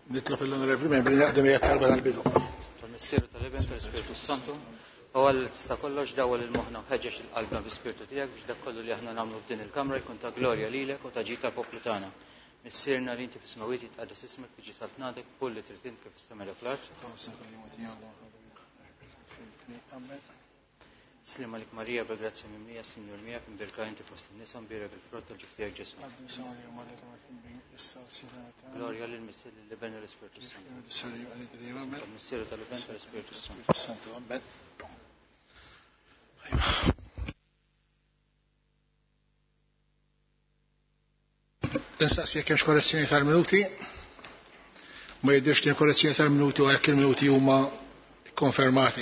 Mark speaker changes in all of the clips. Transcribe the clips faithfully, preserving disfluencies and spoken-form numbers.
Speaker 1: Nitlob l-Onorevoli Membri naqdem hija talba tal-bidu.
Speaker 2: Tal-Missieru tal-Eben tal-Ispiritu Santu, huwa li tista' kollox dawwel il-moħħna u ħeġġeġ il-qalbna bl-Ispiritu tiegħek biex dak kollu li aħna nagħmlu f'din il-Kamra jkun ta' glorja lilek u ta' ġid tal-poplu tagħna. Missierna li inti fis-smawiet jitqaddes ismek tiġi saltnatek kull li trid int kif istemel fl-art. Slim għalik Marija b'grazzja mimlija Sinjur miegħek imbirka inti fost in-nisa mbirek il-frott tal-ġid tiegħek ġismek. Glorja lil Missier tal-Eben tal-Ispiritu Santu. Tal-Missieru tal-Eben tal-Ispiritu Santu.
Speaker 1: Amen. Insaqsi jekk hemmx korrezzjoni tal-minuti. Ma jidhirx li korrezzjoni tal-minuti u għalhekk il-minuti huma konfermati.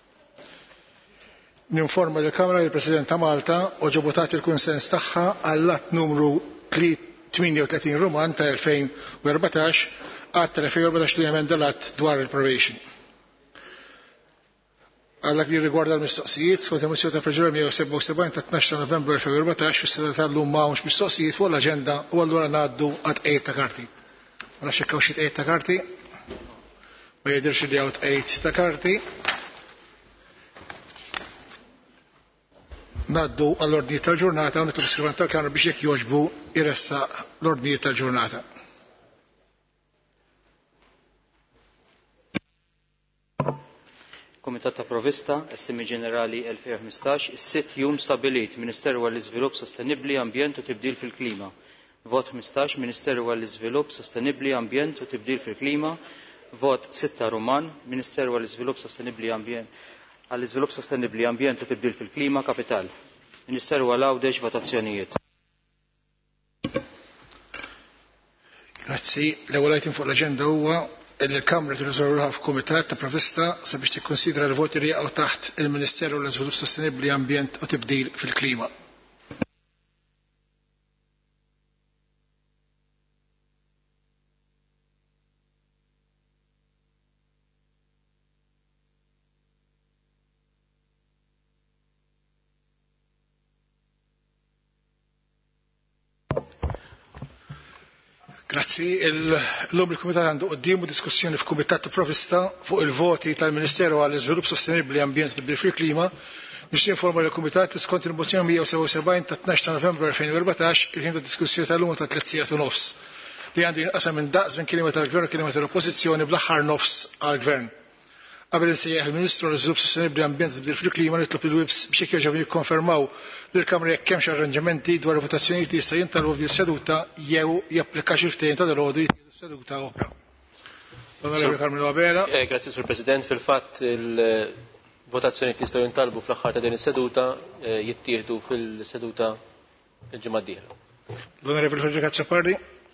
Speaker 1: Ninforma l-Kamra il-President ta' Malta u ġobutat il-kunsens tagħha għall-att numru tminja u tletin Ruman ta' elfejn u erbatax għadd tal-elfejn u erbatax li emenda l-att dwar il-probation. Għallak li rigwarda l-mistoqsijiet, skont il-mozzjoni ta' Proġura mija seba' u sebgħin ta' tnax ta' Novembru elfejn u erbatax fis-sena tal-lum m'hawnx mistoqsijiet fuq l-aġenda u allura ngħaddu għad tqejjed ta' karti. Ma nafx hekk hawn xi tqejjed ta' karti. Ma jidhirx li hawn tqejjed ta' karti. Naddu għall-ordnijiet tal-ġurnata u nitlu l-Iskrivan tal-Kamra biex jekk jogħġbu jressaq l-ordnijiet tal-ġurnata.
Speaker 2: Komitat ta' Provista, Estimi Ġenerali elfejn u ħmistax, is-sitt jum stabilit Ministeru għall-Iżvilupp Sostenibbli, Ambjent u Tibdil fil-Klima. Vot ħmistax Ministeru għall-Iżvilupp Sostenibbli, Ambjent u Tibdil fil-Klima. Vot sitta Ruman, Ministeru għall-Iżvilupp Sostenibbli, Ambjent għall-Iżvilupp Sostenibbli, Ambjent u Tibdil fil-Klima, Kapital. Ministeru għal-għawdex votazzjonijiet.
Speaker 1: Grazzi. L-ewwel item fuq l-aġenda huwa il-Kamra tirriżolvuha f'Kumitat ta' Provista sabiex tikkonsidra l-voti li jaqgħu taħt il-Ministeru għall-Iżvilupp Sostenibbli, Ambjent u Tibdil fil-Klima. Grazzi. L-lum il-Kumitat għandu qoddimu diskussjoni f'Kumitat ta' Provista fuq il-voti tal-Ministeru għall-Iżvilupp Sostenibbli, Ambjent u Tibdil fil-Klima biex jinforma l-Kumitat skont il-mozzjoni mija seba' u sebgħin ta' tnax ta' Novembru elfejn u erbatax il-ħin ta' diskussjoni tal-lum ta' tliet sigħat u nofs li għandu jinqasam minn daqs minn kelima tal-Gvern u kelima tal-Oppożizzjoni bl-aħħar nofs għall-Gvern. Qabel insejjaħ il-Ministru għall-Iżvilupp Sostenibbli, Ambjent u Tibdil fil-Klima nitlob il-Wibs biex jekk jogħġobhom jikkonfermaw lill-Kamra jekk hemmx arranġamenti dwar il-votazzjonijiet li jista' jintalbu f'din is-seduta jew japplika xi ftehim ta' dalgħodu jtieħdu seduta oħra. Onorevoli Carmelo Abela.
Speaker 3: Grazzi Sur President, fil-fatt il-votazzjonijiet li jistgħu jintalbu fl-aħħar ta' din is-seduta jittieħdu fil-seduta il-ġimgħa d-dieħla.
Speaker 1: L-Onorevoli Federica Ċappardi.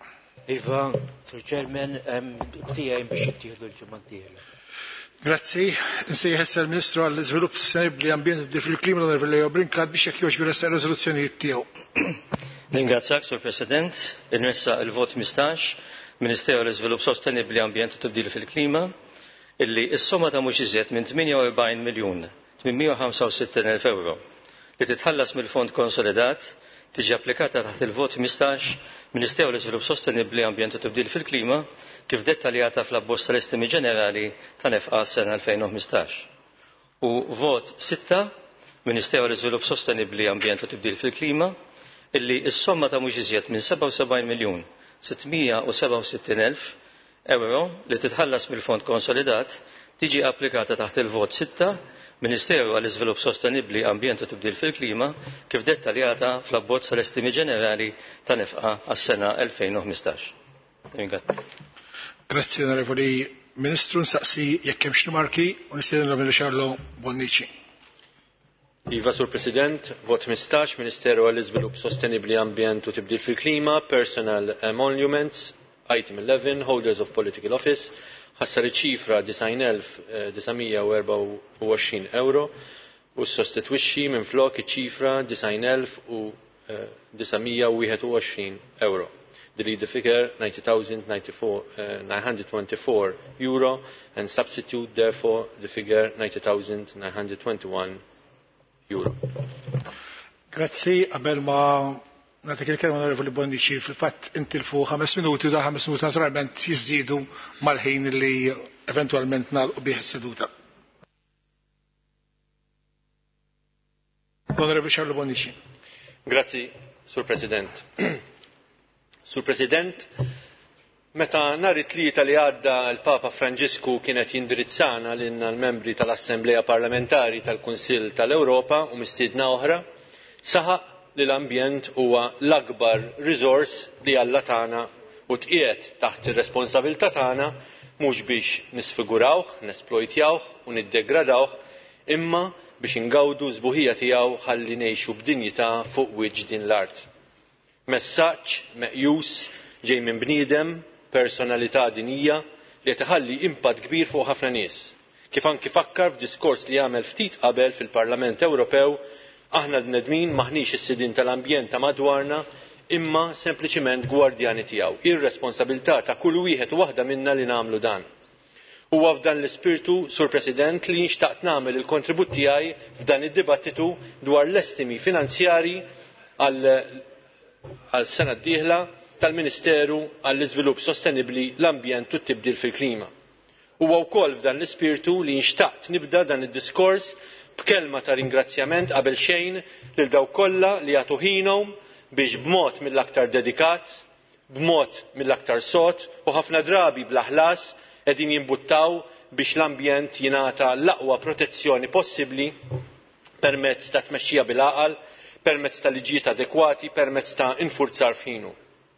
Speaker 4: Iva, Sur Chairman, ftehim biex jittieħdu l-ġimgħa d-dieħla.
Speaker 1: Grazzi. Nsejjaħ issa l-Ministru għall-Iżvilupp Sostenibbli, Ambjent u Tibdil fil-Klima l-Onorevoli Leo Brinklat biex jekk jogħġbu jressaq ir-riżoluzzjonijiet tiegħu.
Speaker 2: Ringrazzjak, Sur President. Irnessaq il-vot mistax Ministeru għall-Iżvilupp Sostenibbli, Ambjent u Tibdil fil-Klima illi s-somma ta' mhux iżjed minn tminja u erbgħin miljun tminmija u ħamsa u sittin elf euro li titħallas mill-Fond Konsolidat tiġi applikata taħt il-vot mistax Ministeru għall-Iżvilupp Sostenibbli, Ambjent u Tibdil fil-Klima kif dettaljata fl-abbozz tal-Estimi Ġenerali ta' nefqa s-sena elfejn u ħmistax. U vot sitta Ministeru għall-Iżvilupp Sostenibbli, Ambjent u Tibdil fil-Klima illi s-somma ta' mhux iżjed minn seba' u sebgħin miljun sittmija u seba' u sittin elf euro li titħallas mill-Fond Konsolidat tiġi applikata taħt il-vot sitta Ministeru għall-Iżvilupp Sostenibbli, Ambjent u Tibdil fil-Klima kif dettaljata fl-abbozz tal-Estimi Ġenerali ta' nefqa għas-sena elfejn u ħmistax.
Speaker 1: Grazzi Onorevoli Ministru, nsaqsi jekk hemm xi rimarki u nistieden l-Onorevoli Xarlo Bonnici.
Speaker 3: Iva, Sur President, vot mistax Ministeru għall-Iżvilupp Sostenibbli, Ambjent u Tibdil fil-Klima, Personal Emoluments, Item eleven, Holders of Political Office, ħassar iċ-ċifra disajn elf disamija u erba' u għoxrin euro u s-sostitwixxi minflok iċ-ċifra disajn elf u disamija u wieħed u għoxrin euro. Delete the figure ninety thousand nine hundred twenty-four euro and substitute therefore the figure ninety thousand nine hundred twenty-one euro.
Speaker 1: Grazzi. Qabel ma Natik il-kelma onorevoli Bondici, fil-fatt intilfu ħames minuti u da ħames minuti naturalment jizzidu mal-ħin li eventualment nagħlqu bih is-seduta. Onorevoli Charlo Bondici.
Speaker 3: Grazzi, Sur President. Sur President, meta nhar it-tlieta li għadda l-Papa Franġisku kienet jindirizzana lilna l-membri tal-Assembleja Parlamentari tal-Kunsill tal-Ewropa u mistiedna oħra, saħaq li l-ambjent huwa l-akbar riżors li Alla tagħna u tqiegħed taħt ir-responsabbiltà tagħna mhux biex nisfigurawh, nesplojtjawh u niddegradawh, imma biex ingawdu żbuħija tiegħu ħalli ngħixu b'dinjità fuq wiċċ din l-art. Messaġġ meqjus ġej minn bniedem, personalità dinjija li qed iħalli impatt kbir fuq ħafna nies. Kif anki fakkar f'diskors li għamel ftit qabel fil-Parlament Ewropew, aħna l-bnedmin maħniex is-sidin tal-ambjent ta' madwarna, imma sempliċiment gwardjani tiegħu. Ir-responsabilità ta' kull wieħed u waħda minna li nagħmlu dan. Huwa f'dan l-ispirtu, Sur President, li nxtaqt nagħmel il-kontribut tiegħi f'dan id-dibattitu dwar l-estimi finanzjarji għal sena d-dieħla tal-Ministeru għall-Iżvilupp Sostenibbli, l-Ambjent u t-Tibdil fil-Klima. Huwa wkoll f'dan l-ispirtu li nxtaqt nibda dan id-diskors b'kelma ta' ringrazzjament qabel xejn lil dawk kollha li jagħtu ħinhom biex b'mod mill-aktar dedikat, b'mod mill-aktar sod u ħafna drabi bla ħlas qegħdin jimbuttaw biex l-ambjent jingħata l-aqwa protezzjoni possibbli permezz ta' tmexxija bil-għaqal, permezz ta' liġijiet adekwati, permezz ta' infurzar f'ħinu.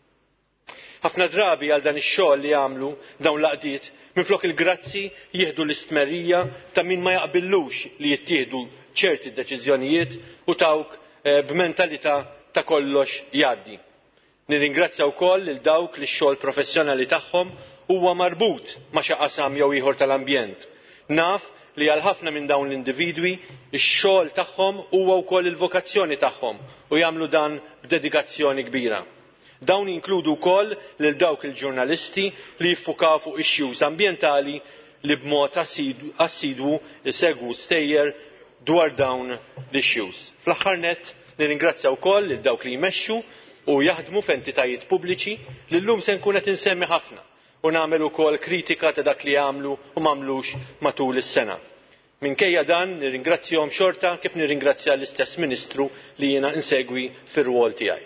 Speaker 3: Ħafna drabi għal dan ix-xogħol li jagħmlu dawn l-għaqdiet minflok il-grazzi jieħdu l-istmerrija ta' min ma jaqbillux li jittieħdu ċerti deċiżjonijiet u tawk b'mentalità ta' kollox jgħaddi. Nirringrazzja wkoll lil dawk li x-xogħol professjonali tagħhom huwa marbut ma' xi qasam jew ieħor tal-ambjent. Naf li għal ħafna minn dawn l-individwi ix-xogħol tagħhom huwa wkoll il-vokazzjoni tagħhom u jagħmlu dan b'dedikazzjoni kbira. Dawn jinkludu wkoll lil dawk il-ġurnalisti li jiffukaw fuq issues ambjentali li b'mod assidwu isegwu stejjer dwar dawn l-issues. Fl-aħħar nett nirringrazzja wkoll lil dawk li jmexxu u jaħdmu f'entitajiet pubbliċi li llum se nkun qed insemmi ħafna u nagħmel ukoll kritika ta' dak li għamlu u m'għamlux matul is-sena. Minkejja dan nirringrazzjahom xorta kif nirringrazzja l-istess Ministru li jiena insegwi fir-rwol tiegħi.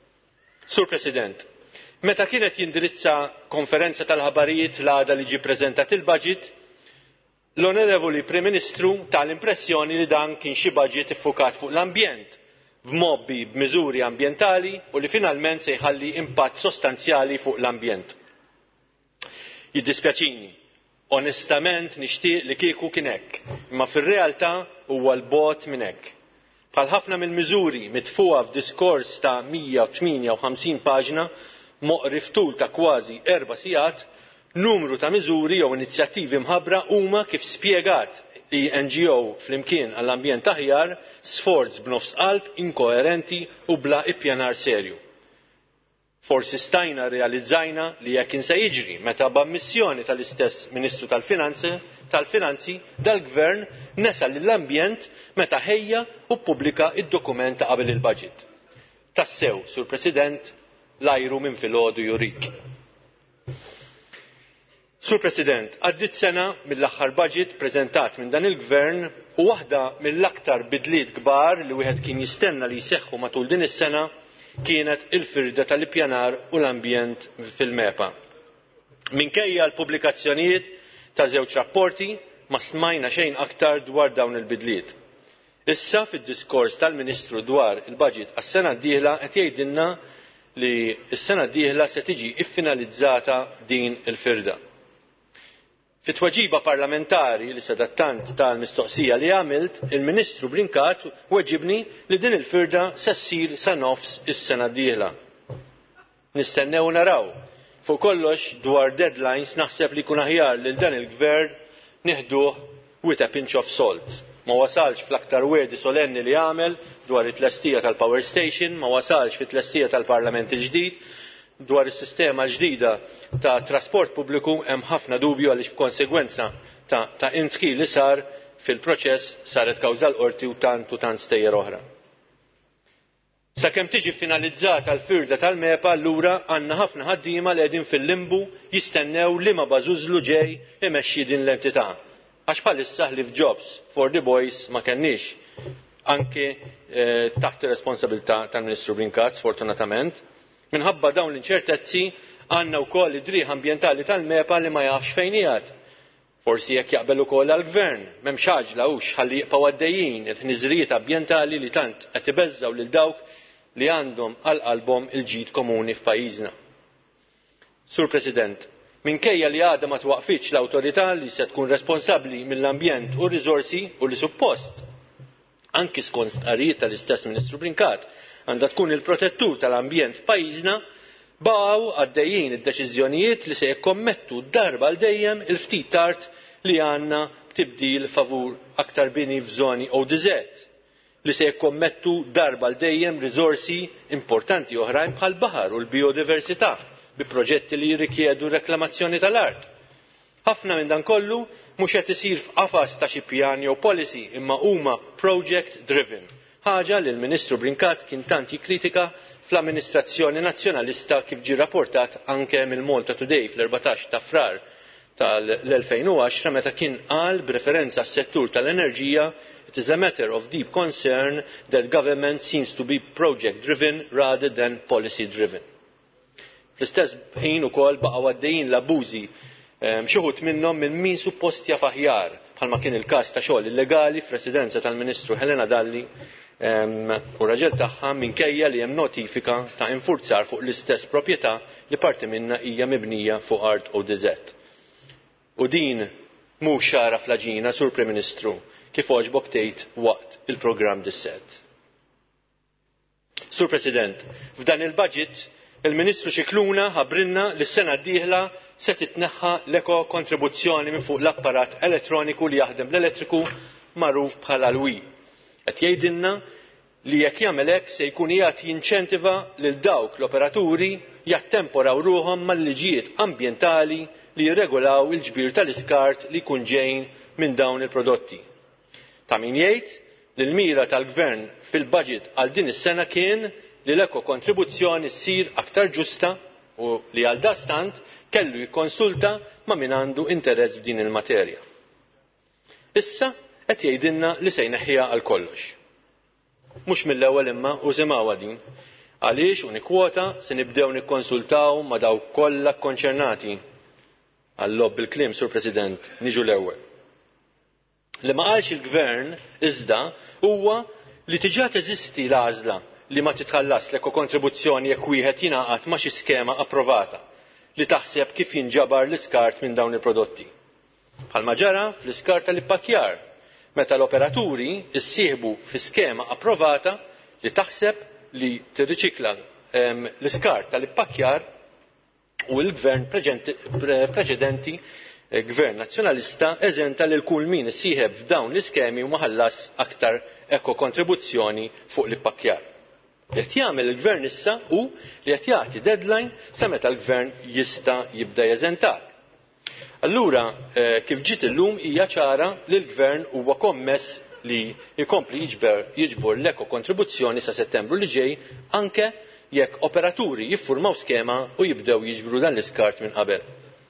Speaker 3: Sur President, meta kienet jindirizza konferenza tal-ħabarijiet l-għada li ġie ppreżentat il-budget, l-Onorevoli Prim Ministru tal-impressjoni li dan kien xi budget iffukat fuq l-ambjent, b'mobbi b'miżuri ambjentali u li finalment se jħalli impatt sostanzjali fuq l-ambjent. Jiddispjaċini, onestament nixtieq li kieku kien hekk, imma fir-realtà huwa l-bogħod minn hekk. Bħal ħafna mill-miżuri midfuqa f'diskors ta' mija u tminja u ħamsin paġna moqri ftul ta' kważi erba' sigħat, numru ta' miżuri jew inizjattivi mħabbra huma kif spjegat li N G O flimkien għall-ambjent aħjar sforz b'nofs qalb inkoerenti u bla ippjanar serju. Forsi stajna realizzajna li jekk inse jiġri meta b'ammissjoni tal-istess Ministru tal-Finanzi tal-Finanzi dal-Gvern nesa lill-ambjent meta ħejja u ppubblika id-dokument ta' qabel il-budget. Tassew, Sur President, l-ajru minn filgħodu jurik. Sur President, għaddiet sena mill-aħħar budget preżentat minn dan il-Gvern u waħda mill-aktar bidliet kbar li wieħed kien jistenna li jseħħu matul din is-sena kienet il-firda tal-ippjanar u l-ambjent fil-mepa. Minkejja l-pubblikazzjonijiet ta' żewġ rapporti ma smajna xejn aktar dwar dawn il-bidliet. Issa fid-diskors tal-Ministru dwar il-budget għas-sena d-dieħla qed jgħidilna li s-sena d-dieħla se tiġi iffinalizzata din il-firda. Fit-tweġiba parlamentari li sadattant tal-mistoqsija li għamilt, il-Ministru Brincat weġibni li din il-firda se ssir sa nofs is-sena d-dieħla. Nistennew naraw. Fuq kollox dwar deadlines naħseb li jkun aħjar lil dan il-Gvern nieħduh with a pinch of salt. Ma wasalx fl-aktar wedi solenni li għamel dwar it-tlestija tal-Power Station, ma wasalx fit-tlestija tal-Parlament il-ġdid, dwar is-sistema ġdida ta' trasport pubbliku hemm ħafna dubju għaliex b'konsegwenza ta', ta intħil li sar fil-proċess saret kawża l-qorti u tant u tant stejjer oħra. Sakemm tiġi finalizzata l-firda tal-mepa allura għandna ħafna ħaddiema li qegħdin fil-limbu jistennew liema bażużlu ġej imexxi din l-entità. Għax bħalissa ħlief jobs for the boys ma kenniex anke eh, taħt ir-responsabilità tal-Ministru Brincat sfortunatament. Minħabba dawn l-inċertezzi għandna wkoll id-drieħ ambjentali tal-mepa li ma jafx fejn qiegħed. Forsi jekk jaqbel ukoll għall-Gvern m'hemmx ħaġla hux ħalli jibqgħu għaddejjin il-ħniżrijiet ambjentali li tant qed ibeżżgħu lil dawk li għandhom għal qalbhom il-ġid komuni f'pajjiżna. Sur President, minkejja li għadha ma twaqfitx l-awtorità li se tkun responsabbli mill-ambjent u r-riżorsi u li suppost anki skont stqarrijiet tal-istess Ministru Brincat għandha tkun il-protettur tal-ambjent f'pajjiżna, baqgħu għaddejjin id-deċiżjonijiet li se jikkommettu darba l dejjem il-ftit tard li għandna tibdil favur aktar bini f'żoni O D Z, li se jikkommettu darba l dejjem riżorsi importanti oħrajn bħal baħar u l-biodiversità bi proġetti li jirrikjedu reklamazzjoni tal-art. Ħafna minn dan kollu mhux qed isir f'qafas ta' xi pjan jew policy imma huma project driven. Ħaġa li l-Ministru Brincat kien tant jikkritika fl-amministrazzjoni nazzjonalista kif ġie rrapportat anke mill-Malta Today fl-erbatax ta' frar tal-elfejn u għaxra meta kien qal b'referenza għas-settur tal-enerġija it is a matter of deep concern that government seems to be project driven rather than policy driven. Fl-istess ħin ukoll baqgħu għaddejjin l-abbużi xi wħud minnhom minn min suppost jaf aħjar bħalma kien il-każ ta' xogħol illegali f'residenza tal-Ministru Helena Dalli u raġel tagħha minkejja li hemm notifika ta' infurzar fuq l-istess proprjetà li parti minnha hija mibnija fuq art O D Z. U din mhux xara fl-aġina sur Prim Ministru kif ogħġbok tgħid waqt il-programm dis-set. Sur President, f'dan il-budget il-Ministru Xikluna ħabbrilna li s-sena d-dieħla se titneħħa l-eko kontribuzzjoni minn fuq l-apparat elettroniku li jaħdem l-elettriku magħruf bħala l-wi. Qed jgħidilna li jekk jagħmel hekk se jkun qiegħed jinċentiva lil dawk l-operaturi jattemporaw ruhom mal-liġijiet ambjentali li jirregolaw il-ġbir tal-iskart li jkun ġejjin minn dawn il-prodotti. Ta' min jgħid li l-mira tal-Gvern fil-budget għal din is-sena kien li l-eko kontribuzzjoni ssir aktar ġusta u li għal dastant kellu jikkonsulta ma' min għandu interess f'din il-materja. Issa qed jgħidilna li se jneħħiha għal kollox. Mhux mill-ewwel imma użimgħuha din għaliex u nikkwota se nibdew nikkonsultaw ma' dawk kollha kkonċernati. Għallob bil-kliem, Sur President, niġu l-ewwel. Li ma qalx il-Gvern iżda huwa li tiġà teżisti l-għażla li ma titħallas l-eko kontribuzzjoni jekk wieħed jingħaqad ma' xi skema approvata li taħseb kif jinġabar l-iskart minn dawn il-prodotti. Bħalma ġara fl-iskart tal-ippakjar meta l-operaturi issieħbu fi skema approvata li taħseb li tirriċikla l-iskart tal-ippakjar u l-Gvern preċedenti, Gvern nazzjonalista, eżenta lil kull min issieħeb f'dawn l-iskemi u ma ħallas aktar eko kontribuzzjoni fuq l-ippakjar. Li qed jagħmel il-Gvern issa hu li qed jagħti deadline sa meta l-Gvern jista' jibda jeżentat. Allura kif ġiet illum hija ċara li l-Gvern huwa kommess li jkompli jiġber jiġbor l-eko kontribuzzjoni sa Settembru li ġej anke jekk operaturi jiffurmaw skema u jibdew jiġbru dan l-iskart minn qabel.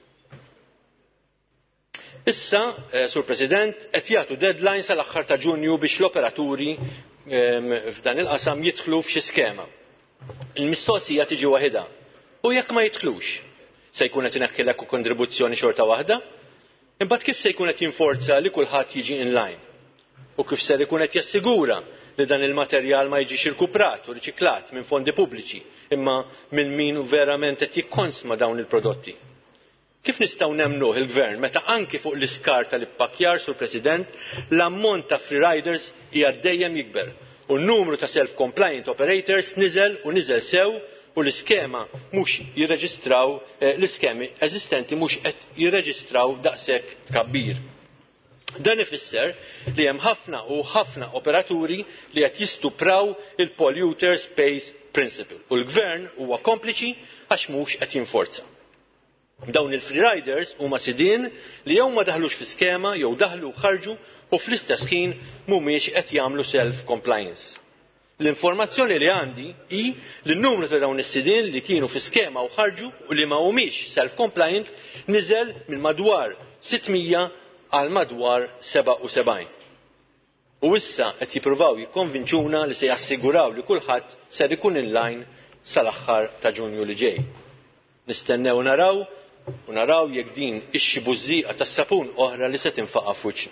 Speaker 3: Issa, Sur President, qed jagħtu deadline sal-aħħar ta' Ġunju biex l-operaturi f'dan il-qasam jidħlu f'xi skema. Il-mistoqsija tiġi waħedha. U jekk ma jidħlux, se jkun qed ineħħi l-eko kontribuzzjoni xorta waħda? Imbagħad kif se jkun qed jinforza li kulħadd jiġi in line? U kif ser ikun qed jassigura li dan il-materjal ma jiġix irkuprat u riċiklat minn fondi pubbliċi imma minn min verament qed jikkonsma dawn il-prodotti? Kif nistgħu nemmnuh il-Gvern meta anki fuq l-iskar tal-ippakjar, Sur President, l-ammont ta' free riders hija dejjem jikber u n-numru ta' self-compliant operators niżel u niżel sew u l-iskema mhux jirreġistraw l-iskemi eżistenti mhux qed jirreġistraw daqshekk tkabbir. Dan ifisser li hemm ħafna u ħafna operaturi li qed jistupraw il-polluters pays principle u l-Gvern huwa kompliċi għax mhux qed jinforza. Dawn il-free riders huma sidien li jew ma daħlux fi skema jew daħlu ħarġu u fl-istess ħin mhumiex qed jagħmlu self compliance. L-informazzjoni li għandi hi li n-numru ta' dawn is-sidien li kienu fi skema u ħarġu u li ma humiex self-compliant niżel minn madwar sittmija għal madwar seba' u sebgħin. U issa qed jippruvaw jikkonvinċuna li se jassiguraw li kulħadd ser ikun in line sal-aħħar ta' Ġunju li ġej. Nistennew naraw u naraw jekk din ixxi bużżieqa tas-sapun oħra li se tinfaqa' f'wiċċna.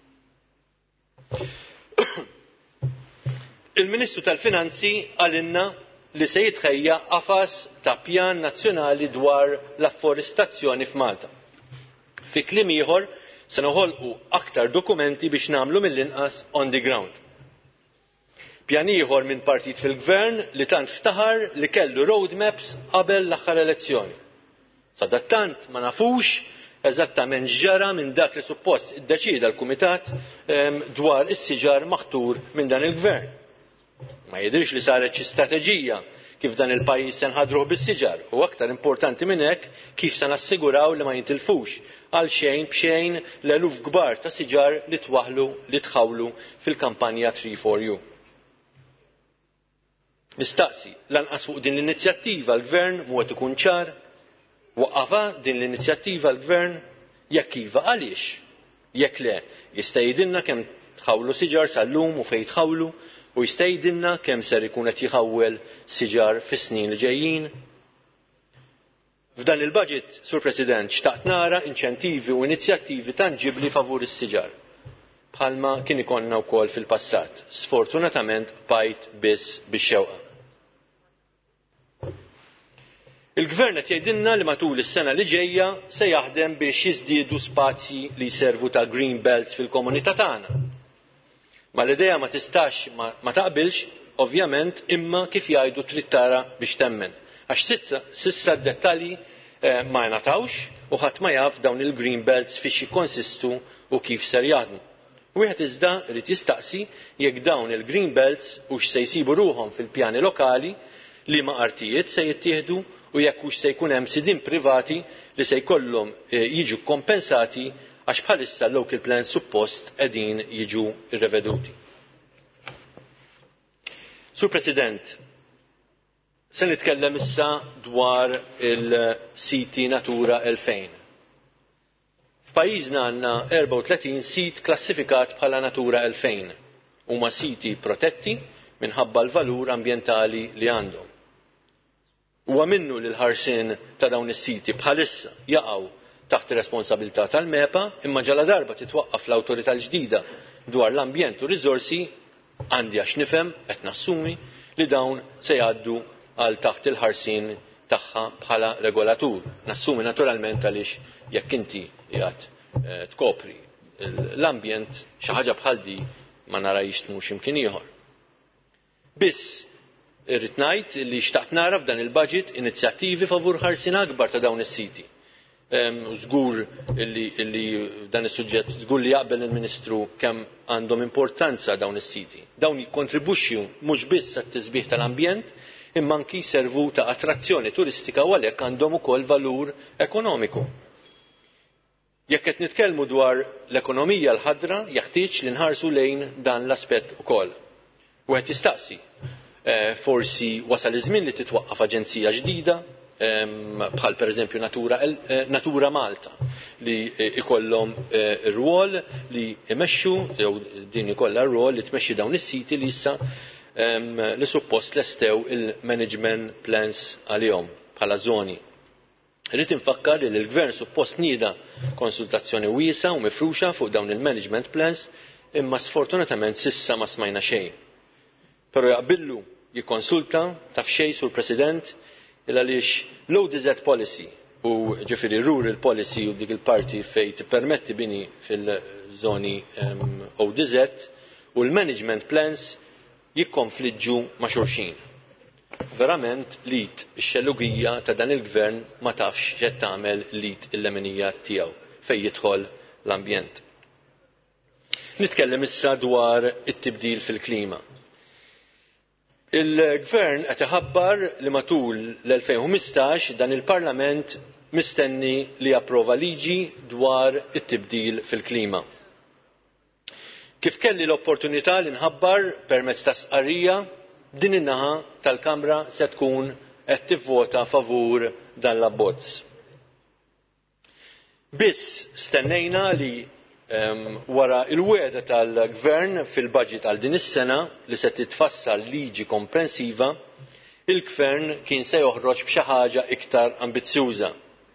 Speaker 3: Il-Ministru tal-Finanzi għalinna li se jitħejja qafas ta' pjan nazzjonali dwar l-afforestazzjoni f'Malta. Fi kliem ieħor se noħolqu aktar dokumenti biex nagħmlu mill-inqas on the ground. Pjan ieħor minn partit fil-Gvern li tant ftaħar li kellu roadmaps qabel l-aħħar elezzjoni. Sadattant ma nafux eżattament ġara minn dak li suppost iddeċida l-Kumitat dwar is-siġar maħtur minn dan il-Gvern. Ma jidhirx li saret xi strateġija kif dan il-pajjiż se nħadruh bis-siġar u aktar importanti minn hekk kif se nassiguraw li ma jintilfux għal xejn b'xejn l-eluf kbar ta' siġar li twaħħlu li tħawlu fil-kampanja three for you. Nistaqsi lanqas fuq din l-inizjattiva l-Gvern mod ikun ċar, waqqafha din l-inizjattiva l-Gvern jekk iva għaliex, jekk le jista' jgħidilna kemm tħawlu siġar sal-lum u fejn tħawlu u jista' jgħidilna kemm ser ikun qed jħawwel siġar fis-snin li ġejjin. F'dan il-budget, Sur President, xtaqt nara inċentivi u inizjattivi tanġibbli favur is-siġar. Bħalma kien ikollna wkoll fil-passat. Sfortunatament bajt biss bix-xewqa. Il-Gvern qed jgħidilna li matul is-sena li ġejja se jaħdem biex jiżdiedu spazji li jservu ta' green belts fil-komunità tagħna. Ma l-idea ma tistax ma, ma taqbilx, ovvjament, imma kif jgħidu trid tara biex temmen. Għax sissa d-dettalji eh, ma jnatawx u ħadd ma jaf dawn il-green belts fiex jikkonsistu u kif ser jaħdmu. Wieħed iżda irid jistaqsi jekk dawn il-green belts hux se jsibu ruhom fil-pjani lokali li ma artijiet se jittieħdu u jekk hux se jkun hemm sidien privati li se jkollhom eh, jiġu kompensati għax bħalissa l-local plans suppost qegħdin jiġu irreveduti. Sur President, se nitkellem issa dwar il-siti Natura elfejn. F'pajjiżna għandna erba' u tletin sit klassifikat bħala Natura elfejn. Huma siti protetti minħabba l-valur ambjentali li għandhom. Huwa minnu li l-ħarsien ta' dawn is-siti bħalissa jaqgħu taħt ir-responsabilità tal-mepa imma ġala darba titwaqqaf l-awtorità l-ġdida dwar l-ambjent u riżorsi għandi għax nifhem qed nassumi li dawn se jgħaddu għal taħt il-ħarsien tagħha bħala regolatur. Nassumi naturalment għaliex jekk inti qiegħed tkopri l-ambjent xi ħaġa bħal di ma narajx tmux imkien ieħor. Biss irrid ngħid li xtaqt nara f'dan il-budget inizjattivi favur ħarsien akbar ta' dawn is-siti. Żgur illi dan is-suġġett żgur li jaqbel il-Ministru kemm għandhom importanza dawn is-siti. Dawn jikkontribwixxu mhux biss għat-tisbieħ tal-ambjent imma anki jservu ta' attrazzjoni turistika u għalhekk għandhom ukoll valur ekonomiku. Jekk qed nitkellmu dwar l-ekonomija l-ħadra jeħtieġ li nħarsu lejn dan l-aspett ukoll. Wieħed jistaqsi forsi wasal iż-żmien li titwaqqaf aġenzija ġdida bħal pereżempju Natura, Natura Malta li ikollhom ir-rwol li imexxu jew din ikollha r-rwol li tmexxi dawn is-siti li issa li suppost lestew il-management plans għalihom bħala żoni. Irrid infakkar li l-Gvern suppost nieda konsultazzjoni wiesa u mifruxa fuq dawn il-management plans imma sfortunatament s'issa ma smajna xejn. Però jaqbillu jikkonsulta taf xejn Sur President il għaliex low D Z policy u ġifieri rural policy u dik il-parti fejn tippermetti bini fil-żoni O D Z u l-management plans jikkonfliġġu ma' xulxin. Verament lit ix-xellugija ta' dan il-Gvern ma tafx x'qed tagħmel lit il-lemenija tiegħu fejn jidħol l-ambjent. Nitkellem issa dwar it-tibdil fil-klima. Il-Gvern qed iħabbar li matul l-elfejn u ħmistax dan il-Parlament mistenni li japprova liġi dwar it-tibdil fil-klima. Kif kelli l-opportunità li nħabbar permezz ta' sqarrija din in-naħa tal-Kamra se tkun qed tivvota favur dan l-abbozz. Biss stennejna li um, wara il-wiegħda tal-Gvern fil-budget għal din is-sena li se titfassal liġi komprensiva, il-Gvern kien se joħroġ b'xi ħaġa iktar ambizzjuża.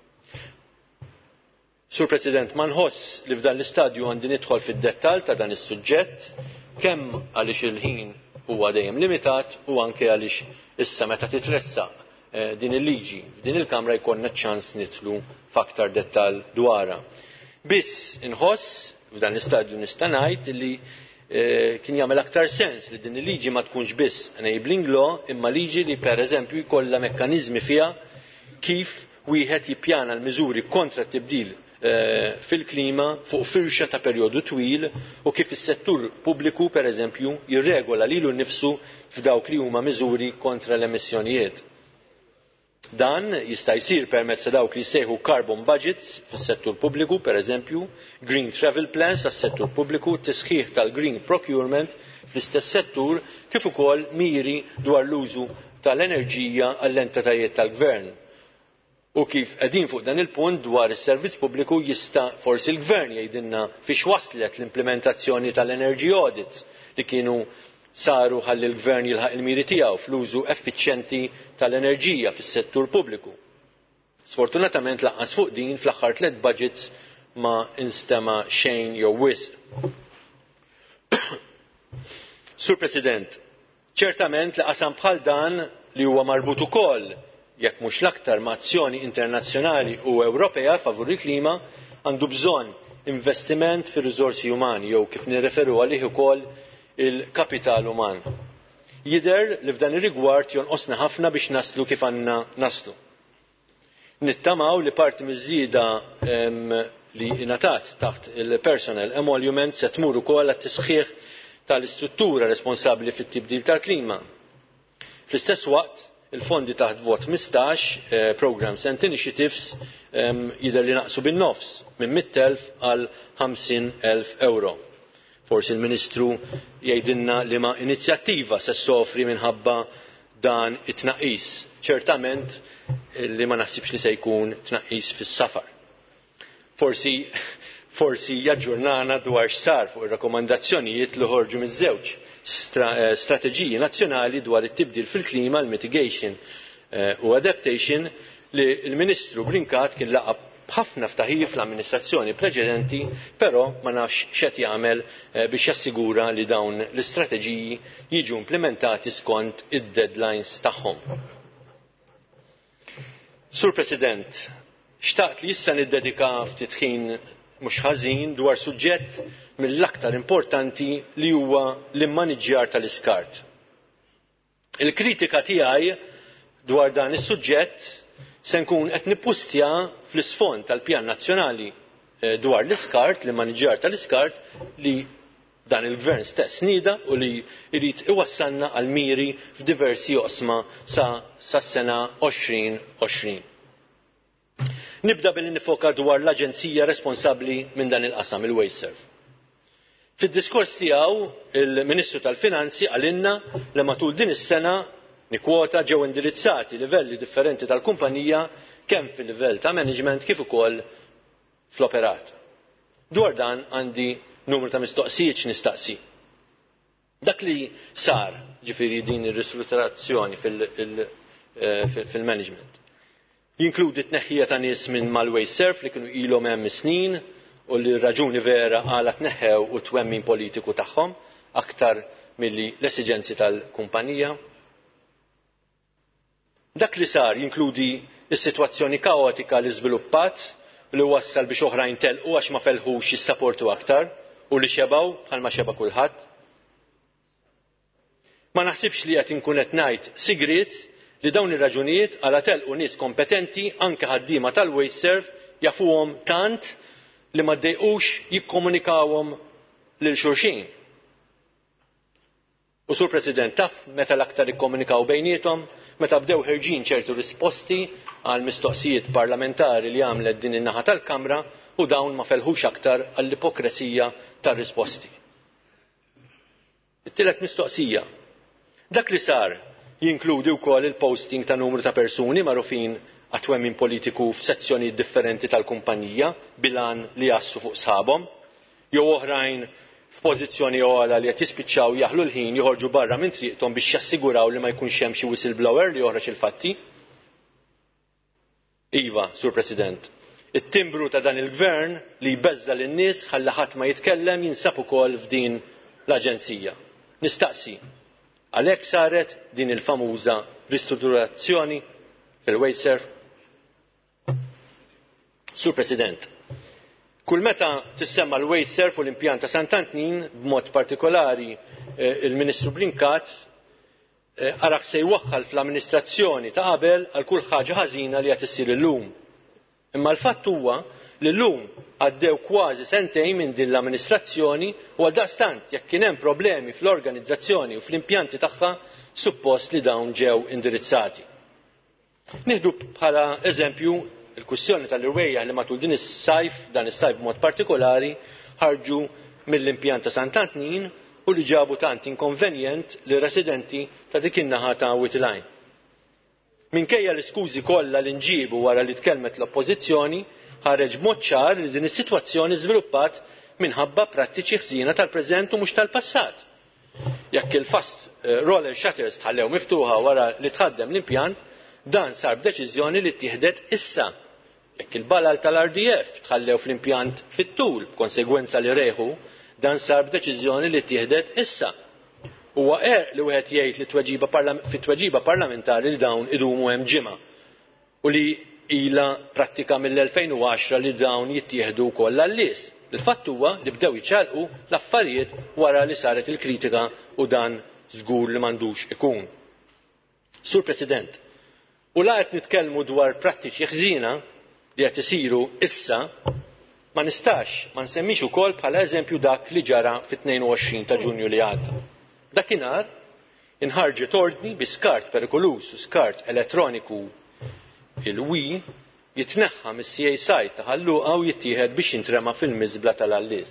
Speaker 3: Sur President, ma nħoss li f'dan l-istadju għandi nidħol fid-dettall ta' dan is-suġġett kemm għaliex il-ħin huwa dejjem limitat u anke għaliex issa meta titressaq eh, din il-liġi f'din il-Kamra jkollna ċans nidħlu f'aktar dettall dwarha. Biss inħoss f'dan l-istadju nista' ngħid li eh, kien jagħmel aktar sens li din il-liġi ma tkunx biss enabling law imma liġi li pereżempju jkollha mekkaniżmi fiha kif wieħed jippjana l-miżuri kontra t-tibdil fil-klima fuq firxa ta' perjodu twil u kif is-settur pubbliku pereżempju jirregola lilu nnifsu f'dawk li huma miżuri kontra l-emissjonijiet. Dan jista' jsir permezz ta' dawk li jsejħu carbon budgets fis-settur pubbliku, pereżempju, green travel plans għas-settur pubbliku, tisħiħ tal-green procurement fl-istess settur kif ukoll miri dwar l-użu tal-enerġija għall-entitajiet tal-Gvern. U kif qegħdin fuq dan il-punt dwar is-servizz pubbliku jista' forsi l-Gvern jgħidilna fiex waslet l-implementazzjoni tal-energy audits li kienu saru ħalli l-Gvern jilħaq il-miri tiegħu fl-użu effiċjenti tal-enerġija fis-settur pubbliku. Sfortunatament lanqas fuq din fl-aħħar tliet budgets ma instema xejn jew wisq. Sur President, ċertament li qasam bħal dan li huwa marbut ukoll jekk mhux l-aktar ma' azzjoni internazzjonali u Ewropea favur il-klima għandu bżonn investiment fir-riżorsi umani jew kif nirreferu għalih ukoll il-kapital uman. Jidher li f'dan ir-rigward jonqosna ħafna biex naslu kif għandna naslu. Nittamaw li parti miż-żieda li ngħatat taħt il-personal emolument se tmur ukoll għat-tisħiħ tal-istruttura responsabbli fit-tibdil tal-klima. Fl-istess waqt il-fondi taħt vot mistax, eh, programs and initiatives um, jidher li naqsu bin-nofs minn mitt elf għal ħamsin elf euro. Forsi il-Ministru jgħidilna li ma' inizjattiva se ssofri minħabba dan it-tnaqqis. Ċertament li ma naħsibx li se jkun tnaqqis fis-safar. Forsi forsi jaġġurnana dwar x'sar fuq ir-rakkomandazzjonijiet li ħorġu miż-żewġ strateġiji nazzjonali dwar it-tibdil fil-klima, l-mitigation u adaptation li l-Ministru Brincat kien laqa b'ħafna ftaħir fl-amministrazzjoni preċedenti, però ma nafx x'qed jagħmel biex jassigura li dawn l-istrateġiji jiġu implementati skont id-deadlines tagħhom. Sur President, xtaqt li issa niddedika ftit ħin mhux ħażin dwar suġġett mill-aktar importanti li huwa l-immaniġġjar tal-iskart. Il-kritika tiegħi dwar dan is-suġġett se nkun qed nippustja fl-isfond tal-Pjan Nazzjonali dwar l-iskart, l-immaniġġjar tal-iskart li dan il-Gvern stess nieda u li jrid iwassalna għal miri f'diversi oqsma sa sas-sena għoxrin għoxrin. Nibda billi nifoka dwar l-aġenzija responsabbli minn dan il-qasam il-Wasteserv. Fid-diskors tiegħu il-Ministru tal-Finanzi għalinna li matul din is-sena nikkwota ġew indirizzati livelli differenti tal-kumpanija kemm fil-livell ta' management kif ukoll fl-operat. Dwar dan għandi numru ta' mistoqsijiet x'nistaqsi. Dak li sar ġifieri din ir-ristrutturazzjoni fil-management jinkludi t-tneħħija ta' nies minn mal-Wasteserv li kienu ilhom hemm snin u li raġuni vera għala tneħħew u twemmin politiku tagħhom aktar milli l-esiġenzi tal-kumpanija. Dak li sar jinkludi s-sitwazzjoni kaotika li żviluppat li wassal biex oħrajn telqu għax ma felħux jissapportu aktar u li xebaw bħalma xeba kulħadd. Ma naħsibx li qed inkun qed ngħid sigriet li dawn ir-raġunijiet għala telqu nies kompetenti anke ħaddiema tal-Wasteserv jafuhom tant li ma ddejqux jikkomunikawhom lil xulxin. U Sur President taf meta l-aktar ikkomunikaw bejniethom, meta bdew ħerġin ċertu risposti għal mistoqsijiet parlamentari li għamlet din in-naħa tal-Kamra u dawn ma felħux aktar għall-ipokresija tar-risposti. It-tielet mistoqsija. Dak li sar jinkludi wkoll il-posting ta' numru ta' persuni magħrufin għat-twemmin politiku f'sezzjoni differenti tal-kumpanija bilan li jassu fuq sħabhom, jew oħrajn f'pożizzjoni ogħla li qed jispiċċaw jaħlu l-ħin joħorġu barra minn triqthom biex jassiguraw li ma jkunx hemm xi whistleblower li joħroġ il-fatti. Iva, Sur President, it-timbru ta' dan il-gvern li jbeżza lin-nies ħalli ħadd ma jitkellem jinsab ukoll f'din l-aġenzija. Nistaqsi, għalhekk saret din il-famuża ristrutturazzjoni fil-Wasteserv? Sur President, kull meta tissemma l-Wasteserv u l-impjant ta' Sant'Antnin b'mod partikolari il-Ministru Blinkat araħ se jwaħħal fl-amministrazzjoni ta' qabel għal kull ħaġa ħażina li qed issir illum. Imma l-fatt huwa li llum għaddew kważi sentejn minn din l-amministrazzjoni u għaldaqstant jekk kien hemm problemi fl-organizzazzjoni u fl-impjanti tagħha suppost li dawn ġew indirizzati. Nieħdu bħala eżempju il-kwistjoni tal-irwejjaħ li matul din is-sajf, dan is-sajf b'mod partikolari, ħarġu mill-impjant ta' Sant'Antnin u li ġabu tant inkonvenjent li residenti ta' dik in-naħa ta' Whitline. Minkejja l-iskużi kollha li nġiebu wara li tkellmet l-oppożizzjoni, ħareġ b'mod ċar li din is-sitwazzjoni żviluppat minħabba prattiċi ħżiena tal-preżent u mhux tal-passat. Jekk il-fast roller shutters tħallew miftuħa wara li tħaddem l-impjant, dan sar b'deċiżjoni li ttieħdet issa. Jekk il-balal tal-R D F tħallew fl-impjant fit-tul b'konsegwenza li reħu, dan sar b'deċiżjoni li ttieħdet issa. Huwa għer li wieħed jgħid li fit-tweġiba parlamentari li dawn idumu hemm ġimgħa u li ilha prattika mill-elfejn u għaxra li dawn jittieħdu wkoll għall-lies. Il-fatt huwa li bdew jiċċalqu l-affarijiet wara li saret il-kritika u dan żgur li m'għandux ikun. Sur President, u la qed nitkellmu dwar prattiċi ħżiena li qed isiru issa, ma nistax ma nsemmix ukoll bħala eżempju dak li ġara fit-tnejn u għoxrin ta' Ġunju li għadda. Dakinhar inħarġet ordni bi skart perikolus u skart elettroniku il-wi jitneħħa mis-C A site ta' ħalluqa u jittieħed biex jintrema fil-miżbla tal-Allies.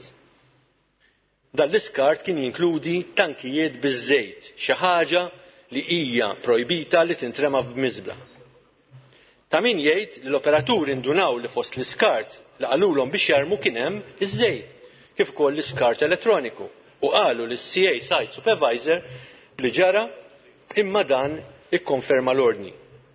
Speaker 3: Dan l-iskart kien jinkludi tankijiet biż-żejt, xi ħaġa li hija projbita li tintrema f'miżbla. Ta' min jgħid li l-operaturi ndunaw li fost l-iskart li qalulhom biex jarmu kien hemm iż-żejt, kif ukoll l-iskart elettroniku, u qalu lis-C A site supervisor li ġara imma dan ikkonferma l-ordni.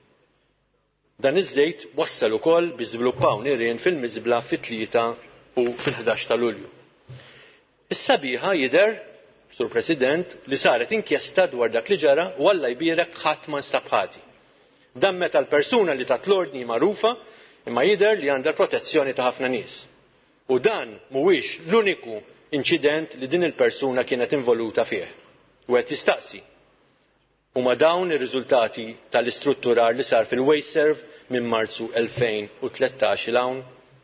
Speaker 3: Dan iż-żejt wassal ukoll biex żviluppaw nirien fil-miżbla fit-tlieta u fil-ħdax ta' Lulju. Is-sabiħa jidher, Sur President, li saret inkjesta dwar dak li ġara u alla jbierek ħadd ma nstab ħati. Dan meta l-persuna li tat l-ordni magħrufa imma jidher li għandha protezzjoni ta' ħafna nies. U dan mhuwiex l-uniku inċident li din il-persuna kienet involuta fih. U qed jistaqsi. Huma dawn ir-riżultati tal-istrutturar li sar fil-Wasteserv minn Marzu elfejn u tlettax il hawn.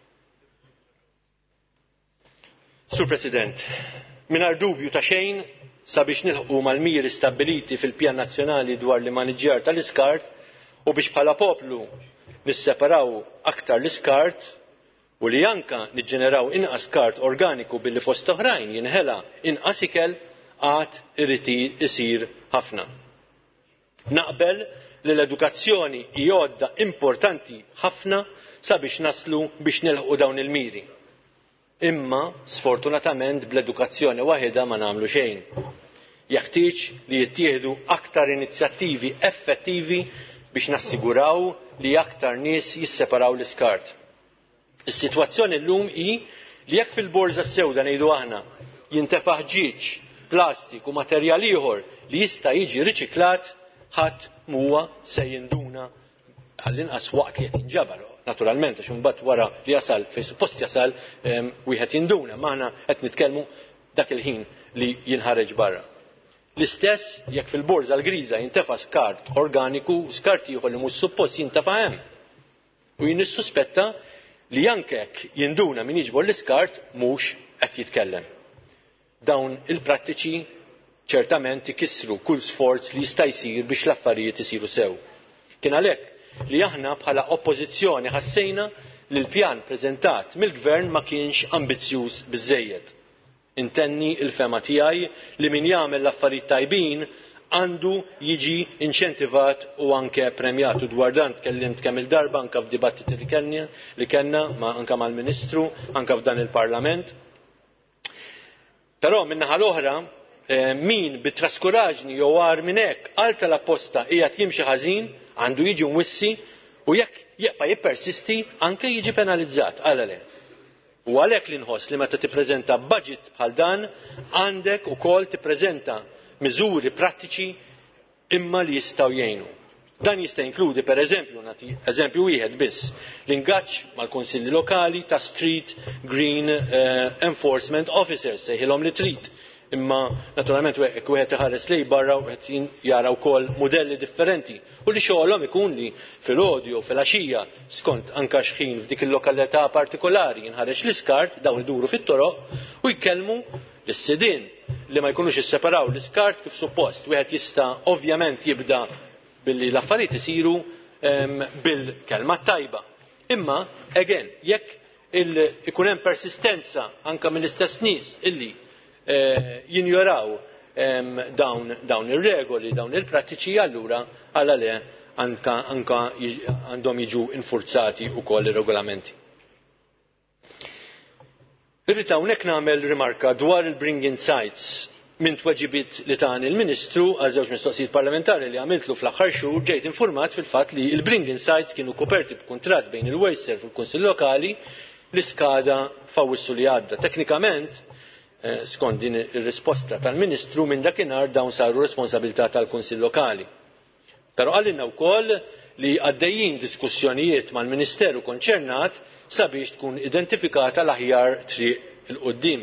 Speaker 3: Sur President, mingħajr dubju ta' xejn sabiex nilħqu mal-miri stabbiliti fil-Pjan Nazzjonali dwar l-maniġġjar tal-iskart u biex bħala poplu nisseparaw aktar l-iskart u li anke niġġeneraw inqas skart organiku billi fost oħrajn jinħela inqas ikel għad irid isir ħafna. Naqbel li l-edukazzjoni hija għodda importanti ħafna sabiex naslu biex nilħqu dawn il-miri. Imma sfortunatament bl-edukazzjoni waħedha ma nagħmlu xejn. Jeħtieġ li jittieħdu aktar inizjattivi effettivi biex nassiguraw li aktar nies jisseparaw l-iskart. Is-sitwazzjoni llum hi li jekk fil-borża sewda ngħidu aħna jintefa' ħġieġ, plastik u materjal ieħor li jista' jiġi riċiklat, ħadd huwa se jinduna għall-inqas waqt li qed jinġabar. Naturalment, għax imbagħad wara li jasal fejn suppost jasal wieħed jinduna, ma aħna qed nitkellmu dak il-ħin li jinħareġ barra. L-istess jekk fil-borża l-griża jintefa' skart organiku, skart ieħor li mhux suppost jintefa' hemm. U jien nissuspetta li anke jekk jinduna min jiġbor l-iskart mhux qed jitkellem. Dawn il-prattiċi ċertament ikissru kull sforz li jista' jsir biex l-affarijiet isiru sew. Kien għalhekk li aħna bħala oppożizzjoni ħassejna li l-pjan preżentat mill-Gvern ma kienx ambizzjuż biżżejjed. Intenni l-fema tiegħi li min jagħmel l-affarijiet tajbin għandu jiġi inċentivat u anke premjat u dwar dan tkellimt kemm il-darba anke f'dibattiti li kellna li kellna ma anke mal-Ministru anke f'dan il-Parlament. Però min-naħa l-oħra min bit-traskuraġni jew għar minn hekk għal tal-apposta qiegħed jimxi ħażin għandu jiġi mwissi u jekk jibqa' jippersisti anke jiġi penalizzat għal le. U għalhekk li nħoss li meta tippreżenta budget bħal dan għandek ukoll tippreżenta miżuri prattiċi imma li jistgħu jgħinu. Dan jista' jinkludi pereżempju nagħti eżempju wieħed biss l-ingaġġ mal-kunsilli lokali ta' street green uh, enforcement officers sejħilhom li trid. Imma naturalment hekk wieħed iħares lejn barra u qed jara wkoll mudelli differenti u li xogħolhom ikun li filgħodu jew filgħaxija skont anke x'ħin f'dik il-lokalità partikolari jinħareġ l-iskart dawn iduru fit-toroq u jkellmu lis-sidien li ma jkunux isseparaw l-iskart kif suppost. Wieħed jista' ovvjament jibda billi l-affarijiet isiru um, bil-kelma tajba. Imma again jekk ikun hemm persistenza anke mill-istess nies illi uh, jinjoraw um, dawn, dawn ir-regoli, dawn il-prattiċi, allura għala le anke għandhom jiġu infurzati wkoll ir-regolamenti. Irrid hawnhekk nagħmel rimarka dwar il-bring-in sites minn tweġibiet li tani l-Ministru għal żewġ mistoqsijiet parlamentari li għamiltlu fl-aħħar xhur ġejt informat fil-fatt li l-bring-in sites kienu koperti b'kuntratt bejn il-Wayser u l-Kunsill Lokali li skada f'Awwissu li għadda. Teknikament, skont din ir-risposta tal-Ministru minn dakinhar dawn saru responsabilità tal-Kunsill Lokali. Però għallinna wkoll li għaddejjin diskussjonijiet mal-Ministeru konċernat sabiex tkun identifikata l-aħjar triq il-qoddim.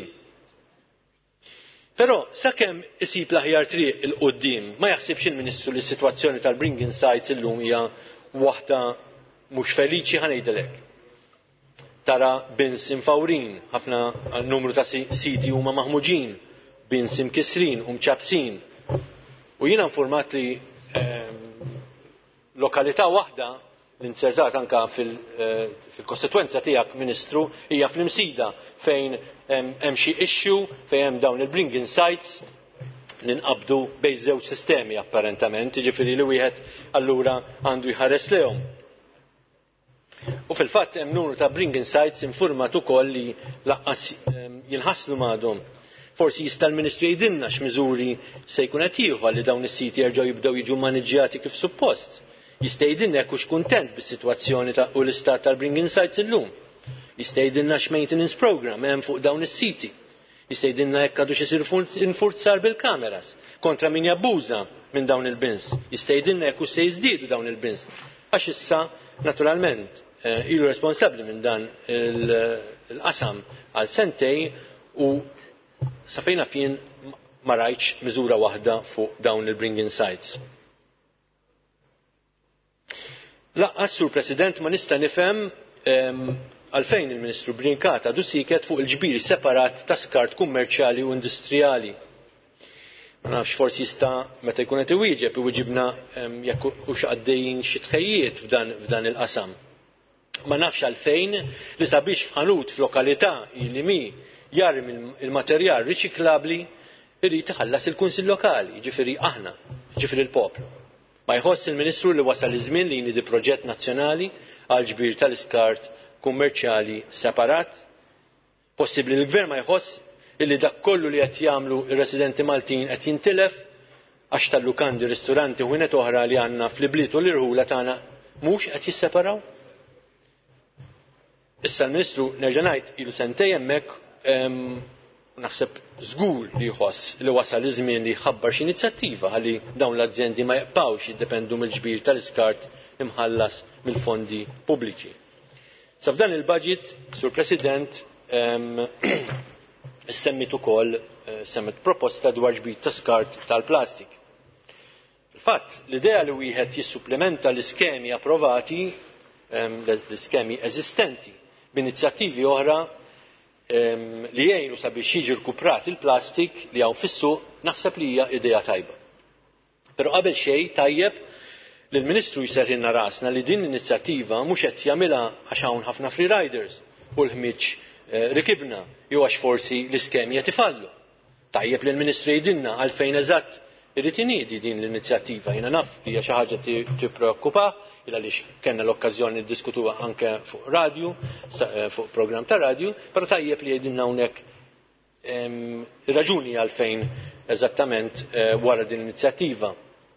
Speaker 3: Però sakemm isib l-aħjar triq il-qoddim ma jaħsibx il-Ministru li s-sitwazzjoni tal-bring-in sites illum hija waħda mhux feliċi ħanejdilek. Tara bins imfawrin, ħafna numru ta' siti huma maħmuġin, bins imkisrin u mċabsin. U jiena informat li lokalità waħda l-insertat anka fil-kostituenza tiegħek Ministru hija fl-Imsida fejn hemm xi issue fejn hemm dawn il-bring-in sites li nqabdu bejn żewġ sistemi apparentament, jiġifieri li wieħed allura għandu jħares lehom. U fil-fatt hemm numru ta' bring-in sites infurmat ukoll li laqqas jinħasslu m'għadhom. Forsi jista' l-Ministru jgħidilna x'miżuri se jkun qed jieħu li dawn is-siti jerġgħu jibdew jiġu maniġġjati kif suppost. Jista' jgħidilna jekk hux kuntent bis-sitwazzjoni u l-istat tal-bring-in sites illum. Jista' jgħidilna x'maintenance program hemm fuq dawn is-siti. Jista' jgħidilna jekk għadux isir infurzar bil-kameras kontra min jabbuża minn dawn il-bins. Jista' jgħidilna jekk hux se jiżdiedu dawn il-bins. Għax issa naturalment ilu responsabbli minn dan il-qasam għal sentejn u sa fejn fien ma rajtx miżura waħda fuq dawn il-bring-in sites. Laqqas, Sur President, ma nista' nifhem għalfejn il-Ministru Brincat għadu siket fuq il-ġbiri separat ta' skart kummerċjali u industrijali. Ma nafx forsi jista' meta jkun qed iwieġeb iwieġibna jekk hux għaddejjin xi tħejjiet f'dan il-qasam. Ma nafx għalfejn li sabiex f'ħanut f'lokalità li mi jarm il-materjal riċiklabbli irid iħallas il-Kunsill Lokali, ġifieri aħna, ġifieri l-poplu. Ma jħoss il-Ministru li wasal iż-żmien li jniedi proġett nazzjonali għal ġbir tal-iskart kummerċjali separat? Possibbli l-Gvern ma jħoss illi dak kollu li qed jagħmlu r-residenti Maltin qed jintilef għax tal-lukandi, ristoranti u ħwienet oħra li għandna fl-ibliet u l-irħula tagħna mhux qed jisseparaw? Issa l-Ministru nerġa' ngħid ilu sentejn hemmhekk naħseb żgur li jħoss li wasal iż-żmien li jħabbar xi inizjattiva ħalli dawn l-azzjendi ma jibqgħux jiddependu mill-ġbir tal-iskart imħallas mill-fondi pubbliċi. Sa f'dan il-budget, Sur President, semmit ukoll semmet proposta dwar ġbir ta' skart tal-plastik. Fil-fatt, l-idea li wieħed jissupplementa l-iskemi approvati, l-iskemi eżistenti, b'inizjattivi oħra li jgħinu sabiex jiġi rkuprat il-plastik li hawn fis-suq naħseb li hija idea tajba. Però qabel xejn tajjeb li l-Ministru jserħilna rasna li din l-inizjattiva mhux qed jagħmilha għax hawn ħafna free riders u l-ħmiġ rikibna jew għax forsi l-iskemi qed ifallu. Tajjeb li l-Ministru jgħidilna għalfejn eżatt irid iniedi din l-inizjattiva. Jiena naf hija xi ħaġa tippreokkupa il għaliex kellna l-okkażjoni niddiskutuha anke fuq radju, fuq programm ta' radju, però tajjeb li jgħidilna hawnhekk raġuni għalfejn eżattament wara din l-inizjattiva.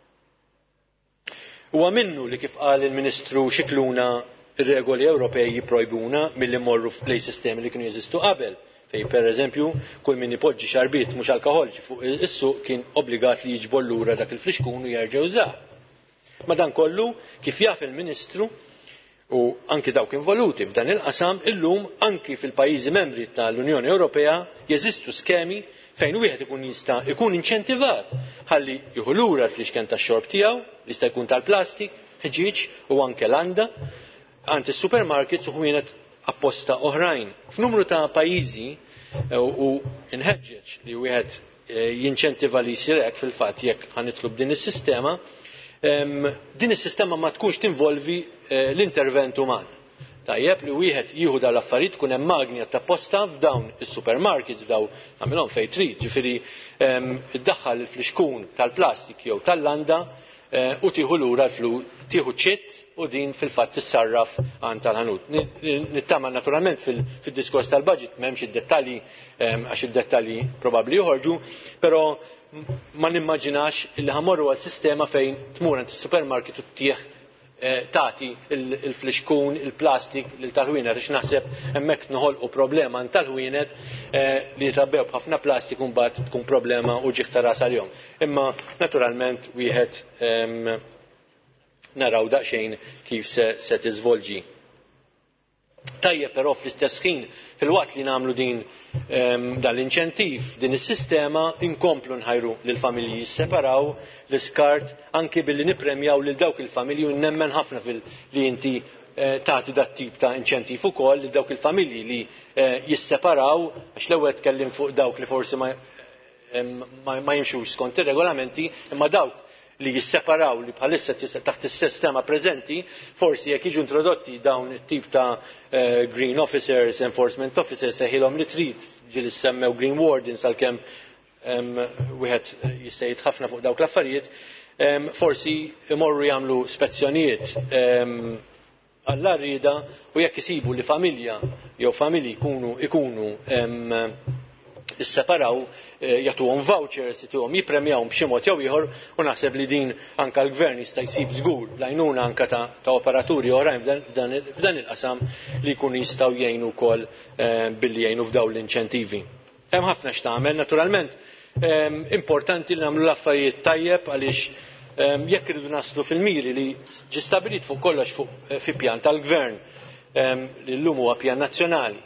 Speaker 3: Huwa minnu li kif qal il-Ministru Xikluna ir-regoli Ewropej jipprojbuna milli mmorru f'plej sistemi li kienu jeżistu qabel, fej pereżempju kull min ipoġġi xarbiet mhux alkoħoliċi fuq is-suq kien obbligat li jiġbor lura dak il-fliexkun u jerġa' jużah. Madankollu kif jaf il-Ministru u anki dawk involuti f'dan il-qasam illum anki fil-pajjiżi membri tal-Unjoni Ewropea jeżistu skemi fejn wieħed ikun jista' ikun inċentivat ħalli jieħu lura l-fliexken tax-xorb tiegħu li jista' jkun tal-plastik, ħġieġ u anke landa għand is-supermarkets u ħwienet apposta oħrajn. F'numru ta' pajjiżi u inħeġġeġ li wieħed jinċentiva li jsir hekk fil-fatt jekk ħanitlu b'din is-sistema, din is-sistema ma tkunx tinvolvi l-intervent uman. Tajjeb li wieħed jieħu dawn l-affarijiet tkun hemm magni tapposta f'dawn is-supermarkets f'daw nagħmilhom fejn trid, ġifieri iddaħħal il-fliexkun tal-plastik jew tal-landa u tieħu lura l-flus, tieħu ċitt u din fil-fatt tissarraf għand tal-ħanut. Nittama naturalment fil-diskors tal-budget m'hemmx id-dettalji għax id-dettalji probabbli joħorġu, però ma nimmaġinax li ħamorru għal sistema fejn tmur għand is-supermarket u tieħ tagħti il-fliexkun, il-plastik lil tal-ħwienet għax naħseb hemmhekk noħolqu problema għand tal-ħwienet li jitrabbew b'ħafna plastik u mbagħad tkun problema u ġieħ ta' ras għalihom. Imma naturalment wieħed naraw daqsxejn kif se se tiżvolġi. Tajjeb però fl-istess ħin fil-waqt li nagħmlu din dan l-inċentiv din is-sistema inkomplu nħajru lil familji jisseparaw l-iskart anke billi nippremjaw lil dawk il-familji u nemmen ħafna li inti tagħti dat tip ta' inċentiv ukoll lil dawk il-familji li jisseparaw għax l-ewwel tkellim fuq dawk li forsi ma jimxux skont ir-regolamenti imma dawk li jisseparaw li bħalissa taħt is-sistema preżenti forsi jekk jiġu introdotti dawn it-tip ta' green officers, enforcement officers seħilhom li trid ġieli semmew green wardens għalkemm wieħed jista' jitħafna fuq dawk l-affarijiet, forsi imorru jagħmlu spezzjonijiet għall-arrieda u jekk isibu li familja jew familji jkunu ikunu isseparaw jagħtuhom vouchers, jagħtuhom jippremjawhom b'xi mod jew ieħor u naħseb li din anke l-gvern jista' jsib żgur l-għajnuna anke ta' operaturi oħrajn f'dan il-qasam li jkunu jistgħu jgħinu wkoll billi jgħinu f'dawn l-inċentivi. Hemm ħafna x'tagħmel, naturalment importanti li nagħmlu l-affarijiet tajjeb għaliex jekk irridu naslu fil-miri li ġie stabbilit fuq kollox fuq fi pjan tal-gvern li llum huwa pjan nazzjonali.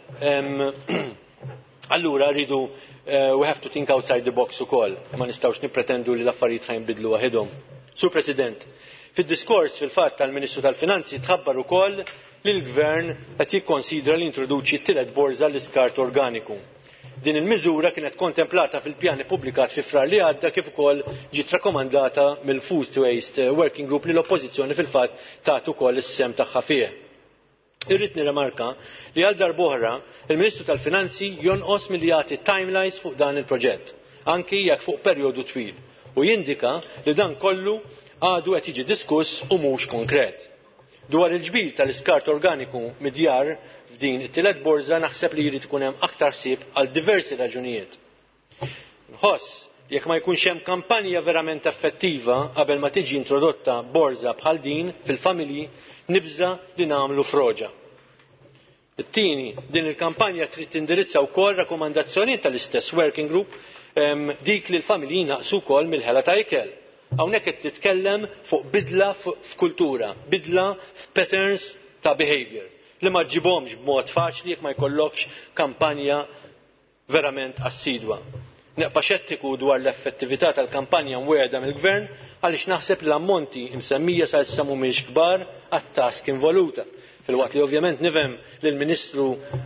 Speaker 3: Allura rridu we have to think outside the box ukoll, ma nistgħux nippretendu li l-affarijiet ħajnbidlu waħedhom. Sur President, fid-diskors fil-fatt tal-Ministru tal-Finanzi tħabbar ukoll li l-Gvern qed jikkonsidra li introduċi t-tielet borża l-iskart organiku. Din il-miżura kienet kontemplata fil-pjan ippubblikat fi frar li għadda kif ukoll ġiet rakkomandata mill-Food Waste Working Group li l-Oppożizzjoni fil-fatt tagħtu ukoll is-sem tagħha fih. Irrid nirremarka li għal darb'oħra il-Ministru tal-Finanzi jonqos milli jagħti timelines fuq dan il-proġett, anki jekk fuq perjodu twil, u jindika li dan kollu għadu qed jiġi diskuss u mhux konkret. Dwar il-ġbir tal-iskart organiku mid-djar f'din it-tielet borża naħseb li jrid ikun hemm aktar ħsieb għal diversi raġunijiet. Nħoss jekk ma jkunx hemm kampanja verament effettiva qabel ma tiġi introdotta borża bħal din fil-familji nibża li nagħmlu froġa. It-tieni, din il-kampanja trid tindirizza wkoll rakkomandazzjonijiet tal-istess working group dik li l-familji naqsu wkoll mill-ħela ta' ikel. Hawnhekk qed titkellem fuq bidla f'kultura, bidla f'patterns ta' behavior li ma ġibhomx b'mod faċli jekk ma jkollokx kampanja verament assidwa. Neqpa' xettiku dwar l-effettività tal-kampanja mwiegħda mill-Gvern għaliex naħseb li l-ammonti msemmija sa issa mhumiex kbar għat-task involuta. Filwaqt li ovvjament nifhem li l-Ministru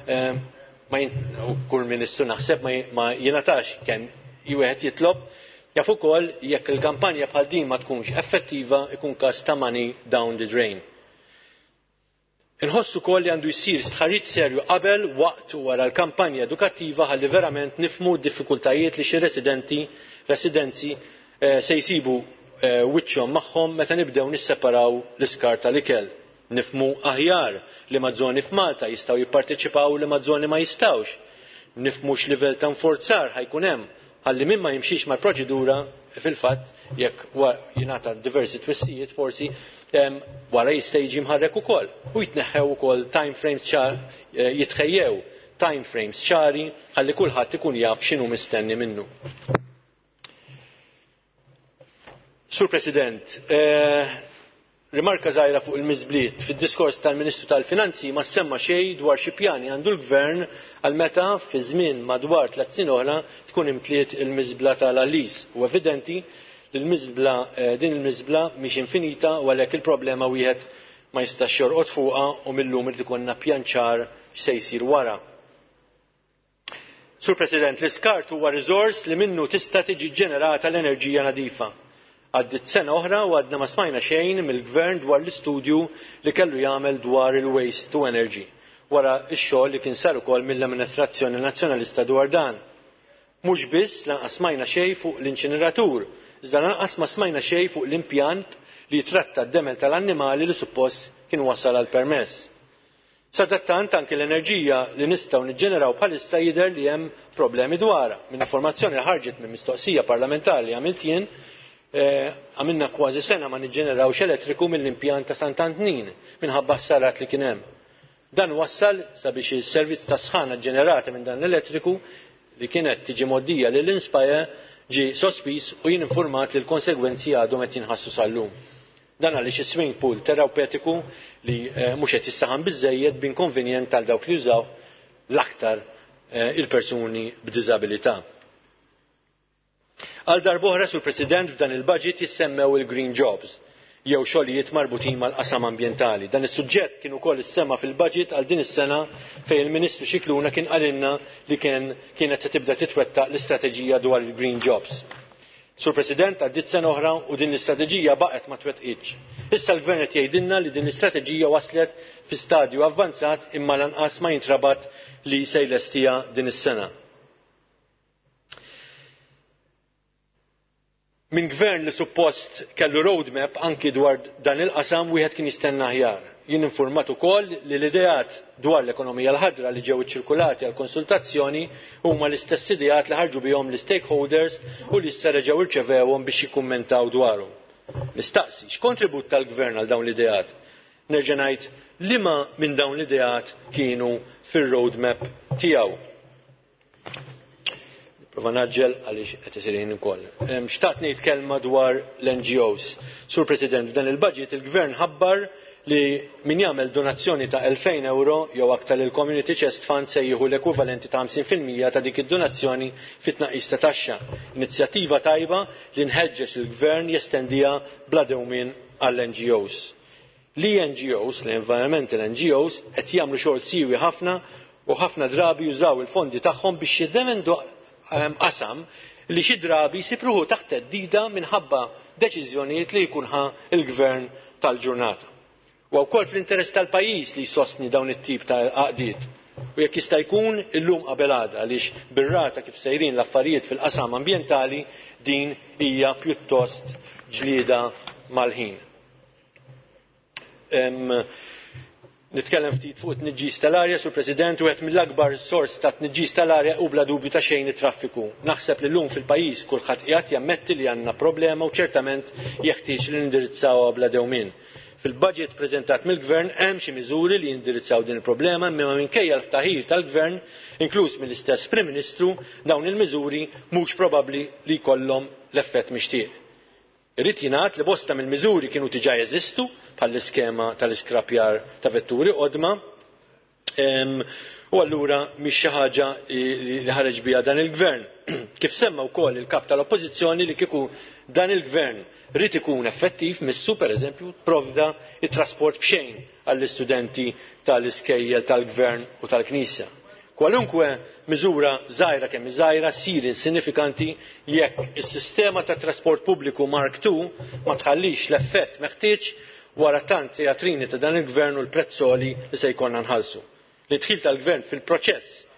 Speaker 3: u kull Ministru naħseb ma jingħatax kemm wieħed jitlob, jaf ukoll jekk il-kampanja bħal din ma tkunx effettiva ikun każ ta' money down the drain. Inħossu wkoll li għandu jsir stħarriġ serju qabel, waqt u wara l-kampanja edukattiva ħalli verament nifhmu d-diffikultajiet li xi residenti residenzi se jsibu wiċċhom magħhom meta nibdew nisseparaw l-iskart tal-ikel. Nifhmu aħjar li ma' żoni f'Malta jistgħu jipparteċipaw li ma' żoni ma jistgħux. Nifhmu x'livell ta' nforzar ħajkun hemm ħalli min ma jimxix mal-proċedura fil-fatt jekk jingħata diversi twissijiet forsi wara jista' jiġi mħarrek ukoll u jitneħħew ukoll time frames ċar jitħejjew time frames ċari ħalli kulħadd ikun jaf x'inhu mistenni minnu. Sur President, rimarka żgħira fuq il-miżbliet fid-diskors tal-Ministru tal-Finanzi ma semma xejn dwar xi pjani għandu l-Gvern għal meta fi żmien madwar tliet snin oħra tkun imtliet il-miżbla tal-għalliż. U evidenti li l-miżbla din il-miżbla mhix infinita u għalhekk il-problema wieħed ma jistax jorqod fuqha u millum irid ikollna pjan ċar x'se jsir wara. Sur President, l-iskart huwa riżors li minnu tista' tiġi ġenerata l-enerġija nadifa. Għaddit sena oħra u għadna ma smajna xejn mill-Gvern dwar l-istudju li kellu jagħmel dwar il-waste to energy wara x-xogħol li kien sar ukoll mill-Amministrazzjoni Nazzjonalista dwar dan. Mhux biss lanqas smajna xejn fuq l-inċineratur, iżda lanqas ma smajna xejn fuq l-impjant li jitratta d-demel tal-annimali li suppost kien wasal għal permess. Sadattant anke l-enerġija li nistgħu niġġeneraw bħalissa jidher li hemm problemi dwarha. Minn informazzjoni li ħarġet minn mistoqsija parlamentari li għamilt jien għamilna kważi sena ma niġġenerawx elettriku mill-impjant ta' Sant'Antnin minħabba ħsarat li kien hemm. Dan wassal sabiex is-servizz ta' sħana ġenerata minn dan l-elettriku li kienet tiġi moddija lil Inspire ġie sospiż u jien infurmat li l-konsegwenzi għadhom qed jinħassu sal-lum. Dan għaliex is-swimming pool terapeutiku li mhux qed jissaħan biżżejjed b'inkonvenjent għal dawk li jużaw l-aktar il-persuni b'diżabilità. Għal darb'oħra sur President f'dan il-budget jissemmew il-green jobs jew xogħlijiet marbutin mal-qasam ambjentali. Dan is-suġġett kien ukoll issemma fil-budget għal din is-sena fejn il-Ministru Scicluna kien qalilna li kien kienet se tibda titwettaq l-istrateġija dwar il-green jobs. Sur President, għaddiet sena oħra u din l-istrateġija baqgħet ma twettqitx. Issa l-Gvern qed jgħidilna li din l-istrateġija waslet fi stadju avvanzat imma lanqas ma jintrabat li se jlestija din is-sena. Min gvern li suppost kellu roadmap anki dwar dan il-qasam wieħed kien jistenna aħjar. Jien infurmat ukoll li l-ideat dwar l-ekonomija l-ħadra li ġew iċċirkulati għal konsultazzjoni huma l-istess ideat li ħarġu bihom l-stakeholders u li issa reġgħu irċevewhom biex jikkummentaw dwarhom. Nistaqsi x'kontribut tal-gvern għal dawn l-ideat? Nerġa' ngħid liema minn dawn l-ideat kienu fir-roadmap tiegħu. Prova naġġel għaliex qed isirin ukoll. Xtaqt ngħid kelma dwar l-N G Os. Sur President, f'dan il-budget il-Gvern ħabbar li min jagħmel donazzjoni ta' elfejn euro jew aktar il Community Chest Fund se jieħu l-ekwivalenti ta' ħamsin fil-mija ta' dik id-donazzjoni fit-tnaqqis ta' taxxa. Inizjattiva tajba li nħeġġeġ il-Gvern jestendiha bla dewmien għall-N G Os. L-N G Os, l-Environmental N G Os, qed jagħmlu xogħol siewi ħafna u ħafna drabi jużaw il-fondi tagħhom biex jiddemendu qasam li xi drabi jsibruhu taħt theddida minħabba deċiżjonijiet li jkun ħa il-Gvern tal-ġurnata. U wkoll fl-interess tal-pajjiż li jsostni dawn it-tip ta' għaqdiet. U jekk jista' jkun illum qabel għada għaliex bir-rata kif sejrin l-affarijiet fil-qasam ambjentali din hija pjuttost ġlieda mal-ħin. Nitkellem ftit fuq it-tniġġis tal-arja, Sur President, u qed mill-akbar sors ta' tniġġis tal-arja u bla dubju ta' xejn it-traffiku. Naħseb li llum fil-pajjiż kulħadd qiegħed jammetti li għandna problema u ċertament jeħtieġ li nindirizzawha bla dewmien. Fil-budget preżentat mill-Gvern hemm xi miżuri li jindirizzaw din il-problema imma minkejja l-ftaħir tal-Gvern, inkluż mill-istess Prim Ministru, dawn il-miżuri mhux probabbli li jkollhom l-effett mixtieq. Irrid jingħad li bosta mill-miżuri kienu diġà jeżistu bħall-iskema tal-iskrappjar ta' vetturi qodma u allura mhix xi ħaġa li ħareġ biha dan il-Gvern. Kif semma wkoll il-kap tal-Oppożizzjoni li kieku dan il-Gvern rrid ikun effettiv missu pereżempju pprovda it-trasport b'xejn għall-istudenti tal-iskejjel tal-Gvern u tal-Knisja. Kwalunkwe miżura żgħira kemm żgħira ssir insinifikanti jekk is-sistema tat trasport pubbliku Mark two ma tħallix l-effett meħtieġ wara tant teatrini ta' dan il-Gvern u l-prezzoli li se jkollna nħallsu. L-idħil tal-Gvern fil-proċess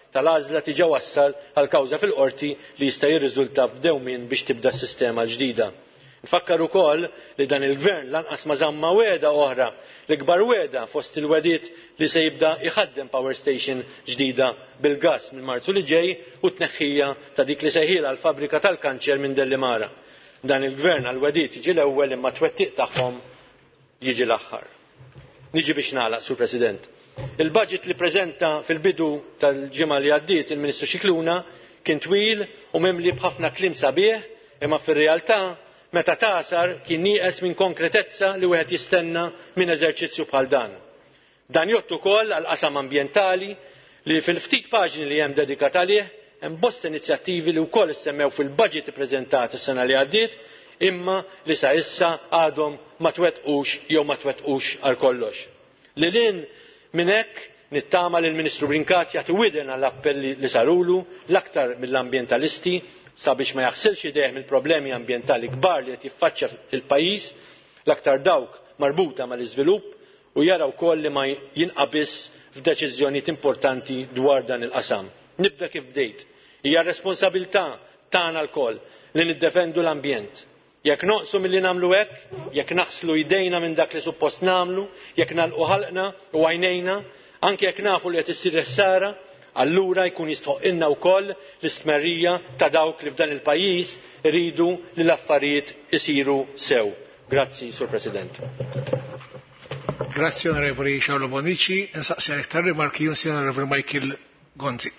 Speaker 3: tal-għażla tiġa wassal għal kawża fil-qorti li jista' jirriżulta f'dewmien biex tibda s-sistema l-ġdida. Nfakkar ukoll li dan il-gvern lanqas ma żamma wegħda oħra, l-ikbar wegħda fost il-wegħdiet li se jibda iħaddem power station ġdida bil-gass minn Marzu li ġej u t-tneħħija ta' dik li sejħilha l-fabrika tal-kanċer minn Dellimara. Dan il-gvern għal wegħdiet jiġi l-ewwel imma t-twettiq tagħhom jiġi l-aħħar. Niġi biex nagħlaq, Sur President. Il-budget li preżenta fil-bidu tal-ġimgħa li għaddiet il-Ministru Scicluna kien twil u mimli b'ħafna kliem sabiħ imma fir-realtà meta tasar kien nieqes minn konkretezza li wieħed jistenna minn eżerċizzju bħal dan. Dan jott ukoll għal qasam ambjentali li fil-ftit paġni li hemm dedikat għalih hemm bosta inizjattivi li wkoll issemmew fil-budget ippreżentat is-sena li għaddiet imma li sa issa għadhom ma twettqux jew ma twettqux għal kollox. Lilin minn hekk nittama li l-Ministru Brincat jagħti widen għall-appelli li sarulu l-aktar mill-ambjentalisti sabiex ma jaħsilx idejh mill-problemi ambjentali kbar li qed jiffaċċja il-pajjiż l-aktar dawk marbuta mal-iżvilupp u jara wkoll li ma jinqabis f'deċiżjonijiet importanti dwar dan il-qasam. Nibda kif bdejt. Hija responsabilità tagħna lkoll li niddefendu l-ambjent. Jekk noqsu milli nagħmlu hekk, jekk naħslu jdejna minn dak li suppost nagħmlu, jekk nagħlqu ħalqna u għajnejna, anke jekk nafu li qed issir ħsara, allura jkun jistħoqilna wkoll l-istmerrija ta' dawk li f'dan il-pajjiż iridu li l-affarijiet isiru sew. Grazzi, Sur President.
Speaker 1: Grazzi Onorevoli Paolo Bonici. Nsaqsi għal iktar rimarki junsi Onorevoli Michael Gonzi.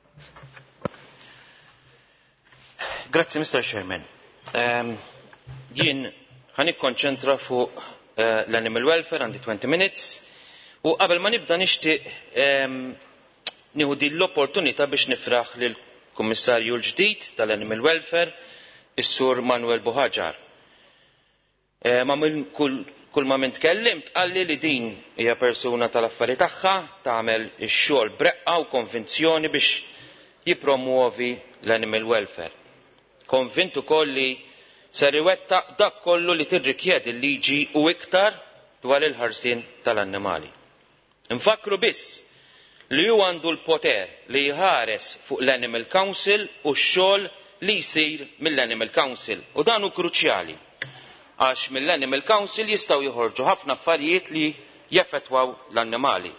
Speaker 5: Grazzi, Mister Chairman. Um, Jien ħan ikkonċentra fuq uh, l-animal welfare għandi twenty minutes u qabel ma nibda nixtieq um, nieħu din l-opportunità biex nifraħ lill kummissarju l-ġdid tal-Animal Welfare, is-Sur Manuel Buħaġar. E, ma minn kull, kull ma minn tkellimt qalli li din hija persuna tal-affari tagħha tagħmel ix-xogħol breqqa u konvinzjoni biex jippromuovi l-Animal Welfare. Konvint ukoll li ser iwettaq dak kollu li tirrikjedi l-liġi u iktar dwar il-ħarsien tal-annimali. Infakru biss li hu għandu l-poter li jħares fuq l-Animal Council u x-xogħol li jsir mill-Animal Council u dan hu kruċjali għax mill-Animal Council jistgħu joħorġu ħafna affarijiet li jaffettwaw l-annimali.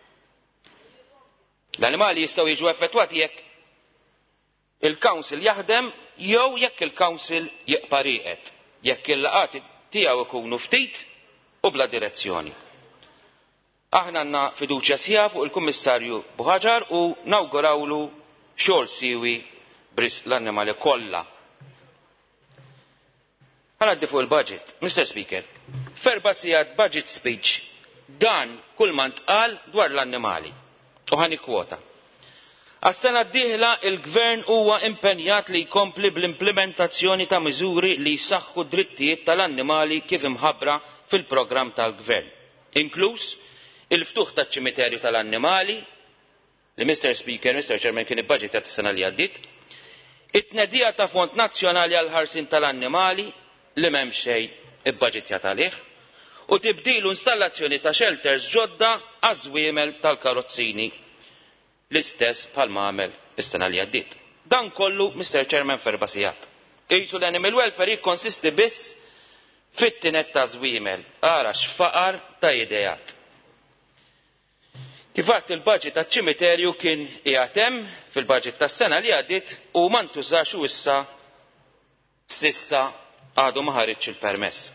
Speaker 5: L-annimali jistgħu jiġu effettwati jekk il-Council jaħdem jew jekk il-Council jiqpa' rieqed, jekk il-laqgħat tiegħu ikunu ftit u bla direzzjoni. Aħna għandna fiduċja sħiħa fuq il-Kummissarju Buħaġar u nawgurawlu xogħol siewi bris l-annimali kollha. Ħanaddi fuq il-budget, Mister Speaker. Ferba' sigħat budget speech dan kull ma ntqal dwar l-annimali. U ħanikwota. Għas-sena d-dieħla il-Gvern huwa impenjat li jkompli bl-implementazzjoni ta' miżuri li jsaħħu d-drittijiet tal-annimali kif imħabbra fil-programm tal-Gvern, inkluż il-ftuħ taċ-ċimiterju tal-annimali li Mister Speaker, Mister Chairman kien ibbaġitat is-sena li għaddiet, it-tnedija ta' Fond Nazzjonali għal ħarsien tal-annimali li m'hemm xejn ibbaġitjat għalih u tibdil u installazzjoni ta' shelters ġodda għaż-żwiemel tal-karozzini l-istess bħalma għamel is-sena li għaddiet. Dan kollu, Mister Chairman, ferba' sigħat. Qisu l-Animal Welfare jikkonsisti biss fit-tinet ta' żwiemel, ara x'faqar ta' ideat. Kif għadt il-budget taċ-ċimiterju kien qiegħed hemm fil-budget tas-sena li għaddiet u ma ntużax u issa s'issa għadu ma ħareġx il-permess.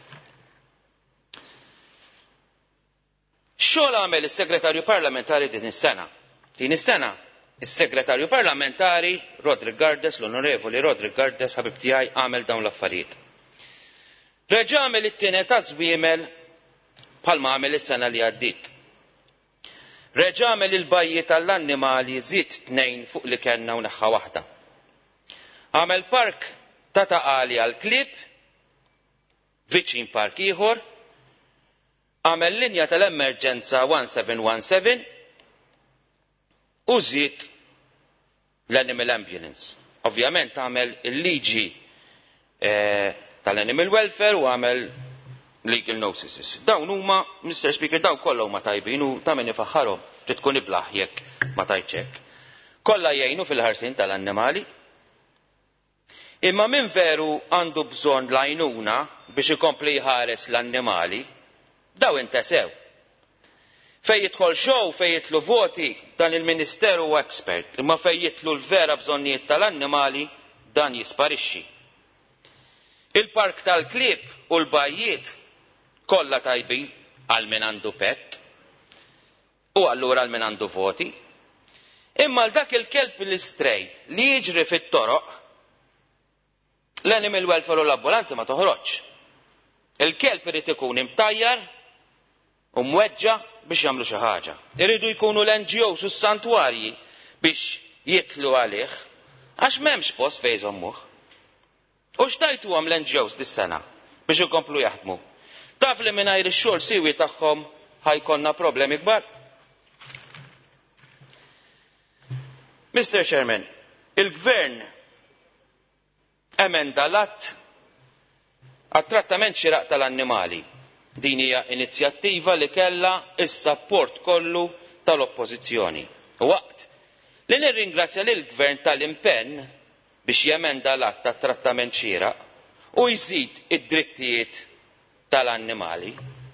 Speaker 5: X'xogħol għamel is-Segretarju Parlamentari din is-sena? Din is-sena is-Segretarju Parlamentari Rodrik Gardes, l-Onorevoli Rodrik Gardes, ħabib tiegħi għamel dawn l-affarijiet. Reġa' għamel it-tieni ta' żwiemel bħalma għamel is-sena li għaddiet. Reġa' għamel il-bajji tal-annimali żied tnejn fuq li kellna u neħħa waħda. Għamel park ta' taqali għall-klieb viċin park ieħor, għamel linja tal-emerġenza one seven one seven u żied l-Animal Ambulance. Ovvjament għamel il-liġi eh, tal-Animal Welfare u għamel legal notices. Dawn huma, Mister Speaker, dawn kollha huma tajbin u ta' min ifaħħarhom trid tkun iblaħ jekk ma tajtx hekk. kollha jgħinu fil-ħarsien tal-annimali. Imma min veru għandu bżonn l-għajnuna biex ikompli jħares l-annimali, daw intesew. Fejn jidħol show, fejn jitlu voti, dan il-Ministeru huwa expert, imma fejn jitlu l-vera bżonnijiet tal-annimali, dan jisparixxi. Il-park tal-klieb u l-bajjiet kollha tajbin għal min għandu pett u allura għal min għandu voti. Imma l dak il-kelb l-istrej li jiġri fit-toroq, l-animal welfare u l-ambulanza ma toħroġ. Il-kelb irid ikun imtajjar u mweġġa biex jagħmlu xi ħaġa. Iridu jkunu l-N G Os u s-santwarji biex jitlu għalih għax m'hemmx post fejn jżommuh. U x'tajtuhom l-N G Os dis-sena biex ikomplu jaħdmu. Taf li mingħajr ix-xogħol siwi tagħhom ħajkonna problemi kbar. Mister Chairman, il-Gvern emenda l-att għat-trattament xieraq tal-annimali. Din hija inizjattiva li kellha is-sapport kollu tal-Oppożizzjoni. Waqt li nirringrazzja lil Gvern tal-impenn biex jemenda l-att tat-trattament xieraq u jżid id-drittijiet tal-annimali.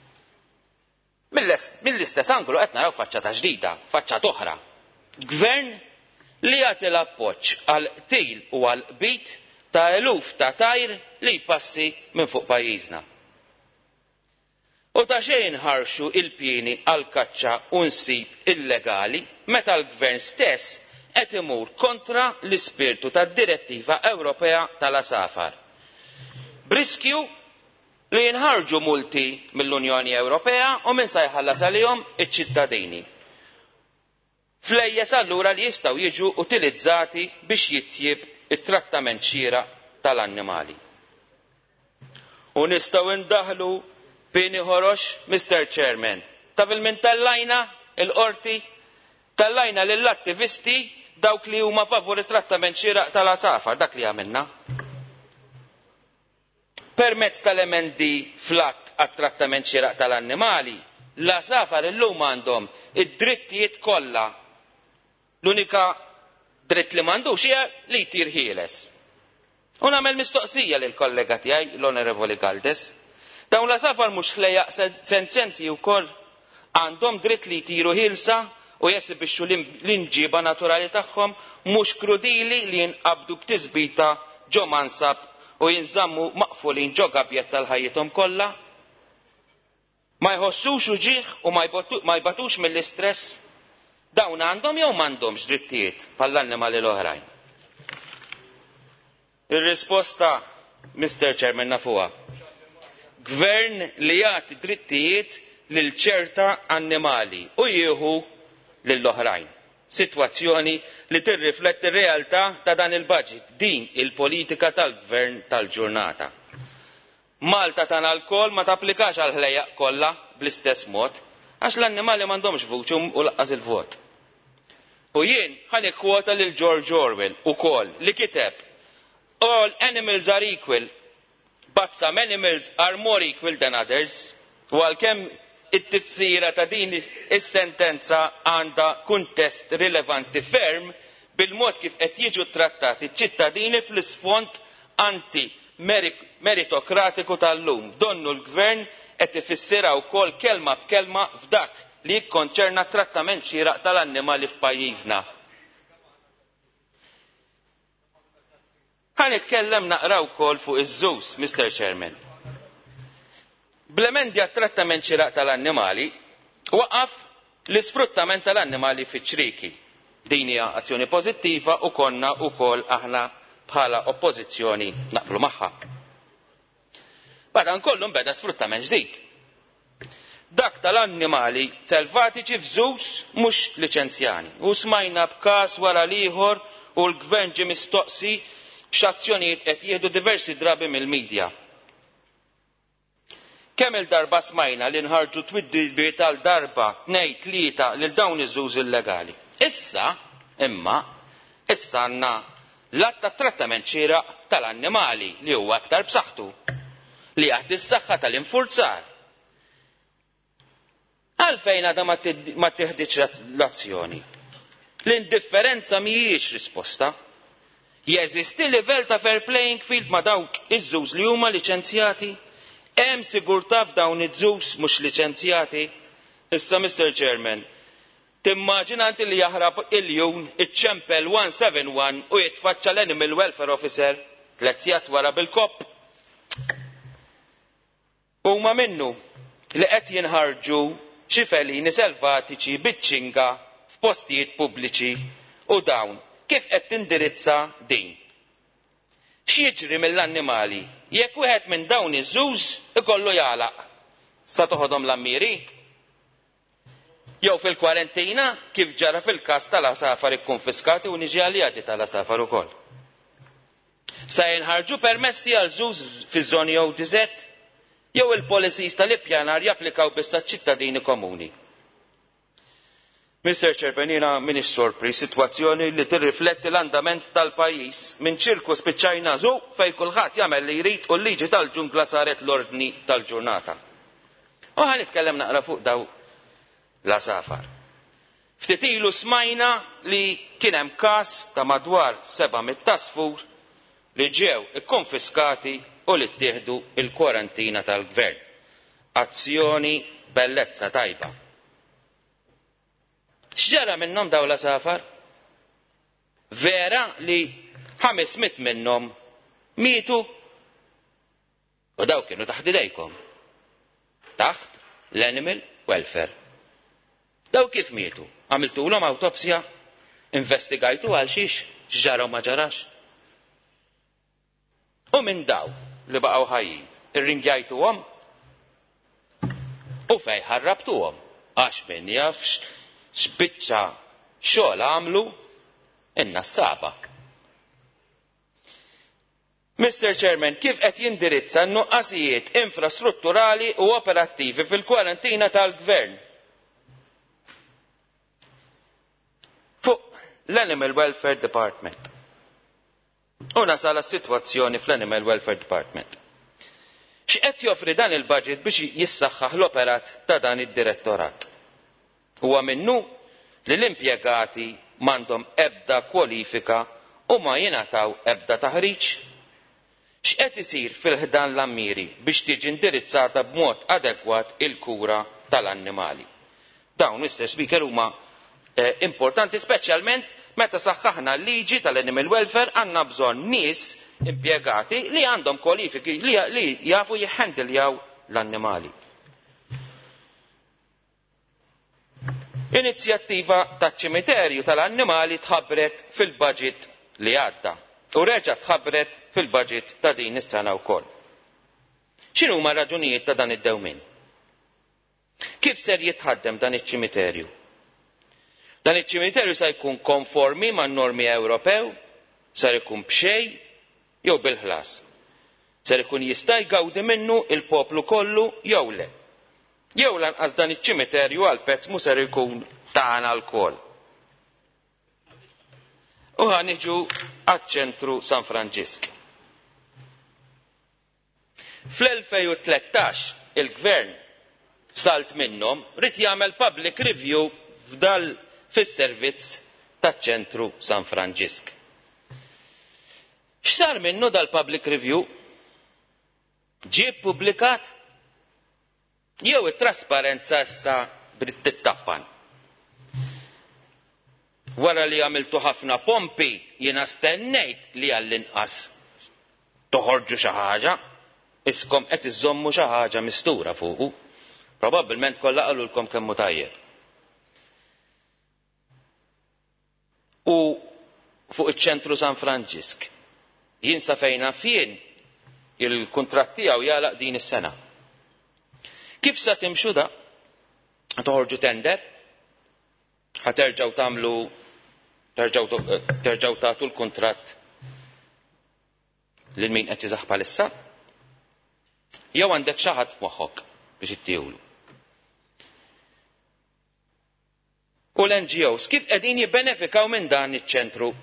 Speaker 5: Mill-istess angolu qed naraw faċċata ġdida, faċċata oħra. Gvern li jagħti l-appoġġ għal til u għal qbit ta' eluf ta' tajr li jpassi minn fuq pajjiżna. U ta' xejn ħarxu il-pieni għal kaċċa u nsib illegali meta l-Gvern stess qed imur kontra l-ispirtu tad-Direttiva Ewropea tal-Asafar. Briskju li jinħarġu multi mill-Unjoni Ewropea u min se jħallas għalihom iċ-ċittadini. Flejjes allura li jistgħu jiġu utilizzati biex jitjieb it-trattament xieraq tal-annimali. U nistgħu ndaħlu pieni ħorox, Mister Chairman. Taf il-min tellajna il-qorti, tellajna lill-attivisti dawk li huma favur it-trattament xieraq tal-Asafar, dak li għamilna. Permezz tal-emendi fl-att għat-trattament xieraq tal-annimali, l-Asafar illum għandhom id-drittijiet kollha. L-unika dritt li m'għandux hija li jtir ħieles. U nagħmel mistoqsija lil kollega tiegħi l-Onorevoli Galdes. Dawn l-Asafar mhux ħlejjaq senzenti wkoll għandhom dritt li jtiru ħielsa u jesibixxu l-imġiba naturali tagħhom mhux krudili li jinqabdu b'tisbita ġo mansab u jinżammu maqfulin ġo gabjet tal-ħajjithom kollha. Ma jħossux uġigħ u ma jbatux mill-istress. Dawn għandhom jew m'għandhomx drittijiet bħall-annimali l-oħrajn. Ir-risposta, Mister Chairman, nafuha. Gvern li jagħti drittijiet lil ċerta annimali u jieħu lill-oħrajn. Sitwazzjoni li tirrifletti r-realtà ta' dan il-budget, din il-politika tal-Gvern tal-ġurnata. Malta tagħna l-kol ma tapplikax għal ħlejjaq kollha bl-istess mod għax l-annimali m'għandhomx vuċi u laqqas il-vot. U jien ħani kwota lil George Orwell ukoll li kiteb all animals are equal, but some animals are more equal than others. U għalkemm it-tifsira ta' din is-sentenza għandha kuntest rilevanti ferm bil-mod kif qed jiġu trattati ċ-ċittadini fl-isfond anti meritokratiku tal-lum. Donnu l-Gvern qed ifissira wkoll kelma b'kelma f'dak li jikkonċerna trattament xieraq tal-annimali f'pajjiżna. Ħa nitkellem naqra wkoll fuq iż-żus, Mister Chairman. Bl-emendi għat-trattament xieraq tal-annimali waqaf l-isfruttament tal-annimali fiċ-ċriki. Din hija azzjoni pożittiva u konna wkoll aħna bħala oppożizzjoni naqblu magħha. Bada nkollu nbeda sfruttament ġdid. Dak tal-annimali selvatiċi f'żus mhux liċenzjani. U smajna b'każ wara l-ieħor u l-Gvern ġie mistoqsi b'x'azzjonijiet qed jieħdu diversi drabi mill-medja. Kemm il-darba smajna li nħarġu twiddibi tal-darba tnejn tlieta lil dawn iż-żuż illegali. Issa, imma, issa għandna l-att tat-trattament xieraq tal-annimali li huwa aktar b'saħħtu li għad is-saħħa tal-infurzar. Għalfejn għadha ma tieħdiġ l-azzjoni. L-indifferenza mhijiex risposta. Jeżisti livell ta' fair playing field ma' dawk iż-żuż li huma liċenzjati? Hemm sigurtà f'dawn iż-żuż mhux liċenzjati? Issa, Mister Chairman, timmaġina inti li jaħrab iljun iċċempel one seven one u jitfaċċa l-Animal Welfare Officer tliet sigħat wara bil-kopp? Huma minnu li qed jinħarġu xi felini selvatiċi biċ-ċinga f'postijiet pubbliċi u dawn kif qed tindirizza din? X'jiġri mill-annimali jekk wieħed minn dawn iż-żuż ikollu jagħlaq? Sa toħodhom l-ammiri? Jew fil-kwarentina kif ġara fil-każ tal-asafar ikkonfiskati u niġjaliyati tal-asafar ukoll. Sa jinħarġu permessi għal żuż fiż-żoni O D Z jew il-policies tal-ippjanar japplikaw biss għaċ-ċittadini komuni. Mister Chairman, jiena m'iniex sorpris sitwazzjoni li tirrifletti l-andament tal-pajjiż minn ċirku spiċċajna żu fejn kulħadd jagħmel li jrid u l-liġi tal-ġungla saret l-ordni tal-ġurnata. U ħa nitkellem naqra fuq daw l-asafar. Ftit ilu smajna li kien hemm każ ta' madwar seba' mit tasfur li ġew ikkonfiskati u li ttieħdu il-kwarantina tal-gvern. Azzjoni bellezza tajba. X'ġara minnhom dawn l-asafar? Vera li ħamesmit minnhom mietu u daw kienu taħt idejkom. Taħt l-Animal Welfare. Daw kif mietu? Għamiltulhom awtopsja? Investigajtu għal xiex? X'ġara u ma ġarax? U minn daw li baqgħu ħajjin, irringjajtuhom? U fejn ħarrabtuhom? Għax min jaf x'biċċa xogħol għamlu in-nassaba. Mister Chairman, kif qed jindirizza n-nuqqasijiet infrastrutturali u operattivi fil-kwarantina tal-Gvern? Fuq l-Animal Welfare Department. U nasal s-sitwazzjoni fl-Animal Welfare Department. X'qed joffri dan il-budget biex jissaħħaħ l-operat ta' dan id-direttorat? Huwa minnu li l-impjegati m'għandhom ebda kwalifika u ma jingħataw ebda taħriġ? X'qed isir fil-ħdan l-ammiri biex tiġi indirizzata b'mod adegwat il-kura tal-annimali? Dawn, Mister Speaker, huma eh, importanti speċjalment meta saħħaħna l-liġi tal-Animal Welfare għandna bżonn nies impjegati li għandhom kwalifiki li, li jafu jħendiljaw l-annimali. Inizjattiva taċ-ċimiterju tal-annimali tħabbret fil-budget li għadda u reġa' tħabbret fil-budget ta' din is-sena wkoll. X'inhuma raġunijiet ta' dan id-dewmien? Kif ser jitħaddem dan iċ-ċimiterju? Dan iċ-ċimiterju se jkun konformi man-normi Ewropew, ser ikun b'xejn jew bil-ħlas. Ser ikun jista' jgawdi minnu il-poplu kollu jew le. Jew lanqas dan iċ-ċimiterju għal pezz mhu ser ikun tagħna lkoll. U ħa niġu għaċ-ċentru San Franġisk. Fl-elfejn u tlettax il-Gvern salt minnhom rid jagħmel public review f'dal fis-servizz taċ-ċentru San Franġisk. X'sar minnu dal-public review? Ġie ppubblikat? Jew it-trasparenza issa brid tittappan. Wara li għamiltu ħafna pompi jiena stennejt li għall-inqas toħorġu xi ħaġa, iskom qed iżommu xi ħaġa mistura fuqu. Probabbilment kollha qalulkom kemm hu tajjeb. U fuq iċ-ċentru San Franġisk jinsa fejna fien il-kuntratt tiegħu jagħlaq din is-sena. Kif sa timxu da? Toħorġu tender? Ħaterġgħu tagħmlu terġgħu tagħtu l-kuntratt lil min qed jiżaħ bħalissa? Jew għandek xi ħadd f'moħħok biex ittieħlu. U l-N G Os kif qegħdin jibbenefikaw minn dan iċ-ċentru?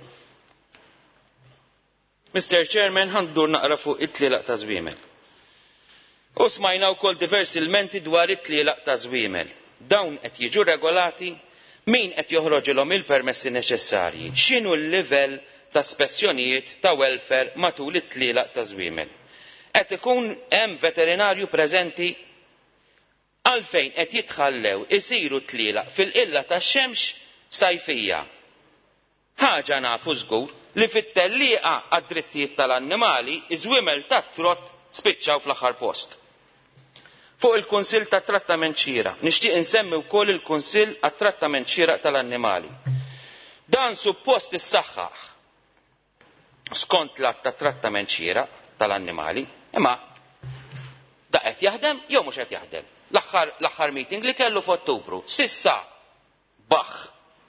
Speaker 5: Mister Chairman, ħandur naqra fuq it-tlielaq ta' żwiemel. U smajna wkoll diversi ilmenti dwar it-tlielaq ta' żwiemel. Dawn qed jiġu regolati min qed joħroġilhom il-permessi neċessarji, x'inhu l-livell ta' spezzjonijiet ta' welfare matul it-tlielaq ta' żwiemel. Qed ikun hemm veterinarju preżenti għalfejn qed jitħallew isiru tlielaq fil-qilla tax-xemx sajfija. Ħaġa nafu żgur li fit-tellieqa għad-drittijiet tal-annimali iż-żwiemel tat-trott spiċċaw fl-aħħar post. Fuq il-Kunsill tat-Trattament Xieraq, nixtieq insemmi wkoll il-Kunsill għat-Trattament Xieraq tal-Annimali. Dan suppost issaħħaħ skont l-att tat-Trattament Xieraq tal-Annimali, imma da qed jaħdem jew mhux qed jaħdem. L-aħħar l-aħħar meeting li kellu f'Ottubru, sissa baħ.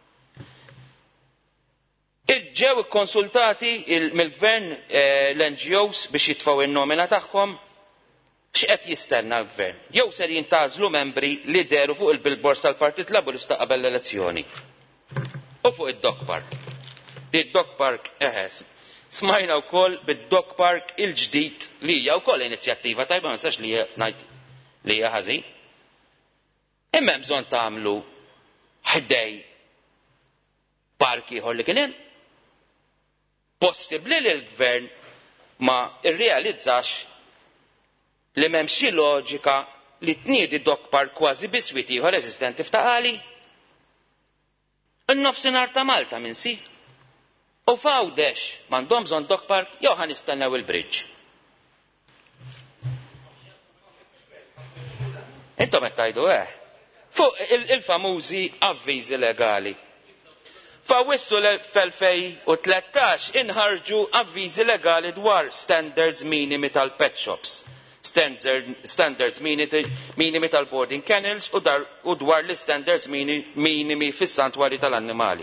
Speaker 5: Ġew ikkonsultati mill-Gvern l-N G Os biex jitfgħu in-nomina tagħhom. X'qed jistenna l-Gvern? Jew ser jintażlu membri li deru fuq il-billboards tal-Partit Laburista qabel l-elezzjoni. U fuq id-Dog Park. Id-Dog Park eħes. Smajna wkoll bid-Dog Park il-ġdid li hija wkoll inizjattiva tajba ma nistax li ngħid li hija ħażin. Imma hemm bżonn tagħmlu ħdej park ieħor li kien hemm. Possibbli li l-Gvern ma irrealizzax li m'hemm xi loġika li tniedi dog park kważi biswit ieħor eżistenti f'Taqali. In-nofsinhar ta' Malta minn si. U f'Għawdex m'għandhom bżonn dog park jew ħanistennew il-bridge. Intom qed tgħidu eh. Fuq il-famużi avviżi legali. F'Awwissu fl-elfejn u tlettax inħarġu avviżi legali dwar standards minimi tal-pet shops, standards minimi tal-boarding kennels u dwar l-standards minimi fis-santwari tal-annimali.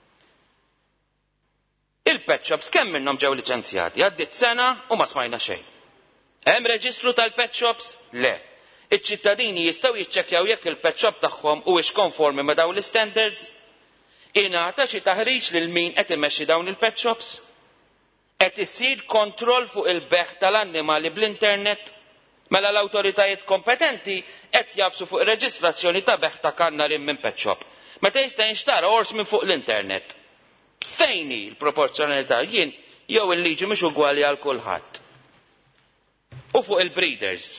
Speaker 5: Il-pet shops kemm minnhom ġew liċenzjati? Għaddiet sena u ma smajna xejn. Hemm reġistru tal-pet shops? Le. Iċ-ċittadini jistgħu jiċċekkjaw jekk il-pet shop tagħhom huwiex konformi ma' dawn l-standards? Ingħata xi taħriġ lil min qed imexxi dawn il-pet shops? Qed isir kontroll fuq il-beħ tal-annimali bl-internet? Mela l-awtoritajiet kompetenti qed jafsu fuq ir-reġistrazzjoni ta' beħ ta' kannarin minn pet shop. Meta jista' jinxtara ors minn fuq l-internet. Fejn hi l-proporzjonalità jien jew il-liġi mhux ugwali għal kulħadd. U fuq il-breeders.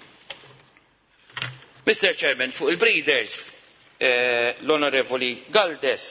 Speaker 5: Mister Chairman, fuq il-breeders, eh, l-Onorevoli Galdes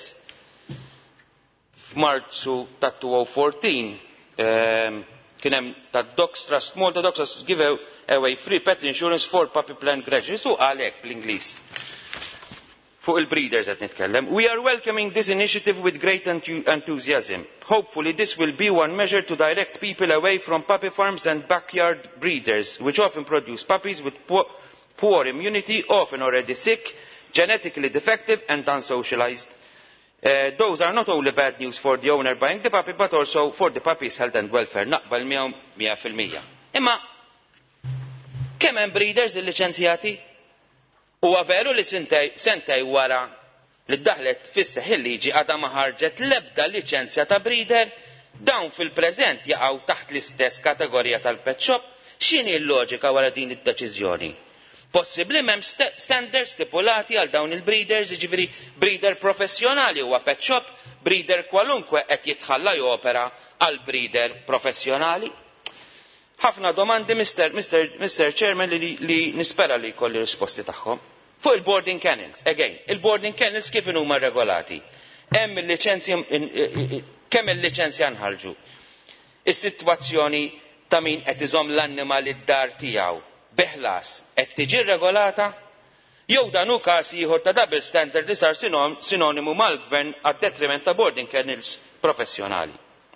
Speaker 5: f'Marzu ta' twenty fourteen eh, kien hemm ta' Dogs Trust Malta Dogs Trust give away free pet insurance for puppy plant graduates u għalhekk bl-Ingliż. Fuq il-breeders qed nitkellem. We are welcoming this initiative with great enthusiasm. Hopefully this will be one measure to direct people away from puppy farms and backyard breeders, which often produce puppies with poor, poor immunity, often already sick, genetically defective and unsocialized. Uh, those are not only bad news for the owner buying the puppy, but also for the puppy's health and welfare. Naqbal miegħu mija fil-mija. Imma kemm hemm breeders illiċenzjati? Huwa veru li sentej wara li ddaħlet fis-seħħ il-liġi għadha ma ħarġet l-ebda liċenzja ta' breeder, dawn fil-preżent jaqgħu taħt l-istess kategorija tal-pet shop. X'inhi l-loġika wara din id-deċiżjoni? Possibbli m'hemm standards stipulati għal dawn il-breeders, jiġifieri breeder professjonali huwa pet shop, breeder kwalunkwe qed jitħalla jopera għal breeder professjonali? Ħafna domandi, Mister Mister Chairman, li, li nispera li jkolli risposti tagħhom. Fuq il-boarding kennels, again, il-boarding kennels kif huma regolati? Hemm il-liċenzja kemm il-liċenzja nħarġu? Is-sitwazzjoni ta' min qed iżomm l-annimali d-dar tiegħu beħlas qed tiġi regolata? Jew dan hu każ ieħor ta' double standard li sar sinonimu mal-gvern għad-detriment ta' boarding kennels professjonali.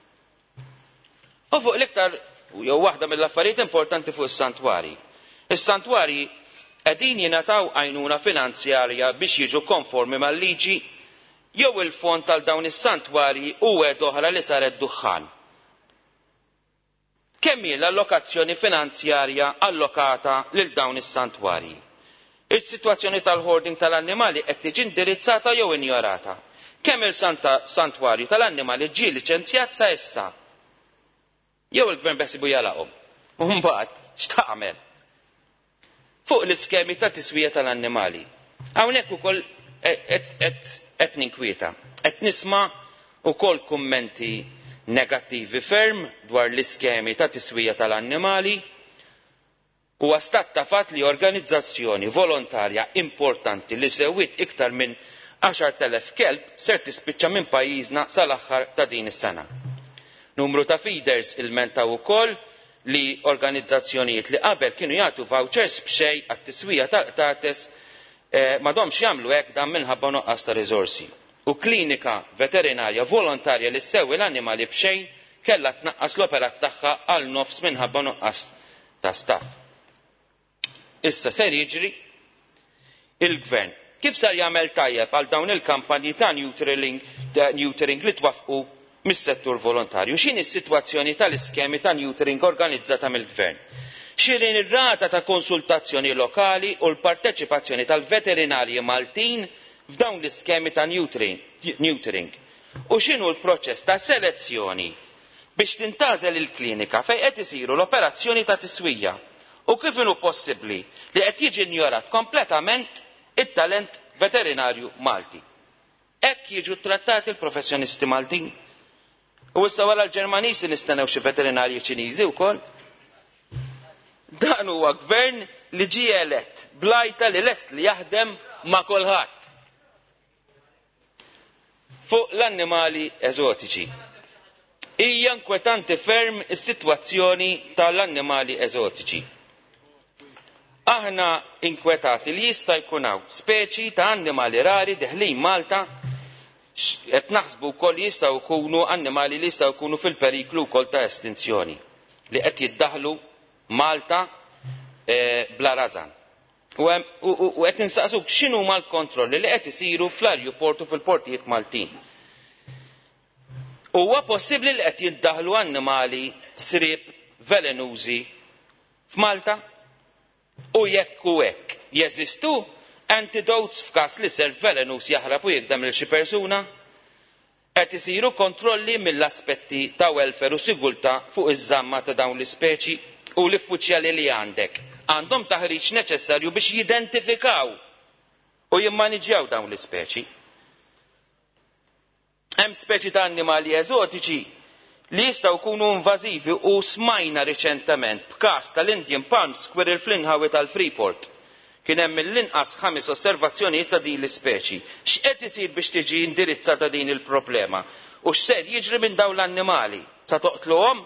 Speaker 5: U fuq l-iktar jew waħda mill-affarijiet importanti fuq is-santwari. Is-santwari qegħdin jingħataw għajnuna finanzjarja biex jiġu konformi mal-liġi jew il-fond tal dawn is-santwari u għed oħra li saret duħħan. Kemm hi l-allokazzjoni finanzjarja allokata lil dawn is-santwari? Is-sitwazzjoni tal-hoarding tal-annimali qed tiġi indirizzata jew injorata? Kemm il-santwarju tal-annimali ġie liċenzjat sa issa? Jew il-gvern beħsibu jalaqhom. U mbagħad x'tagħmel? Fuq l-iskemi ta' tiswija tal-annimali. Hawnhekk ukoll qed qed ninkwieta. Qed nisma' ukoll kummenti negattivi ferm dwar l-iskemi ta' tiswija tal-annimali huwa stat ta' fatt li organizzazzjoni volontarja importanti li sewwit iktar minn għaxar elef kelb ser tispiċċa minn pajjiżna sal-aħħar ta' din is-sena. Numru ta' feeders ilmentaw ukoll li organizzazzjonijiet li qabel kienu jagħtu vouchers b'xejn għat-tiswija tal-qtates m'għadhomx jagħmlu hekk dan minħabba nuqqas ta' riżorsi. U klinika veterinarja volontarja li ssewwi l-annimali b'xejn kellha tnaqqas l-operat tagħha għal nofs minħabba nuqqas ta' staff. Issa ser jiġri il-gvern kif sar jagħmel tajjeb għal dawn il-kampanji ta' neutering li twaffqu mis-settur volontarju. X'inhi s-sitwazzjoni tal-iskemi ta' neutering organizzata mill-gvern? X'inhi ir-rata ta' konsultazzjoni lokali u l-parteċipazzjoni tal-veterinarji Maltin f'dawn l-iskemi ta' neutering? U x'inhu l-proċess ta' selezzjoni biex tintgħażel il-klinika fejn qed isiru l-operazzjoni ta' tiswija? U kif inhu possibbli li qed jiġi injorat kompletament it-talent veterinarju Malti? Hekk jiġu trattati l-professjonisti Maltin? U issa wara l-Ġermaniżi nistennew xi veterinarji Ċiniżi wkoll? Dan huwa gvern li ġie elett blajta li lest li jaħdem ma' kulħadd fuq l-annimali eżotiċi. Hija inkwetanti ferm is-sitwazzjoni tal-annimali eżotiċi. Aħna inkwetati li jista' jkun hawn speċi ta' annimali rari deħlin Malta qed naħsbu wkoll jistgħu jkunu annimali li jistgħu jkunu fil-periklu wkoll ta' estinzjoni li qed jiddaħħlu Malta bla rażan. U qed insaqsuk x'inhuma l-kontrolli li qed isiru fl-ajruport u fil-portijiet Maltin. Huwa possibbli li qed jiddaħħlu annimali sriep velenużi f'Malta? U jekk u hekk jeżistu antidotes f'każ li ser velenus jaħrab u jikdem lil xi persuna? Qed isiru kontrolli mill-aspetti ta' welfare u sigurtà fuq iż-żamma ta' dawn l-ispeċi u l-uffiċjali li għandek għandhom taħriġ neċessarju biex jidentifikaw u jimmaniġjaw dawn l-ispeċi. Hemm speċi ta' annimali eżotiċi li jistgħu jkunu invażivi u smajna riċentement b'każ tal-Indian Palm Squirrel fl-inħawi tal-Freeport. Kien hemm mill-inqas ħames osservazzjonijiet ta' din l-ispeċi. X'qed isir biex tiġi indirizzata din il-problema? U x'ser jiġri minn dawn l-annimali? Sa toqtluhom?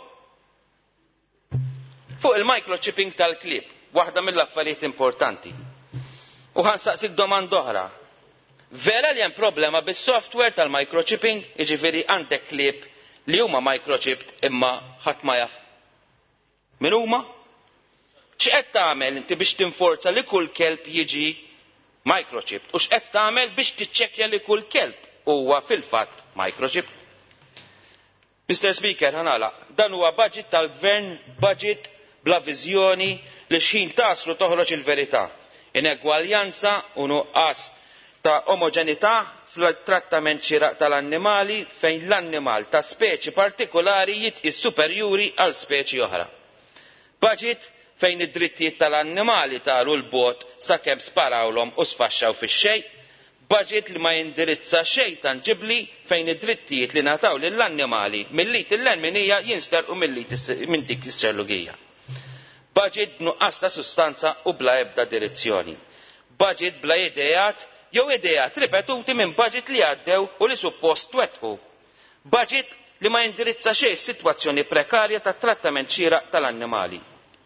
Speaker 5: Fuq il-microchipping tal-klieb, waħda mill-affarijiet importanti. U ħansaqsik domanda oħra. Vera li hemm problema bis-software tal-microchipping, jiġifieri għandek klieb li huma microchipped imma ħadd ma jaf min huma? X'qed tagħmel inti biex tinforza li kull kelb jiġi microchipped u x'qed tagħmel biex tiċċekkja li kull kelb huwa fil-fatt microchipped? Mister Speaker, ħanala, dan huwa budget tal-gvern, budget bla viżjoni li x'ħin taslu toħroġ il-verità. Inegwaljanza u nuqqas ta' omoġenità fl-trattament xieraq tal-annimali fejn l-annimal ta' speċi partikolari jitqis superjuri għal speċi oħra. Budget fejn id-drittijiet tal-annimali taru l-bot sakemm sparawlhom u sfaxxaw fix-xejn. Budget li ma jindirizza xejn tanġibli fejn id-drittijiet li nataw lill-annimali mill-lit il-lenminija jinsterqu minn dik is-serlugija. Budget nuqqas ta' sustanza u bla ebda direzzjoni. Budget bla idejat jew idejat ripetuti minn budget li għaddew u li suppost twettqu. Budget li ma jindirizza xejn is-sitwazzjoni prekarja tat trattament xieraq tal-annimali.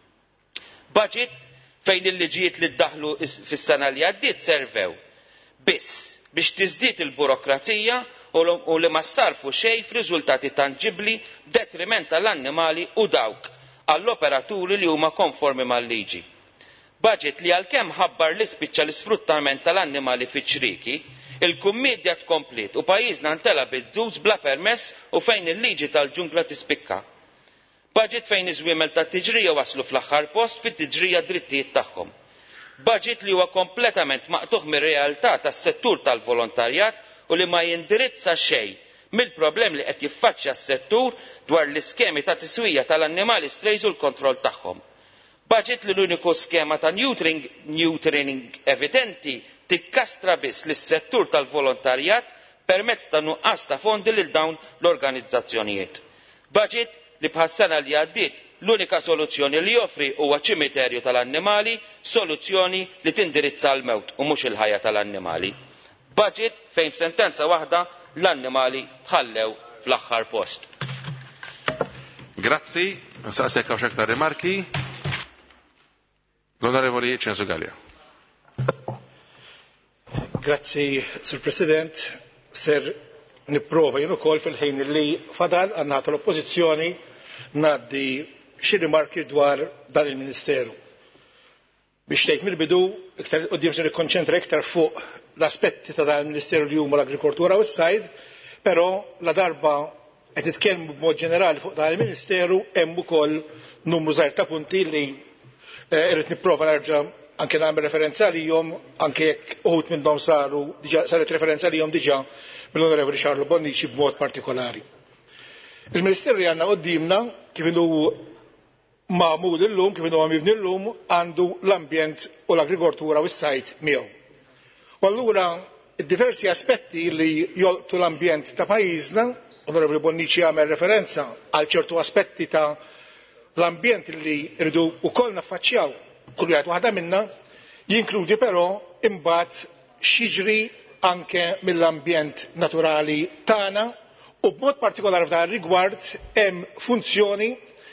Speaker 5: Budget fejn il-liġijiet li ddaħlu fis-sena li għaddiet servew biss biex tiżdied il-burokrazija u li ma sarfu xejn f'riżultati tanġibbli b'detriment tal-annimali u dawk għall-operaturi li huma konformi mal-liġi. Budget li għalkemm ħabbar li spiċċa l-isfruttament tal-annimali fiċ-ċriki, il-kummedja tkomplet u pajjiżna ntela bid-dus bla permess u fejn il-liġi tal-ġungla tispikka. Budget fejn iż-żwiemel tat-tiġrija waslu fl-aħħar post fit-tiġrija drittijiet tagħhom. Budget li huwa kompletament maqtuħ mir-realtà tas-settur tal-volontarjat u li ma jindirizza xejn mill-problemi li qed jiffaċċja s-settur dwar l-iskemi ta' tiswija tal-annimali strejż u l-kontroll tagħhom. Budget li l-uniku skema ta' neutering, neutering evidenti tikkastra biss lis-settur tal-volontarjat permezz ta' nuqqas ta' fondi lil dawn l-organizzazzjonijiet. Budget li bħas-sena li għaddiet l-unika soluzzjoni li joffri huwa ċimiterju tal-annimali, soluzzjoni li tindirizza l-mewt u mhux il-ħajja tal-annimali. Budget fejn f'sentenza waħda l-annimali tħallew fl-aħħar post.
Speaker 6: Grazzi, nsaqsek hawn x'aktar rimarki. L-Onorevoli Censu Gallia.
Speaker 1: Grazzi, Sur President. Ser nipprova jien ukoll fil-ħin li fadal għandna l-Oppożizzjoni ngħaddi xi rimarki dwar dan il-Ministeru. Biex ngħid mill-bidu iktar quddiem se nikkonċentra iktar fuq l-aspetti ta' dan il-Ministeru li huma l-Agrikoltura u s-Sajd, però la darba qed nitkellmu b'mod ġenerali fuq dan il-Ministeru hemm ukoll numru żgħar ta' punti li irrid nipprova nerġa' anke nagħmel referenza għalihom anke jekk uħud minnhom saru diġà saret referenza għalihom diġà mill-Onorevoli Charlo Bonnici b'mod partikolari. Il-Ministeru li għandna qudiemna kif inhu magħmul illum, kif inhu mibni llum għandu l-ambjent u l-agrikoltura u s-sajd miegħu. U allura id-diversi aspetti li jolqtu l-ambjent ta' pajjiżna, Onorevoli Bonnici għamel referenza għal ċertu aspetti ta' l-ambjent li rridu wkoll naffaċċjaw kull wieħed waħda minnha, jinkludi però imbagħad xiġri anke mill-ambjent naturali tagħna u b'mod partikolari f'dan rigward hemm funzjoni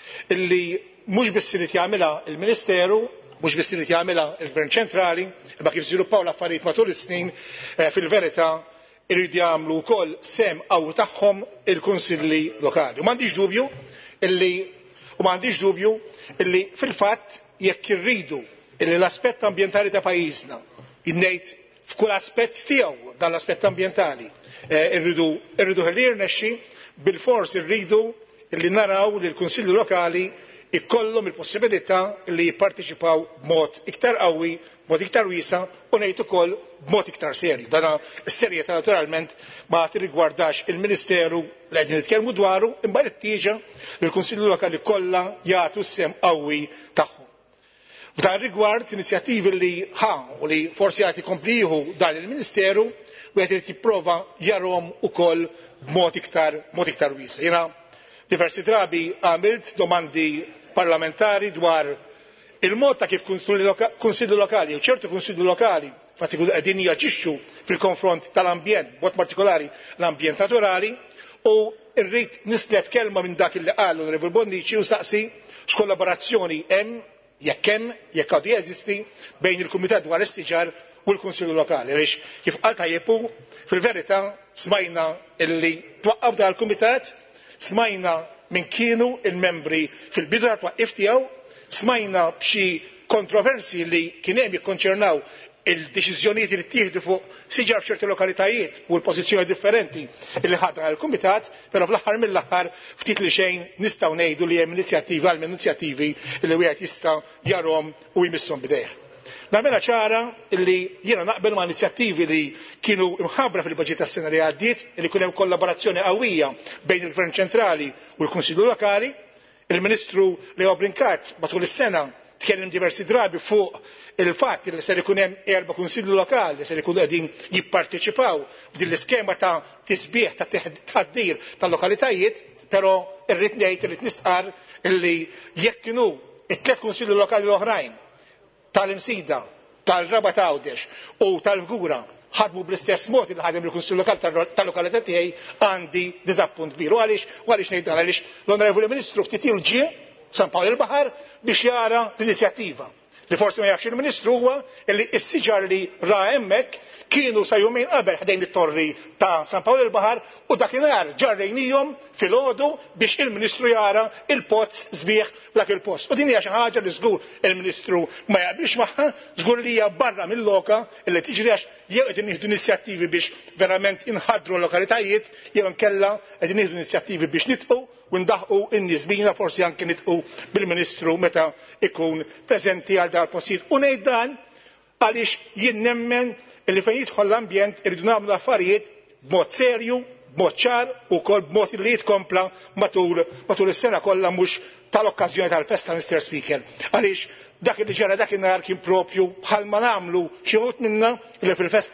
Speaker 1: li mhux biss irid jagħmilha il-Ministeru, mhux biss irid jagħmilha il-Gvern ċentrali, imma kif żviluppaw l-affarijiet matul is-snin fil-verità irid jagħmlu wkoll sem qawwi tagħhom il-kunsilli lokali. U m'għandix dubju illi u m'għandix dubju illi fil-fatt jekk irridu illi l-aspett ambjentali ta' pajjiżna ngħid f'kull aspett tiegħu dan l-aspett ambjentali irridu irridu ħelli jirnexxi bil-fors irridu illi naraw li l-kunsilli lokali ikollhom il-possibilità li jipparteċipaw b'mod iktar qawwi, b'mod iktar wiesa' u ngħid ukoll b'mod iktar serju. Dan is-serjetà naturalment ma tirrigwardax il-Ministeru li qegħdin nitkellmu dwaru imma qed tieġa li l-kunsilli lokali kollha jagħtu s-sem qawwi tagħhom. F'dan rigward inizjattivi li ħa u li forsi qed ikompli jieħu dan il-Ministeru wieħed irid jipprova jarhom ukoll b'mod iktar mod iktar wiesa'. Jiena diversi drabi għamilt domandi parlamentari dwar il-mod ta' kif kunsilli lokali u ċertu kunsilli lokali fatti qegħdin jaġixxu fil-konfront tal-ambjent, b'mod partikolari l-ambjent naturali, u rrid nislet kelma minn dak li qal l-Onorevoli Bonnici u saqsi x'kollaborazzjoni hemm jekk hemm jekk għadu jeżisti bejn il-Kumitat dwar is-Siġar u l-Kunsilli Lokali. Għaliex kif qal tajjebu fil-verità smajna illi twaqqaf dan il-Kumitat, smajna min kienu il-membri fil-bidu ta' twaqqif tiegħu, smajna b'xi kontroversi li kien hemm jikkonċernaw il-deċiżjonijiet li ttieħdu fuq siġar f'ċerti lokalitajiet u l-pożizzjoni differenti li ħadha l-Kumitat, però fl-aħħar mill-aħħar ftit li xejn nistgħu ngħidu li hemm inizjattivi għal inizjattivi li wieħed jista' jarhom u jmisshom bidejh. Nagħmilha ċara li jiena naqbel ma' inizjattivi li kienu imħabbra fil-baġit tas-sena li għaddiet li kien hemm kollaborazzjoni qawwija bejn il-Gvern ċentrali u l-Kunsilli Lokali. Il-Ministru Leo Brincat matul is-sena tkellem diversi drabi fuq il-fatt li ser ikun hemm erba' kunsilli lokali li ser ikunu qegħdin jipparteċipaw f'din l-iskema ta' tisbieħ ta' tħaddir tal-lokalitajiet, però irrid ngħid irrid nistqar illi jekk kienu t-tliet kunsilli lokali l-oħrajn tal-Imsida, tal-Raba Tawdex u tal-Fgura ħadmu bl-istess mod li ħadem il-Kunsill Lokali tal-lokalità tiegħi għandi diżappunt kbir. U għaliex għaliex ngħid dan għaliex l-Onorevoli Ministru ftit ilu ġie San Pawl il-Baħar biex jara l-inizjattiva. Li forsi ma jafx il-Ministru huwa li s-siġar li ra hemmhekk kienu sa jumejn qabel ħdejn it-torri ta' San Pawl il-Baħar u dakinhar ġarrejnihom filgħodu biex il-Ministru jara il-pozz sbieħ dak il-post. U din hija xi ħaġa li żgur il-Ministru ma jaqbilx magħha, żgur li hija barra mill-loka illi tiġri għax jew qegħdin nieħdu inizjattivi biex verament inħaddru l-lokalitajiet jew inkella qegħdin nieħdu inizjattivi biex nitqu u ndaħqu n-nies bina forsi anke nitqu bil-Ministru meta ikun preżenti għal dan il-postijiet. U ngħid dan għaliex jien nemmen illi fejn jidħol l-ambjent irridu nagħmlu affarijiet b'mod serju, b'mod ċar u wkoll b'mod li jitkompla matul matul is-sena kollha mhux tal-okkażjoni tal-festa, Mister Speaker. Għaliex dak li ġara dakinhar kien propju bħalma nagħmlu xi wħud minnha li fil-festa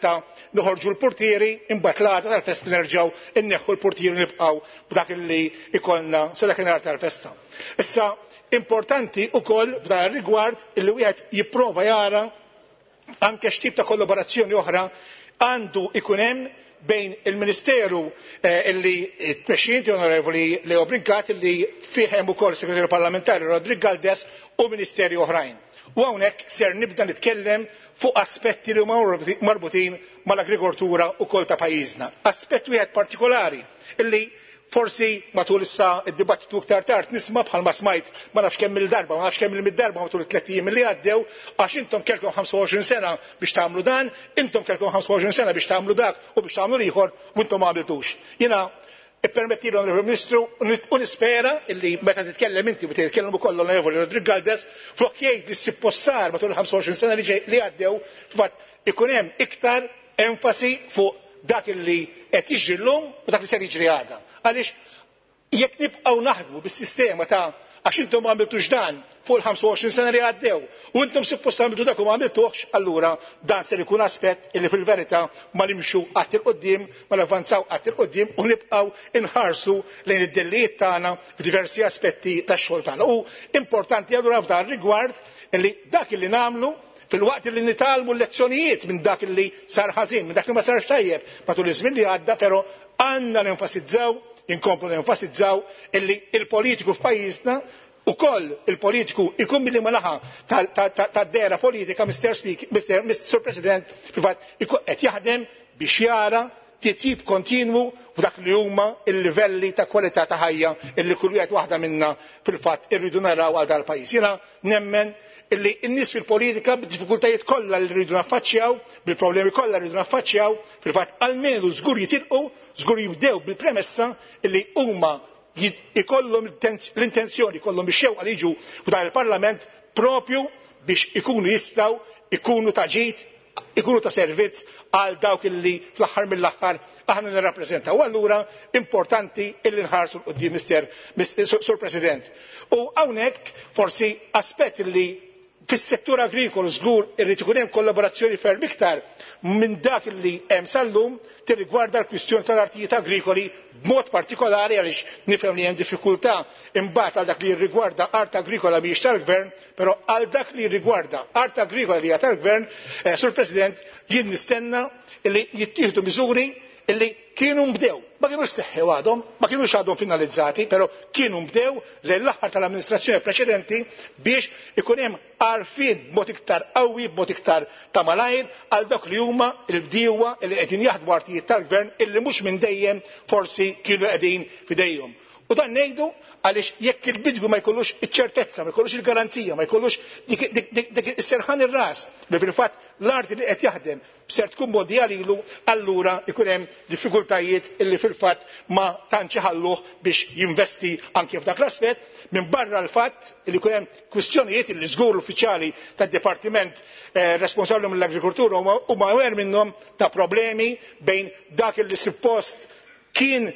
Speaker 1: noħorġu l-portieri imbagħad l-għada tal-festa nerġgħu inneħħu l-portieri nibqgħu b'dak li ikollna sa dakinhar tal-festa. Issa importanti wkoll f'dan ir-rigward illi wieħed jipprova jara anke x'tip ta' kollaborazzjoni oħra għandu ikun hemm bejn il-Ministeru illi t-Presidenti Onorevoli Leo Brincat illi fih hemm ukoll Segretarju Parlamentari Rodrigue Galdes u Ministeri oħrajn. U hawnhekk ser nibda nitkellem fuq aspetti li huma marbutin mal-agrikoltura wkoll ta' pajjiżna. Aspett wieħed partikolari illi forsi matul issa id-dibattitu iktar tard nisma' bħalma smajt ma nafx kemm il-darba, ma nafx kemm il-darba matul it-tliet ijiem li għaddew għax intom kellkom ħamsa u għoxrin sena biex tagħmlu dan, intom kellkom ħamsa u għoxrin sena biex tagħmlu dak u biex tagħmlu ieħor u intom ma għamiltux. Jiena ippermettilu Onorevoli Ministru u nispera illi meta titkellem inti meta titkellem ukoll Onorevoli Rodrigue Galdes flok jgħid li ssippossar matul il-ħamsa u għoxrin sena li għaddew f'fatt ikun hemm iktar enfasi fuq dak illi qed jiġri llum u dak li ser jiġri għada. Għaliex jekk nibqgħu naħdmu bis-sistema ta' għax intom ma għamiltux dan fuq il-ħamsa u għoxrin sena li għaddew u intom suppost għamiltu dak u ma għamiltuhx, allura dan ser ikun aspett illi fil-verità ma nimxu qatt il-qudiem, ma navvanzaw qatt il-qudiem u nibqgħu inħarsu lejn id-dellijiet tagħna f'diversi aspetti tax-xogħol tagħna. U importanti allura f'dan rigward illi dak illi nagħmlu fil-waqt li nitalmu l-lezzjonijiet minn dak li sar ħażin, minn dak li ma sarx tajjeb matul iż-żmien li għadda, però għandna nenfasizzaw, inkomplu nenfasizzaw illi il-politiku f'pajjiżna ukoll il-politiku ikun milli malaħa tad-dera politika, Mister Speaker, Mister Sur President, fil-fatt qed jaħdem biex jara titjib kontinwu f'dak li huma il-livelli ta' kwalità ta' ħajja illi kull wieħed waħda minna fil-fatt irridu naraw għal dal-pajjiż. Jiena nemmen illi n-nies fil-politika bid-diffikultajiet kollha li rridu naffaċċjaw, bil-problemi kollha rridu naffaċċjaw, fil-fatt almenu żgur jitilqu, żgur jibdew bil-premessa illi huma ikollhom l-intenzjoni, ikollhom ix-xewqa li jiġu f'dan il-Parlament propju biex ikunu jistgħu ikunu ta' ġid, ikunu ta' servizz għal dawk illi fl-aħħar mill-aħħar aħna nirrappreżentaw. U allura importanti illi nħarsu l-qudiem Mister Sur President. U hawnhekk forsi aspett illi fis-settur agrikolu żgur irrid ikun hemm kollaborazzjoni ferm iktar minn dak li hemm sal-lum tirrigwarda l-kwistjoni tal-artijiet agrikoli b'mod partikolari għaliex nifhem li hemm diffikultà imbagħad għal dak li jirrigwarda art agrikola mhijiex tal-Gvern, però għal dak li jirrigwarda art agrikola li hija tal-Gvern, Sur President, jien nistenna li jittieħdu miżuri illi kienu mbdew, ma kienux seħħew għadhom, ma kienux għadhom finalizzati, però kienu mbdew lejn l-aħħar tal-amministrazzjoni preċedenti biex ikun hemm għarfien b'mod iktar qawwi, b'mod iktar ta' malajr għal dak li huma l-bdiewa li qegħdin jaħdmu artijiet tal-Gvern illi mhux minn dejjem forsi kienu qegħdin f'idejhom. U dan ngħidu għaliex jekk il-bidwi ma jkollux iċ-ċertezza, ma jkollux il-garanzija, ma jkollux dik is-serħan ir-ras li fil-fatt l-art li qed jaħdem ser tkun modija lilu, allura ikun hemm diffikultajiet illi fil-fatt ma tantx iħalluh biex jinvesti anke f'dak l-aspett minn barra l-fatt li jkun hemm kwistjonijiet illi żgur l-uffiċjali tad-Dipartiment responsabbli mill-Agrikoltura huma aware minnhom ta' problemi bejn dak li suppost kien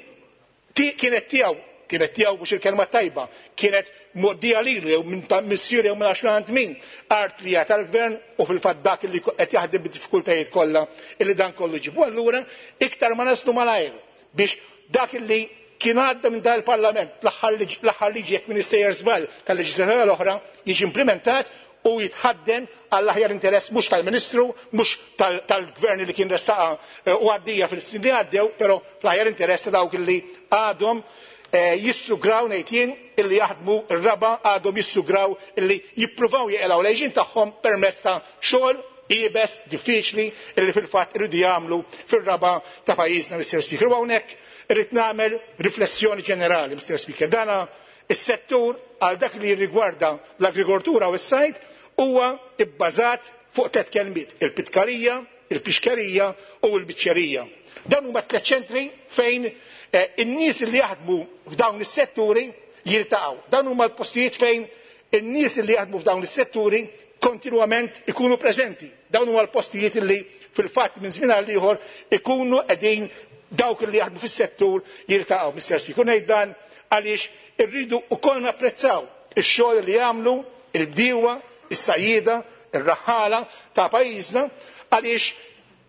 Speaker 1: kienet tiegħu kienet tiegħu mhux il-kelma tajba, kienet moddija lilu jew minn missier jew minn għaxrant min art li hija tal-Gvern u fil-fatt dak li qed jaħdem bid-diffikultajiet kollha illi dan kollu ġibu. Allura iktar ma naslu malajr biex dak li kien għadda minn dan il-Parlament l-aħħar liġi jekk minister żball tal-leġislatura l-oħra jiġi implementat u jitħaddem għall-aħjar interess mhux tal-Ministru, mhux tal-Gvern li kien ressaqa u għaddija fil-snin li għaddew, però fl-aħjar interess dawk li għadhom jissugraw ngħid jien illi jaħdmu r-raba għadhom jissugraw illi jippruvaw jeqgħu lejġin tagħhom permezz ta' xogħol qiebes diffiċli illi fil-fatt iridu jagħmlu fir-raba ta' pajjiżna, Mister Speaker. U hawnhekk irrid nagħmel riflessjoni ġenerali, Mister Speaker. Dana is-settur għal dak li jirrigwarda l-agrikoltura u s-sajd huwa bbażat fuq tliet kelmiet: il-pitkarija, il-pixkerija u l-biċċerija. Dan huma tliet ċentri fejn in-nies li jaħdmu f'dawn is-setturi jiltaqgħu. Dan huma l-postijiet fejn in-nies li jaħdmu f'dawn is-setturi kontinwament ikunu preżenti. Dawn huma l-postijiet li fil-fatt minn żmien għal ieħor ikunu qegħdin dawk li jaħdmu fis-settur jiltaqgħu, Mister Speaker. Ngħid dan għaliex irridu wkoll napprezzaw ix-xogħol li jagħmlu il-bdiewa, is-sajjieda, ir-raħħala ta' pajjiżna għaliex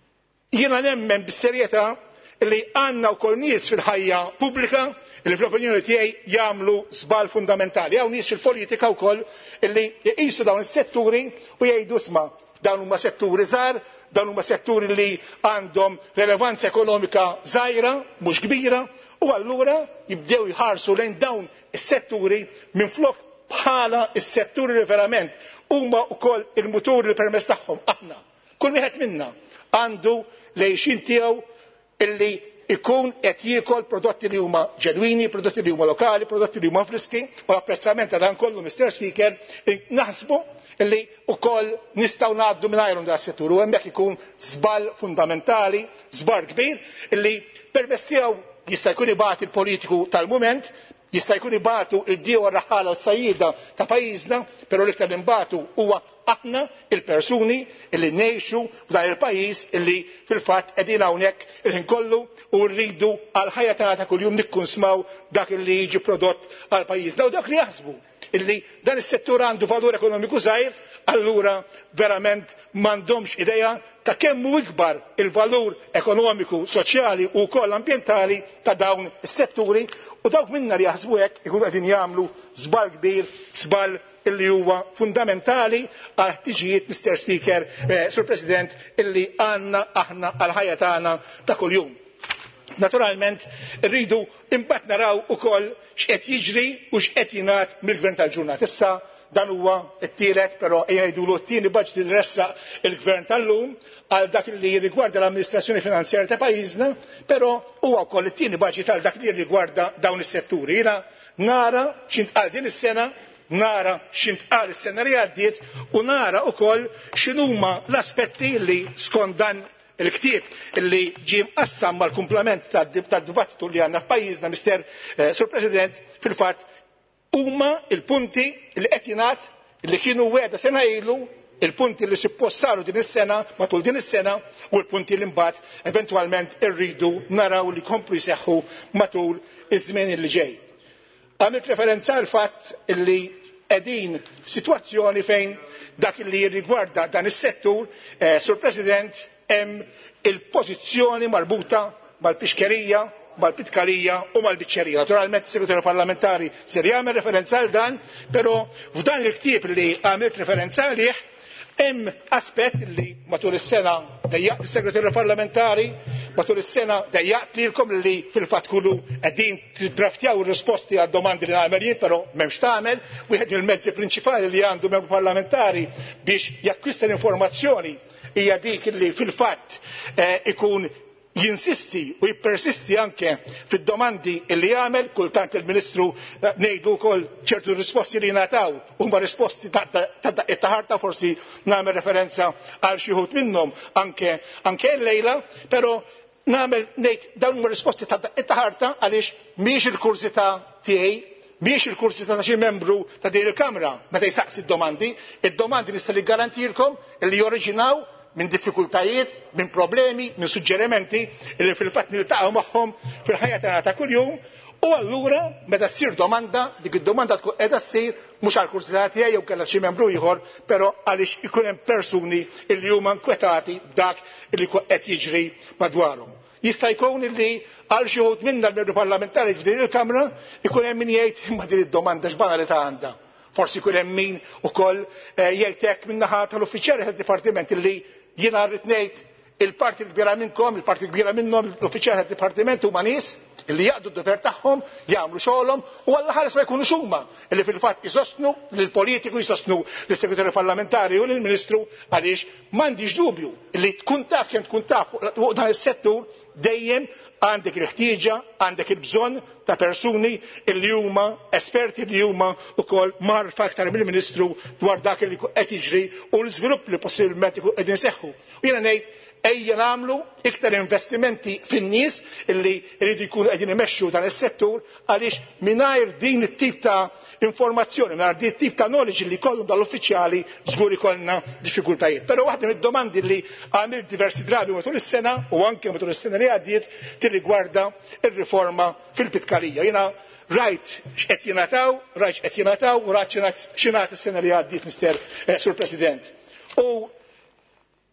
Speaker 1: Jiena nemmen bis-serjetà li għandna wkoll nies fil-ħajja pubblika li fl-opinjoni tiegħi jagħmlu żball fundamentali. Hawn nies fil-politika wkoll li jqisu dawn is-setturi u jgħidu isma' dawn huma setturi żgħar, dawn huma setturi li għandhom relevanza ekonomika żgħira, mhux kbira, u allura jibdew jħarsu lejn dawn is-setturi minflok bħala is-setturi li verament huma wkoll il-muturi li permezz tagħhom aħna. Kull wieħed minna għandu lejxin tiegħu illi ikun qed jiekol prodotti li huma ġenwini, prodotti li huma lokali, prodotti li huma friski, u l-apprezzament ta' dan kollu, Mister Speaker, naħsbu illi wkoll nistgħu ngħaddu mingħajrhom dan is-settur u hemmhekk ikun żball fundamentali, żball kbir illi permezz tiegħu jista' jkun ibagħat il-politiku tal-mument, jista' jkun ibagħtu id-diewa r-raħala u s-sajjieda ta' pajjiżna, però l-iktar imbagħtu huwa aħna il-persuni illi ngħixu f'dan il-pajjiż illi fil-fatt qegħdin hawnhekk il-ħin kollu u rridu għal ħajja tagħna ta' kuljum nikkonsmaw dak illi jiġi prodott għal pajjiżna u dak li jaħsbu illi dan is-settur għandu valur ekonomiku żgħir, allura verament m'għandhomx idea ta' kemm hu ikbar il-valur ekonomiku, soċjali u wkoll ambjentali ta' dawn is-setturi u dawk minna li jaħsbu hekk ikunu qegħdin jagħmlu żball kbir, żball illi huwa fundamentali għal ħtiġijiet, Mister Speaker, eh, Sur President, illi għandna aħna għal ħajja tagħna ta' kuljum. Naturalment, rridu imbagħad naraw ukoll x'qed jiġri u x'qed jingħad mill-Gvern tal-ġurnata. Issa dan huwa t-tielet, però jgħidulu t-tieni budget li ressaq il-Gvern tal-lum għal dak li jirrigwarda l-amministrazzjoni finanzjarja ta' pajjiżna, però huwa wkoll it-tieni budget għal dak li jirrigwarda dawn is-setturi. Jiena nara x'intqal din is-sena, nara x'intqal is-sena li għaddiet u nara wkoll x'inhuma l-aspetti li skont dan il-ktieb illi ġie mqassam mal-kumplament tad-dibattitu li għandna f'pajjiżna, Mister Sur President, fil-fatt huma il-punti li qed jingħad li kienu wegħda sena ilu, il-punti li suppost saru din is-sena matul din is-sena u l-punti li mbagħad eventwalment irridu naraw li jkomplu jseħħu matul iż-żmien li ġej. Għamilt referenza għal fatt illi qegħdin f'sitwazzjoni fejn dak li jirrigwarda dan is-settur, eh, Sur President, hemm il-pożizzjoni marbuta mal-pixkerija, mal-pitkalija u mal-biċċerija. Naturalment is-Segretarju Parlamentari ser jagħmel referenza għal dan, però f'dan il-ktieb li għamilt referenza għalih hemm aspett li matul is-sena dejjaqt is-Segretarju Parlamentari, matul is-sena dejjaqt lilkom li fil-fatt kullu qegħdin tiddraftjaw ir-risposti għad-domandi li nagħmel jien, però m'hemmx tagħmel. Wieħed mill-mezzi prinċipali li għandu membru parlamentari biex jakkwista l-informazzjoni hija dik li fil-fatt ikun jinsisti u jippersisti anke fid-domandi li jagħmel, kultant il-Ministru ngħidu wkoll ċertu risposti li jingħataw huma risposti ta' ħarta, forsi nagħmel referenza għal xi wħud minnhom anke anke llejla, però nagħmel ngħid dawn huma risposti ta' ħarta għaliex mhix il-kursità tiegħi, mhix il-kursità ta' xi membru ta' din il-Kamra meta jsaqsi d-domandi, id-domandi nista' niggarantilkom li joriġinaw minn diffikultajiet, minn problemi, minn suġġerimenti li fil-fatt niltaqgħu magħhom fil-ħajja tagħna ta' kuljum u allura meta ssir domanda, dik id-domanda tkun qiegħda ssir mhux għall kursità tiegħi jew kellha xi membru ieħor, però għaliex ikun hemm persuni li huma nkwetati b'dak li qed jiġri madwarhom. Jista' jkun illi għal xi wħud minna l-membri parlamentari f'din il-Kamra ikun hemm min jgħid imma din id-domanda x'banalità għandha. Forsi jkun hemm min ukoll jgħid hekk min-naħa tal-uffiċjali tad-dipartiment illi jiena rrid ngħid il-parti kbira minnkom, il-parti kbira minnhom l-uffiċjali tad-dipartiment huma nies illi jaqdu d-dover tagħhom, jagħmlu xogħolhom u alla ħares ma jkunux huma illi fil-fatt isostnu lill-politiku, jisostnu lis-Segretarju Parlamentari u lill-Ministru għaliex m'għandix dubju illi tkun taf kemm tkun taf fuq dan is-settur dejjem għandek il-ħtieġa, għandek il-bżonn ta' persuni illi huma esperti li huma wkoll marfa aktar mill-Ministru dwar dak li qed jiġri u l-iżvilupp li possibilment ikun qegħdin iseħħu. U jiena ngħid ejja nagħmlu iktar investimenti fin-nies illi jridu jkunu qegħdin imexxu dan is-settur għaliex mingħajr din it-tip ta' informazzjoni, mingħajr din it-tip ta' knowledge li jkollhom dal-uffiċjali żgur ikollna diffikultajiet. Però waħda mid-domandi li għamilt diversi drabi matul is-sena u anke matul is-sena li għaddiet tirrigwarda r-riforma fil-pitkalija. Jiena rajt x'qed jingħataw, rajt x'qed jingħataw u rajt x'ingħata is-sena li għaddiet, Mister Sur President. U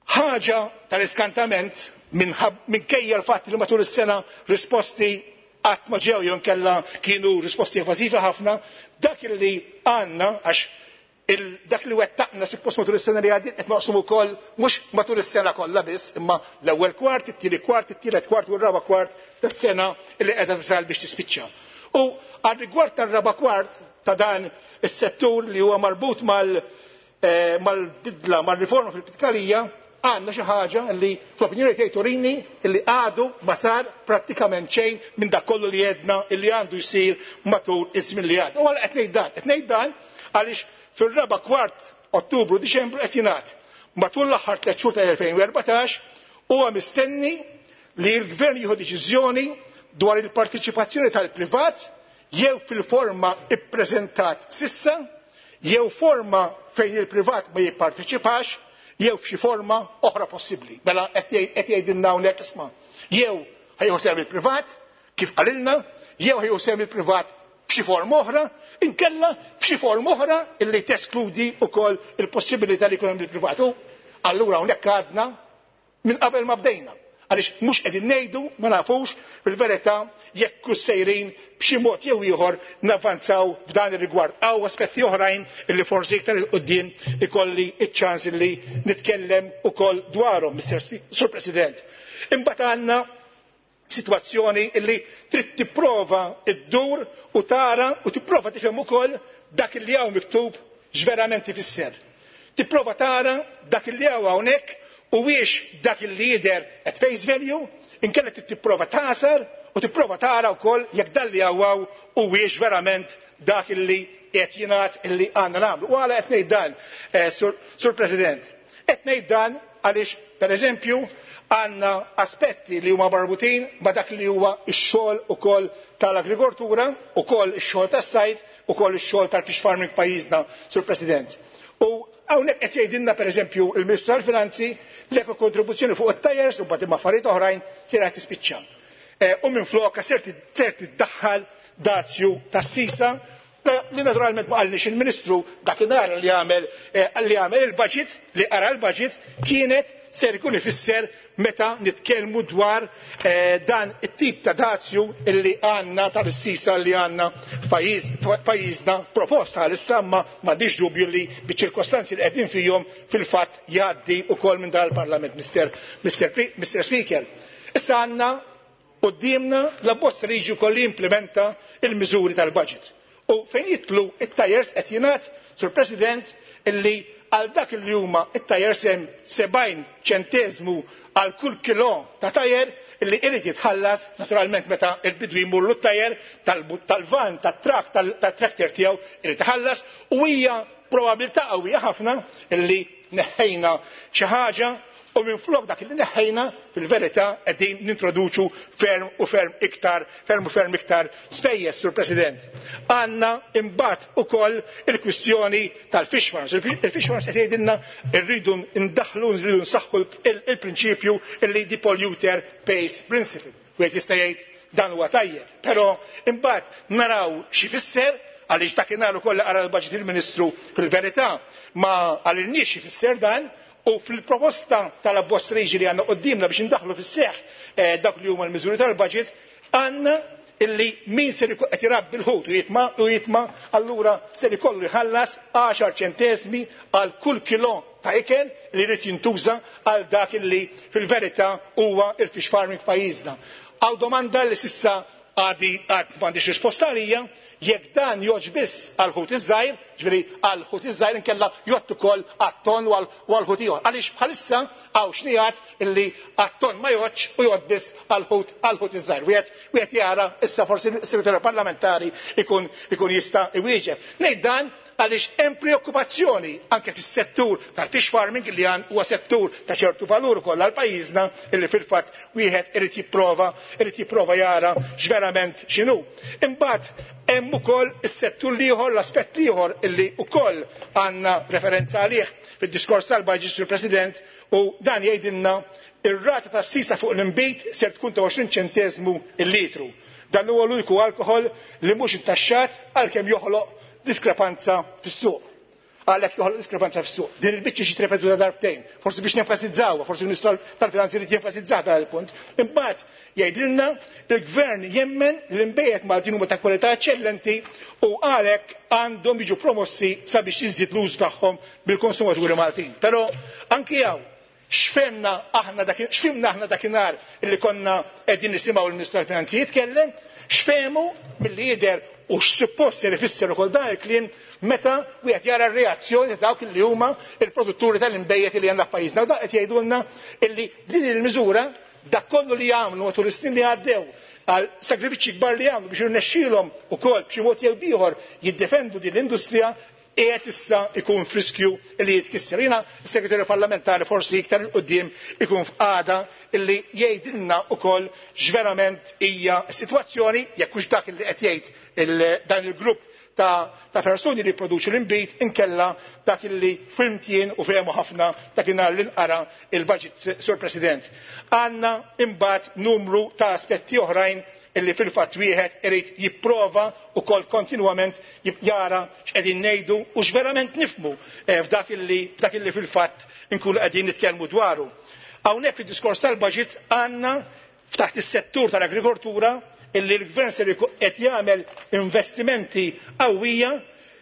Speaker 1: ħaġa tal-iskantament minkejja l-fatt li matul is-sena risposti qatt ma ġew jew inkella kienu risposti evażivi ħafna, dak li għandna għax dak li wettaqna suppost matul is-sena li għaddiet qed naqsmu wkoll mhux matul is-sena kollha biss, imma l-ewwel kwart, it-tieni kwart, it-tielet kwart u r-raba' kwart tas-sena li qiegħda tasal biex tispiċċa. U għal rigward tar-raba' kwart ta' dan is-settur li huwa marbut mal-bidla mal-riforma fil-pitkalija għandna xi ħaġa li fl-opinjoni tiegħi turini li għadu ma sar prattikament xejn minn dak kollu li għedna li għandu jsir matul iż-żmien li għadda. U għal qed ngħid dan, qed ngħid dan għaliex fil-raba' kwart Ottubru Diċembru qed jingħad matul l-aħħar tliet xhur tal-elfejn u erbatax huwa mistenni li l-Gvern jieħu deċiżjoni dwar il-partiċipazzjoni tal-privat jew fil-forma ippreżentat sissa, jew forma fejn il-privat ma jipparteċipax, jew f'xi forma oħra possibbli. Mela qed jgħidilna hawnhekk isma' jew ħejjew sehem il-privat kif qalilna, jew ħejjew sehem il-privat b'xi forma oħra, inkella f'xi forma oħra illi teskludi wkoll il-possibilità li jkun hemm il-privat. Allura hawnhekk għadna minn qabel ma bdejna. Għaliex mhux qegħdin ngħidu ma nafux fil-verità jekk sejrin b'xi mod jew ieħor navvanzaw f'dan ir-rigward. Hawn aspetti oħrajn illi forsi iktar il quddiem ikolli ċ-ċans illi nitkellem ukoll dwarhom, Mister Sur President. Imbagħad għandna sitwazzjoni illi trid tipprova ddur u tara u tipprova tifhem ukoll dak li hawn miktub x'verament ifisser. Tipprova tara dak li hawn hawnhekk u wiex dak li jidher at face value, inkella tipprova tasar u tipprova tara wkoll jekk dan li hawn u wiex verament dak li qed jingħad illi għandna nagħmlu. U għala qed ngħid dan, Sur President. Qed ngħid dan għaliex pereżempju għandna aspetti li huma marbutin ma' dak li huwa x-xogħol ukoll tal-agrikoltura, ukoll ix-xogħol tas-sajd, ukoll ix-xogħol tal-fish farming pajjiżna, Sur President. U hawnhekk qed jgħidilna pereżempju il-Ministru tal-Finanzi li hekk kontribuzzjoni fuq it-tajers u bagħad imma affarijiet oħrajn se qed tispiċċa. U minflokha ser tiddaħħal dazju tas-sisa li naturalment ma qallniex il-Ministru dakinhar li għamel li għamel il-budget li qara l-budget kienet ser ikun ifisser meta nitkellmu dwar dan it-tip ta' dazju illi għandna tal-sisa li għandna f'pajjiżna proposta issa ma m'għandix dubju li biċ-ċirkostanzi li qegħdin fihom fil-fatt jgħaddi wkoll minn dan il-Parlament, Mister Speaker. Issa għandna qudiemna l-abbozz li jiġi wkoll jimplementa l-miżuri tal-budget. U fejn jitlu it-tajers qed jingħad, Sur President, illi għal dak li huma it-tajers hemm sebgħin ċenteżmu għal kull kilo ta' tajer illi irid jitħallas naturalment meta l-bidwi jmurru t-tajer tal-van, tat-trak, tat-traktor tiegħu irid iħallas u hija probabilità qawwija ħafna illi neħħejna xi ħaġa u minflok dak li neħħejna fil-verità qegħdin nintroduċu ferm u ferm iktar ferm u ferm iktar spejjeż, Sur President. Għandna imbagħad ukoll il-kwistjoni tal-fish farms. Il-fish farms qed jgħidilna rridu ndaħħlu nridu nsaħħu il-prinċipju illi the polluter pays principle. Wieħed jista' jgħid dan huwa tajjeb, però imbagħad naraw xi fisser għaliex dakinhar ukoll qara l-baġit il-Ministru fil-verità ma għalilniex xi fisser dan. U fil-proposta tal-abbozz liġi li għandna qudiemna biex indaħħlu fis-seħħ dak li huma l-miżuri tal-budget għandna illi min ser qed irabbi l-ħut u jitma' u jitma' allura ser ikollu jħallas għaxar ċenteżmi għal kull kilo ta' ikel li jrid jintuża għal dak illi fil-verità huwa il-fish farming pajjiżna. Għaw domanda li s'issa għadi għad m'għandix risposta għalija jekk dan jogħġ biss għal ħut iż-żgħir, ġifieri għal ħut iż-żgħir inkella jgħod ukoll għat-ton u għal ħut ieħor. Għaliex bħalissa hawn xnijat illi għat-ton ma jgħodx u jgħod biss għal ħut għal ħut iż-żgħir. Wieħed jara issa forsi s-segretarju parlamentari ikun ikun jista' iwieġeb. Ngħid dan għaliex hemm preokkupazzjoni anke fis-settur tal-fish farming li għan huwa settur ta' ċertu valur ukoll għal pajjiżna illi fil-fatt wieħed irid jipprova irid jipprova jara x'verament x'inhu. Imbagħad hemm ukoll is-settur ieħor l-aspett ieħor illi wkoll għandna referenza għalih fid-diskors tal-Baġit, Sur President, u dan jgħidilna ir-rata tas-sisa fuq l-inbit ser tkun ta' għoxrin ċenteżmu il-litru. Dan huwa l-uniku alkoħol li mhux intaxxat għalkemm joħloq diskrepanza fis-suq. għalhekk joħloq diskrepanza fis-suq. Din il-biċċa xi trepetuta darbtejn, forsi biex nenfasizzawha, forsi l-Ministru tal-Finanzi rid jenfasizzaha dan il-punt. Imbagħad jgħidilna il-Gvern jemmen l-imbejjed Maltin huma ta' kwalità eċċellenti u għalhekk għandhom jiġu promossi sabiex jiżdied l-użu tagħhom bil-konsumaturi Maltin. Però anke hawn x'fehmna aħna dak x'fhimna aħna dakinhar illi konna qegħdin nisimgħu l-Ministru tal-Finanzi jitkellem, x'fehmu milli jidher u x'suppost se ifisser ukoll dan il-kliem meta wieħed jara r-reazzjoni ta' dawk li huma il-produtturi tal-imbejjed li għandna f'pajjiżna u dak qed jgħidulna illi din il-miżura dak kollu li jagħmlu matul is-snin li għaddew għal sagrifiċċji kbar li jagħmlu biex irnexxielhom ukoll b'xi mod jew ieħor jiddefendu din l-industrija qiegħed issa ikun friskju li jitkisser. Jiena s-Segretarju Parlamentari forsi iktar il qudiem ikun f'qagħda illi jgħidilna wkoll x'verament hija s-sitwazzjoni jekk hux dak li qed jgħid dan il-grupp ta' ta' persuni li jipproduċu l-inbit inkella dak illi fimt jien u fehmu ħafna dakinhar li nqara il-budget, Sur President. Għandna imbagħad numru ta' aspetti oħrajn illi fil-fatt wieħed irid jipprova wkoll kontinwament jara x'qegħdin ngħidu u x'verament nifhmu f'dak illi f'dak illi fil-fatt inkunu qegħdin nitkellmu dwaru. Hawnhekk fid-diskors tal-baġit għandna f'taħt is-settur tal-agrikoltura illi l-Gvern se qed jagħmel investimenti qawwija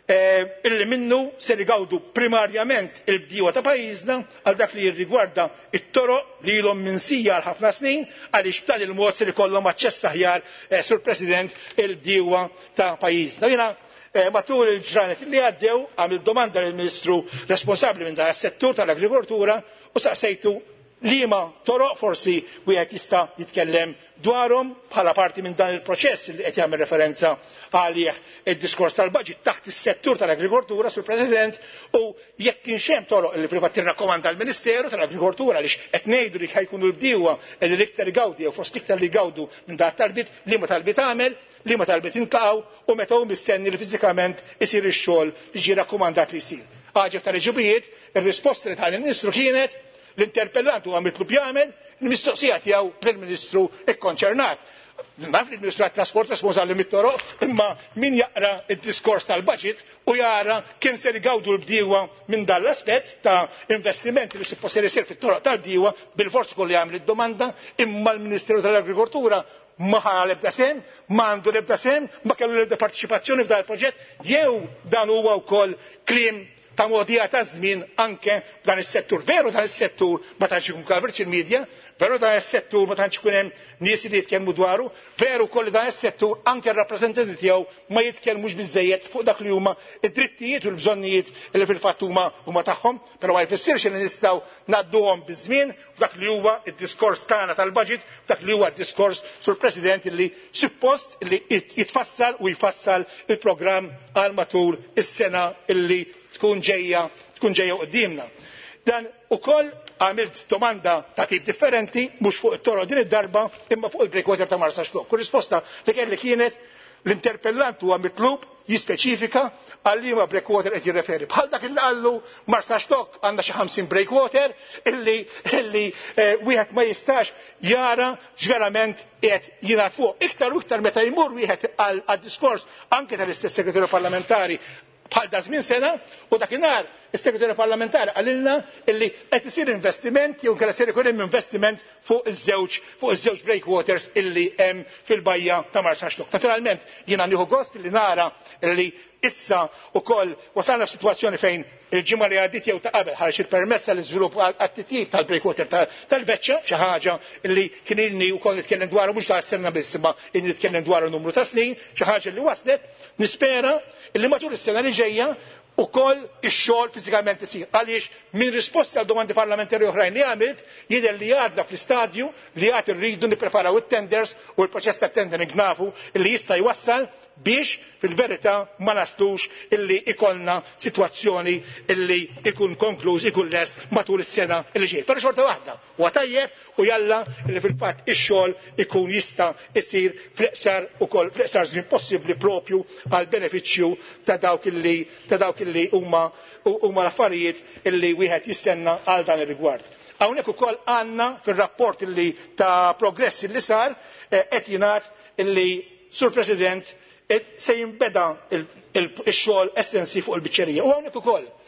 Speaker 1: illi minnu se jgawdu primarjament il-bdiewa ta' pajjiżna għal dak li jirrigwarda it-toroq li ilhom minsija għal ħafna snin għaliex b'dan il-mod se jkollhom aċċess aħjar, Sur President, il-bdiewa ta' pajjiżna. Jiena matul il-ġranet li għaddew għamil domanda lill-Ministru responsabbli minn dan is-settur tal-agrikoltura u saqsejtu liema toroq forsi wieħed jista' jitkellem dwarhom bħala parti minn dan il-proċess li qed jagħmel referenza għalih id-diskors tal-baġit taħt is-settur tal-agrikoltura, Sur President, u jekk kienx hemm toroq li privat tirrakkomanda l-Ministeru tal-Agrikoltura għaliex qed ngħidu li ħajkunu l-bdiewa li l-iktar igawdi jew fost iktar li jgawdu minn dak talbit liema talbit għamel, liema talbit intlaqgħu u meta hu mistenni li fiżikament isir ix-xogħol li ġie rakkomandat li jsir. Għaġeb ta' reġibijiet, ir-risposta li tal ministru kienet l-interpellant huwa mitlu jagħmel il-mistoqsija tiegħu lill-Ministru ikkonċernat. Naf li l-Ministru għat-Trasport responsabbli mit-toroq imma min jaqra d-diskors tal-baġit u jara kemm se jgawdu l-bdiewa minn dan l-aspett ta' investimenti li suppost isir fit-toroq tal-bdiewa bil-forsi kollu jagħmel id-domanda imma l-Ministeru tal-Agrikoltura ma ħa l-ebda sem, ma għandu l-ebda sem, ma kellu l-ebda partiċipazzjoni f'dan il-proġett jew dan huwa wkoll kliem ta' modija ta' żmien anke dan is-settur. Veru dan is-settur ma tantx ikun covered fil-medja, veru dan is-settur ma tantx ikun hemm nies li jitkellmu dwaru, veru wkoll dan is-settur anke r-rappreżentanti tiegħu ma jitkellmux biżżejjed fuq dak li huma id-drittijiet u l-bżonnijiet li fil-fatt huma huma tagħhom, però ma jfissirx li nistgħu ngħadduhom biż-żmien f'dak li huwa d-diskors tagħna tal-baġit, f'dak li huwa d-diskors Sur President li suppost li jitfassal u jfassal il-programm għal matul is-sena illi tkun ġejja tkun ġejja qudiemna. Dan ukoll għamilt domanda ta' tip differenti mhux fuq it-toroq din id-darba imma fuq il-breakwater ta' Marsa Xlokk. Ir-risposta li kelli kienet l-interpellant huwa mitlub jispeċifika għal liema breakwater qed jirreferi. Bħal dak li qallu Marsa Xlokk għandha xi ħamsin breakwater illi illi wieħed ma jistax jara x'verament qed jingħad fuq. Iktar u iktar meta jmur wieħed għad-diskors anke tal-istess Segretarju Parlamentari bħal da żmien sena u dakinhar is-Segretarju Parlamentari qalilna illi qed isir investiment jew kellha isir ikun hemm investiment fuq iż-żewġ fuq iż-żewġ breakwaters illi hemm fil-bajja ta' Marsa Xlokk. Naturalment jiena nieħu gost li nara illi issa wkoll wasalna f'sitwazzjoni fejn il-ġimgħa li għaddiet jew ta' qabel ħareġ il-permess tal-iżvilupp għat-titjib tal-breakwater tal-Veċċa xi ħaġa illi kien ilni wkoll nitkellem dwarha mhux ta' s-sena biss imma inni nitkellem dwarha numru ta' snin, xi ħaġa li waslet nispera illi matul is-sena li ġejja ukoll ix-xogħol fiżikament isir. Għaliex minn risposti għal domandi parlamentari oħrajn li għamilt jidher li għadna fl-istadju li għad irridu nippreparaw it-tenders u l-proċess ta' tendering nafu illi jista' jwassal biex fil-verità ma naslux illi ikollna sitwazzjoni illi ikun konkluż ikun lest matul is-sena li ġej. Però xorta waħda huwa tajjeb u jalla illi fil-fatt ix-xogħol ikun jista' jsir fl-iqsar ukoll fl-iqsar żmien possibbli propju għal benefiċċju ta' dawk illi ta' dawk illi huma huma l-affarijiet illi wieħed jistenna għal dan ir-rigward. Hawnhekk ukoll għandna fir-rapport illi ta' progress illi sar qed jingħad illi Sur President se jinbeda il-xogħol estensiv fuq il-biċċerija. U hawnhekk ukoll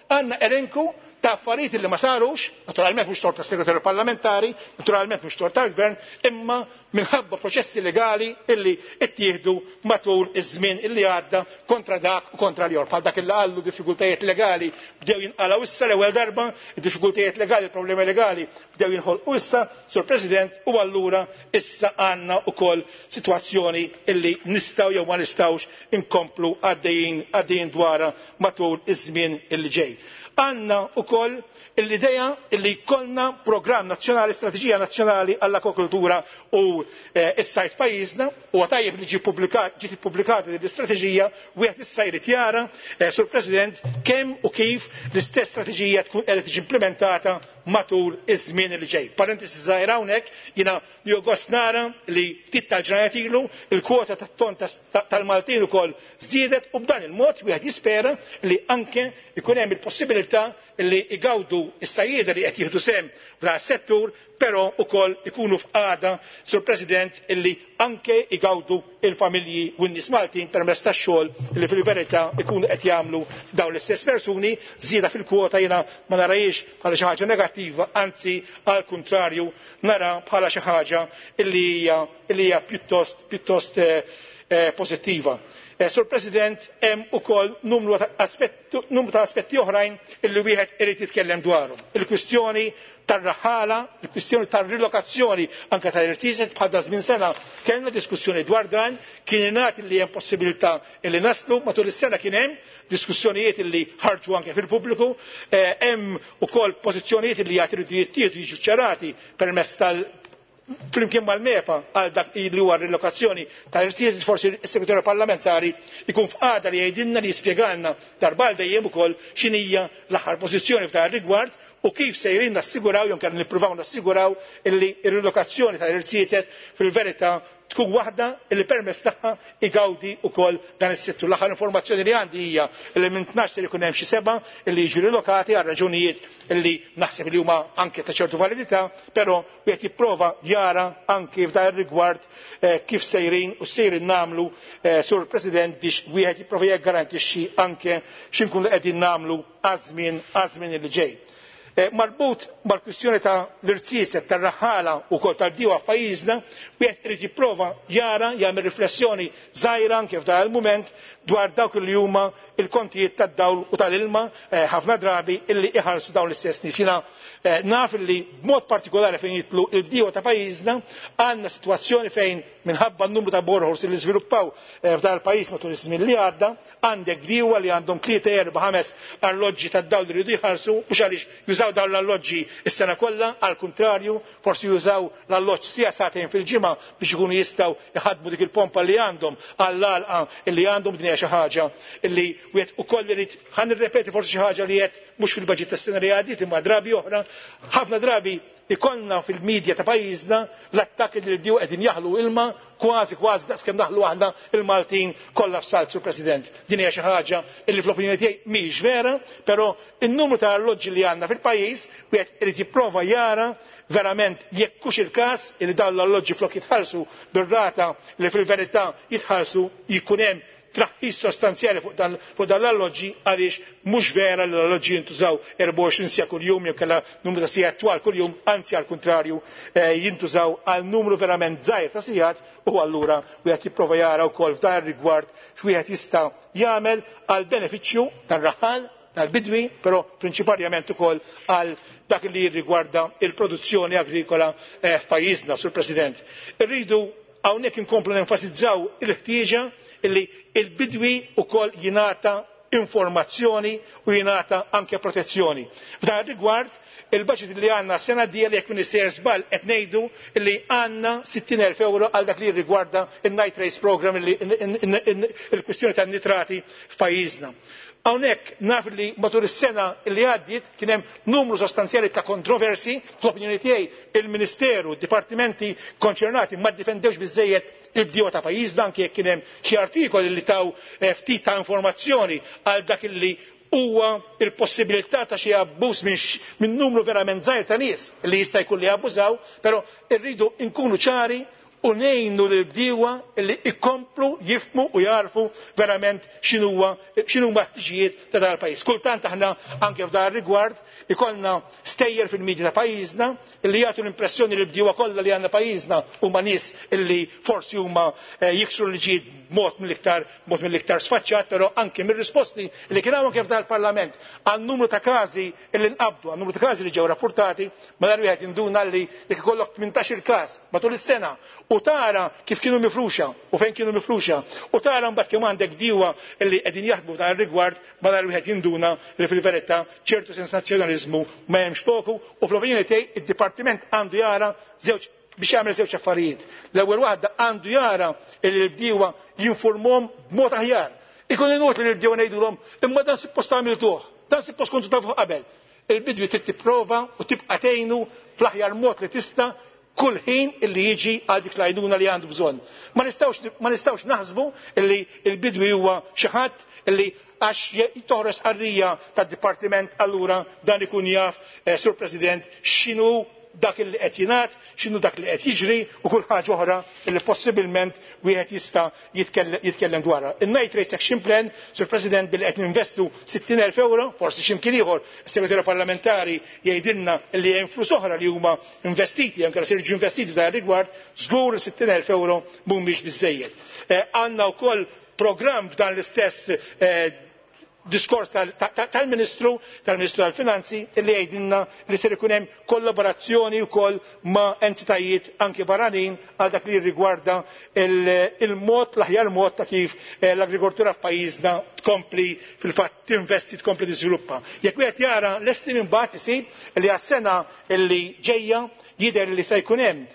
Speaker 1: għandna elenku ta' affarijiet li ma sarux, naturalment mhux tort tas-segretarju parlamentari, naturalment mhux tort tal-gvern, imma minħabba proċessi legali illi ttieħdu matul iż-żmien illi għadda kontra dak u kontra l-Jorp. Bħal dak illi qallu diffikultajiet legali bdew jinqalgħu issa l-ewwel darba, id-diffikultajiet legali, il-problemi legali bdew jinħolqu issa, Sur President, u allura issa għandna wkoll sitwazzjoni illi nistgħu jew ma nistgħux inkomplu għaddejjin għaddejjin dwarha matul iż-żmien illi ġej. Għandna wkoll l-idea li jkollna programm nazzjonali, strateġija nazzjonali għall-akwakultura u s-sajt pajjiżna u għatajjeb li ġiet ippubblikata din l-istrateġija wieħed issa jrid jara, Sur President, kemm u kif l-istess strateġija tkun qiegħda tiġi implementata matul iż-żmien li ġej. Parentesi żgħira hawnhekk jiena jogost nara li ftit tal-ġranet ilu il-kwota tat-ton tal-Maltin ukoll żdiedet u b'dan il-mod wieħed jispera li anke ikun hemm il-possibilità li igawdu is-sajjieda li qed jieħdu sehem f'dan is-settur, però wkoll ikunu f'qagħda, Sur President, illi anke igawdu il-familji u n-nies Maltin permezz tax-xogħol li fil-verità ikunu qed jagħmlu dawn l-istess persuni. Żieda fil-kwota jiena ma narajiex bħala xi ħaġa negattiva, anzi għall kuntrarju nara bħala xi ħaġa illi hija illi hija pjuttost pjuttost pożittiva. Sur President, hemm ukoll numru ta' aspetti oħrajn illi wieħed irid jitkellem dwarhom. Il-kwistjoni tar-raħala, il-kwistjoni tar-rilokazzjoni anke tal-irtiset bħal żmien sena kellna diskussjoni dwar dan, kien ingħati li hemm possibilità illi naslu matul is-sena kien hemm diskussjonijiet illi ħarġu anke fil-pubbliku, hemm ukoll pożizzjonijiet illi jridu jittieħdu jiġu ċċarati permezz tal flimkien mal-mepa għal dak li huwa r-rilokazzjoni tal-irtiset, forsi s-segretarju parlamentari jkun f'qagħda li jgħidilna li jispjegalna darba dejjem ukoll x'inhija l-aħħar pożizzjoni f'dan ir-rigward u kif sejrin nassiguraw jew kellna nippruvaw nassiguraw illi r-rilokazzjoni tal-irtiset fil-verità tkun waħda illi permezz tagħha igawdi wkoll dan is-settur. L-aħħar informazzjoni li għandi hija li minn tnax se jkun hemm xi seba' illi jiġu rilokati għal raġunijiet illi naħseb li huma anke ta' ċertu validità, però wieħed jipprova jara anke f'dan ir-rigward kif sejrin u sejrin nagħmlu, Sur President, biex wieħed jipprova jiggarantixxi anke x'inkunu qegħdin nagħmlu għaż-żmien għaż-żmien li ġej. Marbut mal-kwistjoni ta' l-irtiset tar-raħala wkoll tal-bdiewa f'pajjiżna, wieħed irid jipprova jara jagħmel riflessjoni żgħira anke f'dan il-mument dwar dawk li huma il-kontijiet tad-dawl u tal-ilma ħafna drabi illi iħallsu dawn l-istess nies. Jiena naf li b'mod partikolari fejn jitlu l-bdiewa ta' pajjiżna għandna sitwazzjoni fejn minħabba n-numru ta' boreholes li żviluppaw f'dan il-pajjiż matul is-żmien li għadda, għandek bdiewa li għandhom tlieta erba' ħames alloġġi tad-dawl li jridu jħallsu mhux għaliex jużaw dawn l-alloġġi is-sena kollha, għall kuntrarju forsi jużaw l-alloġġ sija sagħtejn fil-ġimgħa biex ikunu jistgħu jħaddmu dik il-pompa li għandhom għall-għalqa li għandhom. Din hija xi ħaġa li wieħed ukoll irid ħan nirrepeti forsi xi ħaġa li qed mhux fil-baġit tas-sena li għaddiet imma drabi oħra, ħafna drabi ikollna fil-medja ta' pajjiżna l-attakki li l-bdiewa qegħdin jaħlu ilma kważi kważi daqskemm naħlu aħna il-Maltin kollha f'salt, Sur President. Din hija xi ħaġa li fl-opinjoni tiegħi mhijiex vera, però in-numru ta' alloġġi li għandna fil-pajjiż wieħed irid jipprova jara verament jekk hux il-każ li dawn l-alloġġi flok jitħallsu bir-rata li fil-verità jitħallsu jkun hemm traħħis sostanzjali fuq dan l-alloġġi għaliex mhux vera li l-alloġġi jintużaw erba' u għoxrin sija kuljum jew kellha numru ta' sigħat twal kuljum, anzi għall kuntrarju jintużaw għal numru verament żgħir ta' sigħat u allura wieħed jipprova jara wkoll f'dan ir-rigward x'wieħed jista' jagħmel għal benefiċċju tar-raħal tal-bidwi, però prinċipalment ukoll għal dak li jirrigwarda il-produzzjoni agrikola f'pajjiżna, Sur President. Irridu hawnhekk inkomplu nenfasizzaw il-ħtieġa illi il-bidwi wkoll jingħata informazzjoni u jingħata anke protezzjoni. F'dan ir-rigward il-budget li għandna sena d-dieħla jekk min isejjer żball qed ngħidu li għandna sittin elf euro għal dak li jirrigwarda il-nitrates program il-kwistjoni tan-nitrati f'pajjiżna. Hawnhekk naf li matul is-sena li għaddiet kien hemm numru sostanzjali ta' kontroversi, fl-opinjoni tiegħi il-Ministeru, d-dipartimenti konċernati ma ddifendewx biżżejjed il-bdiewa ta' pajjiżna, anke jekk kien hemm xi artikoli li taw ftit ta' informazzjoni għal dak li huwa il-possibilità ta' xi abbuż minn numru verament żgħir ta' nies li jista' jkun li abbużaw, però rridu nkunu ċari u ngħinu lill-bdiewa li jkomplu jifhmu u jarfu verament x'inhuwa x'inhuma ħtiġijiet ta' dan il-pajjiż. Kultant aħna anke f'dan rigward ikollna stejjer fil-midja ta' pajjiżna li jagħtu l-impressjoni li l-bdiewa kollha li għandna pajjiżna huma nies illi forsi huma jiksru l-liġijiet b'mod mill-iktar mod mill-iktar sfaċċat, però anke mir-risposti li kien hawn kif dal-Parlament għan numru ta' każi li nqabdu, għan numru ta' każi li ġew rapportati, madar wieħed induna li jekk ikollok tmintax-il każ matul is-sena u tara kif kienu mifruxa u fejn kienu mifruxa u tara mbagħad kemm għandek bdiewa li qegħdin jaħdmu f'dan ir-rigward, madar wieħed jinduna li fil-verità ċertu sensazzjonaliżmu ma hemmx loku u fl-opinjoni tiegħi id-Dipartiment għandu jara żewġ biex jagħmel żewġ affarijiet. L-ewwel waħda għandu jara li l-bdiewa jinformhom b'mod aħjar. Ikun inutli li l-bdiewa ngħidulhom imma dan suppost tagħmluh, dan suppost kontu tafu qabel. Il-bidwi trid tipprova u tibqa' tgħinu fl-aħjar mod li tista' kull ħin illi jiġi għal dik l-għajnuna li għandu bżonn. Ma nistgħux ma nistgħux naħsbu illi l-bidwi huwa xi ħadd illi għax toħros qarrija tad-Dipartiment allura dan ikun jaf, Sur President, x'inhu dak li qed jingħad, x'inhu dak li qed jiġri u kull ħaġa oħra li possibilment wieħed jista' jitkellem dwarha. In-Nitrate Action Plan, Sur President, billi qed ninvestu sittin elf euro, forsi x'imkien ieħor is-Segretarju Parlamentari jgħidilna li hemm flus oħra li huma investiti, anke se jiġu investiti f'dan rigward, żgur sittin elf euro mhumiex biżżejjed. Għandna wkoll programm f'dan l-istess diskors tal-Ministru tal-Ministru tal-Finanzi li jgħidilna li ser ikun hemm kollaborazzjoni wkoll ma' entitajiet anke barranin għal dak li rigwarda il-mod l-aħjar mod ta' kif l-agrikoltura f'pajjiżna tkompli fil-fatt tinvesti tkompli tiżviluppa. Jekk wieħed jara l-estim imbagħad isib li għas-sena li ġejja jidher li se jkun hemm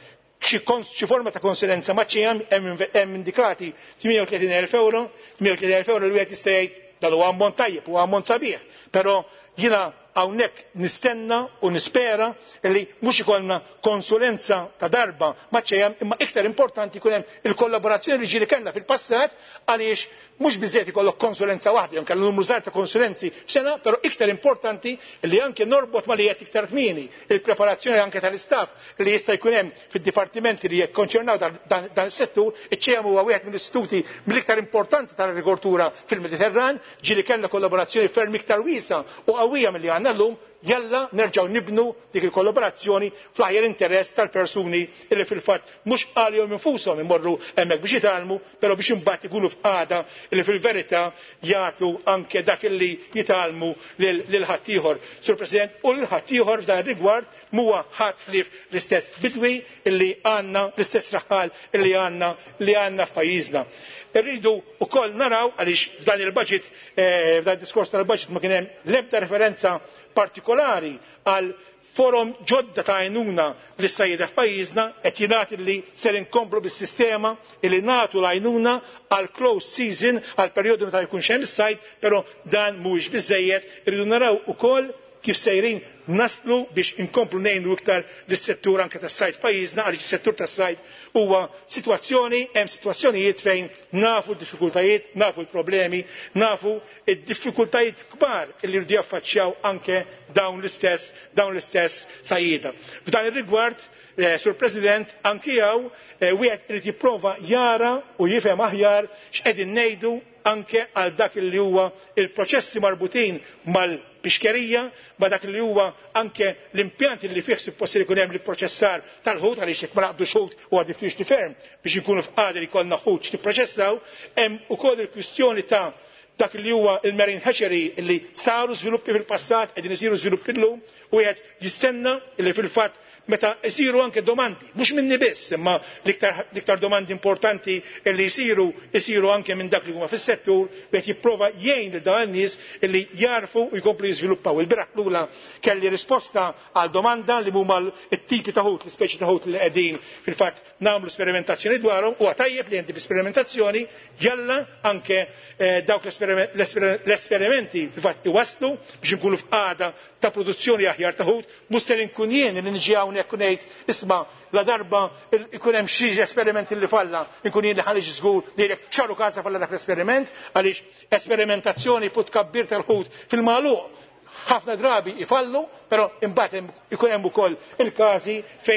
Speaker 1: xi forma ta' konsulenza ma' ċejjem hemm indikati tmien u tletin elf euro, tmien u tletin elf euro li wieħed jista' jgħid dan huwa ammont tajjeb, huwa ammont sabiħ, però jiena hawnhekk nistenna u nispera li mhux ikollna konsulenza ta' darba ma' ċejjem imma iktar importanti jkun hemm il-kollaborazzjoni li ġieli kellna fil-passat għaliex mhux biżżejjed ikollok konsulenza waħda jew kellha numru żgħar ta' konsulenzi sena, però iktar importanti li anke norbot ma' li qed iktar kmieni il-preparazzjoni anke tal-istaff li jista' jkun hemm fid-dipartimenti li jikkonċernaw dan is-settur. Iċ-ċejjem huwa wieħed mill-istituti mill-iktar importanti tal-agrikoltura fil-Mediterran, ġieli kellna kollaborazzjoni ferm iktar wiesa u qawwija milli għandna llum. Jalla nerġgħu nibnu dik il-kollaborazzjoni fl-aħjar interess tal-persuni li fil-fatt mhux għalihom infushom imorru hemmhekk biex jitgħallmu, però biex imbagħad ikunu f'qagħda li fil-verità jagħtu anke dak illi jitgħallmu lil ħaddieħor. Sur President, u lil ħaddieħor f'dan ir-rigward huwa ħadd ħlief l-istess bidwi illi għandna l-istess raħal illi għandna li għandna f'pajjiżna. Irridu wkoll naraw għaliex f'dan il-budget, f'dan id-diskors tal-budget ma kien hemm l-ebda referenza partikolari għal forum ġodda ta' għajnuna li s-sajjeda f'pajjiżna qed jingħad li ser inkomplu bis-sistema li nagħtu l-għajnuna għal close season għal perjodu meta jkunx hemm is-sajd, però dan mhuwiex biżżejjed, irridu naraw ukoll kif sejrin naslu biex inkomplu ngħinu iktar lis-settur anke tas-sajd f'pajjiżna għaliex is-settur tas-sajd huwa sitwazzjoni hemm sitwazzjonijiet fejn nafu d-diffikultajiet, nafu l-problemi, nafu d-diffikultajiet kbar li jridu jaffaċċjaw anke dawn l-istess dawn l-istess sajjieda. F'dan ir-rigward, Sur President, anke hawn wieħed irid jipprova jara u jifhem aħjar x'qegħdin ngħidu anke għal dak li huwa il-proċessi marbutin mal-pixkerija, ma dak li huwa anke l-impjanti li fih suppost li jkun hemm il-proċessar tal-ħut għaliex jekk ma naqbdux ħut huwa diffiċli ferm biex inkunu f'qadir ikollna ħut tipproċessaw, hemm ukoll il-kwistjoni ta' dak li huwa il-marine hatchery li saru żviluppi fil-passat qegħdin isiru żviluppi llum u wieħed jistenna li fil-fatt meta jsiru anke domandi, mhux minni biss, imma l-iktar domandi importanti li jsiru jsiru anke minn dak li huma fis-settur biex jipprova jgħin lil dawn in-nies li jarfu u jkomplu jiżviluppaw. Il-bieraħ lula kelli risposta għal domanda li huma t-tipi ta' ħut, l-ispeċi ta' ħut li qegħdin fil-fatt nagħmlu sperimentazzjoni dwarhom u għatajjeb li għandi b'esperimentazzjoni jalla anke dawk l-esperimenti fil-fatt iwasslu biex inkunu f'qagħda ta' produzzjoni aħjar ta' ħut, mhux se nkun jien li niġi hawnhekk u ngħid isma' la darba ikun hemm xi esperimenti li falla, inkun jien li ħaniġi żgur ngħidlek xaru każa falla dak l-esperiment għaliex esperimentazzjoni fuq tkabbir tal-ħut fil-magħluq ħafna drabi ifallu, però imbagħad ikun hemm ukoll il-każi fejn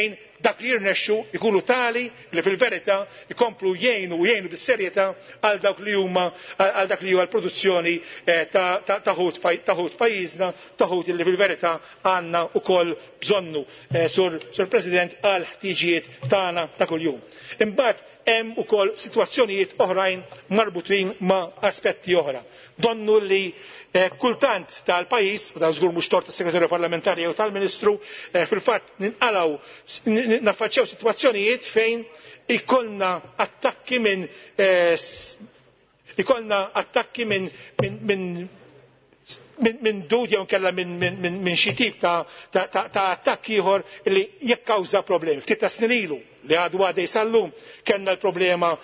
Speaker 1: dak li jirnexxu jkunu tali li fil-verità jkomplu jgħinu u jgħinu bis-serjetà għal dawk li huma għal dak li huwa l-produzzjoni ta' ħut pajjiżna, ta' ħut li fil-verità għandna wkoll bżonnu, Sur President, għal ħtiġijiet tagħna ta' kuljum. Imbagħad hemm ukoll sitwazzjonijiet oħrajn marbutin ma' aspetti oħra. Donnu li kultant tal-pajjiż, u dan żgur mhux tort tas-Segretarju Parlamentari jew tal-Ministru, fil-fatt ninqalgħu naffaċċjaw sitwazzjonijiet fejn ikollna attakki minn ikollna attakki minn minn minn dud jew nkella minn xi tip ta' attakk ieħor li jikkawża problemi. Ftit ta' snin ilu li għadu għadej sal-lum kellna l-problema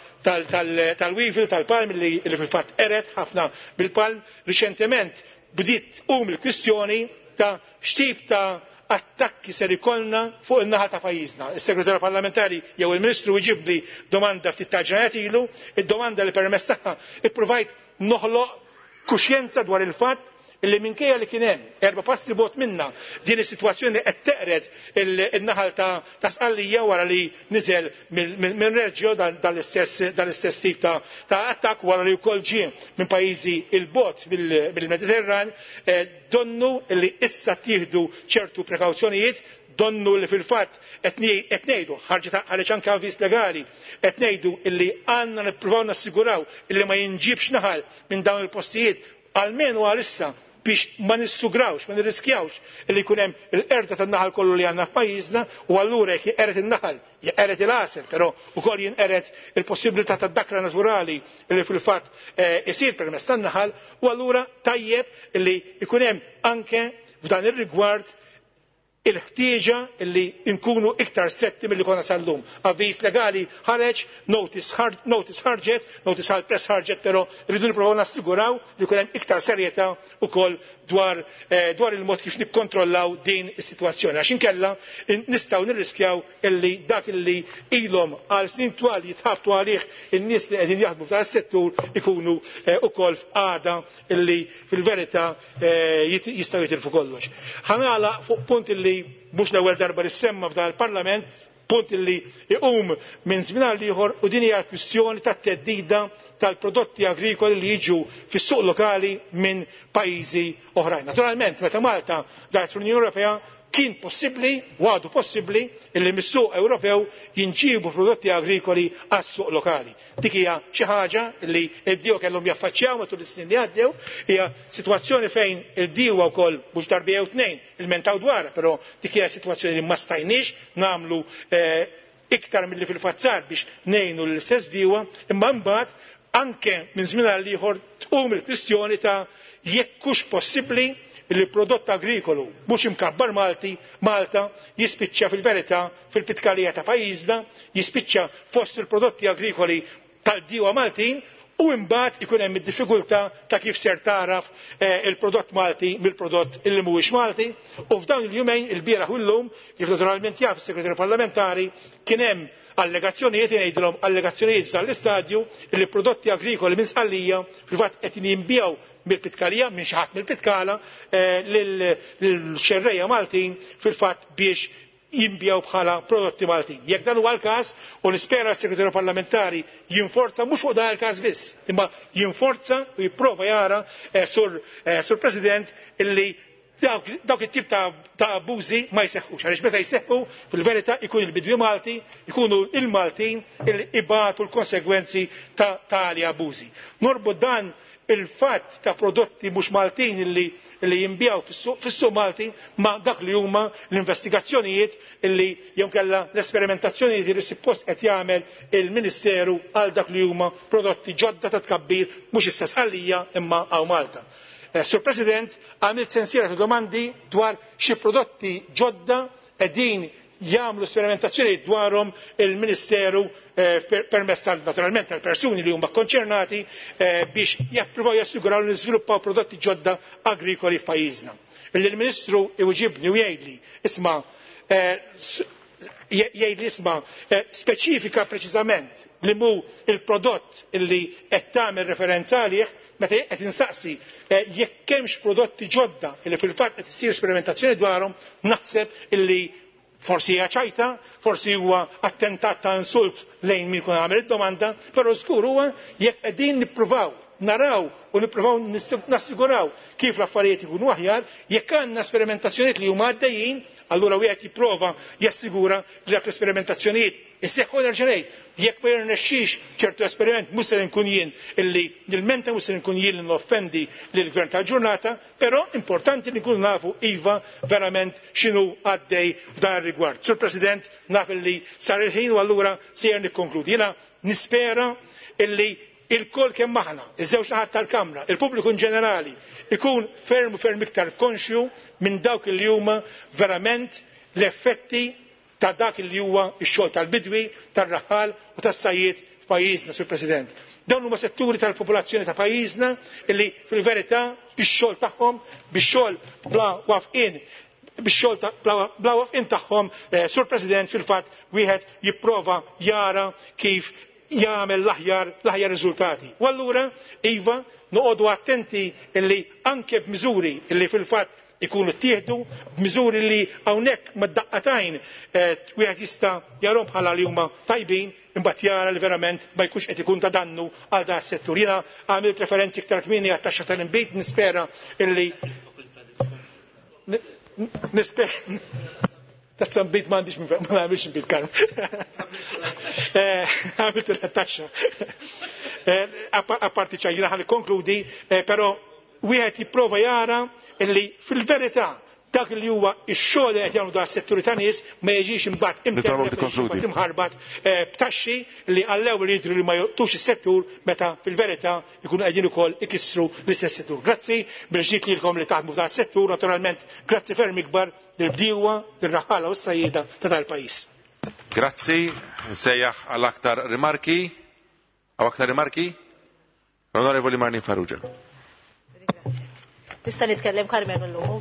Speaker 1: tal-wifil, tal-palm li fil-fatt eret ħafna bil-palm. Riċentement bdiet hum il-kwistjoni ta' x'tip ta' attakki ser ikollna fuq in-naħa ta' pajjiżna. Is-Segretarju Parlamentari jew il-Ministru jġibli domanda ftit ta' ġranet ilu, id-domanda li permezz tagħha ippruvajt noħloq kuxjenza dwar il-fatt illi minkejja li kien hemm erba' passi bot minna din is-sitwazzjoni qed teqret in-naħal ta' Sqallija wara li niżel minn Reġġjo dal-istess tip ta' attakk wara li wkoll ġie minn pajjiżi il-bot bil-Mediterran, donnu li issa tieħdu ċertu prekawzjonijiet, donnu li fil-fatt qed ngħidu ħarġet anke avviż legali qed ngħidu illi għandna nippruvaw nassiguraw illi ma jinġibx naħal minn dawn il-postijiet almenu għalissa biex ma nissugrawx, ma nirriskjawx li jkun hemm il-qerda tan-naħal kollu li għandna f'pajjiżna u allura jekk jinqeret in-naħal, jinqeret il-għasel, però wkoll jinqeret il-possibilità tad-dakra naturali li fil-fatt isir permezz tan-naħal u allura tajjeb li jkun hemm anke f'dan ir-rigward il-ħtieġa li nkunu iktar stretti milli konna sal-lum. Avviż legali ħareġ, notice ħarġet, notice għal press ħarġet, però rridu nippruvaw nassiguraw li jkun hemm iktar serjetà wkoll dwar dwar il-mod kif nikkontrollaw din is-sitwazzjoni. Għax inkella nistgħu nirriskjaw illi dak illi ilhom għal snin twal jitħabtu għalih in-nies li qegħdin jaħdmu f'dan is-settur ikunu wkoll f'qagħda illi fil-verità jistgħu jitilfu kollox. Ħanala fuq punt illi mhux l-ewwel darba li semma f'dan il-Parlament, punt li iqum minn żmien għal ieħor u din hija kwistjoni tat-teddida tal-prodotti agrikoli li jiġu fis-suq lokali minn pajjiżi oħrajn. Naturalment, meta Malta daħlet fl-Unjoni Ewropea kien possibbli u għadu possibbli li mis-suq Ewropew jinġibu prodotti agrikoli għas-suq lokali. Dik hija xi ħaġa li l-bdiewa kellhom jaffaċċjaw matul is-snin li għaddew, hija sitwazzjoni fejn il-bdiewa wkoll mhux darbija jew tnejn ilmentaw dwarha, però dik hija sitwazzjoni li ma stajniex nagħmlu iktar milli fil-fazzar biex ngħinu l-istess bdiewa, imma mbagħad anke minn żmien għal ieħor tqum il-kwistjoni ta' jekk hux possibbli li prodott agrikolu mhux imkabbar Malti Malta jispiċċa fil-verità fil-pitkalija ta' pajjiżna, jispiċċa fost il-prodotti agrikoli tal-bdiewa Maltin u mbagħad ikun hemm id-diffikultà ta' kif ser taraf il-prodott Malti mill-prodott illi mhuwiex Malti. U f'dawn il-jumejn il-bieraħ u llum kif naturalment jaf is-Segretarju Parlamentari kien hemm allegazzjonijiet ngħidilhom allegazzjonijiet tal-istadju li prodotti agrikoli minn Sqallija fil-fatt qed jinbijaw mill-pitkalija minn xi ħadd mill-pitkala lill-xerrejja Maltin fil-fatt biex jinbjaw bħala prodotti Maltin. Jekk dan huwa l-każ u nispera s-Segretarju Parlamentari jinforza mhux fuq dan il-każ biss, imma jinforza u jipprova jara sur President illi dawk it-tip ta' abbużi ma jseħħux. Għaliex meta jseħħu fil-verità ikun il-bidwi Malti, ikunu il-Maltin illi ibatu l-konsegwenzi ta' tali abbużi. Norbod dan il-fatt ta' prodotti mhux Maltin illi li jinbjaw fis-suq Malti ma' dak li huma l-investigazzjonijiet illi jew kellha l-esperimentazzjonijiet li suppost qed jagħmel il-Ministeru għal dak li huma prodotti ġodda ta' tkabbir mhux issa Sqallija imma hawn Malta. Sur President, għamilt sensiera ta' domandi dwar xi prodotti ġodda qegħdin jagħmlu sperimentazzjoni dwarhom il-Ministeru permezz naturalment tal-persuni li huma konċernati biex jappruvaw jassiguraw li niżviluppaw prodotti ġodda agrikoli f'pajjiżna. Il-Ministru iwieġibni u jgħidli isma' jgħidli isma' speċifika preċiżament li mhu il-prodott illi qed tagħmel referenza għalih meta qed insaqsi jekk hemmx prodotti ġodda li fil-fatt qed issir sperimentazzjoni dwarhom, naħseb illi forsi hija ċajta, forsi huwa attentat ta' insult lejn min kun għamel id-domanda, però żgur huwa jekk qegħdin nippruvaw naraw u nippruvaw nassiguraw kif l-affarijiet ikunu aħjar, jekk għandna sperimentazzjonijiet li huma għaddejjin, allura wieħed jipprova jassigura li dak l-esperimentazzjonijiet isseħħu nerġa' jekk ma jirnexxix ċertu esperiment mhux se nkun jien illi nilmenta mhux se nkun jien li noffendi lill-gvern tal-ġurnata, però importanti li nkunu nafu iva verament x'inhu għaddej f'dan ir-rigward. Sur President, naf illi sar il-ħin u allura sejjer nikkonkludi. Jiena nispera illi il-kol kemm aħna, iż-żewġ naħat tal-Kamra, il-pubbliku ġenerali ikun ferm u ferm iktar konxju minn dawk li huma verament l-effetti ta' dak li huwa x-xogħol tal-bidwi, tar-raħal u tas-sajjied f'pajjiżna, Sur President. Dawn huma setturi tal-popolazzjoni ta' pajjiżna illi fil-verità bix-xogħol tagħhom, bix-xogħol bla wafqin bix-xogħol bla wafqin tagħhom, Sur President, fil-fatt wieħed jipprova jara kif jagħmel l-aħjar l-aħjar riżultati. U allura iva noqogħdu attenti illi anke b'miżuri illi fil-fatt ikunu ttieħdu, b'miżuri li hawnhekk mad-daqqatajn wieħed jista' jarhom bħala li huma tajbin, imbagħad jara li verament ma jkunx qed ikun ta' dannu għal dan is-settur. Jiena għamilt referenzi iktar kmieni għat-taxxa tal-inbit, nispera illi nispera Tazza mbit m'għandix ma nagħmilx imbit karm. Għamilt il-taxxa. Apparti ċajjina ħalli konkludi, però wieħed jipprova jara illi fil-verità dak li huwa x-xogħol li qed jagħmlu da setturi ta' nies ma jiġix imbagħad imħarbat b'taxxi li għall-ewwel jidhru li ma joqtux is-settur meta fil-verità jkunu qegħdin ukoll ikissru l-istess settur. Grazzi bil-ġid lilkom li taħdmu f'dan is-settur, naturalment grazzi ferm ikbar lill-bdiewa, lir-raħala u s-sajjieda ta' dal-pajjiż.
Speaker 6: Grazzi, sejjaħ għal aktar rimarki. Għaw aktar rimarki? Onorevoli Marnin Farrugia.
Speaker 7: Nista' nitkellem Carmen illum.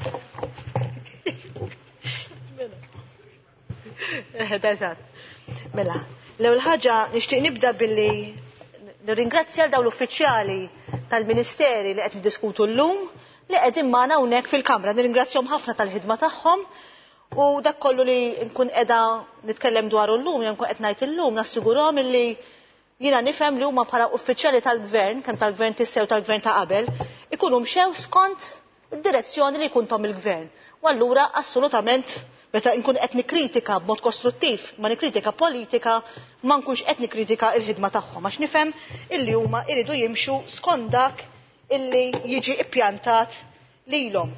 Speaker 7: Eżatt. Mela, l-ewwel ħaġa nixtieq nibda billi nirringrazzja l dawn l-uffiċjali tal-Ministeri li qed niddiskutu llum li qegħdin magħna hawnhekk fil-Kamra. Nirringrazzjahom ħafna tal-ħidma tagħhom u dak kollu li nkun qiegħda nitkellem dwaru llum, jew nkun qed ngħid illum nassigurahom illi jiena nifhem li huma bħala uffiċjali tal-Gvern, kemm tal-Gvern tissew tal-Gvern ta' qabel, ikunu mxew skont id-direzzjoni li jkuntom il-Gvern. U allura assolutament meta nkun qed nikkritika b'mod kostruttiv, ma nikkritika politika, ma nkunx qed nikkritika l-ħidma tagħhom għax nifhem illi huma jridu jimxu skont dak illi jiġi ippjantat lilhom.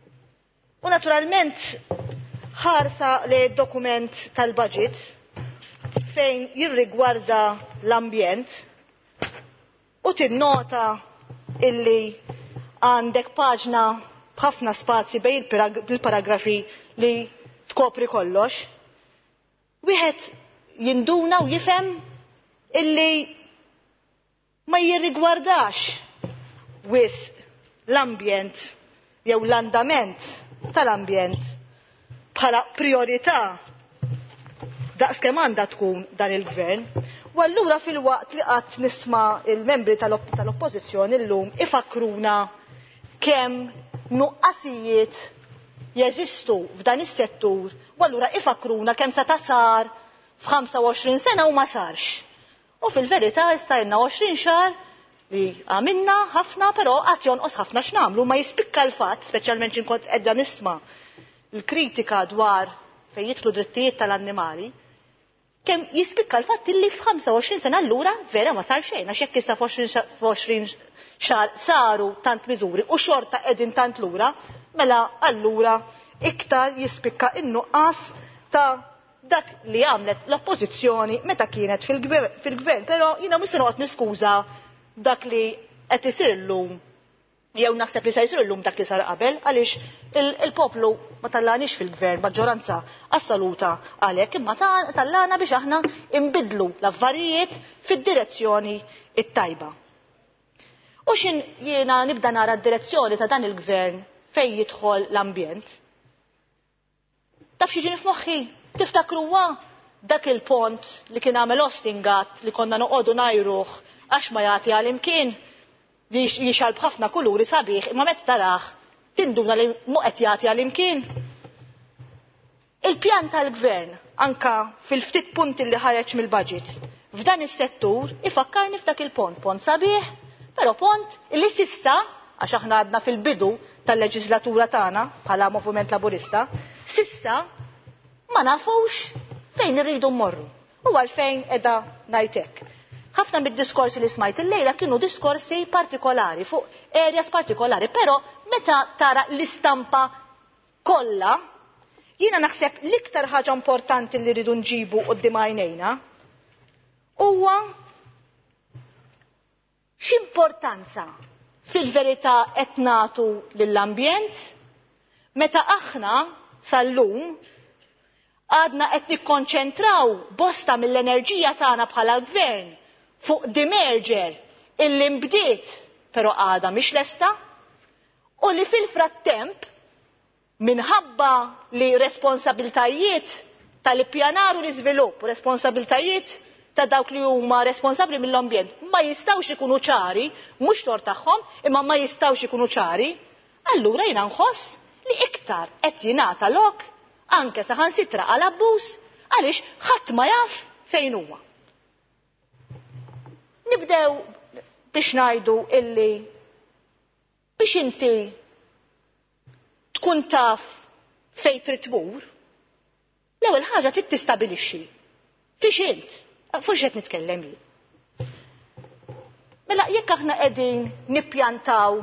Speaker 7: U naturalment ħarsa li dokument tal-budget fejn jirrigwarda l-ambjent u tinnota illi għandek paġna b'ħafna spazji bejn il-paragrafi li tkopri kollox, wieħed jinduna u jifhem illi ma jirrigwardax wis l-ambjent jew l-andament tal-ambjent bħala priorità daqskemm għandha tkun dan il-Gvern. U allura fil-waqt li qatt nisma' il-membri tal-oppożizzjoni llum ifakruna kemm nuqqasijiet jeżistu f'dan is-settur, u allura ifakruna kemm seta' sar f'ħamsa u għoxrin sena u ma sarx. U fil-verità issa ilna għoxrin xahar li għamilna ħafna, però qatt jonqos ħafna x'nagħmlu. Ma jispikka l-fatt, speċjalment inkont qiegħda nisma' l-kritika dwar fejn jidħlu drittijiet tal-annimali, kemm jispikka l-fatt illi f'ħamsa u għoxrin sena allura vera ma sar xejn, għax jekk issa f'għoxrin xahar saru tant miżuri u xorta qegħdin tant lura, mela allura iktar jispikka in-nuqqas ta' dak li għamlet l-oppożizzjoni meta kienet fil-Gvern. Però jiena mhux se noqgħod niskuża dak li qed isir illum jew naħseb li se jsir illum dak li sar qabel, għaliex il-poplu ma tallanix fil-Gvern maġġoranza assoluta għalhekk, imma tallana biex aħna inbidlu l-affarijiet fid-direzzjoni it-tajba. U xin jiena nibda nara d-direzzjoni ta' dan il-Gvern fejn jidħol l-ambjent. Taf xi ġini f'moħħi, tiftakruha dak il-pont li kien għamel Ostingat li konna noqogħdu ngħajruh għax ma jagħti għal imkien li jixalb ħafna kuluri sabiħ, imma meta taraħ tinduna li mu qed jagħti għal imkien. il-pjan tal-gvern anka fil-ftit punti li ħareġ mill-budget f'dan is-settur ifakkarni f'dak il-pont, pont sabiħ, però pont li sissa għax aħna għadna fil-bidu tal-leġislatura tagħna bħala Moviment Laburista, sissa ma nafux fejn irridu mmorru. U għalfejn qiegħda ngħid hekk. Ħafna mid-diskorsi li smajt illejla kienu diskorsi partikolari fuq areas partikolari, però meta tara l-istampa kollha, jiena naħseb l-iktar ħaġa importanti li rridu nġibu quddiem għajnejna huwa x'importanza fil-verità qed nagħtu lill-ambjent meta aħna sal-lum għadna qed nikkonċentraw bosta mill-enerġija tagħna bħala gvern fuq demerger illi mbdiet però għadha mhix lesta u li fil-frattemp minħabba li responsabiltajiet tal-ippjanar u l-iżvilupp u responsabiltajiet ta' dawk li huma responsabbli mill-ambjent ma jistgħux ikunu ċari, mhux tort tagħhom, imma ma jistgħux ikunu ċari, allura jiena nħoss li iktar qed jingħata lok anke saħansitra għal abbuż għaliex ħadd ma jaf fejn huwa. Nibdew biex ngħidu illi biex inti tkun taf fejn trid tmur, l-ewwel ħaġa trid tistabilixxi fiex int, fuq qed nitkellem jien. Mela jekk aħna qegħdin nippjantaw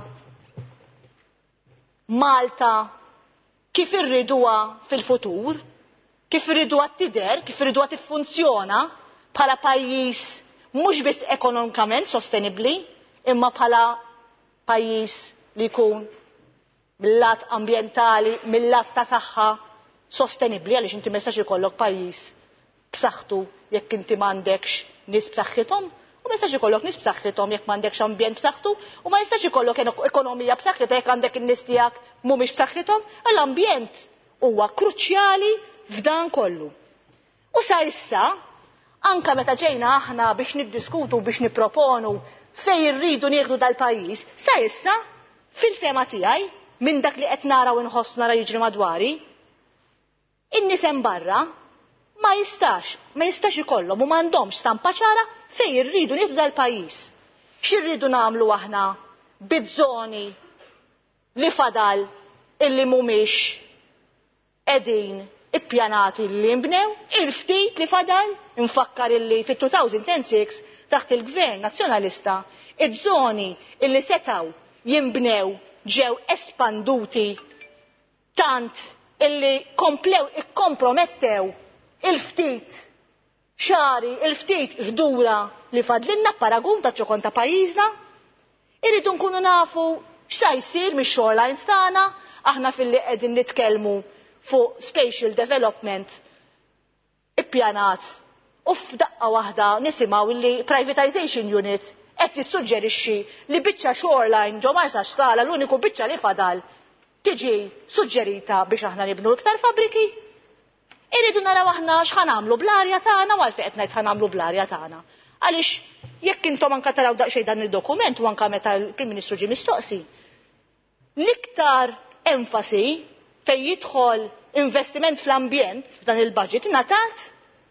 Speaker 7: Malta kif irriduha fil-futur, kif irriduha tidher, kif irriduha tiffunzjona bħala pajjiż mhux biss ekonomikament sostenibbli, imma bħala pajjiż li jkun mill-lat ambjentali, mill-lat ta' saħħa sostenibbli għaliex inti ma jistax ikollok pajjiż b'saħħtu jekk inti m'għandekx nies b'saħħithom, u ma jistax ikollok nies b'saħħithom jekk m'għandekx ambjent b'saħħtu, u ma jistax ikollok ekonomija b'saħħitha jekk għandek in-nies tiegħek mhumiex b'saħħithom, l-ambjent huwa kruċjali f'dan kollu. U sa issa, anke meta ġejna aħna biex niddiskutu biex nipproponu fejn irridu nieħdu dal-pajjiż, sa issa fil-fema tiegħi minn dak li qed nara u nħoss nara jiġri madwari, in-nies hemm barra ma jistax, ma jistax ikollhom u m'għandhomx stampa ċara fejn irridu nieħdu dal-pajjiż. X'irridu nagħmlu aħna biż-żoni li fadal illi mhumiex qegħdin ippjanati li jinbnew, il-ftit li fadal, infakkar illi fit-two thousand six taħt il-Gvern Nazzjonalista, iż-żoni illi setgħu jinbnew ġew espanduti tant illi komplew ikkompromettew il-ftit xari, il-ftit ħdura li fadlinna paragun ta' ċokon ta' pajjiżna, irridu nkunu nafu x'sa jsir mix-shorelines tagħna, aħna fil-li qegħdin nitkellmu fuq spatial development ippjanat u f'daqqa waħda nisimgħu li privatization unit qed jissuġġerixxi li biċċa shoreline ġo Marsa Xtala l-uniku biċċa li fadal tiġi suġġerita biex aħna nibnu iktar fabriki. Irridu naraw aħna x'ħan nagħmlu bl-arja tagħna u għalfejn qed ngħid ħan nagħmlu bl-arja tagħna. Għaliex jekk intom anke taraw daqsxejn dan id-dokument u anke meta l-Prim Ministru ġie mistoqsi, l-iktar enfasi fejn jidħol investiment fl-ambjent f'dan il-budget ngħatat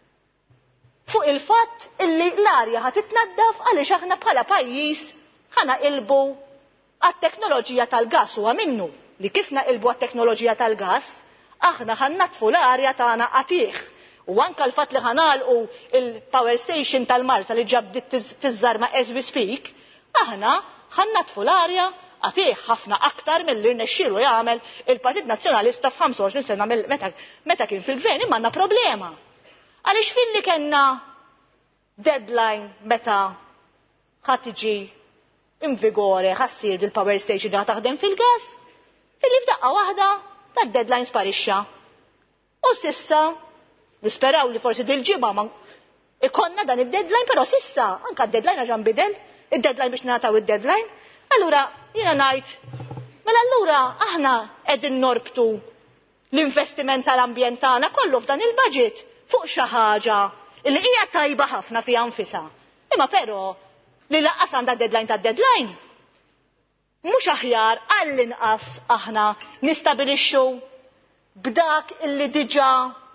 Speaker 7: fuq il-fatt illi l-arja ħad titnaddaf għaliex aħna bħala pajjiż ħana qilbu għat-teknoloġija tal-gass huwa minnu li kif naqilbu għat-teknoloġija tal-gass aħna ħannatfu l-arja tagħna qatih. U anke l-fatt li ħanalqu il-power station tal-Marsa li ġabdiet fiż-żarma as we speak, aħna ħannatfu l-arja qatih ħafna aktar milli rnexxielu jagħmel il-Partit Nazzjonalista f'ħamsa u għoxrin sena meta meta kien fil-gvern imma għandna problema. Għaliex filli kellna deadline meta ħadd tiġi invigore ħassir il-power station li taħdem fil-gas, filli f'daqqa waħda tad-deadline sparixxa. U sissa nisperaw li forsi dil-ġimgħa ma ikonna dan id-deadline, però sissa anke d-deadline ġan bidel, id-deadline biex nagħtaw id-deadline. Allura jiena ngħid, mela allura aħna qegħdin norbtu l-investiment tal-ambjent tagħna kollu f'dan il-budget fuq xi ħaġa li hija tajba ħafna fiha nfisha. Imma però li laqqas għandha deadline tad-deadline. Mhux aħjar għall-inqas aħna nistabilixxu b'dak illi diġà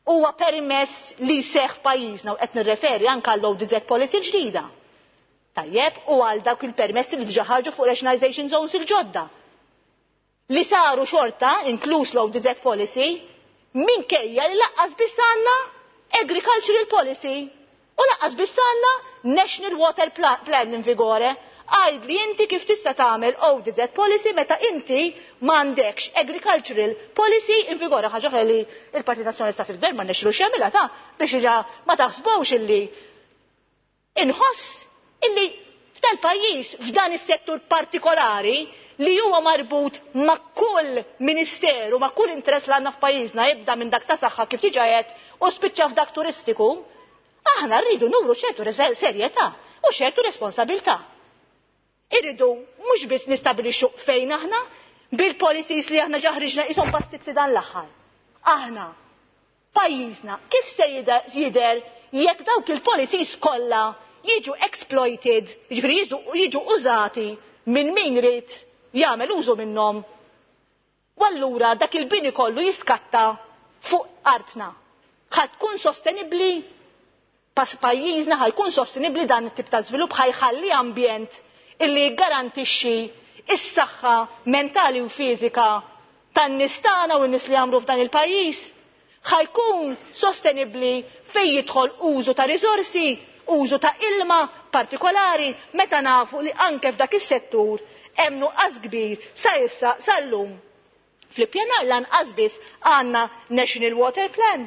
Speaker 7: huwa permess li jseħħ f'pajjiżna u qed nirreferi anke għall-O D Z policy l-ġdida. Tajjeb, u għal dawk il-permessi li diġà ħarġu fuq rationalization zones il-ġodda. Li saru xorta, inkluż l-O D Z policy, minkejja li laqqas biss għandna agricultural policy u laqqas biss għandna National Water Plan in vigore. Għajd li inti kif tista' tagħmel O D Z policy meta inti m'għandekx agricultural policy in vigore, ħaġa li il-Partit Nazzjonalista fil-Gvern ma nexxilux jagħmilha ta' biex ma taħsbux illi inħoss illi f'dan pajjiż f'dan is-settur partikolari li huwa marbut ma' kull ministeru, ma' kull interess li għandna f'pajjiżna jibda minn dak ta' saħħa kif tiġa qed u spiċċa f'dak turistiku, aħna rridu nuru ċertu serjetà u ċertu responsabilità. Irridu mhux biss nistabilixxu fejn aħna bil-policies li aħna ġaħriġna qishom pastizzi dan l-aħħar. Aħna pajjiżna kif se jidher jekk dawk il-policies kollha jiġu exploited, jiġifieri jiġu użati minn min rid jagħmel użu minnhom. U allura dak il-bini kollu jiskatta fuq artna. Ħadkun sostenibbli pajjiżna ħajkun sostenibbli dan it-tip ta' żvilupp ħajħalli ambjent illi jiggarantixxi is-saħħa mentali u fiżika tan-nies tagħna u n-nies li jagħmlu f'dan il-pajjiż. Ħajkun sostenibbli fejn jidħol użu ta' riżorsi, użu ta' ilma partikolari meta nafu li anke f'dak is-settur hemm nuqqas kbir sa issa sal-lum. Fl-ippjanar lanqas biss għandna National Water Plan.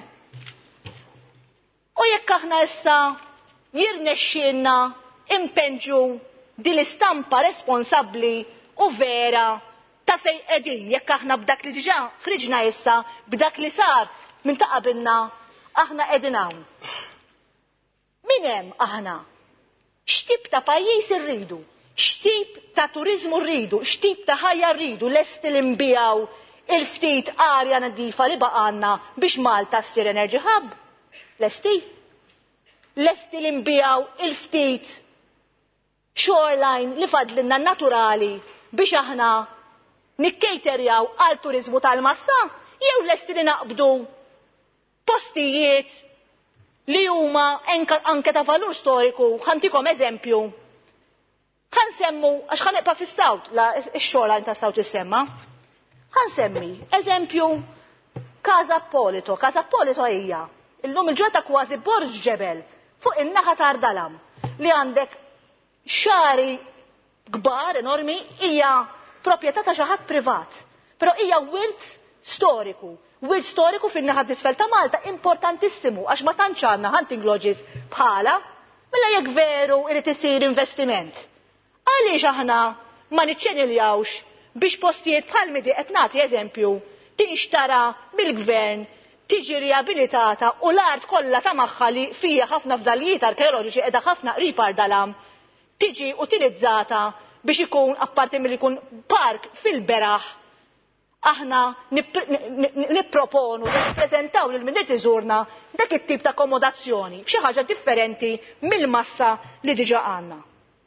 Speaker 7: U jekk aħna issa jirnexxielna impenġu din l-istampa responsabbli u vera ta' fejn qegħdin jekk aħna b'dak li diġà ħriġna issa b'dak li sar minn ta' qabilna aħna qegħdin hawn. Min hemm aħna? X'tip ta' pajjiż irridu? X'tip ta' turiżmu rridu? X'tip ta' ħajja rridu lesti li nbijaw il-ftit arja nadifa li baqanna biex Malta ssir energy hub? Lesti? Lesti li nbijaw il-ftit shoreline li fadlinna naturali biex aħna nikkejterjaw għal turizmu tal-massa jew lesti li naqbdu postijiet li huma anke ta' valur storiku. Ħantikom eżempju. Ħansemmu għax ħaneqpa fis-Sawt, la x-shoreline ta' Sawt issemma. Ħansemmi eżempju Casa Polito. Casa Polito hija illum il-ġodda kważi borġ ġebel fuq in-naħa ta' Ardalam li għandek xari kbar enormi hija proprjetà ta' xi ħadd privat. Però hija wirt storiku. Wirt storiku fin-naħa d'isfel ta' Malta importantissimu għax ma tantx għandna hunting lodges bħala mela jekk veru irid isir investiment. Għaliex aħna ma niċċeniljawx biex postijiet bħal midi qed nagħti eżempju tinxtara mill-gvern tiġi riabilitata u l-art kollha ta' magħha li fija ħafna fdalijiet arkeoloġiċi qiegħda ħafna qrib Ardalam tiġi utilizzata biex ikun apparti milli jkun park fil-beraħ. Aħna nipproponu nippreżentaw lil min irid iżurna dak it-tip ta' akkomodazzjoni b'xi ħaġa differenti mill-massa li diġà għandna.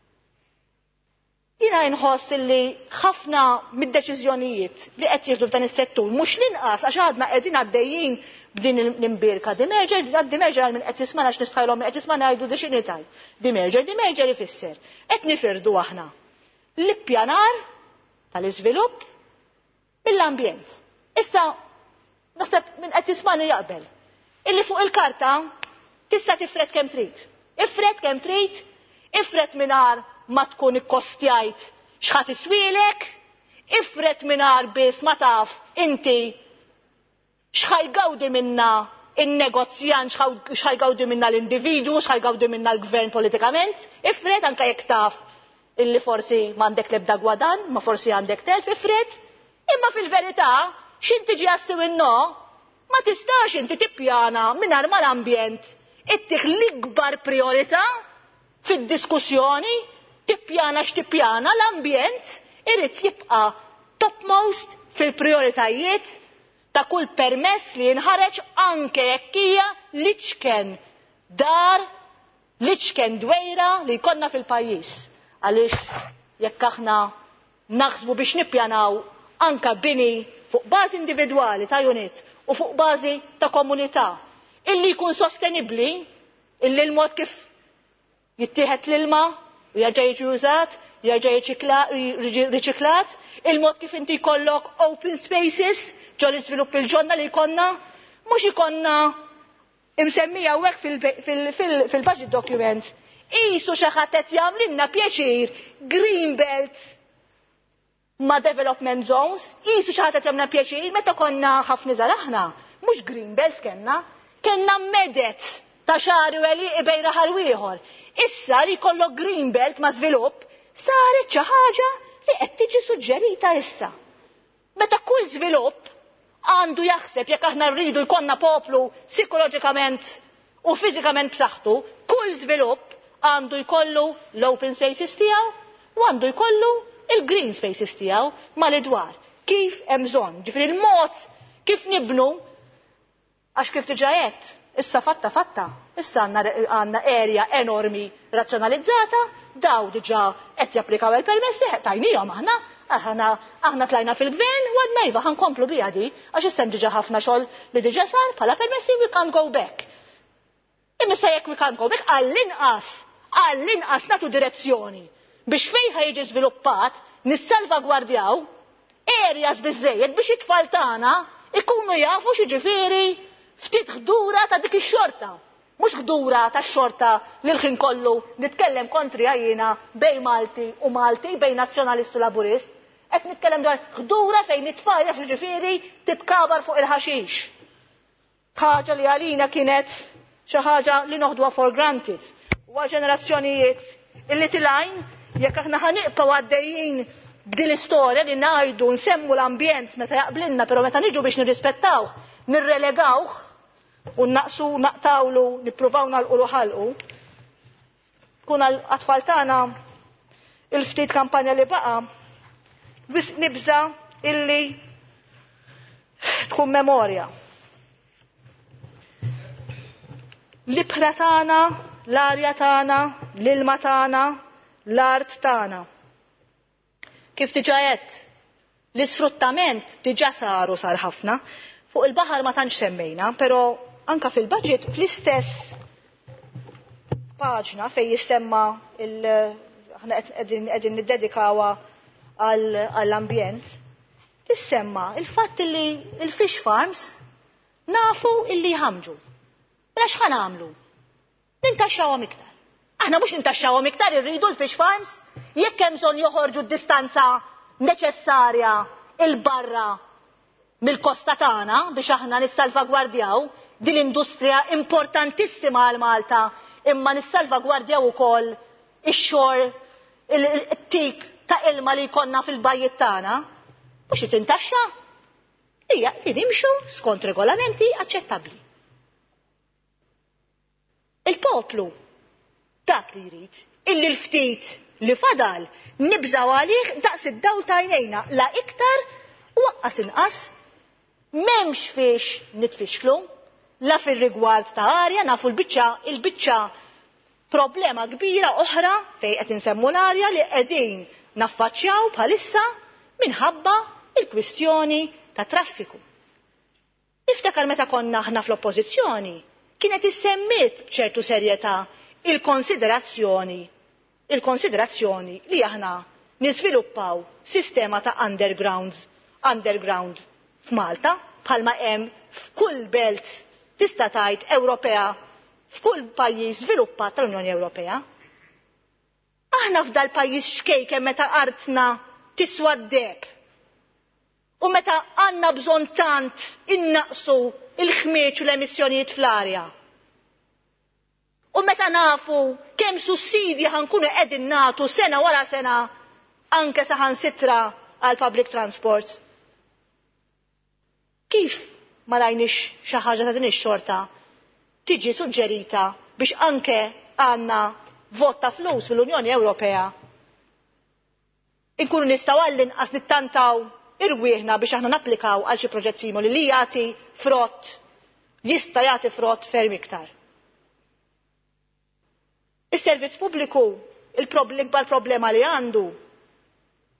Speaker 7: Jiena nħoss li ħafna mid-deċiżjonijiet li qed jieħdu f'dan is-settur mhux l-inqas għax għadna qegħdin għaddejjin b'din l-imbirka demerger, demerger għal min qed jismana għax nistħajlhom min qed jismana jgħidu di x'inhi taj. Demerger, demerger ifisser. Qed nifirdu aħna l-ippjanar tal-iżvilupp mill-ambjent. Issa naħseb min qed jismani jaqbel illi fuq il-karta tista' tifred kemm trid. Ifred kemm trid, ifred mingħajr ma tkun ikkostjajt x'ħadd iswielek, ifred mingħajr biss ma taf inti x'ħajgawdi minna in-negozjant, x'ħajgawdi minna l-individwu, x'ħajgawdi minna l-gvern politikament, ifred anke jekk taf illi forsi m'għandek l-ebda gwadan, ma forsi għandek telf, ifred, imma fil-verità x'inti ġi jassu inno ma tistax inti tippjana mingħajr ma l-ambjent ittieħ l-ikbar priorità fid-diskussjoni. Tippjana x'tippjana l-ambjent irid jibqa' topmost fil-prioritajiet ta' kull permess li jinħareġ anke jekk hija liċken dar, liċken dwejra li jkollna fil-pajjiż. Għaliex jekk aħna naħsbu biex nippjanaw anke bini fuq bażi individwali ta' unit u fuq bażi ta' komunità illi jkun sostenibbli, illi l-mod kif jittieħed l-ilma u jerġa' jiġi użat, jerġa' riċiklat, il-mod kif inti jkollok open spaces ġol iżvilupp il-ġonna li jkollna, mhux ikonna imsemmija hekk fil-budget document. Qisu xi ħadd qed jagħmlilna pjaċir green belt ma' development zones, qisu xi ħadd qed jagħmlilna pjaċir meta konna ħafna iżgħar aħna, mhux green belts kellna, kellna medet ta' xahar weliq bejn raħal ieħor. Issa li jkollok green belt ma' żvilupp saret xi ħaġa li qed tiġi suġġerita issa. Meta kull żvilupp għandu jaħseb jekk aħna rridu jkollna poplu psikoloġikament u fiżikament b'saħħtu, kull żvilupp għandu jkollu l-open spaces tiegħu u għandu jkollu il-green spaces tiegħu mal-idwar. Kif hemm bżonn, ġifieri il-mod kif nibnu għax kif diġà qed, issa fatta fatta, issa għandna area enormi razzjonalizzata, daw diġà qed japplikaw il-permessi tajnihom aħna, aħna aħna tlajna fil-gvern u għadna iva ħankomplu biha di għax issa diġà ħafna xogħol li diġà sar bħala permessi we can't go back. Imissa jekk we can't go back għall-inqas għall-inqas nagħtu direzzjoni biex fejn ħajġi żviluppat nissalvagwardjaw areas biżżejjed biex it-tfal tagħna ikunu jafu x'jiġifieri ftit ħdura ta' dik ix-xorta. Mhux ħdura tax-xorta li l-ħin kollu nitkellem kontri għajjina bejn Malti u Malti, bejn nazzjonalist u laburist, qed nitkellem dwar ħdura fejn it-tfal jafu x'jiġifieri titkabar fuq il-ħaxix. Ħaġa li għalina kienet xi ħaġa li noħduha for granted. U ġenerazzjonijiet illi tilajn jekk aħna ħaniqgħu għaddejjin b'din l-istorja li ngħidu nsemmu l-ambjent meta jaqblilna, però meta niġu biex nirrispettawh, nirrelegawh u naqsu naqtawlu nippruvaw nagħlqu ħalqu. Kun għat-tfal tagħna il-ftit kampanja li baqa' nibża illi tkun memorja. L-ibħra tagħna, l-arja tagħna, l-ilma tagħna, l-art tagħna. Kif diġà qed, l-isfruttament diġà saru sar ħafna, fuq il-baħar ma tantx semmejna, però anka fil-budget fl-istess paġna fejn jissemma aħna qegħdin niddedikawha għall-ambjent, tissemma il-fatt li l-fish farms nafu illi jħamġu. Mela x'ħan għamlu? Nintaxxawhom iktar. Aħna mhux nintaxxawhom iktar irridu l-fish farms jekk hemm bżonn joħorġu d-distanza neċessarja il barra mill-kosta tagħna biex aħna nissalvagwardjaw din l-industrija importantissima għal Malta imma nissalvagwardjaw ukoll ix-xor it-tip ta' ilma li jkollna fil-bajjiet tagħna mhux tintaxxa hija li nimxu skont regolamenti aċċettabbli. Il-poplu dak li jrid illi l-ftit li fadal nibżaw għalih daqs id-dawl ta' jnejna la iktar u waqqas inqas m'hemmx fiex nitfixklu la fir-rigward ta' arja nafu l-biċċa il-biċċa problema kbira oħra fejn qed insemmu l-arja li qegħdin naffaċċjaw bħalissa minħabba il-kwistjoni ta' traffiku. Niftakar meta konna aħna fl-oppożizzjoni kienet issemmiet b'ċertu serjetà il-konsiderazzjoni il-konsiderazzjoni li aħna nisviluppaw sistema ta' underground underground f'Malta bħalma hemm f'kull belt tista' tgħid Ewropea f'kull pajjiż żviluppat tal-Unjoni Ewropea. Aħna f'dal pajjiż xkejken meta qartna tiswa d-deb u meta għandna bżonn tant innaqsu il-ħmieġ u l-emissjonijiet fl-arja. U meta nafu kemm sussidji ħankunu qegħdin nagħtu sena wara sena anke saħansitra għal public transport. Kif ma rajniex xi ħaġa ta' din ix-xorta tiġi suġġerita biex anke għandna vot ta' flus mill-Unjoni Ewropea inkunu nistgħu għall-inqas nittantaw irwieħna biex aħna napplikaw għal xi proġett simili li jagħti frott jista' jagħti frott ferm iktar. Is-servizz pubbliku l-ikbar problema li għandu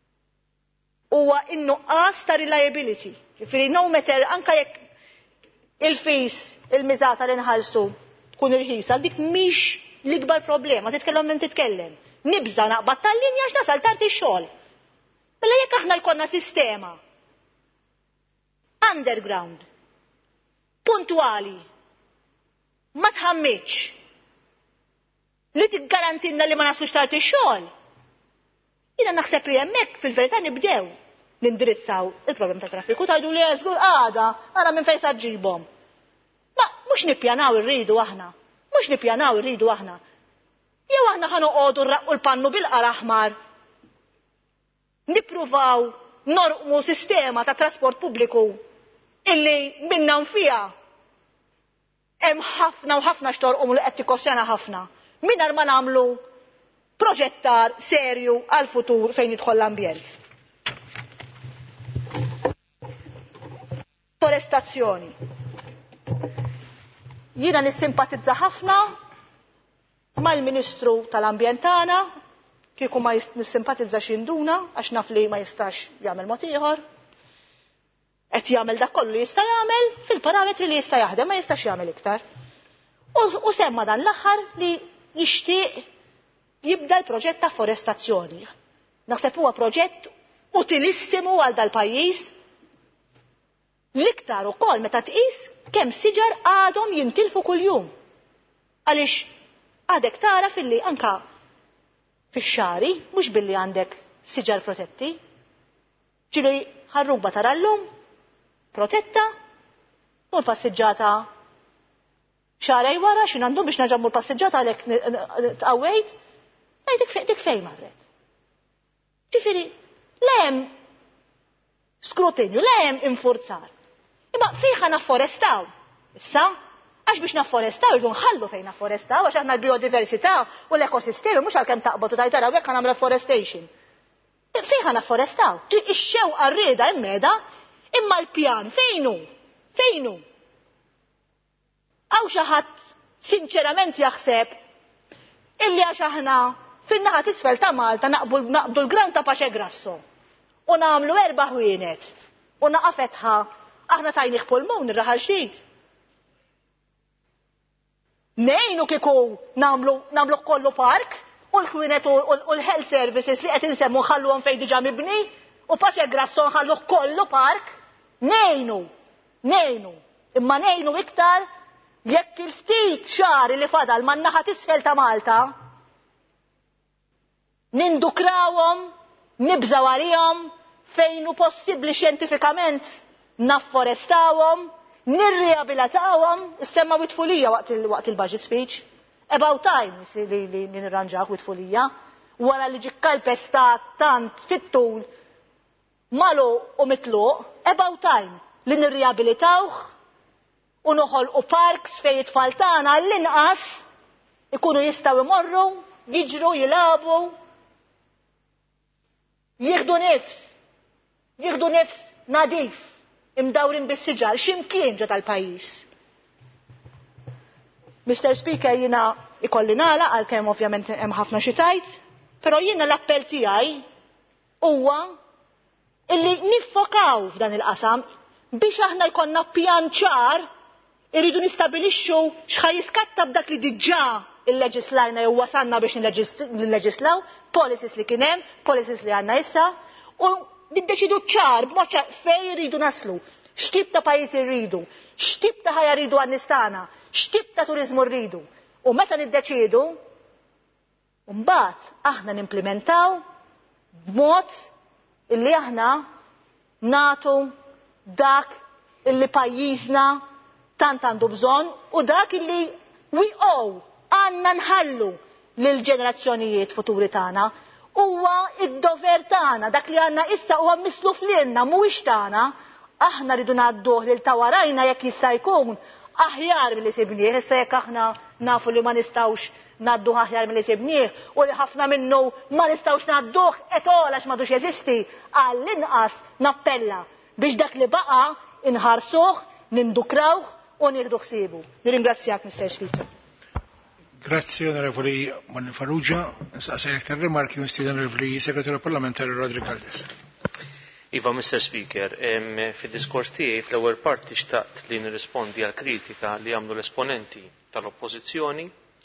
Speaker 7: huwa in-nuqqas ta' reliability. Jiġifieri no matter anke jekk il-fis, il-miżata li nħallsu tkun irħisa, dik mhix l-ikbar problema, titkellem minn titkellem. Nibża naqbad tal-linja għax nasal tard ix-xogħol. Mela jekk aħna jkollna sistema underground, puntwali, ma tħammitx li tiggarantilna li ma naslux tard ix-xogħol, jiena naħseb li hemmhekk fil-verità nibdew nindirizzaw il-problem ta' traffiku tajdu li żgur għada, ara minn fejn se ġibhom. Ma mhux nippjanaw irridu aħna, mhux nippjanaw irridu aħna. Jew aħna ħa noqogħdu nraqqu l-pannu bil-qara aħmar. Nippruvaw norqmu sistema ta' trasport pubbliku illi minna fiha hemm ħafna u ħafna xtorqhom li qed tikkostjana ħafna mingħajr ma nagħmlu proġettar serju għall-futur fejn jidħol l-ambjent. Forestazzjoni. Jiena nissimpatizza ħafna mal-Ministru tal-Ambjent tagħna, kieku ma nissimpatizza x'induna għax naf li ma jistax jagħmel mod ieħor. Qed jagħmel dak kollu li jista' jagħmel fil-parametri li jista' jaħdem, ma jistax jagħmel iktar. U semma dan l-aħħar li jixtieq jibda l-proġett ta' forestazzjoni. Naħseb huwa proġett utilissimu għal dal-pajjiż. L-iktar ukoll meta tqis kemm siġar għadhom jintilfu kuljum. Għaliex għadek tara filli anka fix-xari mhux billi għandek siġar protetti. Ġieli ħarruba tara llum protetta u l-passiġġata xarej wara x'in għandhom biex naġammu l-passiġġata għalhekk tqawwejt, dik fejn marret. Ġifieri l-hemm skrutinju, l-hemm infurzar. Imma fiħa nafforestaw. Issa, għax biex nafforestaw, irdu nħallu fejn nafforestaw, għax aħna l-biodiversità u l-ekosistemi, mhux għalkemm taqbad u tajtara hekk nagħmlu forestation. Fiħa nafforestaw. Ix-xew qarrieda immeda, imma l-pjan fejnu? Fejnu? Għaw xi ħadd sinċerament jaħseb illi għax aħna fin-naħa t'isfel ta' Malta naqbdu l-Gran ta' Pace Grasso u nagħmlu erba' ħwienet u naqa' fetħa aħna tajnih pulmun ir-raħal ġdid. Nejnu kieku nagħmlu kollu park u l-ħwienet u l-health services li qed insemmu nħalluhom fejn diġà mibni u Pace Grasso nħalluh kollu park. Nejnu, nejnu, imma nejnu iktar jekk il-ftit xahar li fadal man-naħa t'isfel ta' Malta nindukrawhom, nibżaw għalihom fejn hu possibbli xjentifikament nafforestawhom, nirriabilitawhom, issemma witfulija waqt il-budget speech. About time li nirranġak witfulija, wara li ġi kalpestat tant fit-tul malu u mitluq, about time li nirriabilitawh u noħolqu parks fejn it-tfal tagħna għall-inqas ikunu jistgħu imorru, jiġru, jilagħbu, jieħdu nifs, jieħdu nifs nadif, imdawrin bis-siġar, x'imkien ġo tal-pajjiż. Mister Speaker, jiena ikolli nagħlaq għalkemm ovvjament hemm ħafna xi tajt, però jiena l-appell tiegħi huwa illi niffokaw f'dan il-qasam biex aħna jkollna pjan ċar irridu nistabilixxu x'ħaj jiskatta b'dak li diġà il-leġislajna jew wasanna biex nilleġislaw, policies li kien hemm, policies li għandna issa, u niddeċidu ċar b'mod ċar fejn iridu naslu, x'tip ta' pajjiż irridu, x'tip ta' ħajja rridu għan-nistana, x'tip ta' turiżmu rridu. U meta niddeċiedu, mbagħad aħna nimplementaw b'mod illi aħna nagħtu dak illi pajjiżna tant għandu bżonn u dak illi we owe għandna nħallu lil ġenerazzjonijiet futuri tagħna. Huwa id-dover tagħna, dak li għandna issa huwa misluf lilna mhuwiex tagħna, aħna rridu ngħadduh lil ta' warajna jekk jista' jkun aħjar milli sibnieh, issa jekk aħna nafu li ma nistgħux ngħadduh aħjar milli sibnieh u li ħafna minnu ma nistgħux ngħadduh et all għax m'għadux jeżisti, għall-inqas nappella biex dak li baqa' inħarsuh, nindukrawh u nieħdu ħsiebu. Nirringrazzjak, Mister Speaker.
Speaker 1: Grazzi, onorevoli Mani Farrugia. Nsaqsejlek tal-rimarki u nistieden onorevoli Segretarju Parlamentari Rodri Caldes.
Speaker 3: Iva, Mister Speaker, fid-diskors tiegħi fl-ewwel parti xtaqt li nirrispondi għal kritika li għamlu l-esponenti tal-oppożizzjoni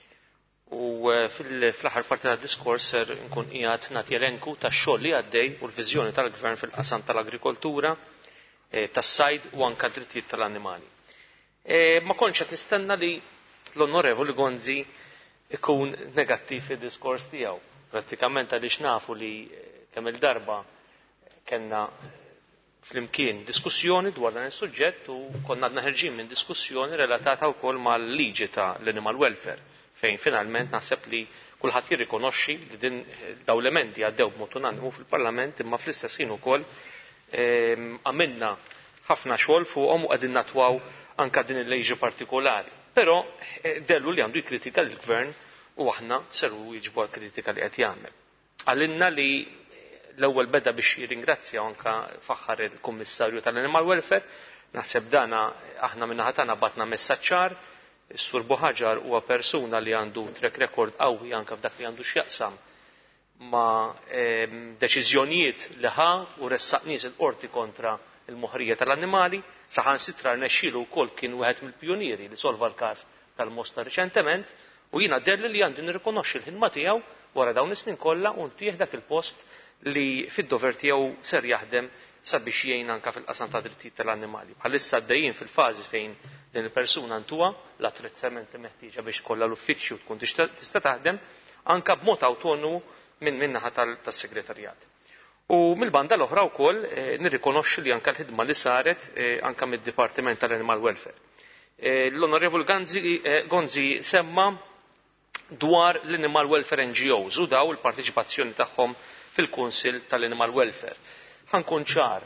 Speaker 3: u fl-aħħar parti tad-diskors ser nkun qiegħed nagħti elenku tax-xogħol li għaddej u l-viżjoni tal-Gvern fil-qasam tal-agrikoltura, tas-sajd u anke drittijiet tal-annimali. Ma kontx qed nistenna li l-Onorevoli Gonzi ikun negattiv fid-diskors tiegħu. Prattikament għaliex nafu li kemm il-darba kellna flimkien diskussjoni dwar dan is-suġġett u konna għadna ħerġin minn diskussjoni relatata wkoll mal-liġi ta' l-animal welfare fejn finalment naħseb li kulħadd jirrikonoxxi li din dawn l-emendi għaddew b'mod unanimu fil-Parlament imma fl-istess ħin ukoll għamilna ħafna xogħol fuqhom u qegħdin natwaw anke din il-liġi partikolari. Però dellu li għandu jikkritika l-Gvern u aħna seru jiġbu għall-kritika li qed jagħmel. Għalilna li l-ewwel beda biex jirringrazzja anke faħħar il-Kummissarju tal-Animal Welfare, naħseb dana aħna min-naħa tagħna bagħatna messaġġ ċar, is-Sur Buħaġar huwa persuna li għandu track record qawwi anke f'dak li għandu x'jaqsam ma' deċiżjonijiet li ħa u ressaq nies il-qorti kontra il-moħħrija tal-annimali, saħansitra rnexxielu wkoll kien wieħed mill-pjunieri li solva l-każ tal-Mosta riċentement u jiena derli li għandi nirrikonoxxi l-ħidma tiegħu wara dawn is-snin kollha u ntih dak il-post li fid-dover tiegħu ser jaħdem sabiex jgħin anke fil-qasam ta' drittijiet tal-annimali. Bħalissa għaddejjin fil-fażi fejn din il-persuna ntuha l-attrezzament li meħtieġa biex kollha l-uffiċċju tkun tista' taħdem anke b'mod awtonomu minn min-naħa tas-segretarjat. U mill-banda l-oħra wkoll nirrikonoxxi li anke l-ħidma li saret anke mid-Dipartiment tal-Animal Welfare. L-Onorevol Gonzi semma dwar l-Animal Welfare N G Os u daw il-partiċipazzjoni tagħhom fil-Kunsill tal-Animal Welfare. Ħankun ċar,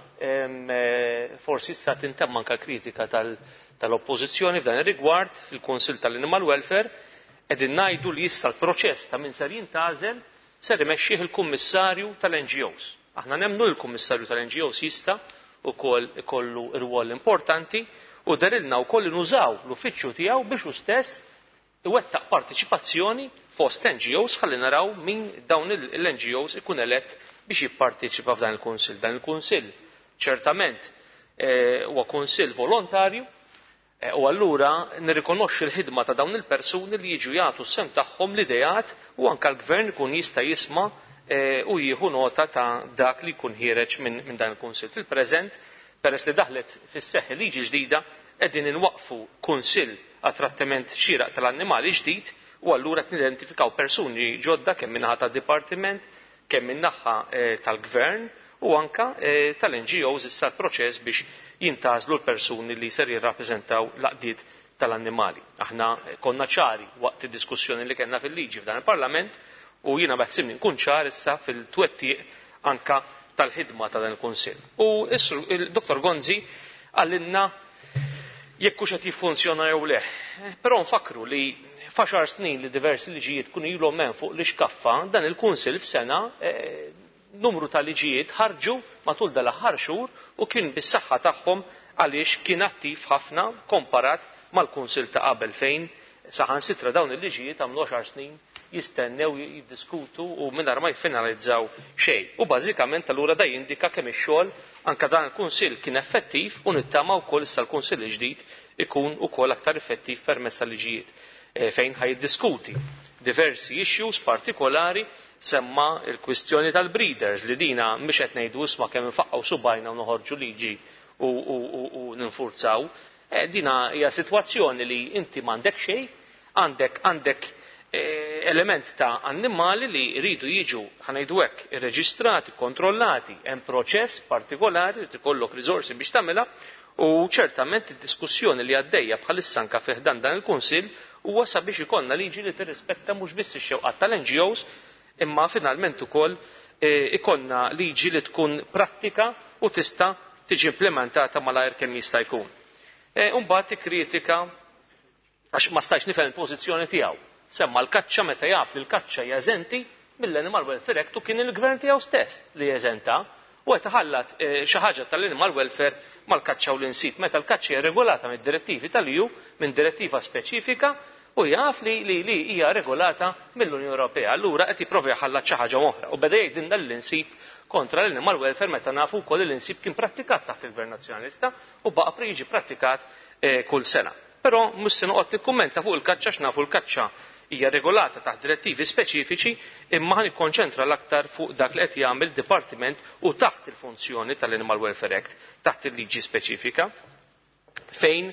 Speaker 3: forsi issa tintemm anke kritika tal-oppożizzjoni f'dan ir-rigward fil-Kunsill tal-Animal Welfare qegħdin ngħidu li issa l-proċess ta' min ser jintgħażel ser imexxih il-Kummissarju tal-N G Os. Aħna nemmnu l-Kummissarju tal-N G Os jista' ukoll ikollu rwol importanti u darilna wkoll nużaw l-uffiċċju tiegħu biex hu stess iwettaq partiċipazzjoni fost N G Os ħalli naraw min dawn l-N G Os ikun elett biex jipparteċipa f'dan il-Kunsill. Dan il-Kunsill ċertament huwa kunsill volontarju u allura nirrikonoxxi l-ħidma ta' dawn il-persuni li jiġu jagħtu s-sem tagħhom l-idejat u anke l-Gvern ikun jista' jisma' u jieħu nota ta' dak li jkun ħireġ minn dan il-Kunsill. Fil-preżent, peress li daħlet fis-seħħ liġi ġdida qegħdin inwaqfu kunsill għat-trattament xieraq tal-annimali ġdid u allura qed nidentifikaw persuni ġodda kemm min-naħa tad-Dipartiment, kemm min-naħa tal-Gvern u anke tal-N G Os issa l-proċess biex jintgħażlu l-persuni li ser jirrappreżentaw l-għaqdiet tal-annimali. Aħna konna ċari waqt id-diskussjoni li kellna fil-liġi f'dan il-Parlament u jiena beħsibni nkun ċar issa fil-twettieq anke tal-ħidma ta' dan il-Kunsill. U il-Dottor Gonzi għallinna jekk hux qed jiffunzjona jew le. Però nfakru li f'għaxar snin li diversi liġijiet kunu ilhom hemm fuq l-iskaffa dan il-Kunsill f'sena numru ta' liġijiet ħarġu matul dal-aħħar xhur u kien bis-saħħa tagħhom għaliex kien attiv ħafna komparat mal-Kunsill ta' qabel fejn saħansitra dawn il-liġijiet għamlu għaxar snin jistennew jiddiskutu u mingħajr ma jfinalizzaw xejn. U bażikament allura da jindika kemm ix-xogħol anke dan il-Kunsill kien effettiv u nittama wkoll issa l-Kunsill il-ġdid ikun ukoll aktar effettiv permezz tal-liġijiet fejn ħajiddiskuti diversi issues partikolari semma il-kwistjoni tal-breeders li dina mhix qed ngħidu isma' kemm infaqqgħu subajna u noħorġu liġi u ninfurzaw. Dina hija sitwazzjoni li inti m'għandek xejn, għandek għandek element ta' annimali li jridu jiġu ħanejdu hekk irreġistrati, kontrollati, hemm proċess partikolari li tikollok riżorsi biex tagħmilha u ċertament id-diskussjoni li għaddejja bħalissa anke fih dan dan il-Kunsill huwa sabiex ikollna liġi li tirrispetta mhux biss ix-xewqat tal-N G Os imma finalment ukoll ikollna liġi li tkun prattika u tista' tiġi implementata malajr kemm jista' jkun. Imbagħad tikkritika għax ma stajx nifhem il-pożizzjoni tiegħu. Semma l-kaċċa meta jaf li l-kaċċa hija eżenti mill-Animal Welfare Act u kien il-Gvern tiegħu stess li jeżenta u qed iħallat xi ħaġa tal-Animal Welfare mal-kaċċa u l-insit meta l-kaċċa hija regolata mid-direttivi tal-E U minn direttiva speċifika
Speaker 8: u jaf li li li hija regolata mill-Unjoni Ewropea. Allura qed jipprova jħallat xi ħaġa oħra u beda jgħidilna l-insib kontra l-animal welfare meta nafu wkoll l-insib kien prattikat taħt il-Gvern Nazzjonalista u baqa' jiġi prattikat kull sena. Però mhux se noqgħod nikkummenta fuq il-kaċċa x'nafu l-kaċċa hija regolata taħt direttivi speċifiċi imma ħan ikkonċentra l-aktar fuq dak li qed jagħmel dipartiment u taħt il-funzjoni tal-Animal Welfare Act taħt il-liġi speċifika fejn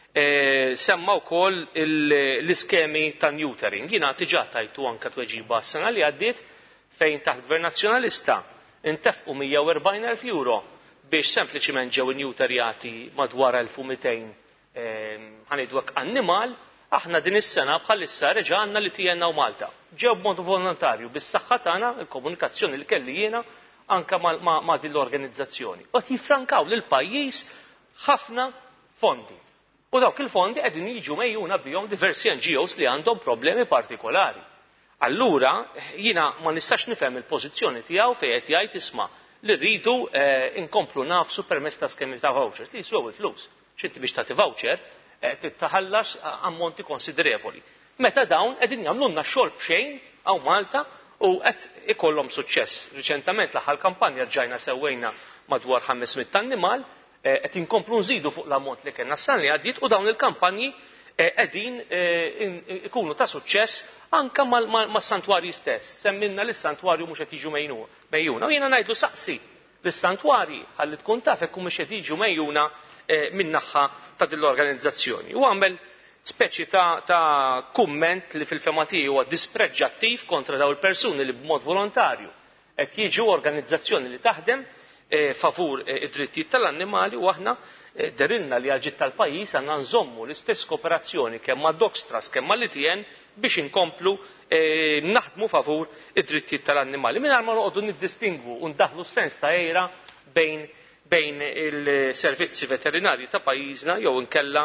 Speaker 8: semma wkoll l-iskemi ta' neutering. Jiena diġà tajtu anke tweġiba s-sena li għaddiet fejn taħt Gvern Nazzjonalista intefqu mija u erbgħin elf euro biex sempliċiment ġew injutarjati madwar elf u mitejn ħanejdu hekk annimal, aħna din is-sena bħalissa reġa' għandna li tijenna u Malta. Ġew b'mod volontarju bis-saħħa tagħna, il-komunikazzjoni li kelli jiena anke ma' din l-organizzazzjoni. Qed jiffrankaw lil pajjiż ħafna fondi. U dawk il-fondi qegħdin jiġu mejjuna bihom diversi N G Os li għandhom problemi partikolari. Allura jiena ma nistax nifhem il-pożizzjoni tiegħu fejn qed jgħid isma' li rridu inkomplu nafsu permezz ta' skemi ta' vouchers li jiswew il-flus. X'inti biex tagħti voucher tittaħallas ammonti konsiderevoli. Meta dawn qegħdin jagħmlulna xogħol b'xejn hawn Malta u qed ikollhom suċċess. Riċentament l-aħħar kampanja rġajna sewwejna madwar ħamesmiet annimal qed inkomplu nżidu fuq l-ammont li kellna s-sena li għaddiet u dawn il-kampanji qegħdin ikunu ta' suċċess anke mas-santwarji stess. Semminna li s-santwarju mhux qed jiġu mejjuna. U jiena ngħidlu saqsi lis-santwarji ħalli tkun taf hekk mhux qed jiġu mejjuna min-naħa ta' din l-organizzazzjoni. U għamel speċi ta' kumment li fil-fema tiegħi huwa dispreġġattiv kontra dawn il-persuni li b'mod volontarju qed jiġu organizzazzjoni li taħdem favur id-drittijiet tal-annimali u aħna derilna li għal-ġid tal-pajjiż għandna nżommu l-istess kooperazzjoni kemm ma' Doxtras kemm mal-I T N biex inkomplu naħdmu favur id-drittijiet tal-annimali. Mingħajr ma noqogħdu niddistingwu u ndaħlu sens ta' għejra bejn bejn il-servizzi veterinarji ta' pajjiżna jew inkella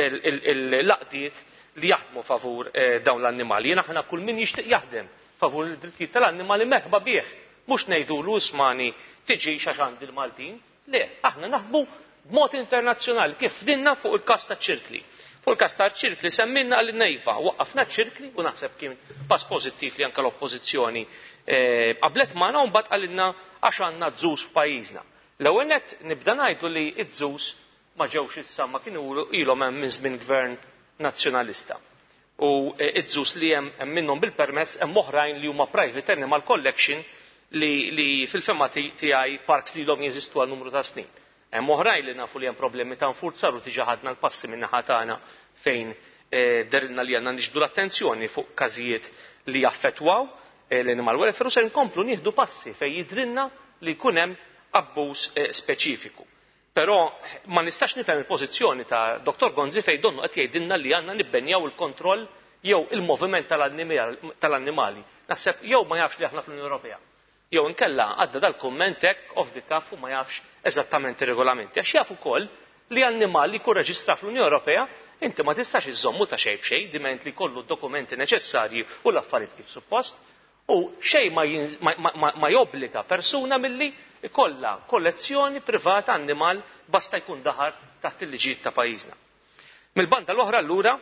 Speaker 8: l-laqdiet li jaħdmu favur dawn l-annimali. Jien aħna kull min jixtieq jaħdem favur id-drittijiet tal-annimali merħba bih. Mhux ngħidulu ismani tiġi għax għandi l-Maltin. Le, aħna naħdmu b'mod internazzjonali kif fdinna fuq il-każ taċ-ċirkli. Fuq il-każ taċ-ċirkli semminna għal nejva waqqafna ċirkli u naħseb kien pass pożittiv li anke l-oppożizzjoni qablet magħna u mbagħad qalilna għax għandna żżus f'pajjiżna. L-ewwel nett nibda ngħidu li ż-żus ma ġewx issa ma kienu ilhom hemm minn żmien gvern nazzjonalista. U ż-żus li hemm minnhom bil-permess hemm oħrajn li huma private animal collection li, li fil-fema tiegħi parks li l-hom jeżistu għal numru ta' snin. Hemm oħrajn li nafu li hemm problemi ta' nfurzar u tiġa ħadna l-passi minn naħa tagħna fejn derilna li għandna nixbdu l-attenzjoni fuq każijiet li jaffettwaw l-animal welfare u se nkomplu nieħdu passi fejn jidrilna li jkun hemm abbuż speċifiku. Però ma nistax nifhem il-pożizzjoni ta' Doktor Gonzi fejn donnu qed jgħidilna li għandna nibbenjaw il-kontroll jew il-moviment tal-annimali. Naħseb jew ma jafx li aħna fl-Unjoni Ewropea. Jew inkella għadda dal-kumment hekk off the cuff u ma jafx eżattament ir-regolamenti. Għax jaf ukoll li annimali li jkun reġistrat fl-Unjoni Ewropea inti ma tistax iżommu ta' xejn b'xejn diment li jkollu d-dokumenti neċessarji u l-affarijiet kif suppost u xejn ma jobbliga persuna milli ikollha kollezzjoni privata annimal basta jkun daħar taħt il-liġijiet ta' pajjiżna. Mill-banda l-oħra allura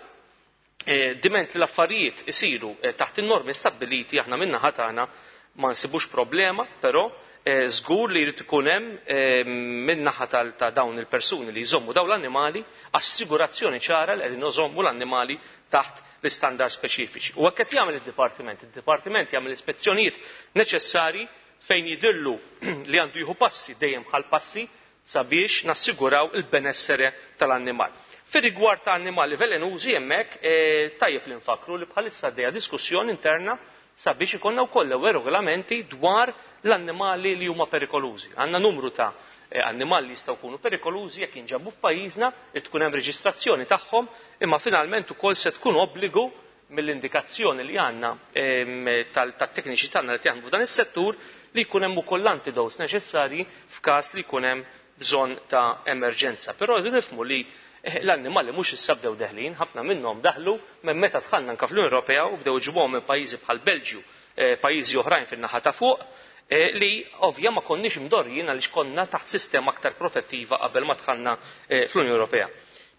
Speaker 8: diment li l-affarijiet isiru taħt in-normi stabbiliti aħna min-naħa tagħna ma nsibux problema, però żgur li jrid ikun hemm min-naħa ta' dawn il-persuni li jżommu dawn l-annimali assigurazzjoni ċara li qegħdin iżommu l-annimali taħt l-istandard speċifiċi. U hekk qed jagħmel id-Dipartiment. Id-Dipartiment jagħmel ispezzjonijiet neċessarji fejn jidhirlu li għandu jieħu passi dejjem bħal passi sabiex nassiguraw il-benessere tal-annimal. Fir-rigward ta' annimali velenużi hemmhekk tajjeb li nfakru li bħalissa għaddejja diskussjoni interna sabiex ikonna wkoll regolamenti dwar l-annimali li huma perikolużi. Għandna numru ta' annimali li jistgħu jkunu perikolużi jekk jinġabu f'pajjiżna li tkun hemm reġistrazzjoni tagħhom, imma finalment ukoll se tkun obbligu mill-indikazzjoni li għandna tat-tekniċi tagħna li jaħdmu f'dan is-settur li jkun hemm ukoll antidotes neċessarji f'każ li jkun hemm bżonn ta' emerġenza. Però rridu nifhmu li l-annimali mhux issa bdew deħlin, ħafna minnhom daħlu minn meta dħalna anke fl-Unjoni Ewropea u bdew iġibuhom minn pajjiżi bħal Belġju, pajjiżi oħrajn fin-naħa ta' fuq, li ovvja ma konniex imdorrijin għaliex konna taħt sistema aktar protettiva qabel ma dħalna fl-Unjoni Ewropea.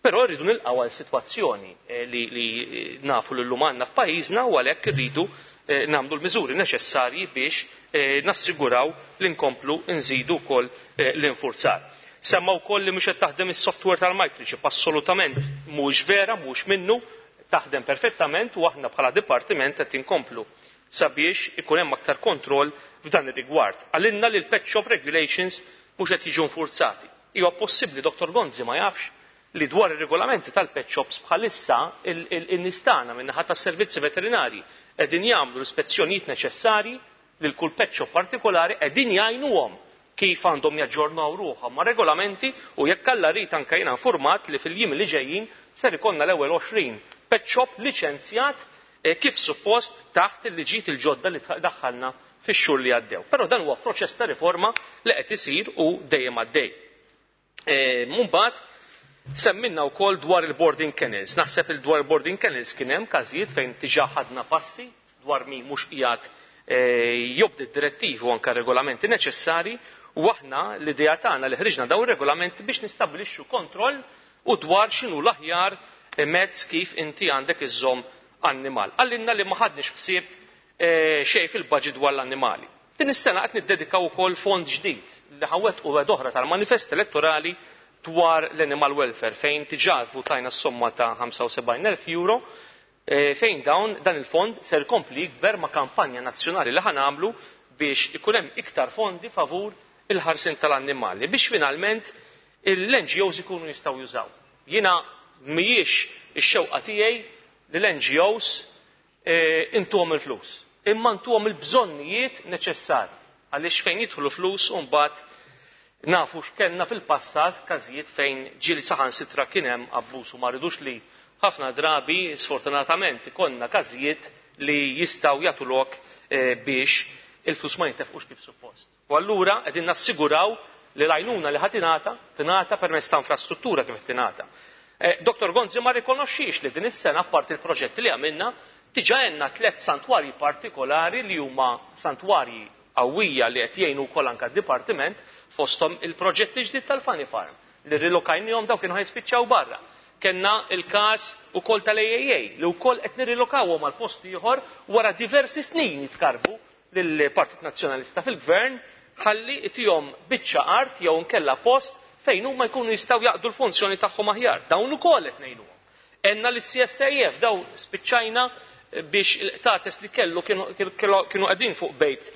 Speaker 8: Però rridu nilqgħu għal sitwazzjoni li, li nafu l lum għandna f'pajjiżna u għalhekk irridu nagħmlu l-miżuri neċessarji biex nassiguraw li nkomplu nżidu wkoll l-infurzar. Semma wkoll li mhux qed taħdem is-software tal-microchip, assolutament mhux vera, mhux minnu, taħdem perfettament u aħna bħala dipartiment qed inkomplu sabiex ikun hemm aktar kontroll f'dan ir-rigward. Għalinna li l-pet shop regulations mhux qed jiġu nfurzati. Huwa possibbli Dr Gonzi ma jafx li dwar ir-regolamenti tal-pet shops bħalissa il-nistana min-naħa tas-servizzi veterinari qegħdin jagħmlu l-ispezzjonijiet neċessarji lil kull pet shop partikolari qegħdin jgħinuhom kif għandhom jaġġornaw ruħhom ma' regolamenti u jekk alla rid anke jiena informat li fil-jiem li ġejjin ser ikollna l-ewwel għoxrin pet shop liċenzjat kif suppost taħt il-liġijiet il-ġodda li daħħalna fix-xhur li għaddew. Però dan huwa proċess ta' riforma li qed isir u dejjem għaddej. Mbagħad semminna wkoll dwar il-boarding kennels. Naħseb il dwar il-boarding kennels kien hemm każijiet fejn diġà ħadna passi dwar min mhux qiegħed jobdi d-direttivi u anke regolamenti neċessarji u aħna l-idea tagħna li ħriġna dawn ir-regolamenti biex nistabbilixxu kontroll u dwar x'inhu l-aħjar mezz kif inti għandek iżżomm annimal. Għallinna li ma ħadniex ħsieb xejn fil-budget dwar l-annimali. Din is-sena qed niddedikaw ukoll fond ġdid li ħawwettqu wed oħra tal-manifest elettorali dwar l-animal welfare fejn diġà votajna s-somma ta' ħamsa u sebgħin elf euro fejn dawn dan il-fond ser jkompli jikber ma' kampanja nazzjonali li ħanamlu biex ikun hemm iktar fondi favur il-ħarsin tal-annimali biex finalment l-N G Os ikunu jistgħu jużaw. Jiena mhijiex ix-xewqa tiegħi li l-N G Os intuhom il-flus, imma ntuhom il-bżonnijiet neċessarji għaliex fejn jidħlu flus u mbagħad nafu x'kellna fil-passat każijiet fejn ġieli saħansitra kien hemm abbuż u ma rridux li ħafna drabi sfortunatament ikollna każijiet li jistgħu jagħtu lok biex il-flus ma jintefqux kif suppost. U allura qegħdin nassiguraw li l-għajnuna li ħadd tingħata tingħata permezz ta' infrastruttura kif tingħata. Dr Gonzi ma rikonoxxix li din is-sena apparti l-proġetti li għamilna diġà għandna tliet santwarji partikolari li huma santwarji qawwija li qed jgħinu wkoll anke d-dipartiment fosthom il-proġetti ġdid tal-Funny Farm li rilokajnihom dawk kienu ħajspiċċaw barra. Kenna il-każ ukoll tal-A A A li wkoll qed nirrilokawhom għal post ieħor wara diversi snin jitkarbu lill-Partit Nazzjonalista fil-Gvern ħalli itihom biċċa art jew nkella post fejn huma jkunu jistgħu jaqdu l-funzjoni tagħhom aħjar. Dawn ukoll qed ngħinuhom. Enna l-C S A F daw spiċċajna biex il-qtates li kellu kienu qegħdin fuq bejt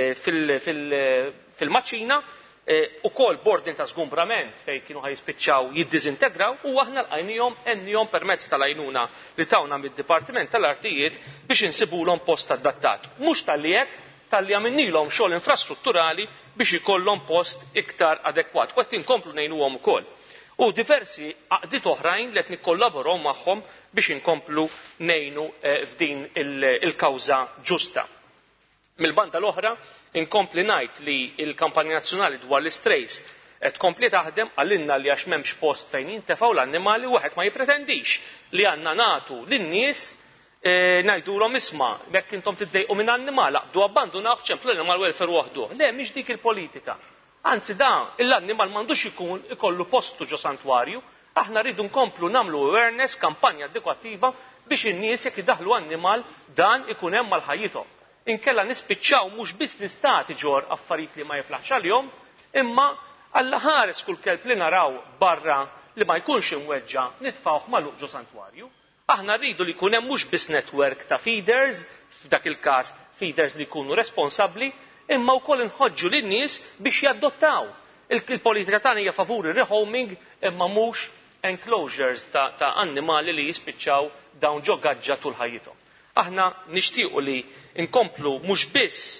Speaker 8: fil-maċina ukoll bordin ta' żgumbrament fejn kienu ħajspiċċaw jiddiżintegraw u aħna lqajnihom ennihom permezz tal-għajnuna li tawna mid-Dipartiment tal-Artijiet biex insibulhom post adattat. Mhux tal-li hekk tal-li għamilnilhom xogħol infrastrutturali biex ikollhom post iktar adekwat. Qed inkomplu ngħinuhom ukoll. U diversi għaqdiet oħrajn li qed nikkollaboraw magħhom biex inkomplu ngħinu f'din il-kawża ġusta. Mill-banda l-oħra inkompli ngħid li l-kampanja nazzjonali dwar l-istrejs qed tkompli taħdem għalinna li għax m'hemmx post fejn jintefgħu l-annimali wieħed ma jippretendix li għandna nagħtu lin-nies ngħidulhom isma' jekk intom tiddejqu minn annimal aqbdu abbandunaw ċemplu l-animal welfare waħdu. Le mhix dik il-politika. Anzi dan l-annimal m'għandux ikun ikollu postu ġo santwarju, aħna rridu nkomplu nagħmlu awareness, kampanja edukattiva biex in-nies jekk idaħlu annimal dan ikun hemm mal-ħajjithom. Inkella nispiċċaw mhux biss nistati ġor affarijiet li ma jiflaħx għalihom, imma alla ħares kull kelb li naraw barra li ma jkunx imweġġa nitfgħuh magħluq ġo santwarju. Aħna rridu li jkun hemm mhux biss netwerk ta' feeders, f'dak il-każ feeders li jkunu responsabbli, imma wkoll inħoġġu lin-nies biex jaddottaw. Il-politika tagħna hija favuri rehoming imma mhux enclosures ta', ta annimali li jispiċċaw dawn ġo gaġġa tul ħajjithom. Aħna nixtiequ li nkomplu mhux biss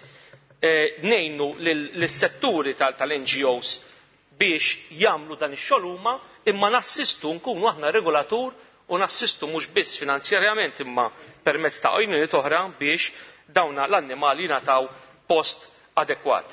Speaker 8: ngħinu lis-setturi tal-N G Os biex jagħmlu dan ix-xogħol huma, imma nassistu nkunu aħna regolatur u nassistu mhux biss finanzjarjament imma permezz ta' għajnuniet oħra biex dawna l-annimali jingħataw post adekwat.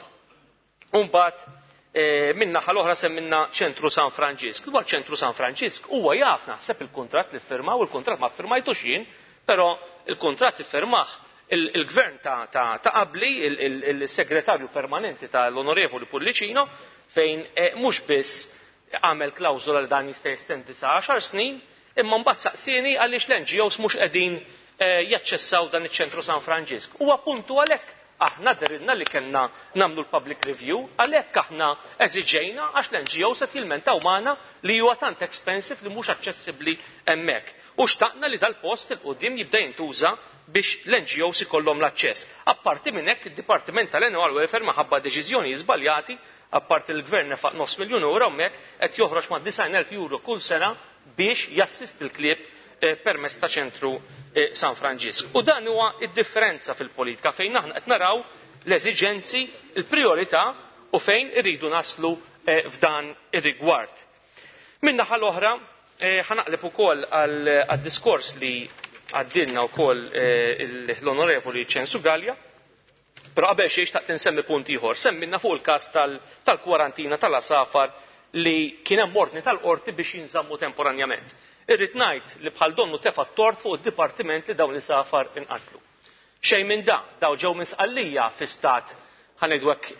Speaker 8: U mbagħad min-naħa l-oħra semminna ċentru San Franġisk. Dwar ċentru San Franġisk huwa jaf naħseb il-kuntratt li ffirmaw, il-kuntratt ma ffirmajtux jien, però il-kuntratt iffirmah il-gvern ta' qabli, il-segretarju permanenti tal-Onorevoli Pullicino, fejn mhux biss għamel klawżola li dan jista' jestendi sa għaxar snin, imma mbagħad saqsieni għaliex l-N G Os mhux qegħdin jaċċessaw dan iċ-ċentru San Franġisk. Huwa appuntu għalhekk aħna derilna li kellna nagħmlu l-public review, għalhekk aħna eżiġejna għax l-N G Os qed jilmentaw magħna li huwa tant expensive li mhux aċċessibbli hemmhekk. U xtaqna li dal-post il-qudiem jibda jintuża biex l-N G Os ikollhom l-aċċess. Apparti minn hekk id-Dipartiment tal-Animal Welfare maħabba deċiżjoni żbaljati, apparti l-Gvern nefaq nofs miljun euro hemmhekk qed joħroġ ma' design elf euro kull sena biex jassist il-klieb permezz ta' ċentru San Franġisk. U dan huwa id-differenza fil-politika fejn aħna qed naraw l-eżiġenzi, il-priorità u fejn irridu naslu f'dan ir-rigward. Min naħa l-oħra ħanaqleb ukoll għad-diskors li għaddilna wkoll l-Onorevoli Censu Gallia, però qabel xejn xtaqt insemmi punt ieħor. Semmilna fuq il-każ tal-kwarantina tal-Asafar li kien hemm ordni tal-qorti biex jinżammu temporanjament. Irrid ngħid li bħal donnu tefa' tort fuq id-dipartiment li dawn l-Asafar inqatlu. Xejn minn da, daw ġew misqallija fi stat ħanejdu hekk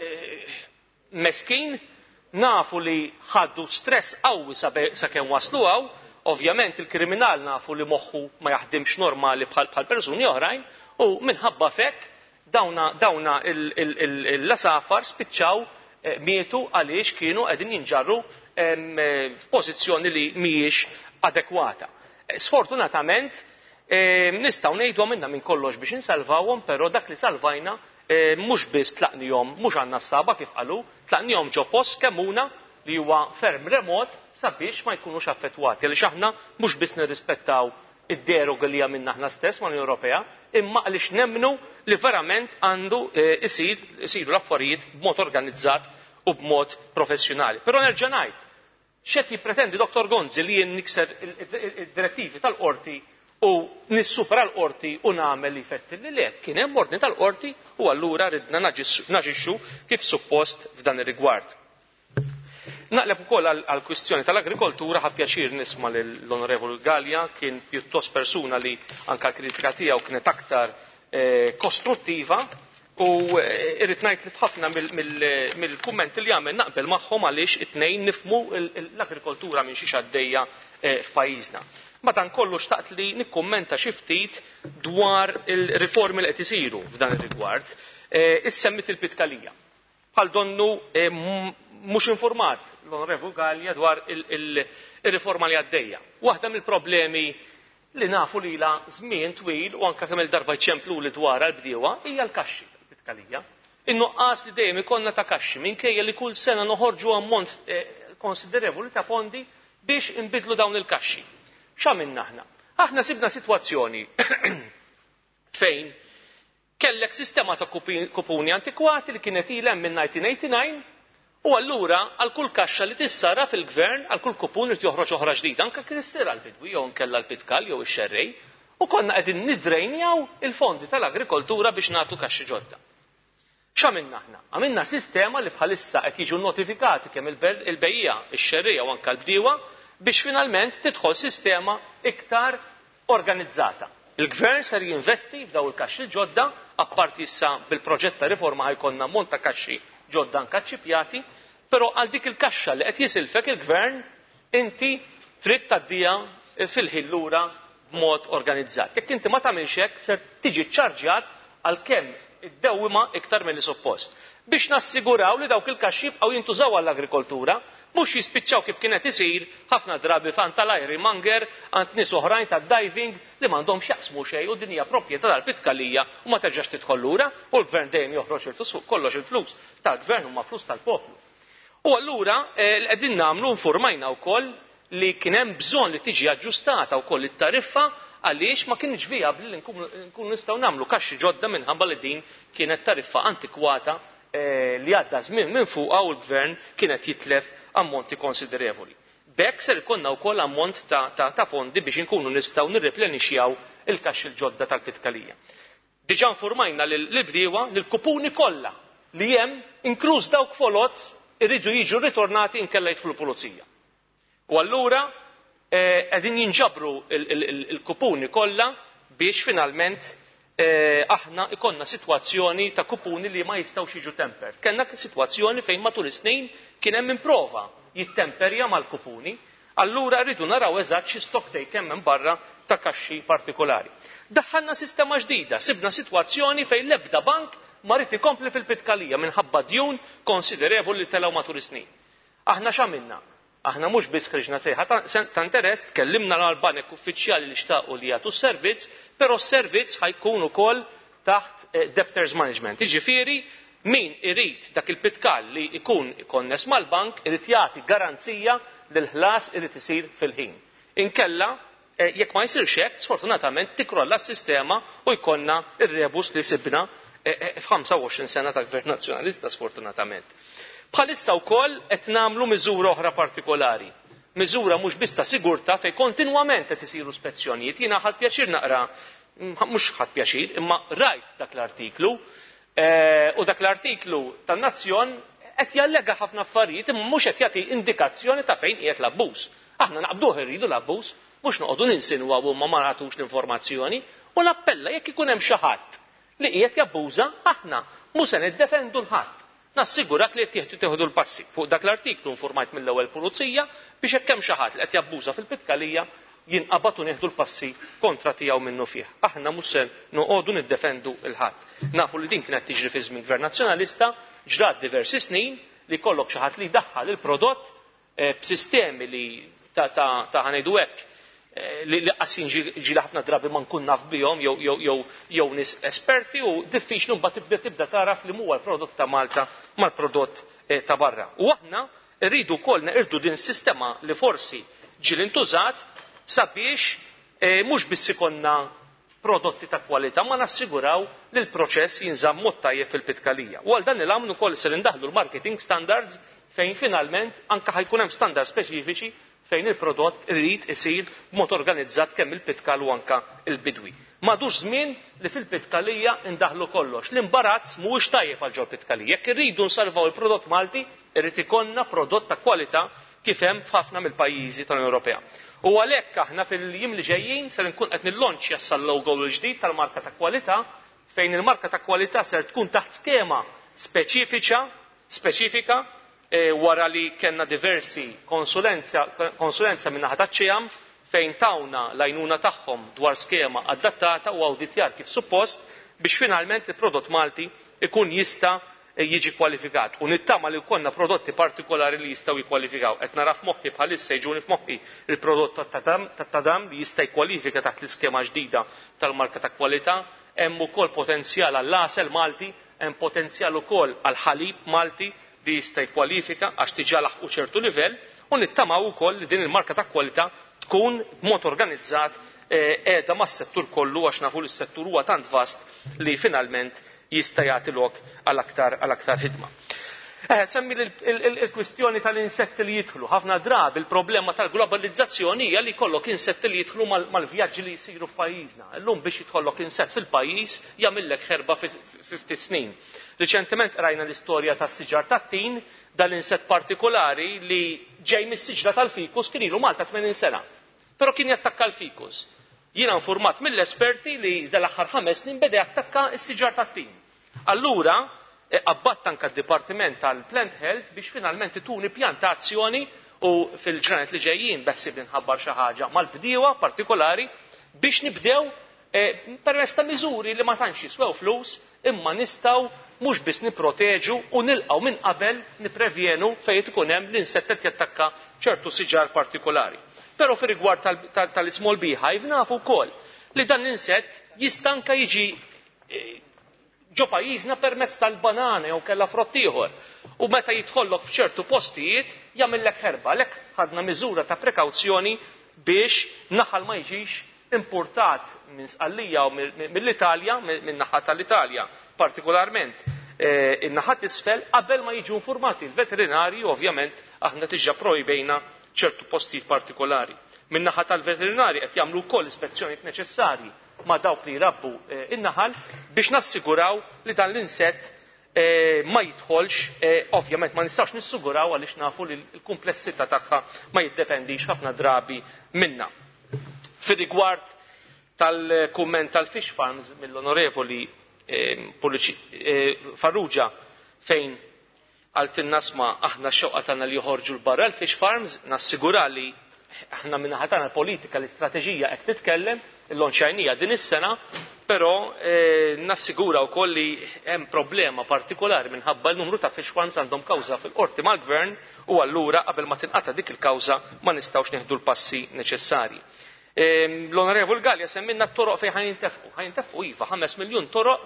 Speaker 8: meskin, nafu li ħaddu stress qawwi sakemm waslu hawn, ovvjament il-kriminal nafu li moħħu ma jaħdimx normali bħal persuni oħrajn u minħabba fekk dawna l-Asafar spiċċaw mietu għaliex kienu qegħdin jinġarru f'pożizzjoni li mhijiex adekwata. Sfortunatament nistgħu ngħidu minna minn kollox biex insalvawhom, però dak li salvajna mhux biss tlaqnihom mhux għandna s-saba kif qalu, tlaqnihom ġo post kemmuna li huwa ferm remot sabiex ma jkunux affettwati. Għaliex aħna mhux biss nirrispettaw id-deroga li għamilna aħna stess mal-Unjoni Ewropea, imma għaliex nemmnu li verament għandu isiru l-affarijiet b'mod organizzat u b'mod professjonali. Però nerġa' ngħid, x'qed jippretendi Doktor Gonzi li jien nikser id-direttivi tal-qorti u nissupra l-qorti u nagħmel li jfettil li le, kien hemm ordni tal-qorti u allura ridna naġixxu kif suppost f'dan ir-rigward. Naqleb ukoll għall-kwistjoni tal-agrikoltura, ħa pjaċir nisma' l-Onorevoli Gallia, kien pjuttost persuna li anke l-kritika tiegħu kienet aktar kostruttiva u irrid ngħid li ħafna mill-kummenti li għamel naqbel magħhom għaliex it-tnejn nifhmu l-agrikoltura minn xi għaddejja f'pajjiżna. Madankollu xtaqt li nikkummenta xi ftit dwar il-riformi li qed isiru f'dan ir-rigward. Issemmit il-pitkalija. Bħal donnu mhux informat l-Onorevoli Gallia dwar il-riforma li għaddejja. Waħda mill-problemi li nafu li la żmien twil u anke kemm il-darba jċemplu li dwar l-bdiewa hija l-kaxxi tal-pitkalija. In-nuqqas li dejjem ikollna ta' kaxxi minkejja li kull sena noħorġu ammont konsiderevoli ta' fondi biex inbidlu dawn il-kaxxi. X'għamilna aħna? Aħna sibna sitwazzjoni fejn kellek sistema ta' kupuni antikwati li kienet ilha minn nineteen eighty-nine u allura għal kull kaxxa li tissara fil-gvern għal kull kupun li joħroġ oħra ġdida anke kien issir għall-bidwi jew nkella l-pitkal jew ix-xerrej u konna qegħdin nidrejnjaw il-fondi tal-agrikoltura biex nagħtu kaxxi ġodda. X'għamilna aħna? Għamilna sistema li bħalissa qed jiġu notifikati kemm il-bejja, ix-xerrija u anke l-bdiewa biex finalment tidħol sistema iktar organizzata. Il-gvern ser jinvesti f'daw il-kaxxi ġodda, apparti issa bil-proġett ta' riforma ħajkonna mont ta' kaxxi ġodda nkaċċipjati, però għal dik il-kaxxa li qed jisilfek il-gvern inti trid tgħaddija fil-ħillura b'mod organizzat. Jekk inti ma tagħmilx hekk ser tiġi ċċarġjat għalkemm iddewwima iktar milli suppost. Biex nassiguraw li dawk il-kaxxi jibqgħu jintużaw għall-agrikoltura mhux jispiċċaw kif kienet isir ħafna drabi fan tal-ajri manger għand nies oħrajn tad-diving li m'għandhomx jaqsmu xejn u din hija proprjetà tal-pitkalija u ma terġax tidħol lura u l-gvern dejjem joħroġ il-flus kollox il-flus tal-gvern huma flus tal-poplu. U allura qegħdin nagħmlu informajna wkoll li kien hemm bżonn li tiġi aġġustata wkoll it-tariffa għaliex ma kienx vijabbli li nkunu nistgħu nagħmlu kaxxi ġodda minħabba li din kienet tariffa antikwata li għadda żmien minn fuqha u l-gvern kienet jitlef ammonti konsiderevoli. B'hekk ser ikollna wkoll ammont ta' fondi biex inkunu nistgħu nirreplenixjaw il-kaxxi l-ġodda tal-pitkalija. Diġà informajna lill-bdiewa li l-kupuni kollha li hemm inkluż dawk folot irridu jiġu ritornati inkella jidħlu pulizija. U allura qegħdin jinġabru il-kupuni kollha biex finalment aħna ikonna sitwazzjoni ta' kupuni li ma jistgħux jiġu temper. Kellna sitwazzjoni fejn matul is-snin kien hemm improva jittemperja mal-kupuni, allura rridu naraw eżatt xi stock take hemm minn barra ta' kaxxi partikolari. Daħħalna sistema ġdida, sibna sitwazzjoni fejn l-ebda bank ma rid ikompli fil-pitkalija minħabba djun konsiderevoli li telgħu matul is-snin. Aħna x'għamilna? Aħna mhux biss ħriġna sejħa ta' interess, tkellimna mal-banek uffiċjali li xtaqu li jagħtu s-servizz, però s-servizz ħajkun ukoll taħt debtors management. Jiġifieri min irid dak il-pitkal li jkun konness mal-bank irid jagħti garanzija li l-ħlas irid isir fil-ħin. Inkella jekk ma jsirx hekk, sfortunatament tikrolla s-sistema u jkollna ir-rebus li sibna f'ħamsa u għoxrin sena ta' gvern nazzjonalista sfortunatament. Bħalissa wkoll qed nagħmlu miżura oħra partikolari. Miżura mhux biss ta' sigurtà fejn kontinwament qed isiru spezzjonijiet. Jiena ħadd pjaċir naqra, mhux ħadd pjaċir, imma rajt dak l-artiklu u dak l-artiklu tan-Nazzjon qed jallega ħafna affarijiet imma mhux qed jagħti indikazzjoni ta' fejn qiegħed l-abbuż. Aħna naqbduh irridu l-abbuż, mhux noqogħdu ninsinwaw ma ma nagħtux l-informazzjoni u nappella jekk ikun hemm xi ħadd li qiegħed jabbuża aħna mhux se niddefendu l-ħadd. Nassigurak li qed tieħdu l-passi. Fuq dak l-artiklu informajt mill-ewwel pulizija biex hekk hemm xi ħadd li qed jabbuża fil-pitkalija jinqabad u nieħdu l-passi kontra tiegħu minnu fih. Aħna mhux se noqogħdu niddefendu l-ħadd. Nafu li din kienet tiġri fi żmien gvern nazzjonalista, ġrat diversi snin li jkollok xi ħadd li jdaħħal il-prodott b'sistemi li ta' ta' ħanejdu hekk li qassin ġili ħafna drabi ma nkun naf bihom jew nies esperti u diffiċli mbagħad tibda tibda taraf li huwa l-prodott ta' Malta mal-prodott ta' barra. U aħna rridu wkoll neqirdu din is-sistema li forsi ġieli ntużat sabiex mhux biss ikollna prodotti ta' kwalità ma nassiguraw li l-proċess jinżamm mod tajjeb fil-pitkalija. U għal dan il-għamlu wkoll se indaħlu l-marketing standards fejn finalment anke ħajkun hemm standards speċifiċi fejn il-prodott irid isir b'mod organizzat kemm il-pitkal u anke il-bidwi. M'għadux żmien li fil-pitkalija indaħlu kollox. L-imbarazz mhuwiex tajjeb għal ġol pitkalija. Jekk irridu nsalvaw il-prodott Malti, irid ikollna prodott ta' kwalità kif hemm f'ħafna mill-pajjiżi tal-Unjoni Ewropea. U għalhekk aħna fil-jiem li ġejjin se nkun qed nillonċja sal-logo l-ġdid tal-marka ta' kwalità fejn il-marka ta' kwalità ser tkun taħt skema speċifiċa speċifika wara li kellna diversi konsulenza min-naħa taċ-ċejam fejn tawna l-għajnuna tagħhom dwar skema adattata u awditjar kif suppost biex finalment il-prodott Malti ikun jista' jiġi kwalifikat. U nittama li jkollna prodotti partikolari li jistgħu jikkwalifikaw. Qed nara f'moħħi bħalissa jġuni f'moħħi il-prodott tat-tadam li jista' jkwalifika taħt l-iskema ġdida tal-marka ta' kwalità. Hemm ukoll potenzjal għall-għasel Malti, hemm potenzjal ukoll għall-ħalib Malti li jista' jkwalifika għax diġà laħqu ċertu livell u nittamaw ukoll li din il-marka ta' kwalità tkun b'mod organizzat qiegħda mas-settur kollu għax nafu li s-settur huwa tant vast li finalment jista' jagħti lok għal aktar għal aktar ħidma. Semmi il-kwistjoni tal-insetti li jidħlu. Ħafna drabi il-problema tal-globalizzazzjoni hija li jkollok insetti li jidħlu mal-vjaġġi li jsiru f'pajjiżna. Llum biex jidħollok insett fil-pajjiż jagħmilek ħerba fi ftit snin. Riċentement rajna l-istorja tas-siġar tat-tin dal-insett partikolari li ġej mis-siġra tal-fikus kien ilu Malta tmenin sena. Però kien jattakka l-fikus. Jiena informat mill-esperti li dal-aħħar ħames snin beda jattakka s-siġar tat-tin. Allura qabbatt anke d-Dipartiment tal-Plant Health biex finalment ituni pjantazzjoni u fil-ġranet li ġejjin beħsib inħabbar xi ħaġa mal-bdiewa partikolari biex nibdew permezz ta' miżuri li ma tantx jiswew flus imma nistgħu mhux biss nipproteġu u nilqgħu minn qabel nipprevjenu fejn ikun hemm l-insett qed jattakka ċertu siġar partikolari. Però fir-rigward tal-small beehive nafu wkoll li dan l-insett jista' anke jiġi ġo pajjiżna permezz tal-banana jew kellha frott ieħor. U meta jidħollok f'ċertu postijiet jagħmellek ħerba. Għalhekk ħadna miżura ta' prekawzjoni biex naħal ma jiġix importat minn Sqallija u mill-Italja, min-naħa tal-Italja partikolarment in-naħa t'isfel qabel ma jiġu informati l-veterinari ovvjament aħna tiġà projbejna ċertu postijiet partikolari. Min-naħa tal-veterinari qed jagħmlu wkoll ispezzjonijiet neċessarji ma' dawk li jrabbu in-naħal biex nassiguraw li dan l-insett ma jidħolx, ovvjament ma nistax nissiguraw għaliex nafu li l-kumplessità tagħha ma jiddependix ħafna drabi minnha. Fir-rigward tal-kumment tal-fish farms mill-onorevoli Farrugia fejn għaltinna sma aħna xewqa tagħna li joħorġu l-barra l-fish farms, nassigura li aħna minnaħa tagħna l-politika l-istrateġija qed titkellem il-lonċajnija din is-sena, però nassigura wkoll li hemm problema partikolari minħabba l-numru ta' fish farms għandhom kawża fil-qorti mal-gvern u allura qabel ma tinqata' dik il-kawża ma nistgħux nieħdu l-passi neċessarji. L-Onorevol Gallia semminna t-toroq fejn ħajintefqu. Ħajintefqu iva ħames miljun toroq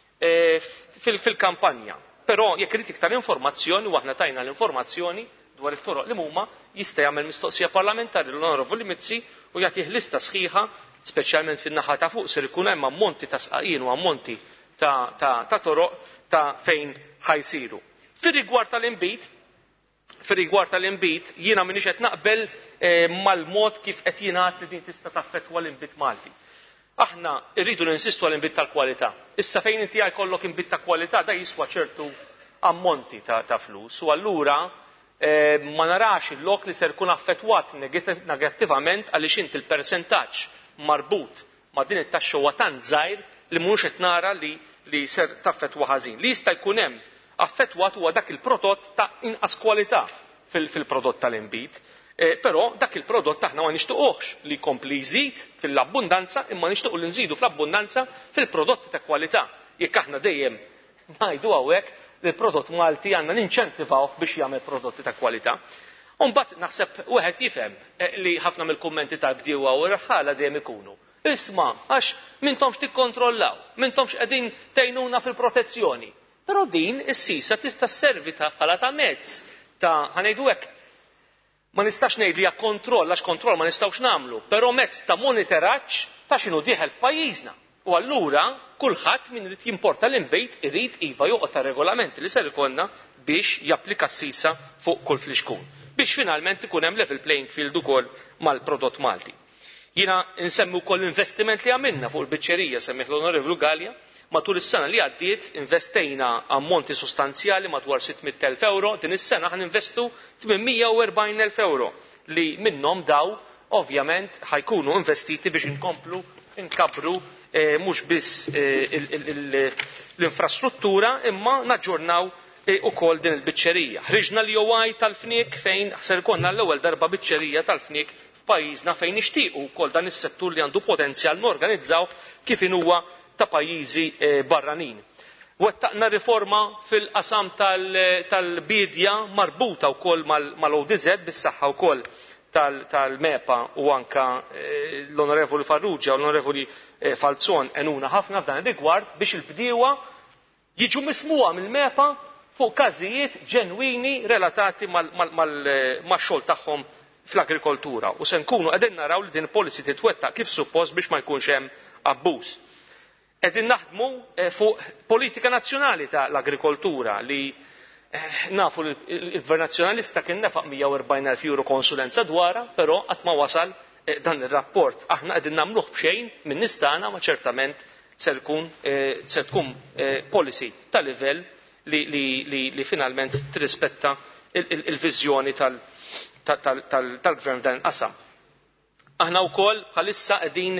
Speaker 8: fil-kampanja. Però jekk irid iktar informazzjoni u aħna tajna l-informazzjoni dwar it-toroq li huma jista' jagħmel mistoqsija parlamentari l-Onorevoli Mizzi u jagħtih lista sħiħa, speċjalment fin-naħa ta' fuq ser ikun hemm ammonti ta' sqaqin u ammonti ta' toroq ta' fejn ħajsiru. Fir-rigward tal-inbit, fir-rigward tal-inbit jiena m'iniex qed naqbel mal-mod kif qed jingħad li din tista' taffettwa l-inbit Malti. Aħna rridu ninsistu għal-inbit tal-kwalità. Issa fejn inti jkollok inbit ta' kwalità da jiswa ċertu ammonti ta' flus u allura ma narax il-lok li ser kun affettwat negattivament għaliex inti il-persentaġġ marbut ma' din it-taxxa huwa tant żgħir li mhux qed nara li li ser taffettwa ħażin. Li jista' jkun hemm affettwat huwa dak il-prodott ta' inqas kwalità fil-prodott tal-inbit. Però dak il-prodott aħna ma nixtuqux li jkompli jżid fil-abbundanza imma nixtuqu li nżidu fl-abbundanza fil-prodotti ta' kwalità. Jekk aħna dejjem ngħidu hawnhekk li l-prodott Malti għandna ninċentivawh biex jagħmel prodotti ta' kwalità. U mbagħad naħseb wieħed jifhem li ħafna mill-kummenti tal-bdiewa u r-raħala dejjem ikunu. Isma' għax m'intomx tikkontrollaw, m'intomx qegħdin tgħinuna fil-protezzjoni. Però din is-sisa tista' sservi ta' bħala ta' mezz ta' ħanejdu hekk. Ma nistax ngħid li hija kontroll għax kontroll ma nistgħux nagħmlu, però mezz ta' monitoraġġ ta' x'inhu dieħel f'pajjiżna. U allura kulħadd min irid jimporta l-inbejt irid iva joqgħod ta' regolamenti li ser ikollna biex japplika s-sisa fuq kull fl-ixkun. Biex finalment ikun hemm level playing field ukoll mal-prodott Malti. Jiena nsemmi wkoll investiment li għamilna fuq il-biċċerija semmih l-Onorevolu Gallia. Matul is-sena li għaddiet investejna ammonti sostanzjali madwar sittmija elf euro, din is-sena ħan investu tminmija u erbgħin elf euro li minnhom daw ovvjament ħajkunu investiti biex inkomplu inkabru mhux biss l-infrastruttura imma naġġornaw ukoll din il-biċċerija. Ħriġna l-O I tal-Fniek fejn ser konna l-ewwel darba biċċerija tal-Fniek f'pajjiżna fejn nixtiequ wkoll dan is-settur li għandu potenzjal norganizzawh kif in huwa ta' pajjiżi barranin. Wettaqna riforma fil-qasam tal-bidja marbuta wkoll mal-O D Z bis-saħħa wkoll tal-mepa u anka l-Onorevoli Farrugia u l-Onorevoli Falzon enuna ħafna f'dan ir-rigward biex il-bdiewa jiġu mismuha mill-mepa fuq każijiet ġenwini relatati max-xogħol tagħhom fl-agrikoltura. U se nkunu qegħdin naraw li din policy titwettaq kif suppost biex ma jkunx hemm abbuż. Qegħdin naħdmu fuq politika nazzjonali tal-agrikoltura li nafu il-Gvern Nazzjonalista kien nefaq mija u erbgħin elf euro konsulenza dwarha, però qatt ma wasal dan ir-rapport. Aħna qegħdin nagħmluh b'xejn minn nistana ma ċertament se tkun se tkun policy ta' livell li finalment tirrispetta il-viżjoni tal-Gvern dan qasam. Aħna wkoll bħalissa qegħdin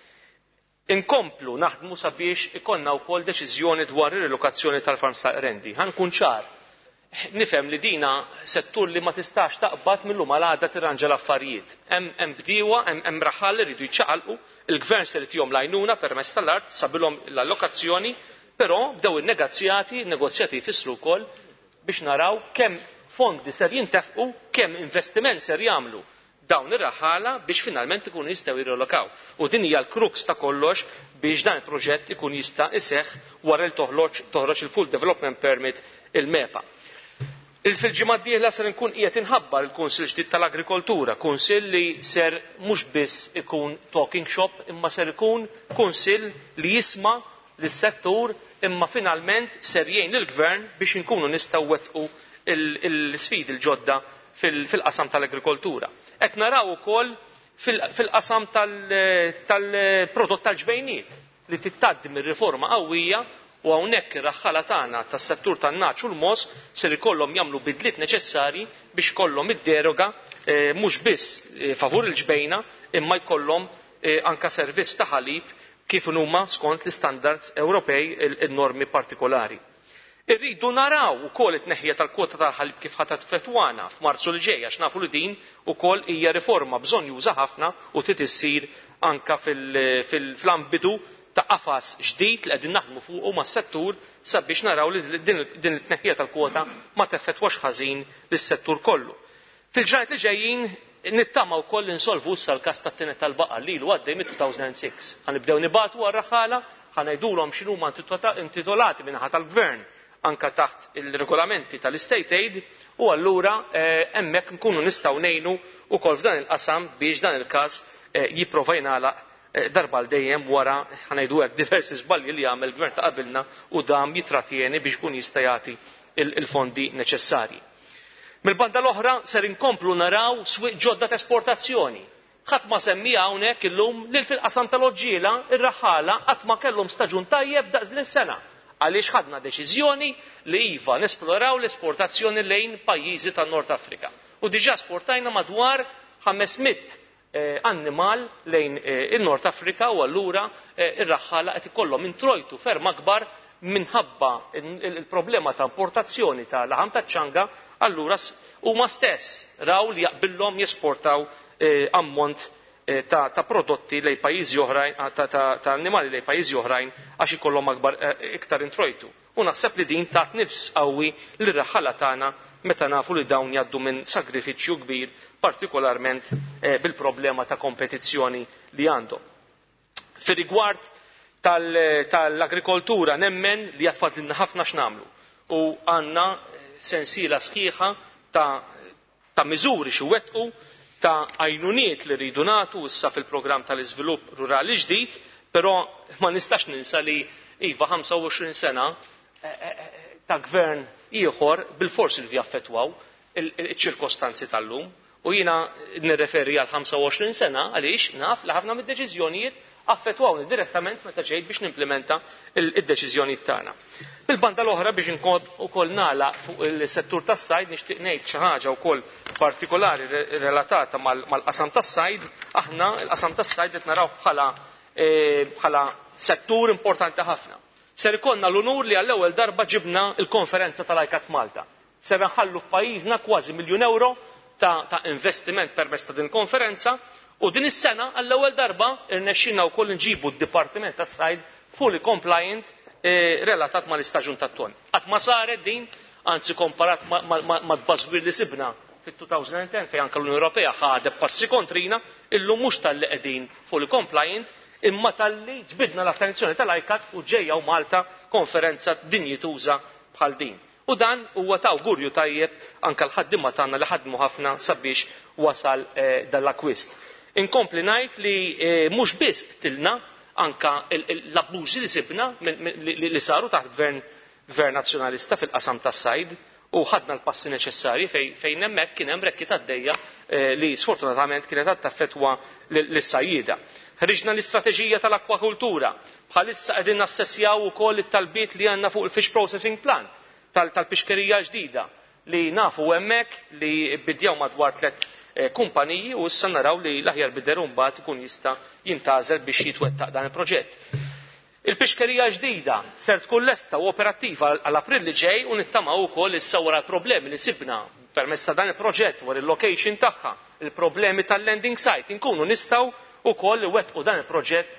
Speaker 8: inkomplu naħdmu sabiex ikonna wkoll deċiżjoni dwar ir-relokazzjoni tal-farms ta' Rendi. Ħankun ċar. Nifhem li dina settur li ma tistax taqbad mill-lum għal-għada tirranġa l-affarijiet. Hemm bdiewa, hemm raħal li rridu jċaqalqu, il-gvern se jtihom l-għajnuna permezz tal-art sabilhom l-allokazzjoni, però bdew in-negozjati, negozjati jfissru wkoll biex naraw kemm fondi ser jintefqu, kemm investiment ser jagħmlu dawn ir-raħala biex finalment ikunu jistgħu jirrelokaw. U din hija l-krux ta' kollox biex dan il-proġett ikun jista' iseħħ wara li toħroġ il-Full Development Permit il-mepa. Il-fil-ġimgħa d-dieħla ser nkun qiegħed inħabbar il-Kunsill ġdid tal-Agrikoltura, kunsill li ser mhux biss ikun talking shop imma ser ikun kunsill li jisma' lis-settur imma finalment ser jgħin lill-Gvern biex inkunu nistgħu wettqu l-sfidi l-ġodda fil-qasam tal-agrikoltura. Qed naraw ukoll fil-qasam tal-prodott tal-ġbejniet li tittaddi mir-riforma qawwija u hawnhekk ir-raħħala tagħna tas-settur tan-naċ u l-mos ser ikollhom jagħmlu bidliet neċessarji biex ikollhom id-deroga mhux biss favur il-ġbejna imma jkollhom anke servizz ta' ħalib kif huma skont l-istandards Ewropej il-normi partikolari. Irridu naraw ukoll it-tneħħija tal-kwota tal-ħalib kif ħadd tfetwana f'Marzu li ġej għax nafu li din ukoll hija riforma bżonn juża ħafna u trid issir anke fil-ambitu ta' qafas ġdid li qegħdin naħdmu fuqu mas-settur sabiex naraw li din it-tneħħija tal-kwota ma teffettwax ħażin lis-settur kollu. Fil-ġranet li ġejjin nittama wkoll insolvu issa l-każ tat-tinet tal-baqar li ilu għaddej mid-two thousand six. Ħanibdew nibagħtu għar-raħala, ħanajdulhom x'inhuma intitolati min-naħa tal-Gvern anke taħt il-regolamenti tal-State Aid u allura hemmhekk nkunu nistgħu ngħinu wkoll f'dan il-qasam biex dan il-każ jipprova jingħalaq darba l dejjem wara ħanajdu hekk diversi żbalji li jagħmel il-Gvern ta' qabilna u dam jitrattieni biex kun jista' jagħti il-fondi neċessarji. Mill-banda l-oħra ser inkomplu naraw swieq ġodda ta' esportazzjoni. Ħadd ma semmija hawnhekk illum lil fil-qasam tal-oġġiela ir-raħala qatt ma kellhom staġun tajjeb daqs din is-sena għaliex ħadna deċiżjoni li iva nesploraw l-esportazzjoni lejn pajjiżi tan-Nord Afrika. U diġà sportajna madwar ħamesmiet annimal lejn il-Nord Afrika u allura ir-raħħala qed ikollhom introjtu ferm akbar minħabba il-problema ta' importazzjoni ta' laħam taċ-ċanga, allura huma stess raw li jaqbillhom jesportaw ammont ta', ta prodotti lejn pajjiżi oħrajn ta', ta, ta annimali lejn pajjiżi oħrajn għax ikollhom akbar iktar introjtu. U naħseb li din tat nifs qawwi lir-raħħala tagħna meta nafu li dawn jgħaddu minn sagrifiċċju kbir, partikolarment bil-problema ta' kompetizzjoni li għandhom. Fir-rigward tal-agrikoltura nemmen li jafadlilna ħafna x'namlu u għandna sensiela sħiħa ta', ta miżuri xi wettqu ta' għajnuniet li rridu nagħtu issa fil-programm tal-iżvilupp rurali ġdid, però ma nistax ninsa li iva ħamsa u għoxrin sena ta' gvern ieħor bil-forsi li jaffettwaw il-ċirkostanzi tal-lum u jiena nirreferi għal ħamsa u għoxrin sena għaliex naf li ħafna mid-deċiżjonijiet affettwawni direttament meta ġejt biex nimplementa il-deċiżjonijiet tagħna. Bil-banda l-oħra biex inkun ukoll nagħlaq fuq il-settur tas-sajd nixtieq ngħid xi ħaġa wkoll partikolari relatata mal-qasam tas-sajd, aħna l-qasam tas-sajd qed naraw bħala bħala settur importanti ħafna. Ser ikollna l-unur li għall-ewwel darba ġibna l-konferenza tal-ICAT Malta. Ser nħallu f'pajjiżna kważi miljun euro ta', ta investiment permezz ta' din konferenza u din is-sena għall-ewwel darba irnexxinna wkoll nġibu d-Dipartiment tas-Sajd fully compliant relatat mal-istaġun tat-ton. Qatt ma saret din, anzi komparat mad-bażwir li sibna fit-two thousand ten fejn anke l-Unjoni Ewropea ħadet passi kontrina, illum mhux tal-li qegħdin fully compliant imma tal-li ġbidna l-attenzjoni tal-ICAT u ġejja Malta konferenza dinjituża bħal din. U dan huwa ta' awgurju tajjeb anke l-ħaddiema tagħna li ħadmu ħafna sabiex wasal dal-akwist. Inkompli ngħid li mhux biss qtilna anke l-abbużi li sibna li saru taħt gvern gvern nazzjonalista fil-qasam tas-sajd u ħadna l-passi neċessarji fejn hemmhekk kien hemm rekki tad-dejja li sfortunatament kienet taffettwa lis-sajjieda. Ħriġna l-istrateġija tal-akwakultura. Bħalissa qegħdin nassessjaw ukoll it-talbiet li għandna fuq il-fish processing plant tal-pixkerija ġdida li nafu hemmhekk li biddew madwar tliet kumpaniji u issa naraw li l-aħjar bidder mbagħad ikun jista' jintgħażel biex jitwettaq dan il-proġett. Il-pixkerija ġdida ser tkun lesta u operattiva għal April li ġej u nittamaw ukoll issa wara l-problemi li sibna permezz ta' dan il-proġett wara il-location tagħha, il-problemi tal-landing site, inkunu nistgħu ukoll iwettqu dan il-proġett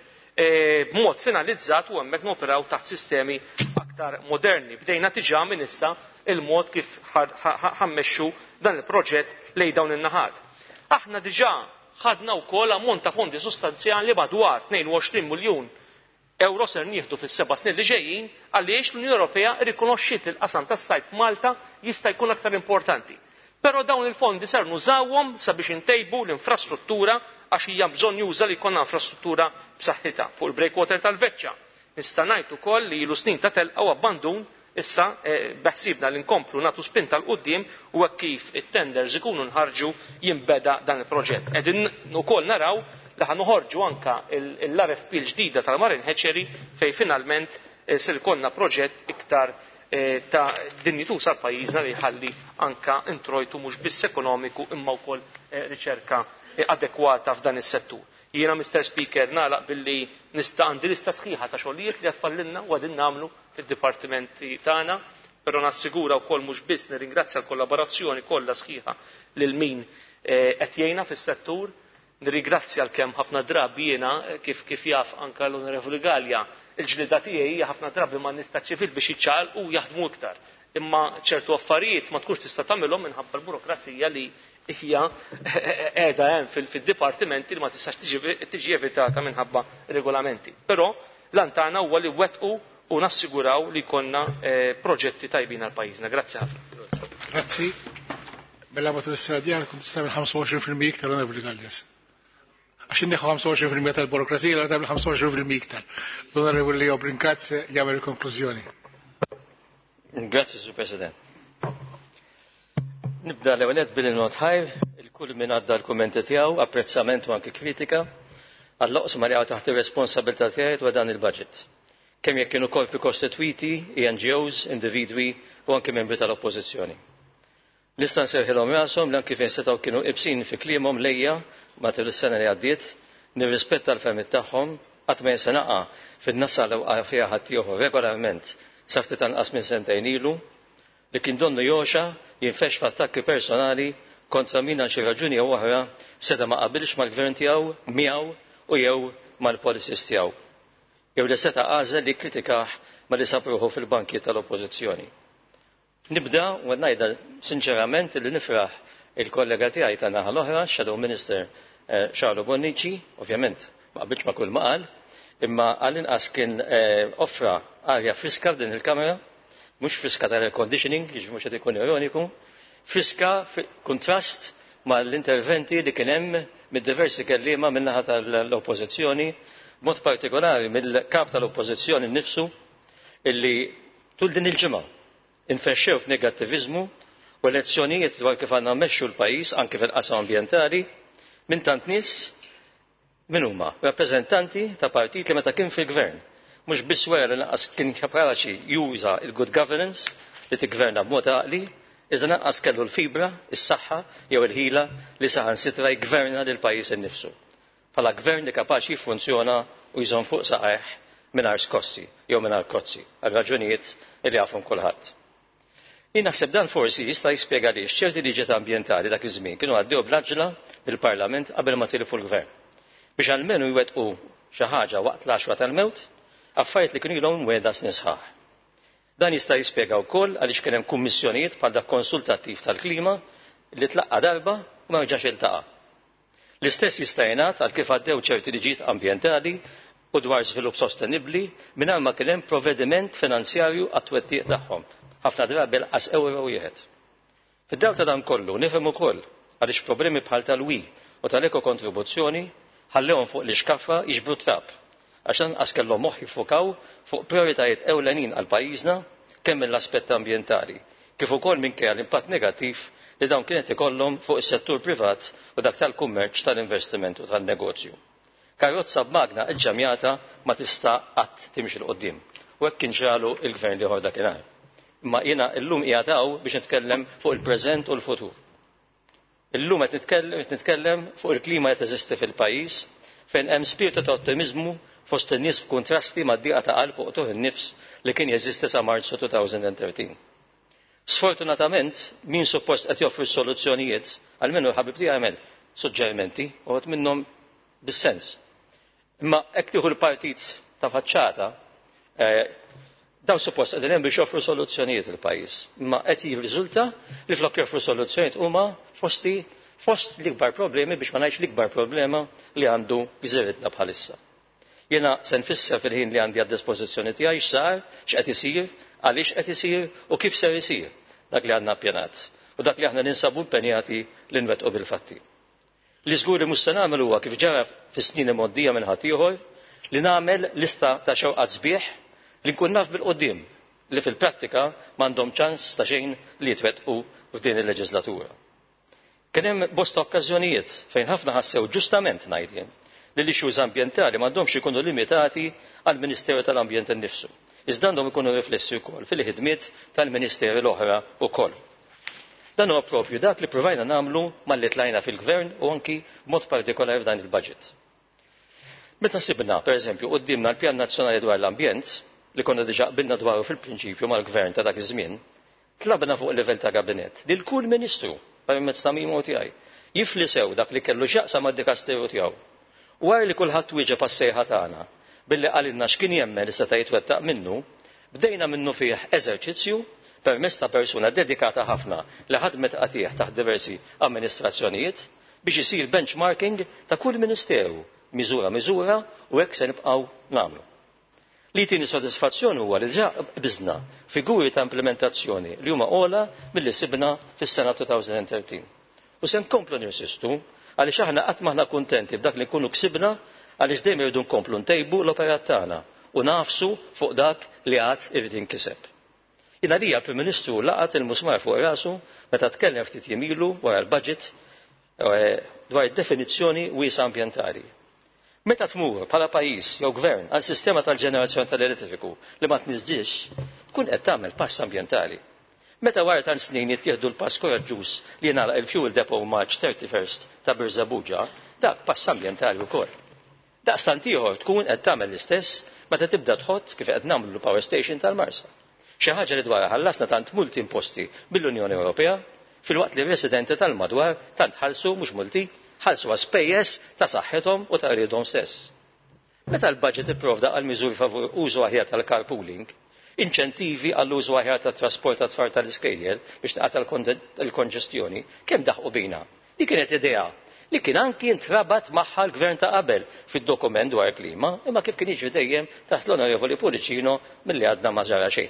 Speaker 8: b'mod finalizzat u hemmhekk noperaw taħt sistemi aktar moderni. Bdejna diġà minn issa il-mod kif ħammexxu dan il-proġett lejn dawn in-naħat. Aħna diġà ħadna wkoll ammont ta' fondi sostanzjali madwar tnejn u għoxrin miljun euro ser nieħdu fis-seba' snin li ġejjin għaliex l-Unjoni Ewropea rikonoxxiet il-qasam tas-sajd f'Malta jista' jkun aktar importanti. Però dawn il-fondi ser nużawhom sabiex intejbu l-infrastruttura għax hija bżonn juża li jkollna infrastruttura b'saħħitha fuq il-breakwater tal-Veċċa. Nista' ngħid ukoll li ilu snin ta' telqa u abbandun issa beħsibna li nkomplu nagħtu spinta l quddiem u hekk kif it-tenders ikunu nħarġu jinbeda dan il-proġett. Qegħdin ukoll naraw li ħa noħorġu anke l-R F P l-ġdida tal-Marine Hatchery fejn finalment se jkollna proġett iktar ta' dinjituż għal pajjiżna li jħalli anke introjtu mhux biss ekonomiku imma wkoll riċerka adekwata f'dan is-settur. Jiena Mister Speaker nagħlaq billi nista' għandi lista sħiħa ta' xogħlijiet li qed tfallilna u qegħdin nagħmlu fid-dipartimenti tagħna Però nassigura wkoll mhux biss nirringrazzja l-kollaborazzjoni kollha sħiħa lil min qed jgħinna fis-settur, nirringrazzja l-kemm ħafna drabi jiena kif kif jaf anke l-Onorevoli Gallia il-ġlieda tiegħi hija ħafna drabi ma nista' ċivil biex jiċċaqalqu jaħdmu iktar. Imma ċertu affarijiet ma tkunx tista' tagħmilhom minħabba l-burokrazija li hija qiegħda hemm fid-dipartimenti li ma tistax tiġi evitata minħabba regolamenti. Però lan tagħna huwa li wettqu u nassiguraw li jkollna proġetti tajbin għal pajjiżna. Grazzi ħafna.
Speaker 1: Grazzi. Bella matul is-sena kont tistgħmel ħamsa u għoxrin fil-mija iktar Onorevoli Gallias. Għax inneħħu ħamsa u għoxrin fil-mija tal-burokrazija ra tagħmel ħamsa u għoxrin fil-mija iktar. L-Onorevoli Obrinkat jagħmel il-konklużjoni.
Speaker 2: Grazzi, Sur President. Nibda l-ewwel billi notħajr il-kull min għadda l-kummenti tiegħu, apprezzament u anke kritika għall-oqsma li għaw taħt ir-responsabilità tiegħi dwar dan il-budget. Kemm jekk kienu korpi kostitwiti, E N G Os, individwi u anke membri tal-oppożizzjoni. Nista' nserħilhom rashom li anke fejn setgħu kienu qibsin fi kliemhom lejja matul is-sena li għaddiet, nirrispetta l-fermiet tagħhom qatt ma jinsa naqa' fin-nasa li waqgħu fiha ħadd ieħor regolarment sa ftit anqas minn sentejn ilu li kien donnu joxa jinfex f'attakki personali kontra min għal xi raġuni jew oħra seta' ma qabilx mal-gvern tiegħu miegħu u jew mal-policies tiegħu. Jew li seta' għażel li kritikah ma li sapruħu fil-bankiet tal-oppożizzjoni. Nibda u ngħidha sinċerament li nifraħ il-kollega tiegħi ta' naħa l-oħra, Shadow Minister Charlo Bonnici, ovvjament ma qabilx ma' kull ma qal, imma għall-inqas kien offra arja friska f'din il-kamera, mhux friska tal-air conditioning, jiġri mhux qed ikun ironiku, friska kontrast mal-interventi li kien hemm mid-diversi kelliema min-naħa tal-oppożizzjoni, b'mod partikolari mill-kap tal-oppożizzjoni nnifsu illi tul din il-ġimgħa infexxew f'negattiviżmu u elezzjonijiet dwar kif għandna mmexxu l-pajjiż anke fil-qasam ambjentali minn tant nies min huma rappreżentanti ta' partit li meta kien fil-gvern mhux biss wara li naqas kien kapaċi juża l-good governance li tiggverna b'mod għaqli, iżda naqqas kellu l-fibra, is-saħħa jew il-ħila li saħansitra jgverna lil pajjiż innifsu. Bħala gvern li kapaċi jiffunzjona u jżomm fuq saqajh mingħajr skossi jew mingħajr kozzi għal raġunijiet li jafhom kulħadd. Jien naħseb dan forsi jista' jispjega li ċerti liġiet ambjentali dak iż-żmien kienu għaddew bl-aġla lill-Parlament qabel ma tilfu l-gvern biex almenu jwettqu xi ħaġa waqt l-għaxra tal-mewt affarijiet li kienu ilhom wiegħda snin sħaħ. Dan jista' jispjega wkoll għaliex kien hemm kummissjonijiet bħal dak konsultattiv tal-klima li tlaqqa darba u ma rġax iltaqa'. L-istess jista' jingħad għal kif għaddew ċerti liġijiet ambjentali u dwar żvilupp sostenibbli mingħajr ma kien hemm provvediment finanzjarju għat-twettiq tagħhom, ħafna drabi laqas euro wieħed. Fid-dawl ta' dan kollu nifhem ukoll għaliex problemi bħal tal-wi u tal-eko kontribuzzjoni ħallewhom fuq l-iskaffa jiġbru trab għax anqas kellhom moħħ jiffukaw fuq prijoritajiet ewlenin għal pajjiżna kemm mill-aspett ambjentali kif ukoll minkejja l-impatt negattiv li dawn kienet ikollhom fuq is-settur privat u dak tal-kummerċ, tal-investiment u tan-negozju. Karozza b'magna ġġamjata ma tista' qatt timxi l qoddim u hekk kien ġralu l-gvern li ħorda kien imma jiena llum qiegħed hawn biex nitkellem fuq il-preżent u l-futur. Illum qed nitkellem fuq il-klima li teżisti fil-pajjiż fejn hemm spiritu ta' ottimiżmu fost in-nies b'kuntrasti mad-dieqa ta' qalb u qtuħ in-nifs li kien jeżisti sa Marzu two thousand thirteen. Sfortunatament min suppost qed joffri soluzzjonijiet għalmenu ħabib tiegħi għamel suġġerimenti uħud minnhom bis-sens. Imma hekk tieħu l-partit ta' faċċata dawn suppost qegħdin hemm biex joffru soluzzjonijiet il-pajjiż. Imma qed jirriżulta li flok joffru soluzzjonijiet huma fosti fost l-ikbar problemi biex ma ngħidx l-ikbar problema li għandu gżiritna bħalissa. Jiena se nfisser fil-ħin li għandi għad-dispożizzjoni tiegħi x'sar, x'qed isir, għaliex qed isir u kif ser isir dak li għandna ppjanat u dak li aħna ninsabu impenjati li nwettqu bil-fatti. Li żguri mhux se nagħmel huwa kif ġara fis-snin imgħoddija minn ħadd ieħor li nagħmel lista ta' xewqat sbieħ li nkun naf bil-qudiem li fil-prattika m'għandhom ċans ta' xejn li jitwettqu f'din il-leġislatura. Kien hemm bosta okkażjonijiet fejn ħafna ħassew ġustament ngħid jien li l-issues ambjentali m'għandhomx ikunu limitati għall-Ministeru tal-Ambjent innifsu. Iżda għandhom ikunu riflessi wkoll fil-ħidmiet tal-Ministeri l-oħra wkoll. Dan huwa proprju dak li provajna nagħmlu malli tlajna fil-Gvern u anki b'mod partikolari f'dan il-budget. Meta sibna, pereżempju, qudiemna l-Pjan Nazzjonali dwar l-Ambjent li konna diġà qbilna dwaru fil-prinċipju mal-Gvern ta' dak iż-żmien, tlabna fuq il-livell ta' gabinet li l-kull ministru permezz ta' mimo tiegħi jifli sew dak li kellu x'jaqsam mad-dikasteru tiegħu. Wara li kulħadd wieġeb għas-sejħa tagħna billi qalilna x'kien jemmen li seta' jitwettaq minnu, bdejna minnu fih eżerċizzju permezz ta' persuna dedikata ħafna li ħadmet qatih taħt diversi amministrazzjonijiet biex isir benchmarking ta' kull ministeru miżura miżura u hekk se nibqgħu nagħmlu. Li tieni sodisfazzjoni huwa li ġa biżna figuri ta' implementazzjoni li huma ogħla milli sibna fis-sena twenty thirteen. U se nkomplu nirsistu għaliex aħna qatt maħna kuntenti b'dak li nkunu ksibna għaliex dejjem irridu nkomplu ntejbu l-operat tagħna u nafsu fuq dak li għad irid inkiseb. Jiena lija l-Prim Ministru laqat il-musmar fuq rasu meta tkellem ftit jimilu wara l-budget dwar id-definizzjoni wiesa ambjentali. Meta tmur bħala pajjiż jew gvern għal sistema tal-ġenerazzjoni tal-elettriku li ma tniżdix, tkun qed tagħmel pass ambjentali. Meta wara tan snin jittieħdu l-pass koraġġuż li jingħalaq il-fuel depot March thirty-first ta' Birżabuġa, dak pass ambjentali wkoll. Daqstant ieħor tkun qed tagħmel l-istess meta tibda tħodd kif qed nagħmlu power station tal-Marsa. Xi ħaġa li dwarha ħallasna tant multi imposti bil-Unjoni Ewropea filwaqt li residenti tal-madwar tant ħallsu mhux multi, ħallsu għaspejjeż ta' saħħithom u ta' riedhom stess. Meta l-budget ipprovda għal miżuri favur użu aħjar tal-carpooling, inċentivi għall-użu aħjar tat-trasport tat tfal tal-iskejjel biex taqgħod il-konġestjoni, kemm daħqu bina. Li kienet idea li kien anki intrabat magħha l-gvern ta' qabel fid-dokument dwar il-klima, imma kif kien jiġri dejjem taħt l-Onorevoli Pulicino milli għadna ma ġara xejn.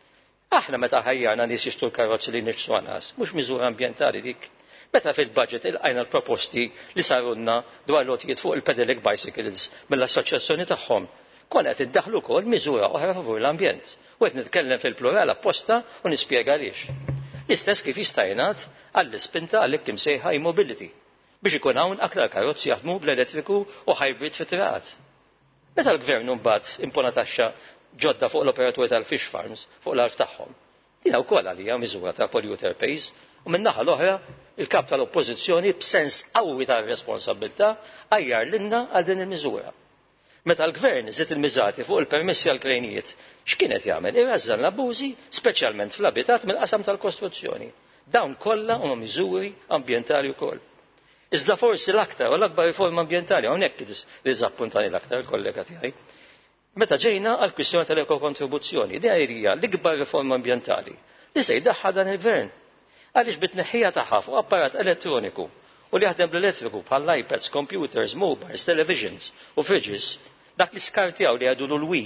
Speaker 2: Aħna meta ħajjarna nies jixtru l-karozzi li nixtru anqas, mhux miżura ambjentali dik. Meta fil-budget ilqajna l-proposti li sarunna dwar lotijiet fuq il-pedelec bicycles mill-assoċjazzjoni tagħhom, kon qed iddaħħlu wkoll miżura oħra favur l-ambjent. U qed nitkellem fil-plural apposta u nispjega għaliex. L-istess kif jista' jingħad għall-ispinta għal hekk imsejħa e-mobility biex ikun hawn aktar karozzi jaħdmu bl-elettriku u hybrid fit-triqat. Meta l-gvern mbagħad impona taxxa ġodda fuq l-operaturi tal-fish farms fuq l-arf tagħhom, din wkoll għalija miżura ta' polluter pays u min-naħa l-oħra il-kap tal-oppożizzjoni b'sens qawwi tar-responsabbiltà għajjar lilna għal din il-miżura. Meta l-gvern żied il-miżati fuq il-permessi għal krejnijiet, x'kienet jagħmel? Irrażżan l-abbużi, speċjalment fl-abitat mill-qasam tal-kostruzzjoni. Dawn kollha huma miżuri ambjentali wkoll. Iżda forsi l-aktar u l-akbar riforma ambjentali hawnhekk li żappuntani l-aktar il-kollega tiegħi. Meta ġejna għal kwistjoni tal-ekokontribuzzjoni, din hija l-ikbar riforma ambjentali li se jdaħħal dan il-gvern. Għaliex bit-tneħħija tagħha fuq apparat elettroniku u li jaħdem bl-elettriku bħal iPads, computers, mobiles, televisions u fridges, dak li skartjaw li għadu l-wi,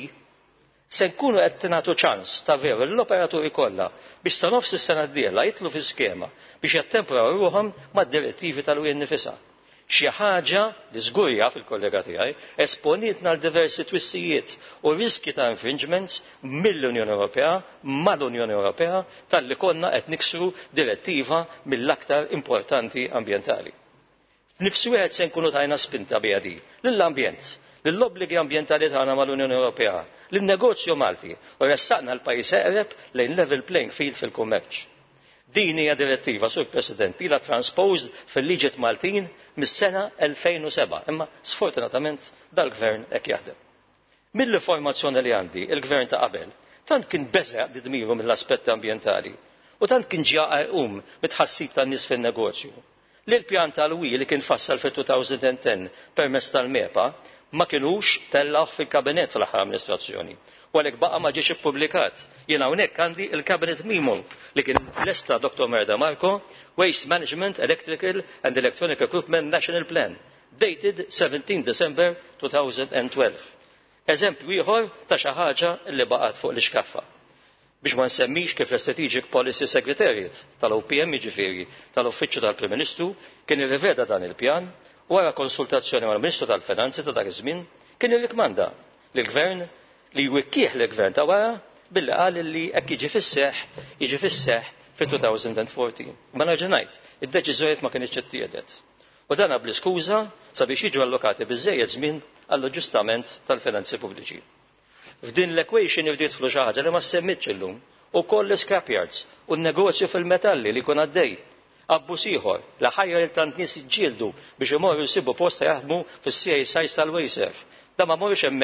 Speaker 2: se nkunu qed nagħtu ċans ta' veru l-operaturi kollha biex sa nofs is-sena d-dieħla jitlu fi skema biex jattemperaw ruhom mad-direttivi tal-U N F I S A. Xi ħaġa li żgur jaf il-kollega tiegħi esponitna l diversi twissijiet u riski ta' infringements mill-Unjoni Ewropea mal-Unjoni Ewropea tal-li konna qed niksru direttiva mill-aktar importanti ambjentali. F'nifsi wieħed se nkunu tajna spinta biha di lill-ambjent, lill-obbligi ambjentali tagħna mal-Unjoni Ewropea, lin-negozju Malti u ressaqna l-pajjiż eqreb lejn level playing field fil-kummerċ. Din hija direttiva, Sur President, ilha transposed fil-liġi Maltin mis-sena elfejn u seba', imma sfortunatament dal-gvern hekk jaħdem. Mill-informazzjoni li għandi, il-gvern ta' qabel tant kien beżeq li dmiru mill-aspett ambjentali u tant kien ġaqar qum mit-ħassib tan-nies fin-negozju. Li l-pjan tal-wi li kien fassal fit-two thousand ten permezz tal-mepa ma kinux tellaħ fil-kabinet fl-aħħar amministrazzjoni. U għalhekk baqa' ma ġiex ippubblikat. Jien hawnhekk għandi il-Cabinet Memo li kien lesta Doktor Merda Marco, Waste Management, Electrical and Electronic Equipment National Plan, dated seventeenth December two thousand twelve. Eżempju ieħor ta' xi ħaġa li baqgħet fuq l-iskaffa. Biex ma nsemmix kif l-Strategic Policy Secretariat tal-O P M ġifieri tal-Uffiċċju tal-Prim Ministru kien irriveda dan il-pjan u wara konsultazzjoni mal-Ministru tal-Finanzi ta' dak iż-żmien kien irrikmanda lill-Gvern li jwikkieħ l-gvern ta' wara billi qal li hekk jiġi fis-seħħ jiġi fis-seħħ fi two thousand fourteen. Ma nerġa' ngħid, id-deċiżjonijiet ma kinitx ittieħdet. U dan bl-iskuża sabiex jiġu allokati biżżejjed żmien għall-aġġustament tal-finanzi pubbliċi. F'din l-equation irdiet flu xi ħaġa li ma semmitx illum ukoll l-scrapyards u n-negozju fil-metalli li jkun għaddej. Abbuż ieħor la ħajja li tant nies jiġġieldu biex imorru jsibu posta jaħdmu fis-C A sites tal-Wayserf. Da ma morx hemmhekk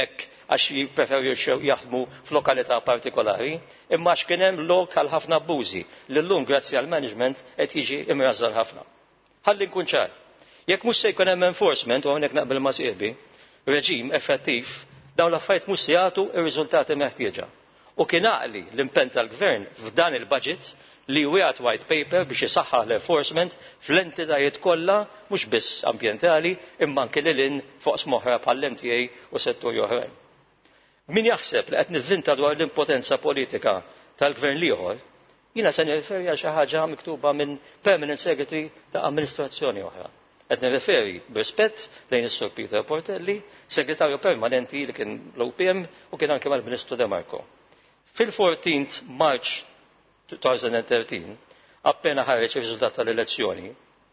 Speaker 2: għax jippreferu jaħdmu f'lokalità partikolari, imma għax kien hemm lok għal ħafna abbużi li llum grazzi għal management qed jiġi imrażżar ħafna. Ħalli nkun ċar, jekk mhux se jkun hemm enforcement u hawnhekk naqbel ma' sieħbi, reġim effettiv, dawn l-affarijiet mhux se jagħtu r-riżultati meħtieġa. U kien għaqli l-impenn tal-Gvern f'dan il-budget li wieħed white paper biex isaħħaħ l-enforcement fl-entitajiet kollha mhux biss ambjentali imma anke lil fuq smoħra bħall-M T A u setturi oħrajn. Min jaħseb li qed nivvinta dwar l-impotenza politika tal-Gvern ieħor, jiena se nirreferi għal xi ħaġa miktuba minn Permanent Secretary ta' Amministrazzjoni oħra. Qed nirreferi b'rispett lejn is-Sur Peter Portelli, Segretarju Permanenti li kien l-O P M u kien anke mal-Ministru De Marco. Fil-fourteenth March twenty thirteen, appena ħareġ ir-riżultat tal-elezzjoni,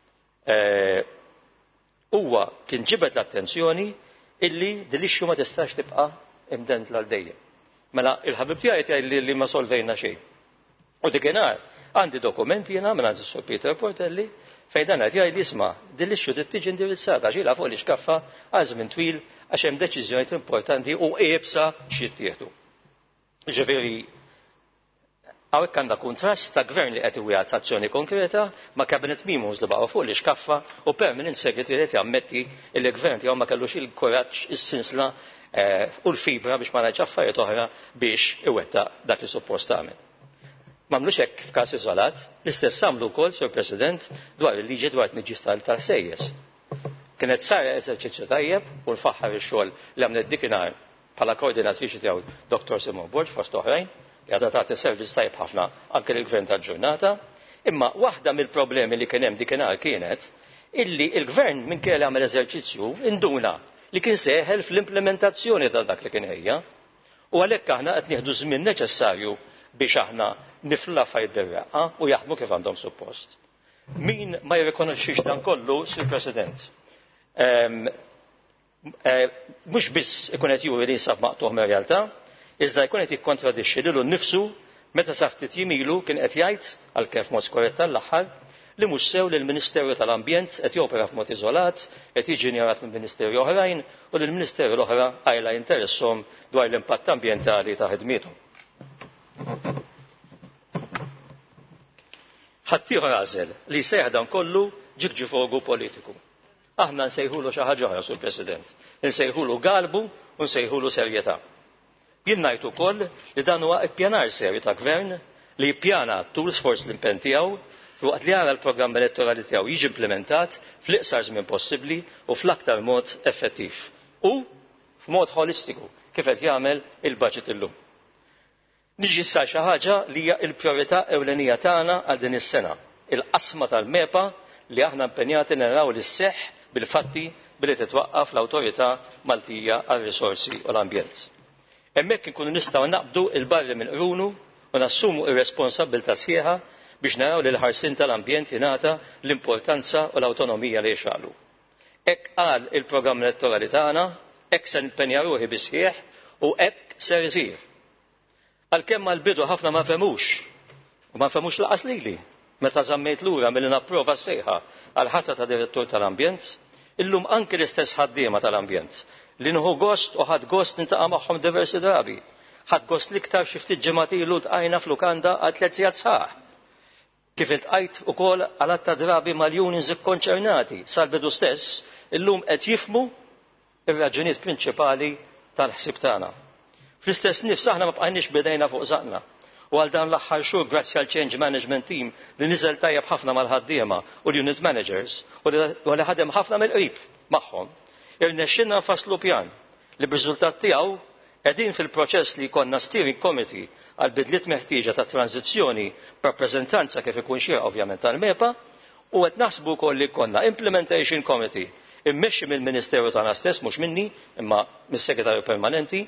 Speaker 2: huwa kien ġibed l-attenzjoni illi dil-ixxu ma tistax tibqa' imdent l dejjem. Mela il-ħabib tiegħi jgħid li ma solvejna xejn. U dikinhar għandi dokumenti jiena minn għandi Sur Peter Portelli fejn dan qed jgħid isma' dil-ixxu trid tiġi indirizzata ġiela fuq l-ixkaffa għal żmien twil għax hemm deċiżjonijiet importanti u qiebsa x'jittieħdu. Ġifieri hawnhekk għandna kuntrast ta' gvern li qed iwieħed azzjoni konkreta ma' cabinet memos li baqgħu fuq l-ixkaffa u Permanent Secretary qed jammetti li l-gvern tiegħu ma kellux il-kuraġġ is-sinsla u l-fibra biex ma ngħidx affarijiet oħra biex iwettaq dak li suppost tagħmel. M'għamlux hekk f'każ iżolat, l-istess għamlu wkoll, Sur President, dwar il-liġi dwar it-tniġġis tal-sejjes. Kienet sar eżerċizzju tajjeb u nfaħħar ix-xogħol li għamlet dikinhar bħala koordinatriċi tiegħu Doktor Simon Borg fost oħrajn li għadha tagħti servizz tajjeb ħafna anke lill-Gvern tal-ġurnata, imma waħda mill-problemi li kien hemm dikinhar kienet illi l-Gvern minkejja li għamel eżerċizzju induna li kien seħel fl-implementazzjoni ta' dak li kien ejja u għalhekk aħna qed nieħdu żmien neċessarju biex aħna niflu l-affarijiet bir-raqqa u jaħdmu kif għandhom suppost. Min ma jirrikonoxxix dan kollu, Sur President, mhux biss ikun qed juri li jinsab maqtuħ mir-realtà, iżda jkun qed jikkontradixxi lilu nnifsu meta sa ftit jiem ilu kien qed jgħid għalkemm mod skorrett tal-aħħar li mhux sew li l-Ministeru tal-Ambjent qed jopera f'mod iżolat, qed jiġi injorat minn Ministeri oħrajn u li l-Ministeru l-oħra għajla interessom dwar l-impatt ambjentali ta' ħidmietom. Ħaddieħor għażel li jsejħ dan kollu ġigġifogu politiku. Aħna nsejħulu xi ħaġa oħra, Sur President, nsejħulu galbu u nsejħulu serjetà. Jien ngħid ukoll li dan huwa ppjanar serju ta' Gvern li jippjana tul sforz l-impenn tiegħu waqt li jara l-programm elettorali tiegħu jiġi implementat fl-iqsar żmien possibbli u fl-aktar mod effettiv u f'mod holistiku kif qed jagħmel il-budget illum. Niġi issa xi ħaġa li hija l-prijorità ewlenija tagħna għal din is-sena, il-qasma tal-mepa li aħna impenjati naraw li sseħħ bil-fatti billi titwaqqaf l-Awtorità Maltija għar-Risorsi u l-Ambjent. Hemmhekk inkunu nistgħu naqbdu l-barri minn qrunu u nassumu r-responsabbiltà sħiħa biex naraw li l-ħarsien tal-ambjent jingħata l-importanza u l-awtonomija li jxaqlu. Hekk qal il-programm elettorali tagħna, hekk se nimpenja ruħi bi sħiħ u hekk ser isir. Għalkemm mal-bidu ħafna ma femux, u ma femux laqas lili, meta żammejt lura milli napprova s-sejħa għal ħatra ta' direttur tal-ambjent, illum anke l-istess ħaddiema tal-ambjent li nħu gost u ħadd gost nintaqa' magħhom diversi drabi. Ħadd gost l-iktar xi ftit ġimgħat ilu ltqajna f'lukanda għal tliet sigħat sħaħ. Kif iltqajt ukoll għal ta' drabi mal-unions ikkonċernati sal-bidu stess, illum qed jifhmu ir-raġunijiet prinċipali tal-ħsieb tagħna. Fl-istess nifs aħna ma bqajniex bidejna fuq saqna. U għal dan l-aħħar xhur grazzi għal change management team li niżel tajjeb ħafna mal-ħaddiema u l-unit managers u li ħadem ħafna mill-qrib magħhom. Irnexxinna nfasslu pjan li b'riżultat tiegħu qegħdin fil-proċess li jkollna steering committee għal bidliet meħtieġa ta' tranzizzjoni b'rappreżentanza kif ikun xieraq ovvjament tal-mepa u qed naħsbu wkoll li jkollna implementation committee immexxi mill-Ministeru tagħna stess mhux minni imma mis-Segretarju Permanenti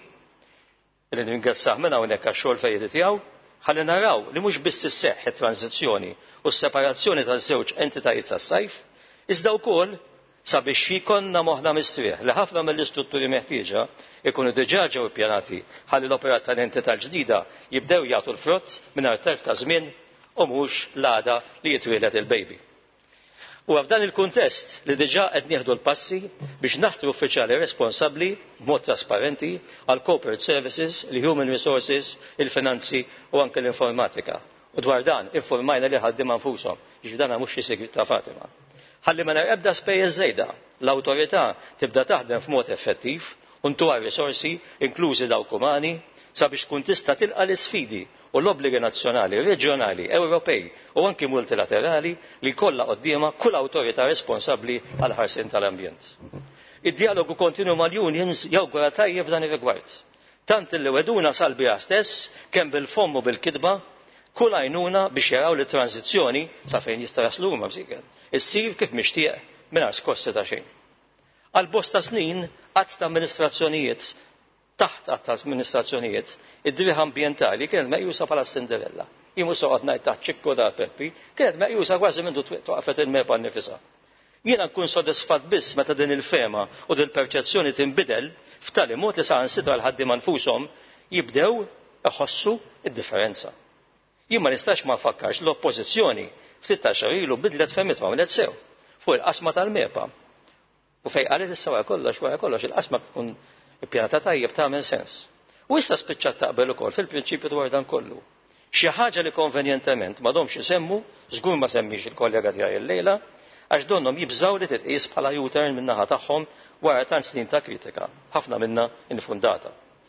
Speaker 2: li ningrazzjah minn hawnhekk għax-xogħol fejn tiegħu ħalli naraw li mhux biss isseħħ it-tranzizzjoni u s-separazzjoni tal-żewġ entitajiet tas-sajf, iżda wkoll sabiex jkollna moħħna mistrieħ li ħafna mill-istrutturi meħtieġa ikunu diġà ġew ippjanati ħalli l-operat tal-entità l-ġdida jibdew jagħtu l-frott mingħajr telf ta' żmien u mhux l-għada li jitwielet il-baby. U f'dan il-kuntest li diġà qed nieħdu l-passi biex naħtru uffiċjali responsabbli b'mod trasparenti għal corporate services, il-human resources, il-finanzi u anke l-informatika. U dwar dan informajna li ħaddim anfushom, jiġri dan mhux xi segret ta' Fatima. Ħalli ma nar ebda spejjeż żejda, l-awtorità tibda taħdem f'mod effettiv u ntuha risorsi inklużi dawk umani sabiex tkun tista' tilqa' l-isfidi u l-obbligi nazzjonali, reġjonali, Ewropej u anki multilaterali li jkollha qudiemha kull awtorità responsabbli għal ħarsien tal-ambjent. Id-dialogu kontinwu mal-unions jawgura tajjeb f'dan ir-rigward. Tant illi weduna sal-biha stess kemm bil-fomm u bil-kidba kull għajnuna biex jaraw li tranzizzjoni sa fejn jista' jaslu huma bżiegħed issir kif mixtieq mingħajr skossi ta' xejn. Għal bosta snin qatt ta' amministrazzjonijiet taħt qatt ta' amministrazzjonijiet id-driħ ambjentali kienet meqjusa bħala Cinderella. Jien mhux soqgħod ngħid taħt ċikku ta' Peppi, kienet meqjusa kważi minn toqgħet il-mepa nnifisha. Jiena nkun sodisfatt biss meta din il-fema u din il-perċezzjoni tinbidel f'tali mod li saħansitra l-ħaddiema nfushom jibdew iħossu id-differenza. Jien ma nistax ma nfakkarx l-oppożizzjoni ftit xahar ilu bidlet femithom qed sew fuq il-qasma tal-mepa. U fejn qalet issa wara kollox wara kollox il-qasma tkun ippjanata tajjeb tagħmel sens. U issa spiċċat taqbel ukoll fil-prinċipju dwar dan kollu. Xi ħaġa li konvenjentement m'għadhomx isemmu, żgur ma semmix il-kollega tiegħi llejla, għax donhom jibżgħu li titqies bħala U-turn min-naħa tagħhom wara tant snin ta' kritika, ħafna minnha infundata.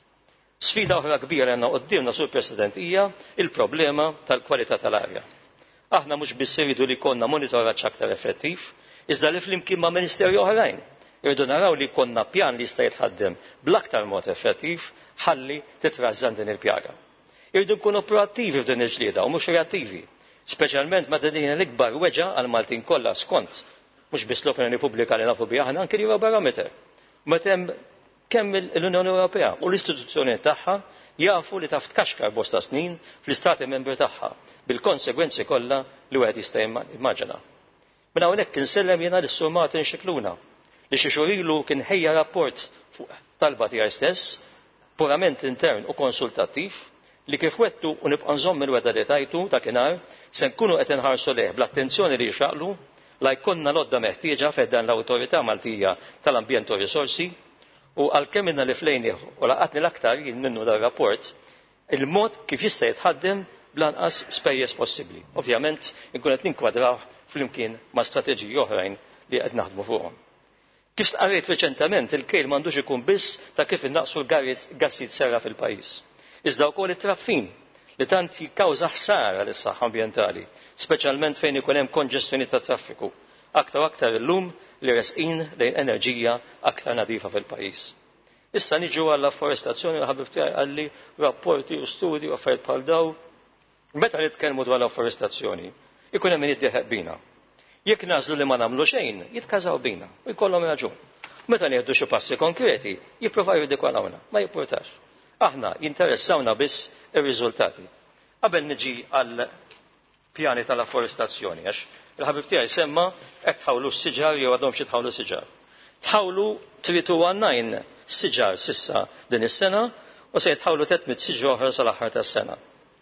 Speaker 2: Sfida oħra kbira għandna qudiemna sur President hija il-problema tal-kwalità tal-arja. Aħna mhux biss iridu li jkollna monitoraġġ aktar effettiv, iżda li flimkien ma' ministerji oħrajn irridu naraw li jkollna pjan li jista' jitħaddem bl-aktar mod effettiv ħalli titrażżan din il-pjaga. Irridu nkunu proattivi f'din il-ġlieda u mhux reattivi, speċjalment meta din l-ikbar weġa għal Maltin kollha skont mhux biss l-opinjoni pubblika li nafu biha aħna anke l-Eurobarometer. Meta hemm kemm l-Unjoni Ewropea u l-istituzzjonijiet tagħha jafu li taf tkaxkar bosta snin fl-istati membri tagħha bil-konsegwenzi kollha li wieħed jista' jimmaġina. Minn hawnhekk insellem jiena lis-Sur Martin Scicluna li xi xhur ilu kien ħejja rapport fuq talba tiegħi stess, purament intern u konsultattiv, li kif wettu u nibqa' nżomm il-weda li tajtu ta' kienar se nkunu qed inħarsu leh bl-attenzjoni li jxaqlu la jkollna lodda meħtieġa f'dan l-Awtorità Maltija tal-Ambjent u Risorsi u għalkemm inna li flejni u laqatni l-aktar jien minnu dar rapport il-mod kif jista' jitħaddem bl-anqas spejjeż possibbli. Ovvjament inkun qed ninkwadrawh flimkien ma' strateġiji oħrajn li qed naħdmu fuqhom. Kif stqarrejt reċentament il-kejl m'għandux ikun biss ta' kif innaqsu l-gassijiet serra fil-pajjiż. Iżda wkoll it-traffin li tant jikkawża ħsara lis-saħħa ambjentali, speċjalment fejn ikun hemm konġestjoni ta' traffiku, aktar u aktar illum li resqin lejn enerġija aktar nadifa fil-pajjiż. Issa niġu għall-afforestazzjoni u ħabib tiegħi qalli rapporti u studji u affarijiet bħal daw. Meta nitkellmu dwar l-afforestazzjoni, ikun hemm min jiddieħeq bina. Jekk nażlu li ma nagħmlu xejn, jitkażaw bina u jkollhom raġun. Meta nieħdu xi passi konkreti, jippruvaw jirdikolawna, ma jippurtax. Aħna jinteressawna biss ir-riżultati. Qabel niġi għal pjani tal-afforestazzjoni, għax il-ħabib tiegħi semma hekk tħawlu s-siġar jew għadhom xi tħawlu s-siġar. Tħawlu trid għannajn siġar sissa din is-sena u se jitħawlu tliet siġar oħra sal-aħħar tas-sena.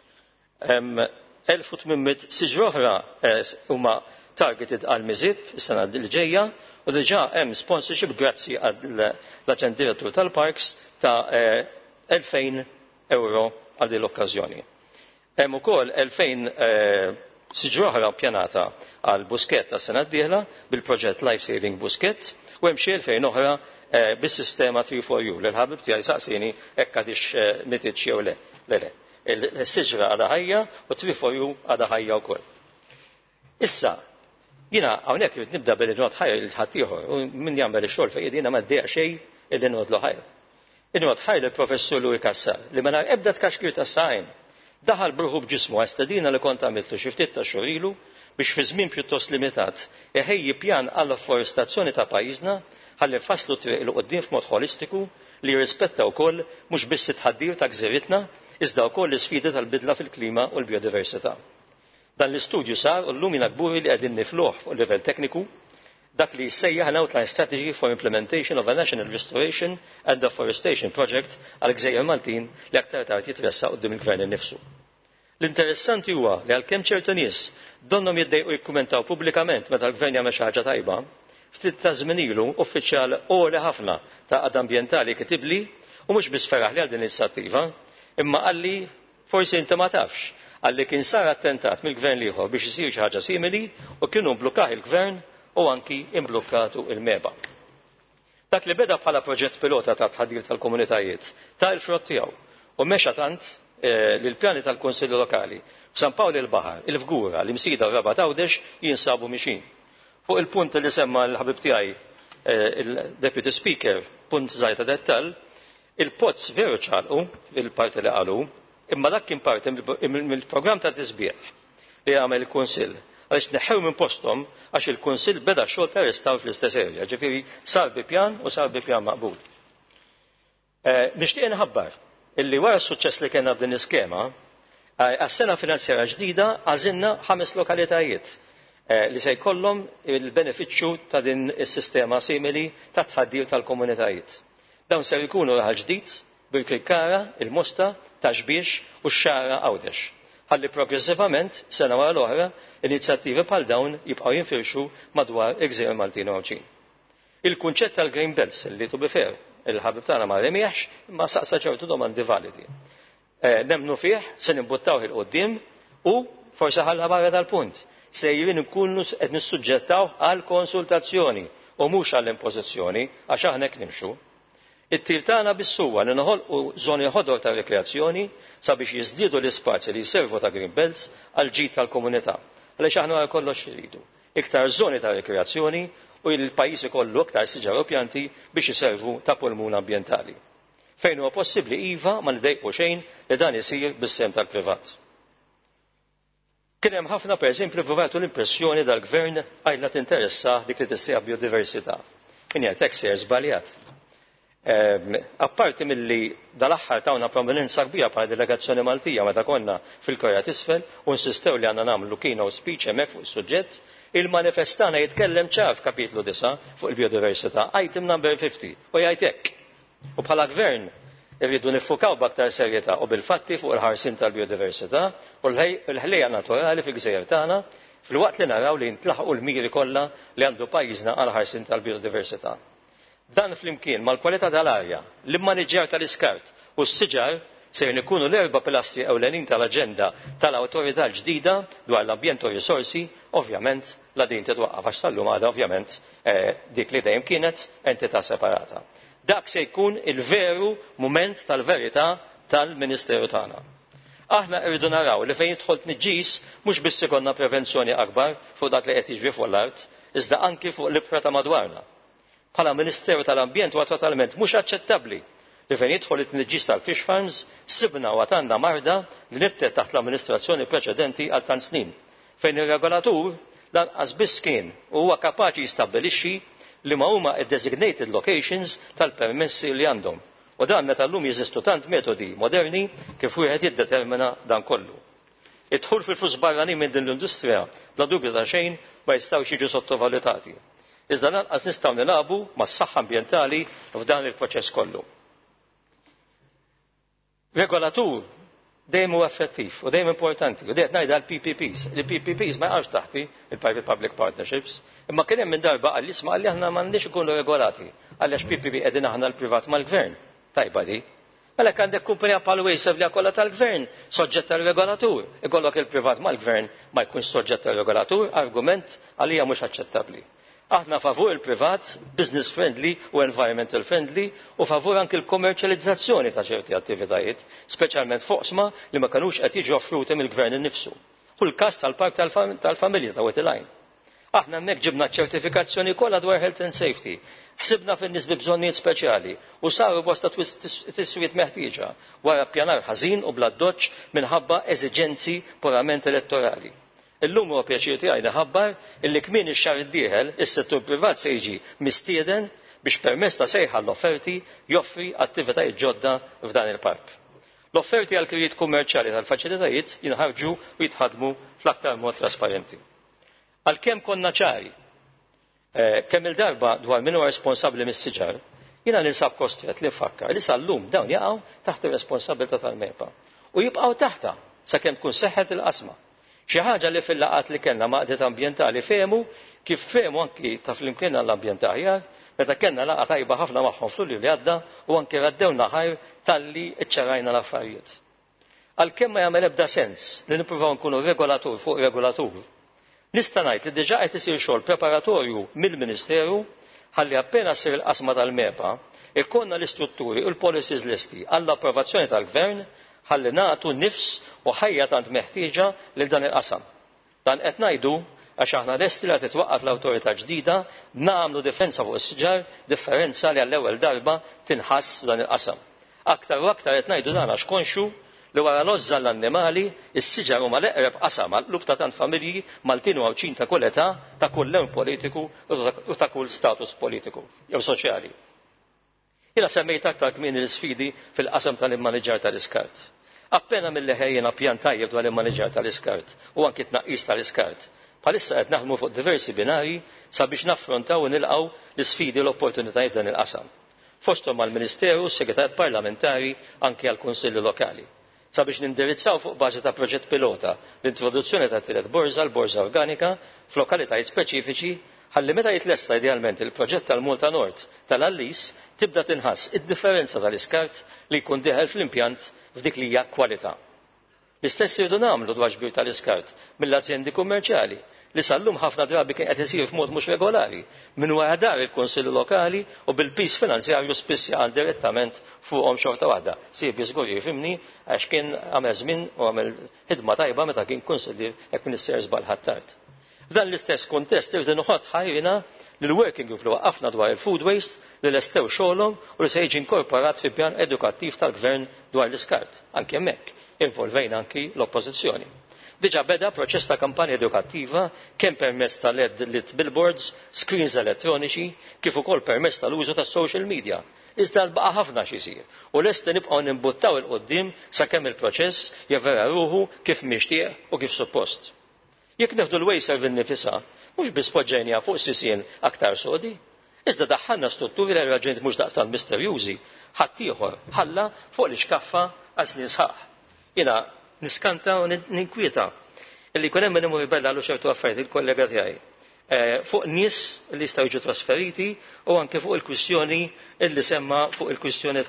Speaker 2: elf u tmien siġar oħra huma targeted għal miżib is-sena l-ġejja u diġà hemm sponsorship grazzi għall-Aġent Direttur tal-Parks ta' elfejn euro għal din l-okkażjoni. Hemm ukoll elfejn siġra oħra ppjanata għal buskett tas-sena d-dieħla bil-proġett Life Saving Buskett u hemm xi elfejn oħra bis-sistema three for you li l-ħabib tiegħi saqsini hekk għadix nititx jew le. Le le. Il-siġra għadha ħajja u three for you għadha ħajja wkoll. Issa, jiena hawnhekk irid nibda billi nod ħajja il-ħadd ieħor u min jagħmel ix-xogħol fejn jiena ma ddejja xejn illi nodlu ħajja. Inwad ħajl il-professur Louis Kassar li ma nar ebda tkaxkir ta' sajn daħal bruħu b'ġismu għastadina li kont għamiltu xi ftit ta' xhur ilu biex fi żmien pjuttost limitat iħejji pjan għall-afforestazzjoni ta' pajjiżna ħalli nfasslu triq il qudiem f'mod holistiku li jirrispetta wkoll mhux biss it-tħaddir ta' gżiritna iżda wkoll l-isfidi tal-bidla fil-klima u l-biodiversità. Dan l-istudju sar u llum jiena kburi li qegħdin nifluh fuq livell tekniku dak li jissejjaħ an outline strategy for implementation of a national restoration and afforestation project għal Gżejjer Maltin li aktar tard jitressa quddiem il-Gvern innifsu. L-interessanti huwa li għalkemm ċertu nies donnom jiddejqu jikkumentaw pubblikament meta l-gvern jagħmel xi ħaġa tajba, ftit ta' żmien ilu uffiċjal għoli ħafna ta' qad ambjentali kitibli u mhux biss feraħ li għal din l-inizjattiva, imma qalli forsi inti ma tafx, għalli kien sar attentat mill-gvern ieħor biex isir xi ħaġa simili u kienu mblukkaħ il-gvern u anki imblukkatu il-meba. Dak li beda bħala proġett pilota ta' tħaddir tal-komunitajiet ta' il-frott tiegħu u mexa tant lil pjani tal-Kunsilli Lokali f'San Pawli l-Baħar, il-Fgura, l-Imsida u Raba Tawdex jinsabu mixin. Fuq il-punt li semma l-ħabib tiegħi il-Deputy Speaker, punt żgħir ta' dettall, il-pozz veru ċalqu il-parti li qalu, imma dak kien parti mill-programm ta' tisbieħ li għamel il-Kunsill għaliex neħew minn posthom għax il-Kunsill beda xogħol ta' restaw fl-istess erja, ġifieri sar bi pjan u sar bi pjan maqbul. Nixtieq inħabbar illi wara s-suċċess li kellna b'din iskema, għas-sena finanzjarja ġdida għażilna ħames lokalitajiet li se jkollhom il-benefiċċju ta' din is-sistema simili ta' tħaddir tal-komunitajiet. Dawn se jkunu raħal ġdid bil-Klikkara, il-Mosta, Taxbiex u x-Xara Għawdex. Ħalli progressivament sena wara l-oħra inizjattivi bħal dawn jibqgħu jinfirxu madwar il-Gżejjer Maltin u Ewċin. Il-kunċett tal-Green Belts li tu bifer il-ħabib tagħna ma remieħx imma saqsa ċertu domandi validi. Nemmnu fih se nimbuttaw il-qudiem u forsi ħalla barra tal-punt se jrin nkunu qed nissuġġettaw għal konsultazzjoni u mhux għall impożizzjoni għax aħna hekk nimxu. It-tir tagħna bis-suwa li noħolqu żoni ħodor ta' rekreazzjoni sabiex jiżdiedu l-ispazji li jservu ta' Green Belts għal ġid tal-komunità. Għaliex aħna wara kollox iridu iktar żoni ta' rekreazzjoni u l-pajjiż ikollu iktar siġar u pjanti biex iservu ta' pulmun ambjentali. Fejn huwa possibbli iva ma nidejqu xejn li dan isir bis-sem tal-privat. Kien hemm ħafna pereżempju provatu l-impressjoni dal-gvern għajla tinteressa dik li tissejjaħ biodiversità. Min jgħid hekk sejjer żbaljat. Apparti milli dal-aħħar tawna prominenza kbira bħala delegazzjoni Maltija meta konna fil-Korea t'isfel u nsistew li għandna nagħmlu keynote speech hemmhekk fuq is-suġġett, il-manifestana jitkellem ċar f'kapitlu disa' fuq il-biodiversità, item number fifty, u jgħid hekk. U bħala gvern irridu niffukaw b'aktar serjetà u bil-fatti fuq il-ħarsin tal-biodiversità u l-ħlejja naturali fil-gżejjer tagħna fil-waqt li naraw li ntlaħqu l-miri kollha li għandu pajjiżna għal ħarsin tal-biodiversità. Dan flimkien mal-kwalità tal-arja, l-immaniġġjar tal-iskart u s-siġar se ikunu l-erba' pilastri ewlenin tal-aġenda tal-awtorità l-ġdida dwar l-ambjent u risorsi, ovvjament la din titwaqqaf għax sallum għadha ovvjament dik li dejjem kienet entità separata. Dak se jkun il-veru mument tal-verità tal-Ministeru tagħna. Aħna rridu naraw li fejn jidħol tniġġis mhux biss ikollna prevenzjoni akbar fuq dak li qed jiġri fuq l-art, iżda anki fuq l-ibħra ta' madwarna. Bħala Ministeru tal-Ambjent huwa totalment mhux aċċettabbli li fejn jidħol it-tniġġis tal-fish farms sibna u għandna marda li nibtet taħt l-amministrazzjoni preċedenti għal tant snin, fejn ir-regolatur lanqas biss kien u huwa kapaċi jistabbilixxi li ma huma id-designated locations tal-permessi li għandhom. U dan meta llum jeżistu tant metodi moderni kif wieħed jiddetermina dan kollu. Id-dħul fil-flus barranin minn din l-industrija bla dubju ta' xejn ma jistgħux jiġu sottovalutati. Iżda lanqas nistgħu nilagħbu mas-saħħa ambjentali f'dan il-proċess kollu. Regolatur dejjem huwa effettiv u dejjem importanti u dejjem ngħidha l-P P Ps. Il-P P Ps ma jqgħux taħti il-Private Public Partnerships, imma kien hemm min darba qal isma' li aħna m'għandniex ikunu regolati għaliex P P P qegħdin aħna l-privat mal-gvern. Tajba di. Mela għandek kumpanija bħal Waysef li kollha tal-gvern soġġett tal-regolatur. Ikollok il-privat mal-gvern ma jkunx soġġett tal-regolatur, argument għalija mhux aċċettabbli. Aħna favur il-privat, business friendly u environmental friendly u favur anke l-kommerċjalizzazzjoni ta' ċerti attivitajiet, speċjalment foqsma li ma kanux qed jiġu offruti mill-gvern innifsu. U l-każ tal-park tal-familja ta' Wetline. Aħna hemmhekk ġibna ċertifikazzjoni kollha dwar health and safety. Ħsibna fin-nies bi bżonnijiet speċjali u saru bosta tiswiet meħtieġa wara ppjanar ħażin u bla doċċ minħabba eżiġenzi purament elettorali. Illum huwa pjaċir tiegħi naħabbar illi kmien ix-xahar id-dieħel is-settur privat se jiġi mistieden biex permezz ta' sejħa l-offerti joffri attivitajiet ġodda f'dan il-park. L-offerti għal krijiet kummerċjali tal-faċilitajiet jinħarġu u jitħadmu fl-aktar mod trasparenti. Għalkemm konna ċari kemm il-darba dwar min huwa responsabbli mis-siġar, jiena ninsab kostret li nfakkar li sal-lum dawn jaqgħu taħt ir-responsabbiltà tal-MEPA u jibqgħu taħta sakemm tkun seħħet il-qasma. Xi ħaġa li fil-laqat li kellna maqdiet ambjentali fehmu kif fehmu anki ta' flimkien l-ambjent aħjar, meta kellna laqgħa tajba ħafna magħhom fl-Ulju li għadda u anke raddewna ħajr talli ċċarajna l-affarijiet. Għalkemm ma jagħmel ebda sens li nippruvaw nkunu regolatur fuq regolatur, nista' ngħid li diġà qed isir xogħol preparatorju mill-Ministeru ħalli appena ssir il-qasma tal-mepa ikkonna l-istrutturi u l-policies listi għall-approvazzjoni tal-Gvern ħalli nagħtu nifs u ħajja tant meħtieġa lil dan il-qasam. Dan qed ngħidu għax aħna lesti li titwaqqaf l-awtorità ġdida nagħmlu difensa fuq is-siġar, differenza li għall-ewwel darba tinħass dan il-qasam. Aktar u aktar qed ngħidu dan għax konxu li wara l-ożża l-annimali is-siġar huma l-eqreb qasam għall-qlub ta' tant familji Maltin u Għawċin ta' kull età, ta' kull lewn politiku u ta' kull status politiku jew soċjali. Jiena semmejt aktar kmieni l-isfidi fil-qasam tal-immaniġġar tal-iskart. Appena milli ħejjena pjan tajjeb dwar l-immaniġġar tal-iskart u anki tnaqqis tal-iskart. Bħalissa qed naħdmu fuq diversi binari sabiex naffrontaw u nilqgħu l-isfidi u l-opportunitajiet dan il-qasam. Fosthom mal-Ministeru, s-Segretarjat Parlamentari anke għall-Kunsilli Lokali. Sabiex nindirizzaw fuq bażi ta' proġett pilota l-introduzzjoni ta' tielet borża l-borża organika f'lokalitajiet speċifiċi ħalli meta jitlesta idealment il-proġett tal-Malta Nord tal-Allis tibda tinħass id-differenza tal-iskart li jkun dieħel fl-impjant f'dik li hija kwalità. L-istess irdu nagħmlu dwar ġbir tal-iskart mill-azjendi kummerċjali li sallum ħafna drabi kien qed isir f'mod mhux regolari minn wara dar il-Kunsilli Lokali u bil-pis finanzjarju spiss jaqal direttament fuqhom xorta waħda. Siebi żgur jifhimni għax kien għamel żmien u għamel ħidma tajba meta kien kunsillier hekk Minister żball ħattart. F'dan l-istess kuntest irdu noħod ħajrina lill-working group li waqqafna dwar il-food waste li lestew xogħolhom u li se jiġi inkorporat fi pjan edukattiv tal-Gvern dwar l-iskart. Anke hemmhekk involvejna anki l-Oppożizzjoni. Diġà beda proċess ta' kampanja edukattiva kemm permezz ta' L E D lit billboards, screens elettroniċi, kif ukoll permezz tal-użu tas-social media. Iżda l-baqa' ħafna x'isir u lesti nibqgħu nimbuttaw il qudiem sakemm il-proċess jevera ruħu kif mixtieq u kif suppost. Jekk neħdu l-wejser nifisha, mhux biss poġġejnija fuq sisien aktar sodi, iżda daħħalna strutturi li raġunijiet mhux daqstant misterjużi ħadd ieħor ħalla fuq l-iċkaffa għal snin sħaħ. Jiena niskanta u ninkwieta illi jkun hemm min imur jibella għal ċertu affarijiet il-kollega tiegħi fuq nies li jistgħu jiġu trasferiti u anke fuq il-kwistjoni illi semma fuq il-kwistjoni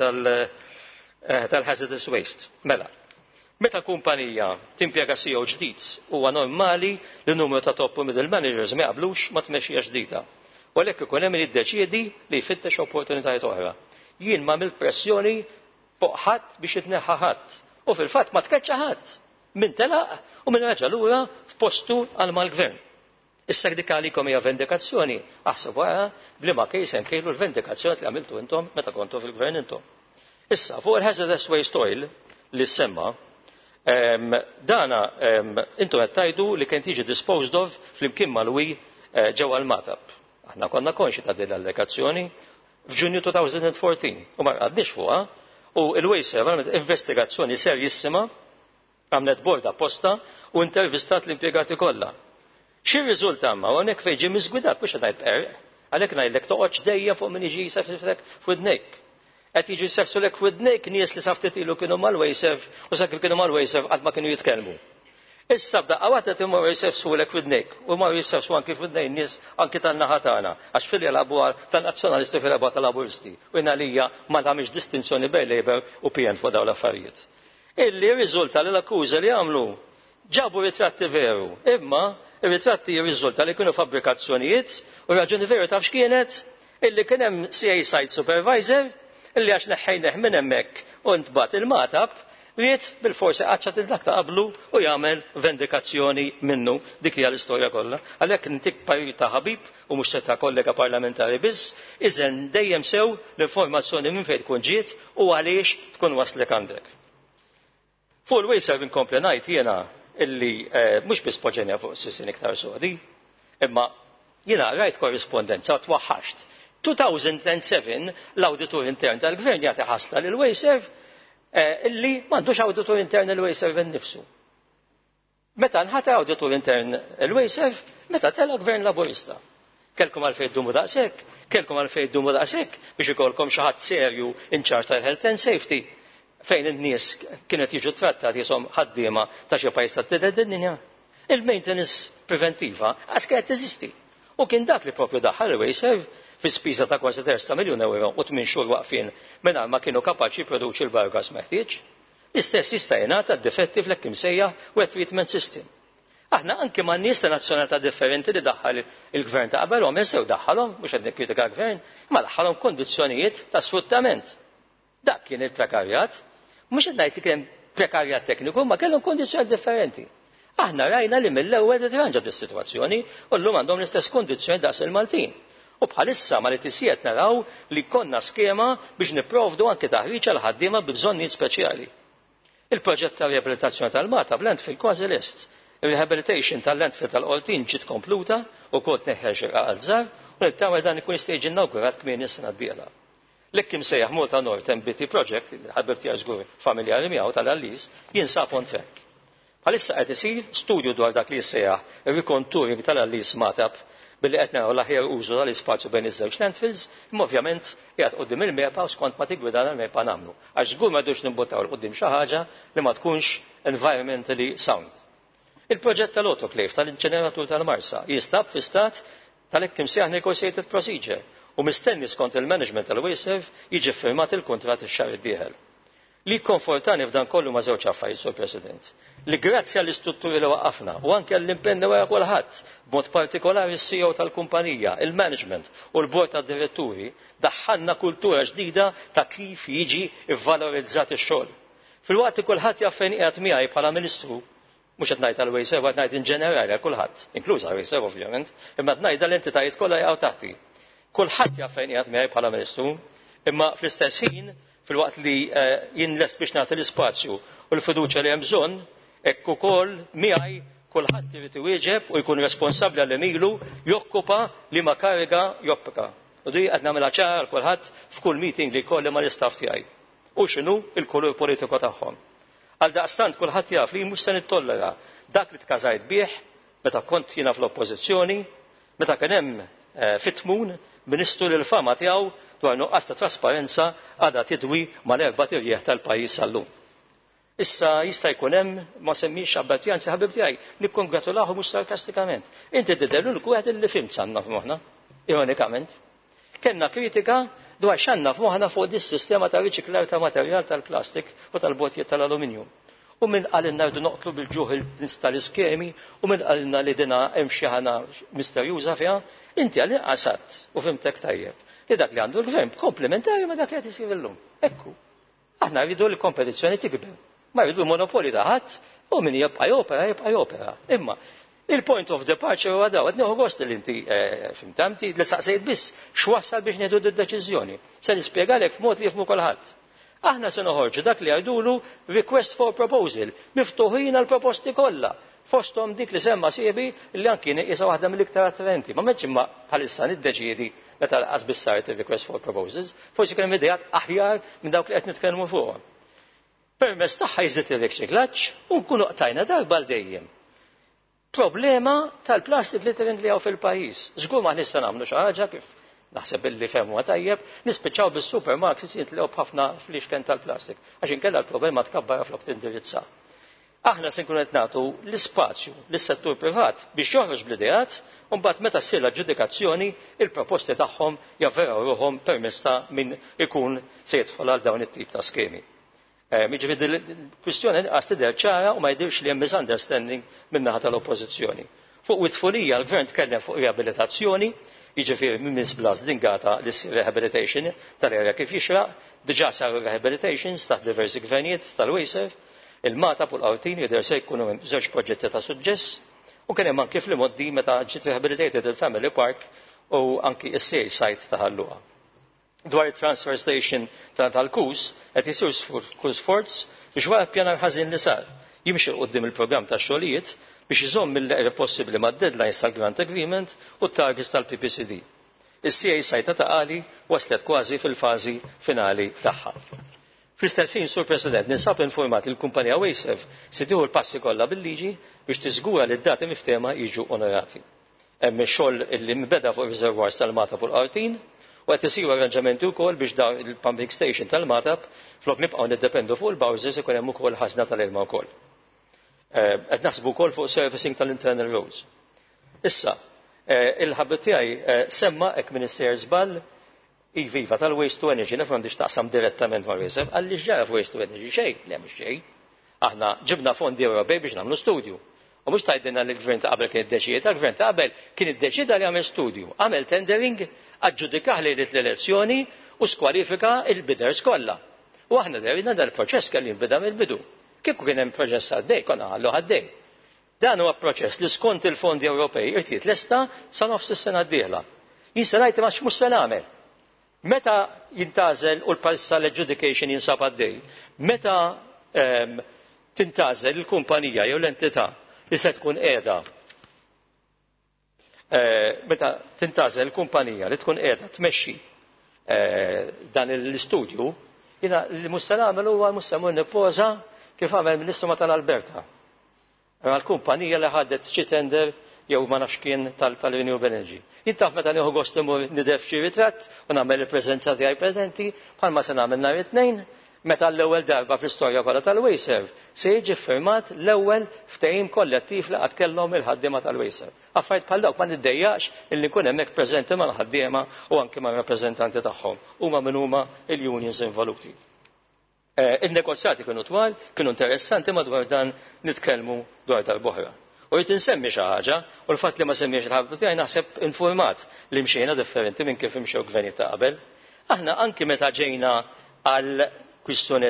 Speaker 2: tal-hazardous waste. Mela, meta kumpanija timpjega C E O ġdid huwa normali li numru ta' top u middle managers ma jaqblux ma tmexxija ġdida. U għalhekk ikun hemm jiddeċiedi li jfittex opportunitajiet oħra. Jien m'għamilt pressjoni fuq ħadd biex jitneħħa ħadd. U fil-fatt ma tkeċċa ħadd min telaq u min raġa lura f'postu għal mal-Gvern. Issa dik għalikom hija vendikazzjoni, aħseb wara bliema kejs hemm kejlu l-vendikazzjoni li għamiltu intom meta kontu fil-Gvern intom. Issa fuq il-hazardous waste oil li semma dana intom qed tgħidu li kien tiġi disposed of flimkien mal-wi ġewwa l-Matab. Aħna konna konxi ta' din l-allegazzjoni f'Ġunju twenty fourteen u ma qgħadniex fuqha. U il-Waste għamlet investigazzjoni serjissima, għamlet bord apposta u intervistat l-impjegati kollha. Xi riżulta ma hawnhekk fejn ġie miżgwidat biex ngħid per, għalhekk ngħidlek toqgħodx dejja fuq min jiġi jsefsiflek f'widnejk. Qed jiġi jsefsulek f'widnejk nies li saftet ilu kienu mal-Wejsef u sakemm kienu mal-Wejsef qatt ma kienu jitkellmu. Issa f'daqqa waħda imorru jsefsulek f'widnejk u marru jsefsu anki f'widnejn nies anki tan-naħa tagħna għax fil-jalabu tan-nazzjonalisti fil-jalabu tal-laburisti u jnalija ma tagħmilx distinzjoni bejn Labour u P N fuq dawn l-affarijiet. Illi riżulta li l-akkuża li għamlu ġabu ritratti veru, imma ir-ritratti jirriżulta li kienu fabbrikazzjonijiet u raġuni veru taf x'kienet illi kien hemm C A site supervisor illi għax neħħejneh minn hemmhekk u ntbagħat il-Matab ried bil-forsi qaċċat il-dak ta' qablu u jagħmel vendikazzjoni minnu dik hija l-istorja kollha. Għalhekk nintik parir ta' ħabib u mhux ta' kollega parlamentari biss, iżen dejjem sew l-informazzjoni minn fejn tkun ġiet u għaliex tkun waslek għandek. Fuq il-wejser inkompli ngħid jiena illi mhux biss poġġenja fuq sissin iktar sodi, imma jiena rajt korrispondenza twaħħaxt. two thousand seven l-awditur intern tal-Gvern jagħti ħasla lil Wejser illi m'għandux awditur intern il-Wejser innifsu. Meta nħata awditur intern il-Wejser, meta tella Gvern Laburista. Kelkom għalfejn ddumu daqshekk, kelkom għalfejn ddumu daqshekk biex ikolkom xi ħadd serju in charge tal-health and safety fejn in-nies kienet jiġu trattati jisom ħaddiema ta' xi pajjiż tad-dinja. Il-maintenance preventiva għas kienet teżisti. U kien dak li propju daħħal il-Waysave fi spiża ta' kważi terz ta' miljun euro u tmien xhur waqfin mingħajr ma kienu kapaċi jipproduċi l-biogas meħtieġ. L-istess jista' jingħata d-difetti fl-hekk imsejjaħ wet treatment system. Aħna anke ma' nies ta' nazzjonalità differenti li daħħal il-gvern ta' qabelhom insew daħħalhom mhux qed nikkritika l-gvern, ma daħħalhom kondizzjonijiet ta' sfruttament. Dak kien il-prekarjat, mhux qed ngħid kien prekarjat tekniku, ma kellhom kondizzjoni differenti. Aħna rajna li mill-ewwel titranġa dis-sitwazzjoni u llum għandhom l-istess kondizzjoni daqs il-Maltin. U bħalissa ma li tisiet naraw li konna skema biex nipprovdu anke taħriġ għal ħaddiema bi bżonnijiet speċjali. Il-proġett ta' riabilitazzjoni tal-Mata b'landfill kważi lest. Il-rehabilitation tal-landfill tal-Qortin ġiet kompluta u kont neħħeġ għal żgħar u nittama dan ikun jista' jiġi inawgurat kmieni s-sena d-dieħla. L-ekkim sejjaħ Malta North M B T Project, ħabib tiegħi żgur familjari miegħu tal-Alliż, jinsab on track. Bħalissa qed isir studju dwar dak li jissejjaħ ir-recontouring tal-Alliż Matab billi qed naraw l-aħjar użu tal-ispazju bejn iż-żewġ landfills, imma ovvjament qiegħed quddiem il-mepa u skont ma tigwidana l-mepa nagħmlu. Għax żgur ma rdux nimbuttaw qudiem xi ħaġa li ma tkunx environmentally sound. Il-proġett tal-autoclave tal-inċeneratur tal-Marsa jinstab fi stat tal-ekkim sejjaħ negotiated procedure u mistenni skont il-management tal-Waysave jiġi firmat il-kuntratt ix-xahar id-dieħel. Li konfortani f'dan kollu ma' żewġ affarijiet, Sur President. Li grazzi għall-istrutturi li waqqafna u anke għall-impenni wara kulħadd, b'mod partikolari s-C E O tal-kumpanija, il-management u l-bord tad-diretturi, daħħalna kultura ġdida ta' kif jiġi vvalorizzat ix-xogħol. Fil-waqt li kulħadd jaf fejn qiegħed miegħi bħala Ministru, mhux qed ngħid għall-Waysave qed ngħid in ġenerali għal kulħadd, inkluż għall-Waysave ovvjament, imma qed ngħid l-entitajiet kollha jaqgħu taħti. Kulħadd jaf fejn qiegħed miegħi bħala Ministru, imma fl-istess ħin fil-waqt li jien lest biex nagħti l-ispazju u l-fiduċja li hemm bżonn, hekk ukoll miegħi kulħadd irid iwieġeb u jkun responsabbli għal emilu jokkupa li ma kariga joppika. U di qed nagħmilha ċara għal kulħadd f'kull meeting li jkolli mal-istaff tiegħi. U x'inhu l-kulur politiku tagħhom. Għal daqstant kulħadd jaf li mhux se nittollera dak li tkażajt bih meta kont jiena fl-oppożizzjoni, meta kien hemm fit-tmun Ministru lil fama tiegħu dwar nuqqas ta' trasparenza għadha tidwi mal-erba' tirjieħ tal-pajjiż għallum. Issa jista' jkun hemm ma semmix Abberti anzi ħabib tiegħi nikkongratulahu mhux sarkastikament. Inti tidher l wieħed illi fimt x'għandna f'moħħna, ironikament. Kellna kritika dwar x'għandna f'moħħna fuq dis-sistema ta' riċiklar ta' materjal tal-plastik u tal-botjiet tal-aluminium. U min qalilna rridu noqtlu bil-ġuħ tal-iskemi u min qalilna li dina hemm xi ħana misterjuża fiha, inti għalli qasat u fimtek tajjeb. Li dak li għandu l-gvern komplementari ma dak li qed isir illum. Ekku. Aħna rridu l-kompetizzjoni tikber. Ma rridu monopoli ta' ħadd u min jibqa' jopera jibqa' jopera. Imma il-point of departure huwa daw qed nieħu gost li inti fimtamti li saqsejt biss x'wassal biex nieħdu d-deċiżjoni. Se nispjegalek f'mod li jifhmu kulħadd. Aħna se noħorġu dak li jgħidulu request for proposal, miftuħin għall proposti kollha. Fosthom dik li semma siebi li anki isa waħda mill-iktar attrenti. Ma meċ imma bħalissa niddeċiedi meta laqas bissart il-request for proposals, forsi kien idejat aħjar minn dawk li qed nitkellmu fuqhom. Permess tagħha jiżdied ir-riċiklaġġ u nkunu qtajna darba l dejjem. Problema tal-plastic littering li hawn fil-pajjiż. Żgur ma nista' nagħmlu xi ħaġa kif naħseb illi femmu tajjeb, nispiċċaw bis-supermarkets jintlgħu b'ħafna fl-ixken tal-plastik għax inkella l-problema tkabbara flok tindirizza. Aħna se nkunu qed nagħtu l-ispazju lis-settur privat biex joħroġ bl-ideat u mbagħad meta ssir l-aġġudikazzjoni il-proposti tagħhom javveraw ruhom permezz ta' min ikun se jidħol għal dawn it-tip ta' skemi. Jiġifieri l-kwistjoni qas tidher ċara u ma jidhirx li hemm misunderstanding min-naħa tal-oppożizzjoni. Fuq witfulija l-Gvern tkellem fuq riabilitazzjoni, jiġifieri minn Blas dingata li ssir rehabilitation tal-area kif jixraq, diġà saru rehabilitations taħt diversi gvernijiet tal-Waysave, il-Mata u l-Qortin jidher se jkunu żewġ proġetti ta' suġġess u kien hemm anke fl-imoddi meta ġiet rehabilitated il-Family Park u anki s-sejl site ta' Ħalluqa. Dwar it-transfer station tal-Kus qed isir kull sforz biex wara ppjanar ħażin li sar jimxi qudiem il-programm tax-xogħlijiet biex iżomm mill-eqreb possibbli mad-deadlines tal-Grant Agreement u t-targets tal-P P C D. Is-C A sajta ta' qali waslet kważi fil-fażi finali tagħha. Fl-istess ħin, Sur President, ninsab informat li l-kumpanija Waysave se tieħu l-passi kollha bil-liġi biex tiżgura li d-dati miftema jiġu onorati. Hemm ix-xogħol li mbeda fuq ir-reservoirs tal-Mata fuq l-Qortin u qed isiru arranġamenti wkoll biex dawn il-pumping station tal-Matab flok nibqgħu niddependu fuq il-bowsers ikun hemm ukoll ħażna tal-ilma wkoll. Qed naħsbu wkoll fuq servicing tal-internal roads. Issa, il-ħabib tiegħi semma hekk Minister żball iva tal-waste to energy naf m'għandix taqsam direttament ma' Waste għalli ġara f'waste to energy xejn, le mhux xejn. Aħna ġibna fondi Ewropej biex nagħmlu studju. U mhux tgħidilna li l-gvern ta' qabel kien iddeċieda, l-gvern ta' qabel kien iddeċieda li għamel studju, għamel tendering, aġġudikah lejlet l-elezzjoni u skwalifika il-biders kollha. U aħna derina dal-proċess kelli nbida mill-bidu. Kieku kien hemm proċess għaddej, konna ħallu għaddej. Dan huwa proċess li skont il-fondi Ewropej irtiet lesta sa nofs is-sena d-dieħla. Jinsa ngħid ma x'mhux se nagħmel. Meta jintażel u l-parsa l-adjudication jinsab għaddej, meta tintażel il-kumpanija jew l-entità li se tkun qiegħda meta tintażel il-kumpanija li tkun qiegħda tmexxi dan l-istudju, jiena li mhux se nagħmel huwa mhux se mmur nippoża kif għamel Ministru ma tal-Alberta. Għal-kumpanija li ħadet xi tender jew ma nafx kien tal-Renewable Energy. Jintaf meta nieħu gost imur nidef xi ritratt u nagħmel il-preżenza tiegħi preżenti bħalma se nagħmel nhar it-tnejn meta l-ewwel darba fl-istorja kollha tal-Waser se jiġi ffirmat l-ewwel ftehim kollettiv li qatt kellhom il-ħaddiema tal-Waser. Affarijiet bħal dawk ma niddejjaqx illi nkun hemmhekk preżenti mal-ħaddiema u anke mar-rappreżentanti tagħhom huma min huma il-unions involuti. Il-negozjati kienu twal, kienu interessanti madwar dan nitkellmu dwar tal-boħra. U jrid insemmi xi ħaġa u l-fatt li ma semmiex il-ħabib tiegħi naħseb informat li mxejna differenti minn kif imxew gvernijiet ta' qabel. Aħna anki meta ġejna għal kwistjoni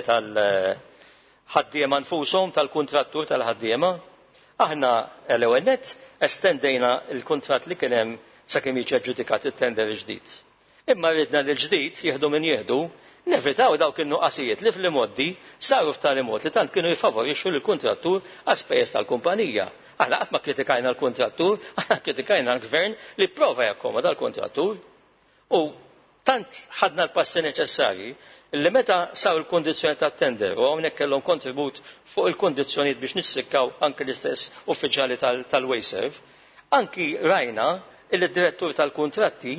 Speaker 2: tal-ħaddiema nfushom tal-kuntrattur tal-ħaddiema, aħna l-ewwel nett estendejna l-kuntratt li kien hemm sakemm jiġi aġġudikat it-tender ġdid. Imma ridna li l-ġdid jieħdu min jieħdu nevitaw dawk in-nuqqasijiet li fl-imoddi saru f'tali mod li tant kienu jifavorixxu lill-kuntrattur għal spejjeż tal-kumpanija. Aħna qatt ma kritikajna l-kuntrattur, aħna kritikajna l-gvern li prova jakkomoda l-kuntrattur. U tant ħadna l-passi neċessarji li meta saru l-kondizzjoni tat-tender u hawnhekk kellhom kontribut fuq il-kondizzjonijiet biex nissikkaw anke l-istess uffiċjali tal-Wayserv, anki rajna il-direttur tal-kuntratti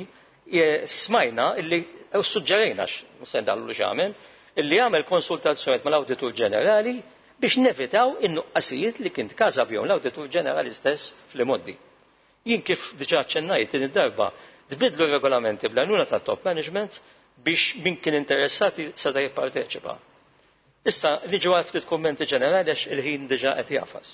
Speaker 2: smajna illi u suġġerejna x'sendallu x'għamel illi għamel konsultazzjonijiet mal-Awditur Ġenerali biex nevitaw in-nuqqasijiet li kien tkaża bihom l-Awditur Ġenerali stess fl-imoddi. Jien kif diġà ċennajt din id-darba tbidlu r-regolamenti bl-għajnuna tat-top management biex min kien interessati seta' jipparteċipa. Issa niġu għal ftit kummenti ġenerali għax il-ħin diġà qed jafas.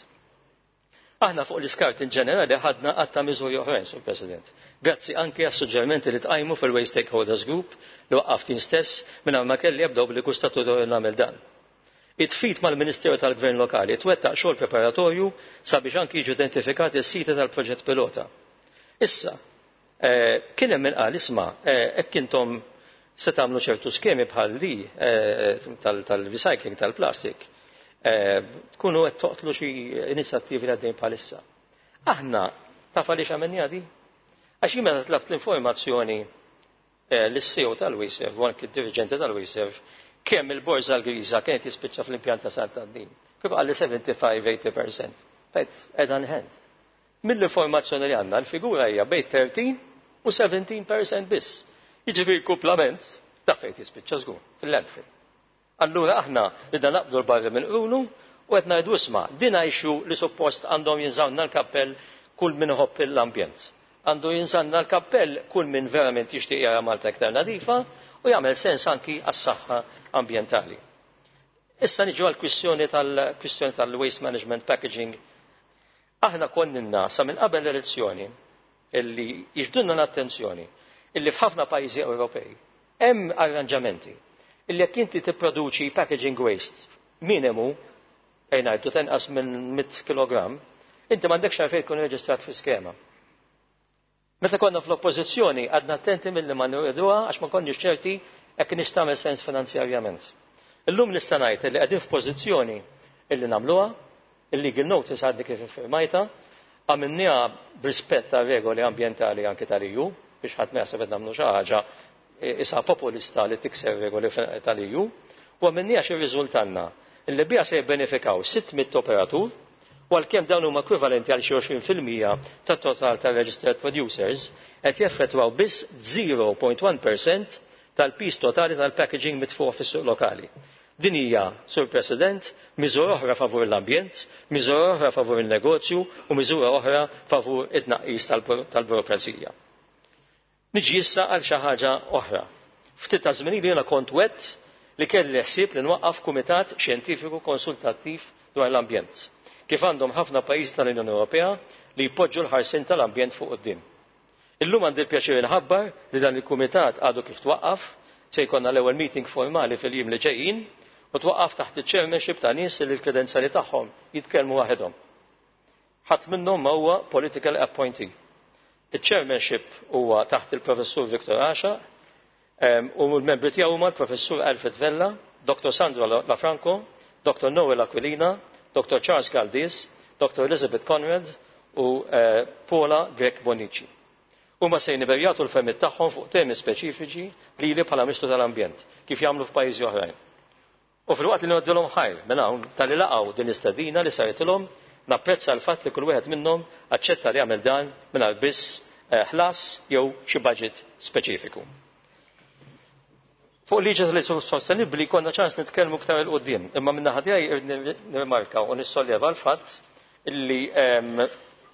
Speaker 2: Aħna fuq l-iskart in ġenerali ħadna għatta miżuri oħrajn, Sur President. Grazzi anke għas suġġerimenti li tqajmu fil-Waste Stakeholders Group li waqqaftin stess minn ma kelli jibdew b'li statutorju nagħmel dan. It-tfid mal-Ministeru tal-Gvern Lokali twettaq xogħol preparatorju sabiex anke jiġu identifikati s-siti tal-proġett pilota. Issa, kien hemm inqal isma' hekk intom se tagħmlu ċertu skemi bħal li tal-recycling tal-plastik. Tkunu qed toqtlu xi inizjattivi li għaddejn bħalissa. Aħna taf għaliex għamilniha di? Għax jien meta tlabt l-informazzjoni lis-C E O tal-Wayserv u anke d-dirigenti tal-Wayserv kemm il-borża l-Griża kienet jispiċċa fl-impjant ta' Sant'Annin. Kif qal li seventy-five eighty percent. Bejt qed on hand. Mill-informazzjoni li għandna l-figura hija bejn thirteen u seventeen percent biss. Jiġifieri kuplament ta' fejn jispiċċa żgur fil-landfill. Allura aħna li dan naqbdu l-barri minn qrunu u qed ngħidu isma' din għajxu li suppost għandhom jinżawna l-kappell kull min iħobb l-ambjent. Għandu jinżawna l-kappell kull min verament jixtieq jara Malta iktar nadifa u jagħmel sens anki għas-saħħa ambjentali. Issa niġu għall-kwistjoni tal-kwistjoni tal-waste management packaging. Aħna konninna sa minn qabel l-elezzjoni illi jiġbdunna l-attenzjoni illi f'ħafna pajjiżi Ewropej hemm arranġamenti illi jekk inti tipproduċi packaging waste minimu ngħidu tenqas minn mitt kilogramm, inti m'għandekx għalfejn tkun irreġistrat fis-skema. Meta konna fl-oppożizzjoni għadna attenti milli ma nirriduha għax ma konniex ċerti hekk nix tagħmel sens finanzjarjament. Illum nista' ngħid li qegħdin f'pożizzjoni illi nagħmluha, il-legal notice għaddi kif iffirmajta, għamilniha b'rispett tar regoli ambjentali anke tal-E U biex ħadd ma jaħseb qed nagħmlu xi ħaġa isa populista li tikser regoli tal-E U u għamilniha xi riżultanna illi biha se jibbenefikaw sitt mit operatur u għalkemm dawn huma ekwivalenti għal xi għoxrin fil-mija tat-total tal-registered producers qed jeffettwaw biss zero point one percent tal-pis totali tal-packaging mitfuq fis-suq lokali. Din hija, Sur President, miżura oħra favur l-ambjent, miżura oħra favur il-negozju u miżura oħra favur it-tnaqqis tal-burokrazija. Niġi issa għal xi ħaġa oħra. Ftit ta' żmien jiena kont wett li kelli ħsieb li nwaqqaf kumitat xjentifiku konsultattiv dwar l-ambjent. Kif għandhom ħafna pajjiżi tal-Unjoni Ewropea li jpoġġu l-ħarsien tal-ambjent fuq quddiem. Illum għandi l-pjaċir inħabbar li dan il-kumitat għadu kif twaqqaf se jkollna l-ewwel meeting formali fil-jiem li ġejjin u twaqqaf taħt il-chairmanship ta' nies li l-kredenzjali tagħhom jitkellmu waħedhom. Ħadd minnhom ma huwa political appointee. Il-chairmanship huwa taħt il-professur Viktor Asha u l-membri tiegħu huma l-professur Alfred Vella, Doktor Sandro Lafranco, Doktor Noel Aquilina, Doktor Charles Galdis, Doktor Elizabeth Conrad u Paula Grek Bonici. Huma se jniverjatu l-femmit tagħhom fuq temi speċifiċi li li bħala Ministru tal-Ambjent kif jagħmlu f'pajjiżi oħrajn. U fil-waqt li nodilhom ħajr minn hawn tal-li laqgħu din istedina li saretilhom napprezza l-fatt li kull wieħed minnhom aċċetta li jagħmel dan mingħajr biss ħlas jew xi budget speċifiku. Fuq liġi tal-iżvilupp sostenibbli konna ċans nitkellmu iktar il qudiem imma minn naħa tiegħi nirmarka u nissolleva l-fatt illi hemm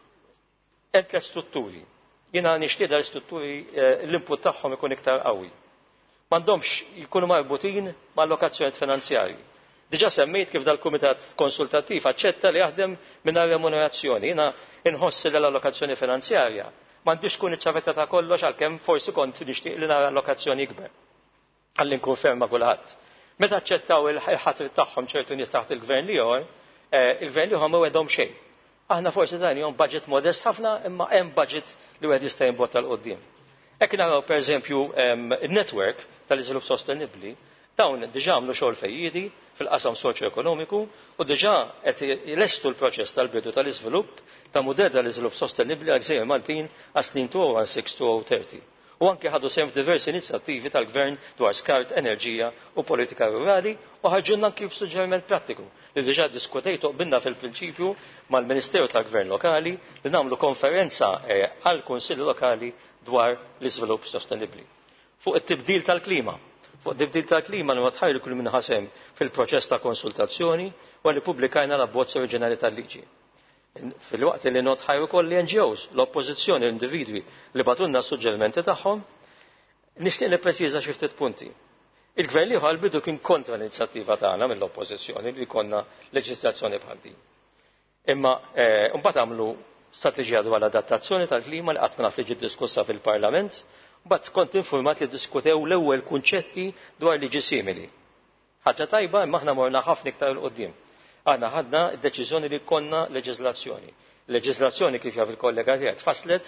Speaker 2: tliet strutturi. Jiena nixtieq l-istrutturi l-input tagħhom ikun iktar qawwi. M'għandhomx jkunu marbutin mal-allokazzjonijiet finanzjarji. Diġà semmejt kif dal-Kumitat Konsultattiv aċċetta li jaħdem mingħajr remunerazzjoni. Jiena inħossi li l-allokazzjoni finanzjarja m'għandix tkun iċ-ċavetta ta' kollox għalkemm forsi kont nixtieq li nara allokazzjoni ikber. Ħalli nkun ferm ma' kulħadd. Meta aċċettaw il-ħatri tagħhom ċertu nies taħt il-Gvern liħor, il-Gvern liħor ma wedhom xejn. Aħna forsi dan jom budget modest ħafna imma hemm budget li wieħed jista' jinbotta l qudiem. Hekk naraw pereżempju in-network tal-iżvilupp sostenibbli dawn diġà għamlu xogħol fejjiedi fil-qasam soċjo-ekonomiku u diġà qed jilestu l-proċess tal-bidu tal-iżvilupp ta' mudell tal-iżvilupp sostenibbli għal Gżejjer Maltin għas-snin two thousand six to two thousand thirty. U anke ħadu sehem f'diversi inizjattivi tal-Gvern dwar skart, enerġija u politika rurali u ħarġulna anke b'suġġeriment prattiku li diġà ddiskutejtu qbilna fil-prinċipju mal-Ministeru tal-Gvern Lokali li nagħmlu konferenza għall kunsilli lokali dwar l-iżvilupp sostenibbli. Fuq it-tibdil tal-klima. Fuq it-tibdil tal-klima li tħajru kull minn ħasem fil-proċess ta' konsultazzjoni u li pubblikajna l-abbozz oriġinali tal-liġi. Fil-waqt li notħajru koll l-N G Os, l-oppożizzjoni, l-individwi li batunna s-suġġerimenti tagħhom, nixtieq nippreċiża xi ftit punti. Il-Gvern liħor għal-bidu kien kontra l-inizjattiva tagħna mill-oppożizzjoni li jkollna leġislazzjoni bħal din. Imma mbagħad għamlu strateġija dwar l-adattazzjoni tal-klima li qatt ma naf li ġiet diskussa fil-Parlament, mbagħad kont infurmat li ddiskutew l-ewwel kunċetti dwar liġi simili. Ħaġa tajba imma aħna morna ħafna iktar il qudiem. Aħna ħadna d-deċiżjoni li konna leġislazzjoni. Leġislazzjoni kif jaf il-kollega tiegħek tfasslet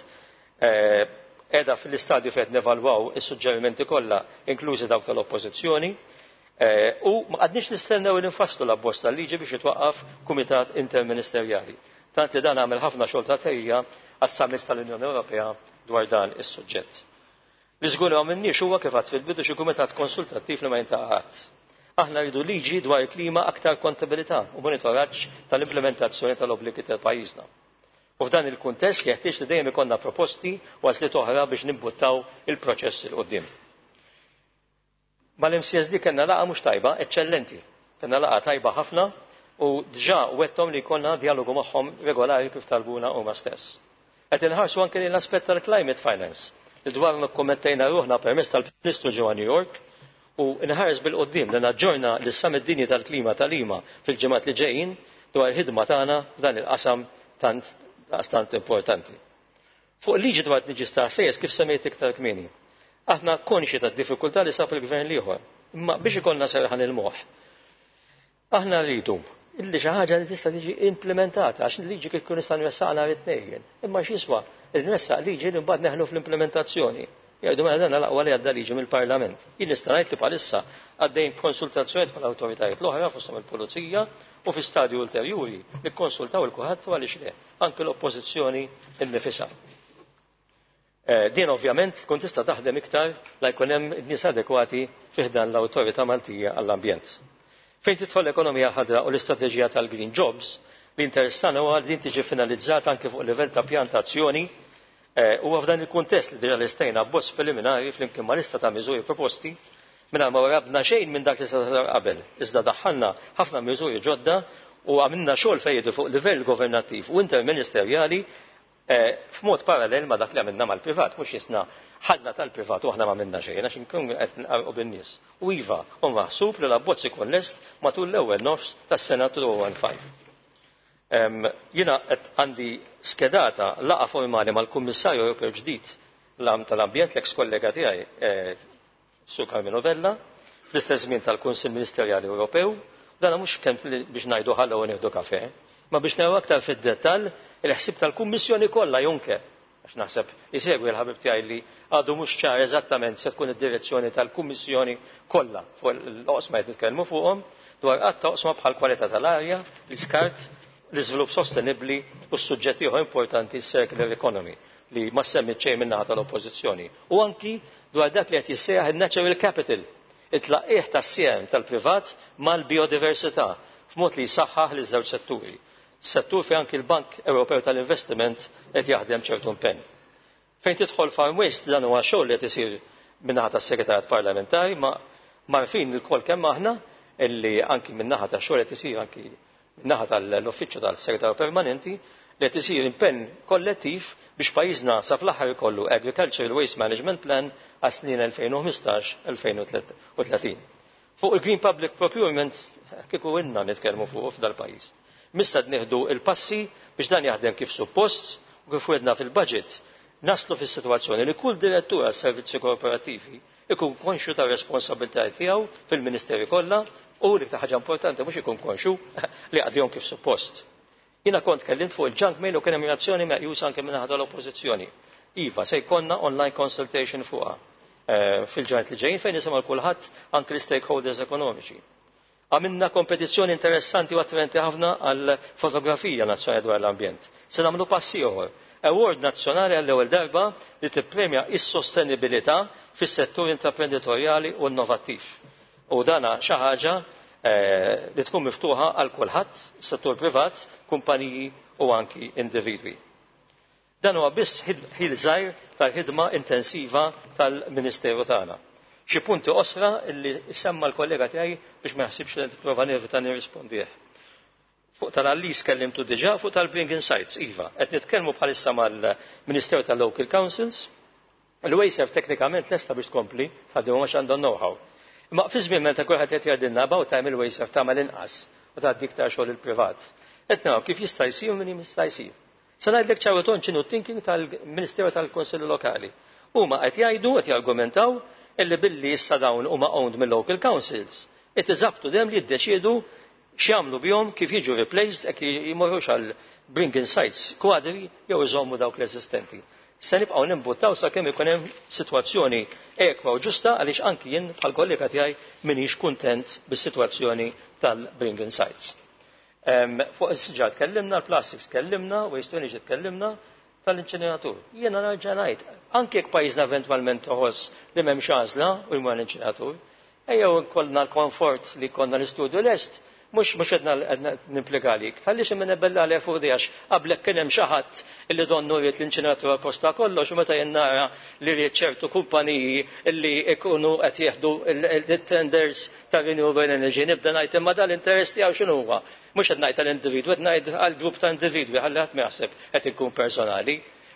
Speaker 2: qiegħda fil-istadju fejn nevalwaw is-suġġerimenti kollha inklużi dawk tal-oppożizzjoni u ma qadniex nistennew li nfasslu l-abbozz tal-liġi biex jitwaqqaf kumitat interministerjali. Tant li dan għamel ħafna xogħol ta' tejja għas-summits tal-Unjoni Ewropea dwar dan is-suġġett. Li żgur ma minniex huwa kif għadd fil-bidu xi kumitat konsultattiv li ma jintaqgħat. Aħna rridu liġi dwar il-klima aktar kontabilità u monitoraġġ tal-implementazzjoni tal-obbligi tal-pajjiżna. U f'dan il-kuntest jeħtieġ li dejjem ikollna proposti u għażliet oħra biex nimbuttaw il-proċess il qudiem. Mal-M C S D kellna laqgħa mhux tajba, eċċellenti. Kellna laqgħa tajba ħafna u diġà wetthom li jkollna dialogu magħhom regolari kif talbuna huma stess. Qed inħarsu anke l-aspett tal-climate finance li dwar nikkommettejna ruħna permezz tal-Ministru ġewwa New York u nħares bil-qoddim li naġġorna l-Summit Dinji tal-Klima tal-Lima fil-ġimgħat li ġejjin dwar il-ħidma tagħna f'dan il-qasam tant tant importanti. Fuq liġi dwar niġi staqsejjes kif semmejt iktar kmieni. Aħna konxi tad-diffikultà li sab il-Gvern ieħor, imma biex ikollna serħan il-moħħ. Aħna rridu illi xi ħaġa li tista' tiġi implementata għax il-liġi kif kun nista' nwessaqha nhar it-tnejn. Imma x'jiswa' il-nwessaq liġi li mbagħad neħlu fl-implementazzjoni. Jgħidu mela dan laqwa li għadda liġi mill-Parlament. Jien nista' ngħid li bħalissa għaddejn konsultazzjonijiet mal-awtoritajiet l-oħra fosthom il-Pulizija u fi stadju ulterjuri nikkonsultaw il-kulħadd għaliex le, anke l-oppożizzjoni innifisha. Din ovvjament tkun tista' taħdem iktar la jkun hemm nies adekwati fih dan l-Awtorità Maltija għall-Ambjent. Fejn tidħol l-ekonomija ħadra u l-istrateġija tal-Green Jobs, li interessana huwa li din tiġi finalizzata anke fuq livell ta' pjantazzjoni u f'dan il-kuntest li diġà lestejna abbozz preliminari flimkien ma' lista ta' miżuri proposti Minna ma rabna xejn minn dak li sar qabel. Iżda daħħalna ħafna miżuri ġodda u għamilna xogħol fejdu fuq livell governattiv u interministerjali f'mod parallel ma dak li għamilna mal-privat, mhux jisna ħadna tal-privat u aħna ma minna xejn għax inkun qed nqarqu bin-nies. U iva, u maħsub li l-abbozz ikun lest matul l-ewwel nofs tas-sena two thousand five. Jiena qed għandi skedata laqa formali mal-Kummissarju Ewropew ġdid tal-Ambjent l-eks kollega tiegħi Sur Carmelo Vella, fl-istess żmien tal-Kunsill Ministerjali Ewropew, dan mhux kemm biex ngħidu ħalla u nieħdu kafè, ma biex naraw aktar fid-dettall il-ħsieb tal-Kummissjoni kollha Juncker. Għax naħseb isegwi l-ħabib tiegħi li għadu mhux ċar eżattament se tkun id-direzzjoni tal-Kummissjoni kollha fuq l-oqsma qed nitkellmu fuqhom dwar qatt ta' oqsma bħal kwalità tal-arja, l-iskart, l-iżvilupp sostenibbli u s-suġġetti ieħor importanti s-circular economy li ma semmi xejn min-naħa tal-Oppożizzjoni. U anki dwar dak li qed jissejjaħ il-natural capital, it-tlaqqih tas-siem tal-privat mal-biodiversità f'mod li jsaħħaħ li żewġ setturi. Settur fi anki l-Bank Ewropew tal-Investiment qed jaħdem ċertu impenn. Fejn tidħol farm waste dan huwa xogħol li qed isir min-naħa tas-Segretarjat Parlamentari ma marfin il-kol kemm aħna illi anki min-naħa tax-xogħol qed isir anki min-naħa tal-Uffiċċju tal-Segretarju Permanenti li qed isir impenn kollettiv biex pajjiżna sa fl-aħħar ikollu Agricultural Waste Management Plan għas snin twenty fifteen to twenty thirty. Fuq il-Green Public Procurement kieku inna nitkellmu fuq f'dal pajjiż. Mista nieħdu il-passi biex dan jaħdem kif suppost u kif wedna fil-budget naslu fis-sitwazzjoni li kull direttur għas-servizzi korporattivi ikun konxu ta' responsabilità tiegħu fil-Ministeri kollha u li ta' ħaġa importanti mhux ikun konxu li għadihom kif suppost. Jiena kont kellimt fuq il-junk mail u kien hemm reazzjoni meqjusa anke minn naħa l-Oppożizzjoni. Iva, se jkollna online consultation fuqha fil-ġranet li ġejjin fejn nisimgħu kulħadd anke l-stakeholders ekonomiċi. Għamilna kompetizzjoni interessanti u attrenti ħafna għal fotografija nazzjonali dwar l-ambjent. Se nagħmlu passi ieħor. Award nazzjonali għall-ewwel darba li tippremja is-sostenibilità fis-settur intraprenditorjali u innovattiv. U dana xi ħaġa li tkun miftuħa għal kulħadd, settur privat, kumpaniji u anki individwi. Dan huwa biss ħil żgħir tal-ħidma intensiva tal-Ministeru tagħna. Xi punti osra li semma l-kollega tiegħi biex ma jaħsibx li tipprova nevita nirrispondih. Fuq tal-allis kellimtu diġà fuq tal-Bringing Sites, iva, qed nitkellmu bħalissa mal-Ministeru tal-Local Councils, il-Waser teknikament lesta biex tkompli tħaddimu għax għandhom know-how. Imma fi żmien meta kulħadd qed jgħidilna about time il-Waser tagħmel inqas u tgħaddi iktar xogħol il-privat. Qed naraw kif jista' jsir u min jista' jsir. Se ngħidlek ċawton ċinu thinking tal-Ministeru tal-Konsilli Lokali. Huma qed jgħidu qed jargumentaw illi billi issa dawn huma owned mill-local councils. Qed iżabtu dem li jiddeċiedu x'jagħmlu bihom kif jiġu replaced hekk jmorrux għal Bringing Sites kwadri jew iżommu dawk l-eżistenti. Se nibqgħu nimbuttaw sakemm ikun hemm sitwazzjoni ekwa u ġusta għaliex anki jien bħal kollega tiegħi m'iniex kuntent bis-sitwazzjoni tal-Bringing Sites. Fuq is-siġar tkellimna, l-plastics tkellimna, waste energy tkellimna, tal-inċineratur. Jiena narġa' ngħid, anke jekk pajjiżna eventwalment toħoss li m'hemmx għażla u jmur l-inċineratur, ejjew kollna l-komfort li konna l-istudju lest, mhux mhux qed nimplikali. Tħallix imma nebella għalih fuq di għax qablek kien hemm xi ħadd illi donnu jrid l-inċineratur kosta kollox u meta jien nara li rrid ċertu kumpaniji illi jkunu qed jieħdu il-tenders ta' renewable energy nibda ngħid imma dal-interess tiegħu x'inhu huwa. Mhux qed ngħid tal-individwu, qed ngħid għall-grupp ta' individwi ħalli ħadd ma jaħseb qed ikun personali.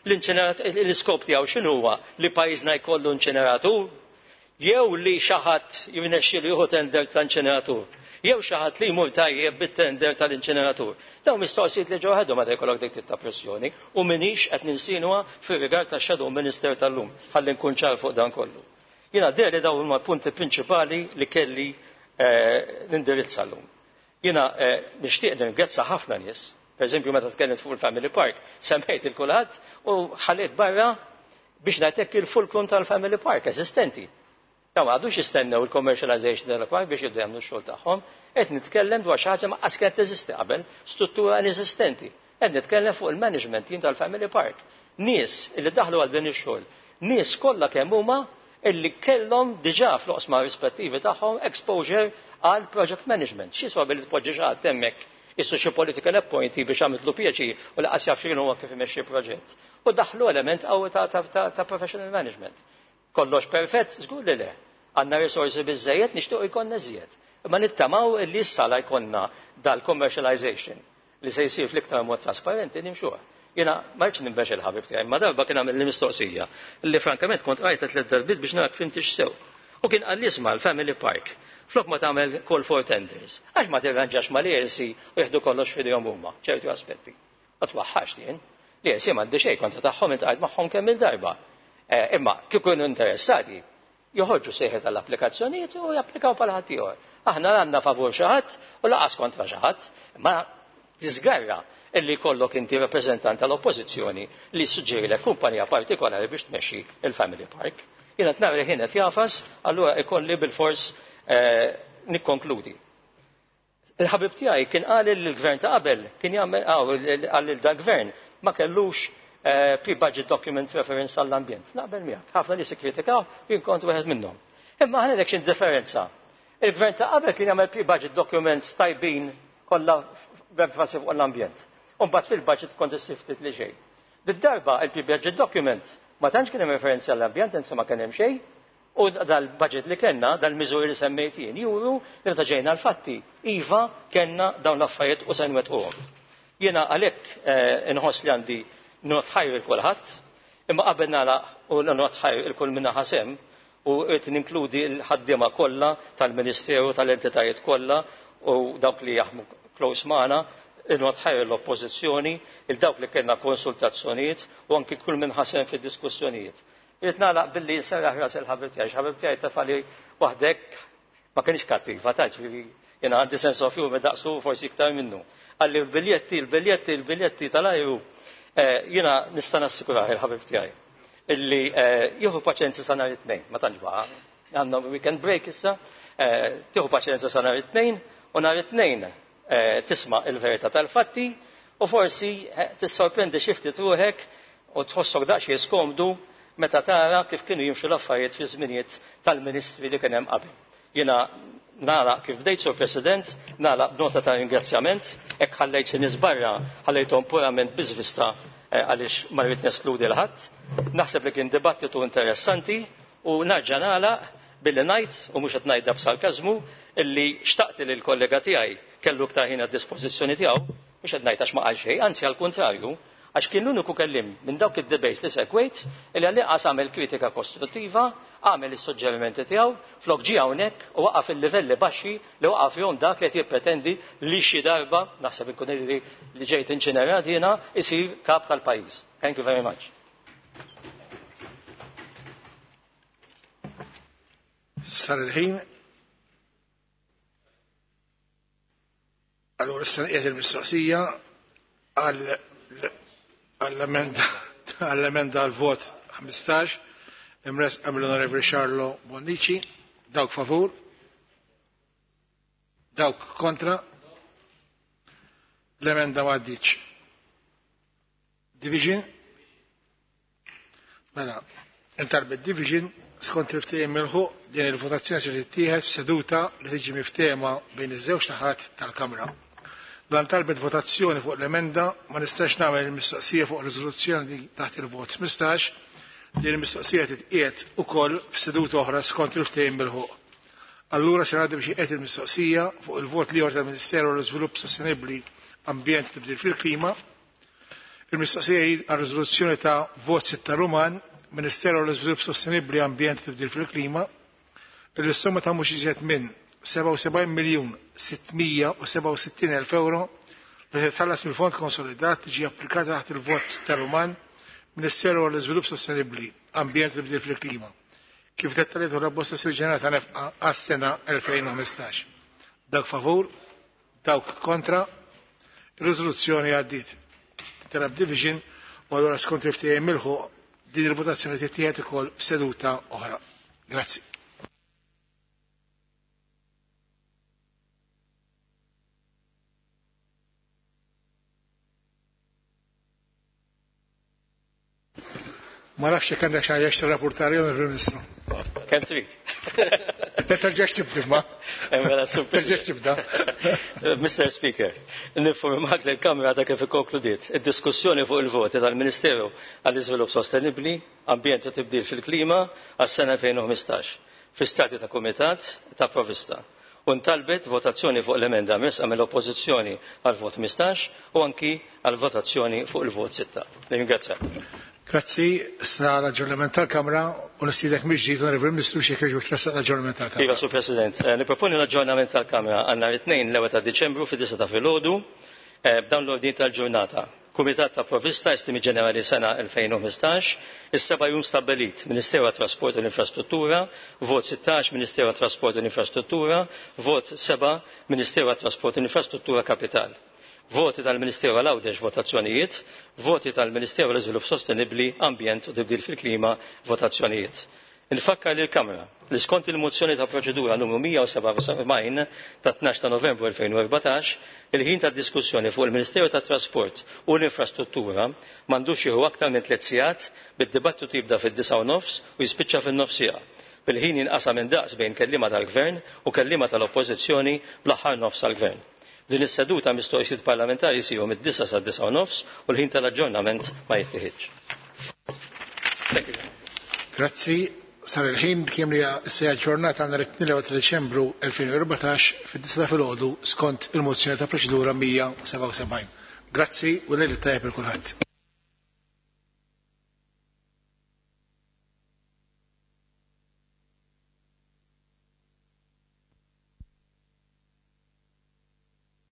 Speaker 2: L-iskop tiegħu x'inhu huwa li pajjiżna jkollu inċineratur jew li xi ħadd jirnexxielu jieħu tender ta' inċineratur. Jew xi ħadd li jmur tajjeb bit-tender tal-inċineratur. Dawn mistoqsijiet li ġew ħedhom meta jkollok dik ta' pressjoni u minix qed ninsinwa fir-rigard tax-Shadow Minister tal-lum ħalli nkun ċar fuq dan kollu. Jiena deri dawn huma punti prinċipali li kelli nindirizza llum. Jiena nixtieq nirgazza ħafna nies, pereżempju meta tkellimt fuq il-Family Park, semmejt il-kulħadd u ħallit barra biex ngħidlek il-fulcrum tal-Family Park eżistenti. Daw għadux jistennew il-commercialization tal-park biex jibdu jagħmlu x-xogħol tagħhom, qed nitkellem dwar xi ħaġa ma qas kienet teżisti qabel, struttura inesistenti. Qed nitkellem fuq il-management team tal-Family Park. Nies illi daħlu għal din ix-xogħol, nies kollha kemm huma illi kellhom diġà fl-oqsma rispettivi tagħhom exposure għal project management. X'iswa billi tpoġġi xi ħadd hemmhekk issu xi political appointee biex għamiltlu pjaċi u laqas jaf x'inhu huwa kif imexxi proġett. U daħlu element qawwi ta' professional management. Kollox perfett, żgur li le. Għandna risorsi biżżejjed nixtiequ jkollna żjed. Imma nittamaw li issa la jkollna dal-commercialization li se jsir fl-iktar mod trasparenti nimxuha. Jiena ma rridx nimbex il-ħabib tiegħi, ma darba kien għamel mistoqsija li frankament kont qajta tliet darbit biex nara fimtix sew. U kien qal jisma' l-Family Park flok ma tagħmel call for tenders. Għax ma tirranġax ma l-E L C u jieħdu kollox f'idejhom huma ċerti aspetti. Ma twaħħax jien. L-E L C m'għandi xejn kontra tagħhom intqajt magħhom kemm il-darba. Imma kieku kienu interessati joħorġu sejħet tal-applikazzjonijiet u japplikaw bħal ħadd ieħor. Aħna għandna favur xi ħadd u laqas kontra xi ħadd, imma tiżgarra illi jkollok inti rappreżentant tal-oppożizzjoni li suġġerilek kumpanija partikolari biex tmexxi il-Family Park. Jiena qed nara ħin qed jafas, allura ikolli bil-fors nikkonkludi. Il-ħabib tiegħi kien qal li l-gvern ta' qabel kien jagħmel qal lil dal-gvern ma kellux pre-budget document reference għall-ambjent. Naqbel miegħek. Ħafna nies ikkritikaw jien kont wieħed minnhom. Imma ħalek xi differenza. Il-gvern ta' qabel kien jagħmel pre-budget documents tajbin kollha b'enfasi fuq l-ambjent. U mbagħad fil-budget kont issir ftit li xejn. Bid-darba il-pre-budget document ma tantx kien hemm referenzi għall-ambjent insa ma kien hemm xejn. U dal-budget li kellna, dal-miżuri li semmejt jien, juru li ġejna l-fatti. Iva kellna dawn l-affarijiet u se nwettquhom. Jiena għalhekk inħoss li għandi not ħajr il-kulħadd, imma qabel nagħlaq u not ħajr il-kull minna ħasem u qed ninkludi l-ħaddiema kollha tal-Ministeru tal-entitajiet kollha u dawk li jaħdmu close magħna, not ħajr l-oppożizzjoni, il dawk li kellna konsultazzjonijiet u anki kull min ħasem fid-diskussjonijiet. Irid nagħlaq billi serraħ ras il-ħabib tiegħi, ħabib tiegħi tafali waħdek ma kienx kattiva ta' ġifieri jiena għandi sens of humor daqsu forsi iktar minnu. Għalli l-biljetti, l-biljetti, l-biljetti tal-ajru jiena nista' nassikuraħ il-ħabib tiegħi illi jieħu paċenza sa nhar it-tnejn, ma tantx baqa' għandna weekend break issa, tieħu paċenza sa nhar it-tnejn u nhar it-tnejn tisma' il-verità tal-fatti u forsi tissorprendi xi ftit ruħek u tħossok daqsxejn skomdu meta tara kif kienu jimxu l-affarijiet fi żminijiet tal-ministri li kien hemm qabel. Jiena nara kif bdejt sur President, nara b'nota ta' ringrazzjament, hekk ħallejt xi nies barra, ħallejthom purament biżvista għaliex ma rrid neskludi l-ħadd. Naħseb li kien dibattitu interessanti u narġa' nagħlaq billi ngħid u mhux qed ngħidha b'sarkażmu illi xtaqt li l-kollega tiegħi kellu iktar ħin għad-dispożizzjoni tiegħu, mhux qed ngħid għax ma qal xejn, anzi għall-kuntrarju, għax kien l-uniku kellim minn dawk id-debates li segwejt illi għalliqas għamel kritika kostruttiva, għamel is-suġġerimenti tiegħu, flok ġie hawnhekk u waqaf il-livelli baxxi li waqaf jom dak li qed jippretendi li xi darba naħseb inkun li li ġejt inġenerat jiena isir kap tal-pajjiż. Thank you very much.
Speaker 1: Sar il-ħin. Allura issa qiegħed il-mistoqsija għall-emenda għall-emenda għall-vot ħmistax imres qabel l-Onorevoli Xarlo Bonnici, dawk favur, dawk kontra, l-emenda ma għaddiċ. Division? Mela, intalbet division skont il-ftehim milħuq din il-votazzjoni se tittieħed f'seduta li tiġi miftehma bejn iż-żewġ naħat tal-Kamra. Dan talbet votazzjoni fuq l-emenda ma nistax nagħmel il-mistoqsija fuq riżoluzzjoni taħt il-vot mistax din il-mistoqsija titqiegħed ukoll f'seduta oħra skont il-ftehim milħuq. Allura se ngħaddi biex iqiegħed il-mistoqsija fuq il-vot liħor tal-Ministeru għall-Iżvilupp Sostenibbli Ambjent tibdil fil-Klima. Il-mistoqsija għal-riżoluzzjoni ta' vot sitta Ruman, Ministeru għall-Iżvilupp Sostenibbli Ambjent tibdil fil-Klima, il-somma ta' mhux iżjed minn seba' u sebgħin miljun sittmija u seba' u sittin elf euro li titħallas mill-Fond Konsolidat tiġi applikata taħt il-vot sitta Ruman, Ministeru għall-Iżvilupp Sostenibbli Ambjent tibdil fil-Klima. Kif dettaljat u rabbosta ġenerali ta' nefqa għas-sena elfejn u ħmistax. Dawk favur, dawk kontra, ir-riżoluzzjoni għaddiet. Talab division u allura skont il-ftehim milħuq din il-votazzjoni tittieħed ukoll f'seduta oħra. Grazzi. Ma nafx jekk għandek xi ħaġa tirrapportari jew il-Ministru.
Speaker 2: Kemm trid?
Speaker 1: Terġax tibda ma. Terġax tibda.
Speaker 2: Mister Speaker, nifurmak li l-Kamra ta' kif ikkonkludiet id-diskussjoni fuq il-voti tal-Ministeru għall-Iżvilupp Sostenibbli, Ambjent u Tibdil fil-Klima għas-sena elfejn u ħmistax. fi stadju ta' kumitat ta' provvista u ntalbet votazzjoni fuq l-emenda mresqa mill-oppożizzjoni għal vot mistax u anki għal votazzjoni fuq il-vot sitta. Ringrazzjak.
Speaker 1: Grazzi, sa l-aġġornament tal-Kamra u nistidek miġġiet onorevoli Ministru xi jekk tressaq l-aġġornament tal-Kamra.
Speaker 2: Iva, Sur President, nipproponi l-aġġornament tal-Kamra għal nhar it-tnejn l-ewwel ta' Diċembru fid-disa ta' filgħodu b'dawn l-ordni tal-ġurnata. Kumitat ta' Provvista Estimi Ġenerali sena elfejn u ħmistax, is-seba' jum stabbilit Ministeru għat-Trasport u l-Infrastruttura, vot sittax Ministeru għat-Trasport u l-Infrastruttura, vot seba' Ministeru għat-Trasport u l-Infrastruttura Kapital. Voti tal-Ministeru għal-Għawdex votazzjonijiet, voti tal-Ministeru għal-Iżvilupp Sostenibbli, Ambjent u Tibdil fil-Klima votazzjonijiet. Infakkar li l-Kamra li skont il-mozzjoni ta' proċedura numru mija u seba' ta' tnax ta' Novembru elfejn u erbatax, il-ħin ta' diskussjoni fuq il-Ministeru tat Trasport u l-Infrastruttura m'għandux jieħu aktar minn tliet sigħat bid-dibattitu jibda fid-disa' u nofs u jispiċċa fin-nofsija. Bil-ħin jinqasam minn daqs bejn kelliema tal-Gvern u kelliema tal-Oppożizzjoni bl-aħħar nofs tal-Gvern. Din is-seduta mistoqsijiet parlamentari jsiru mid-disa' sad-disa' u nofs u l-ħin tal-aġġornament ma jittieħidx.
Speaker 1: Grazzi. Sar il-ħin kemm li se ġurnata nhar it-tnejn ta' Diċembru elfejn u erbatax fid-disa' ta' filgħodu skont il-mozzjoni ta' proċedura mija u seba' u sebgħin. Grazzi u lejl tajjeb il kulħadd.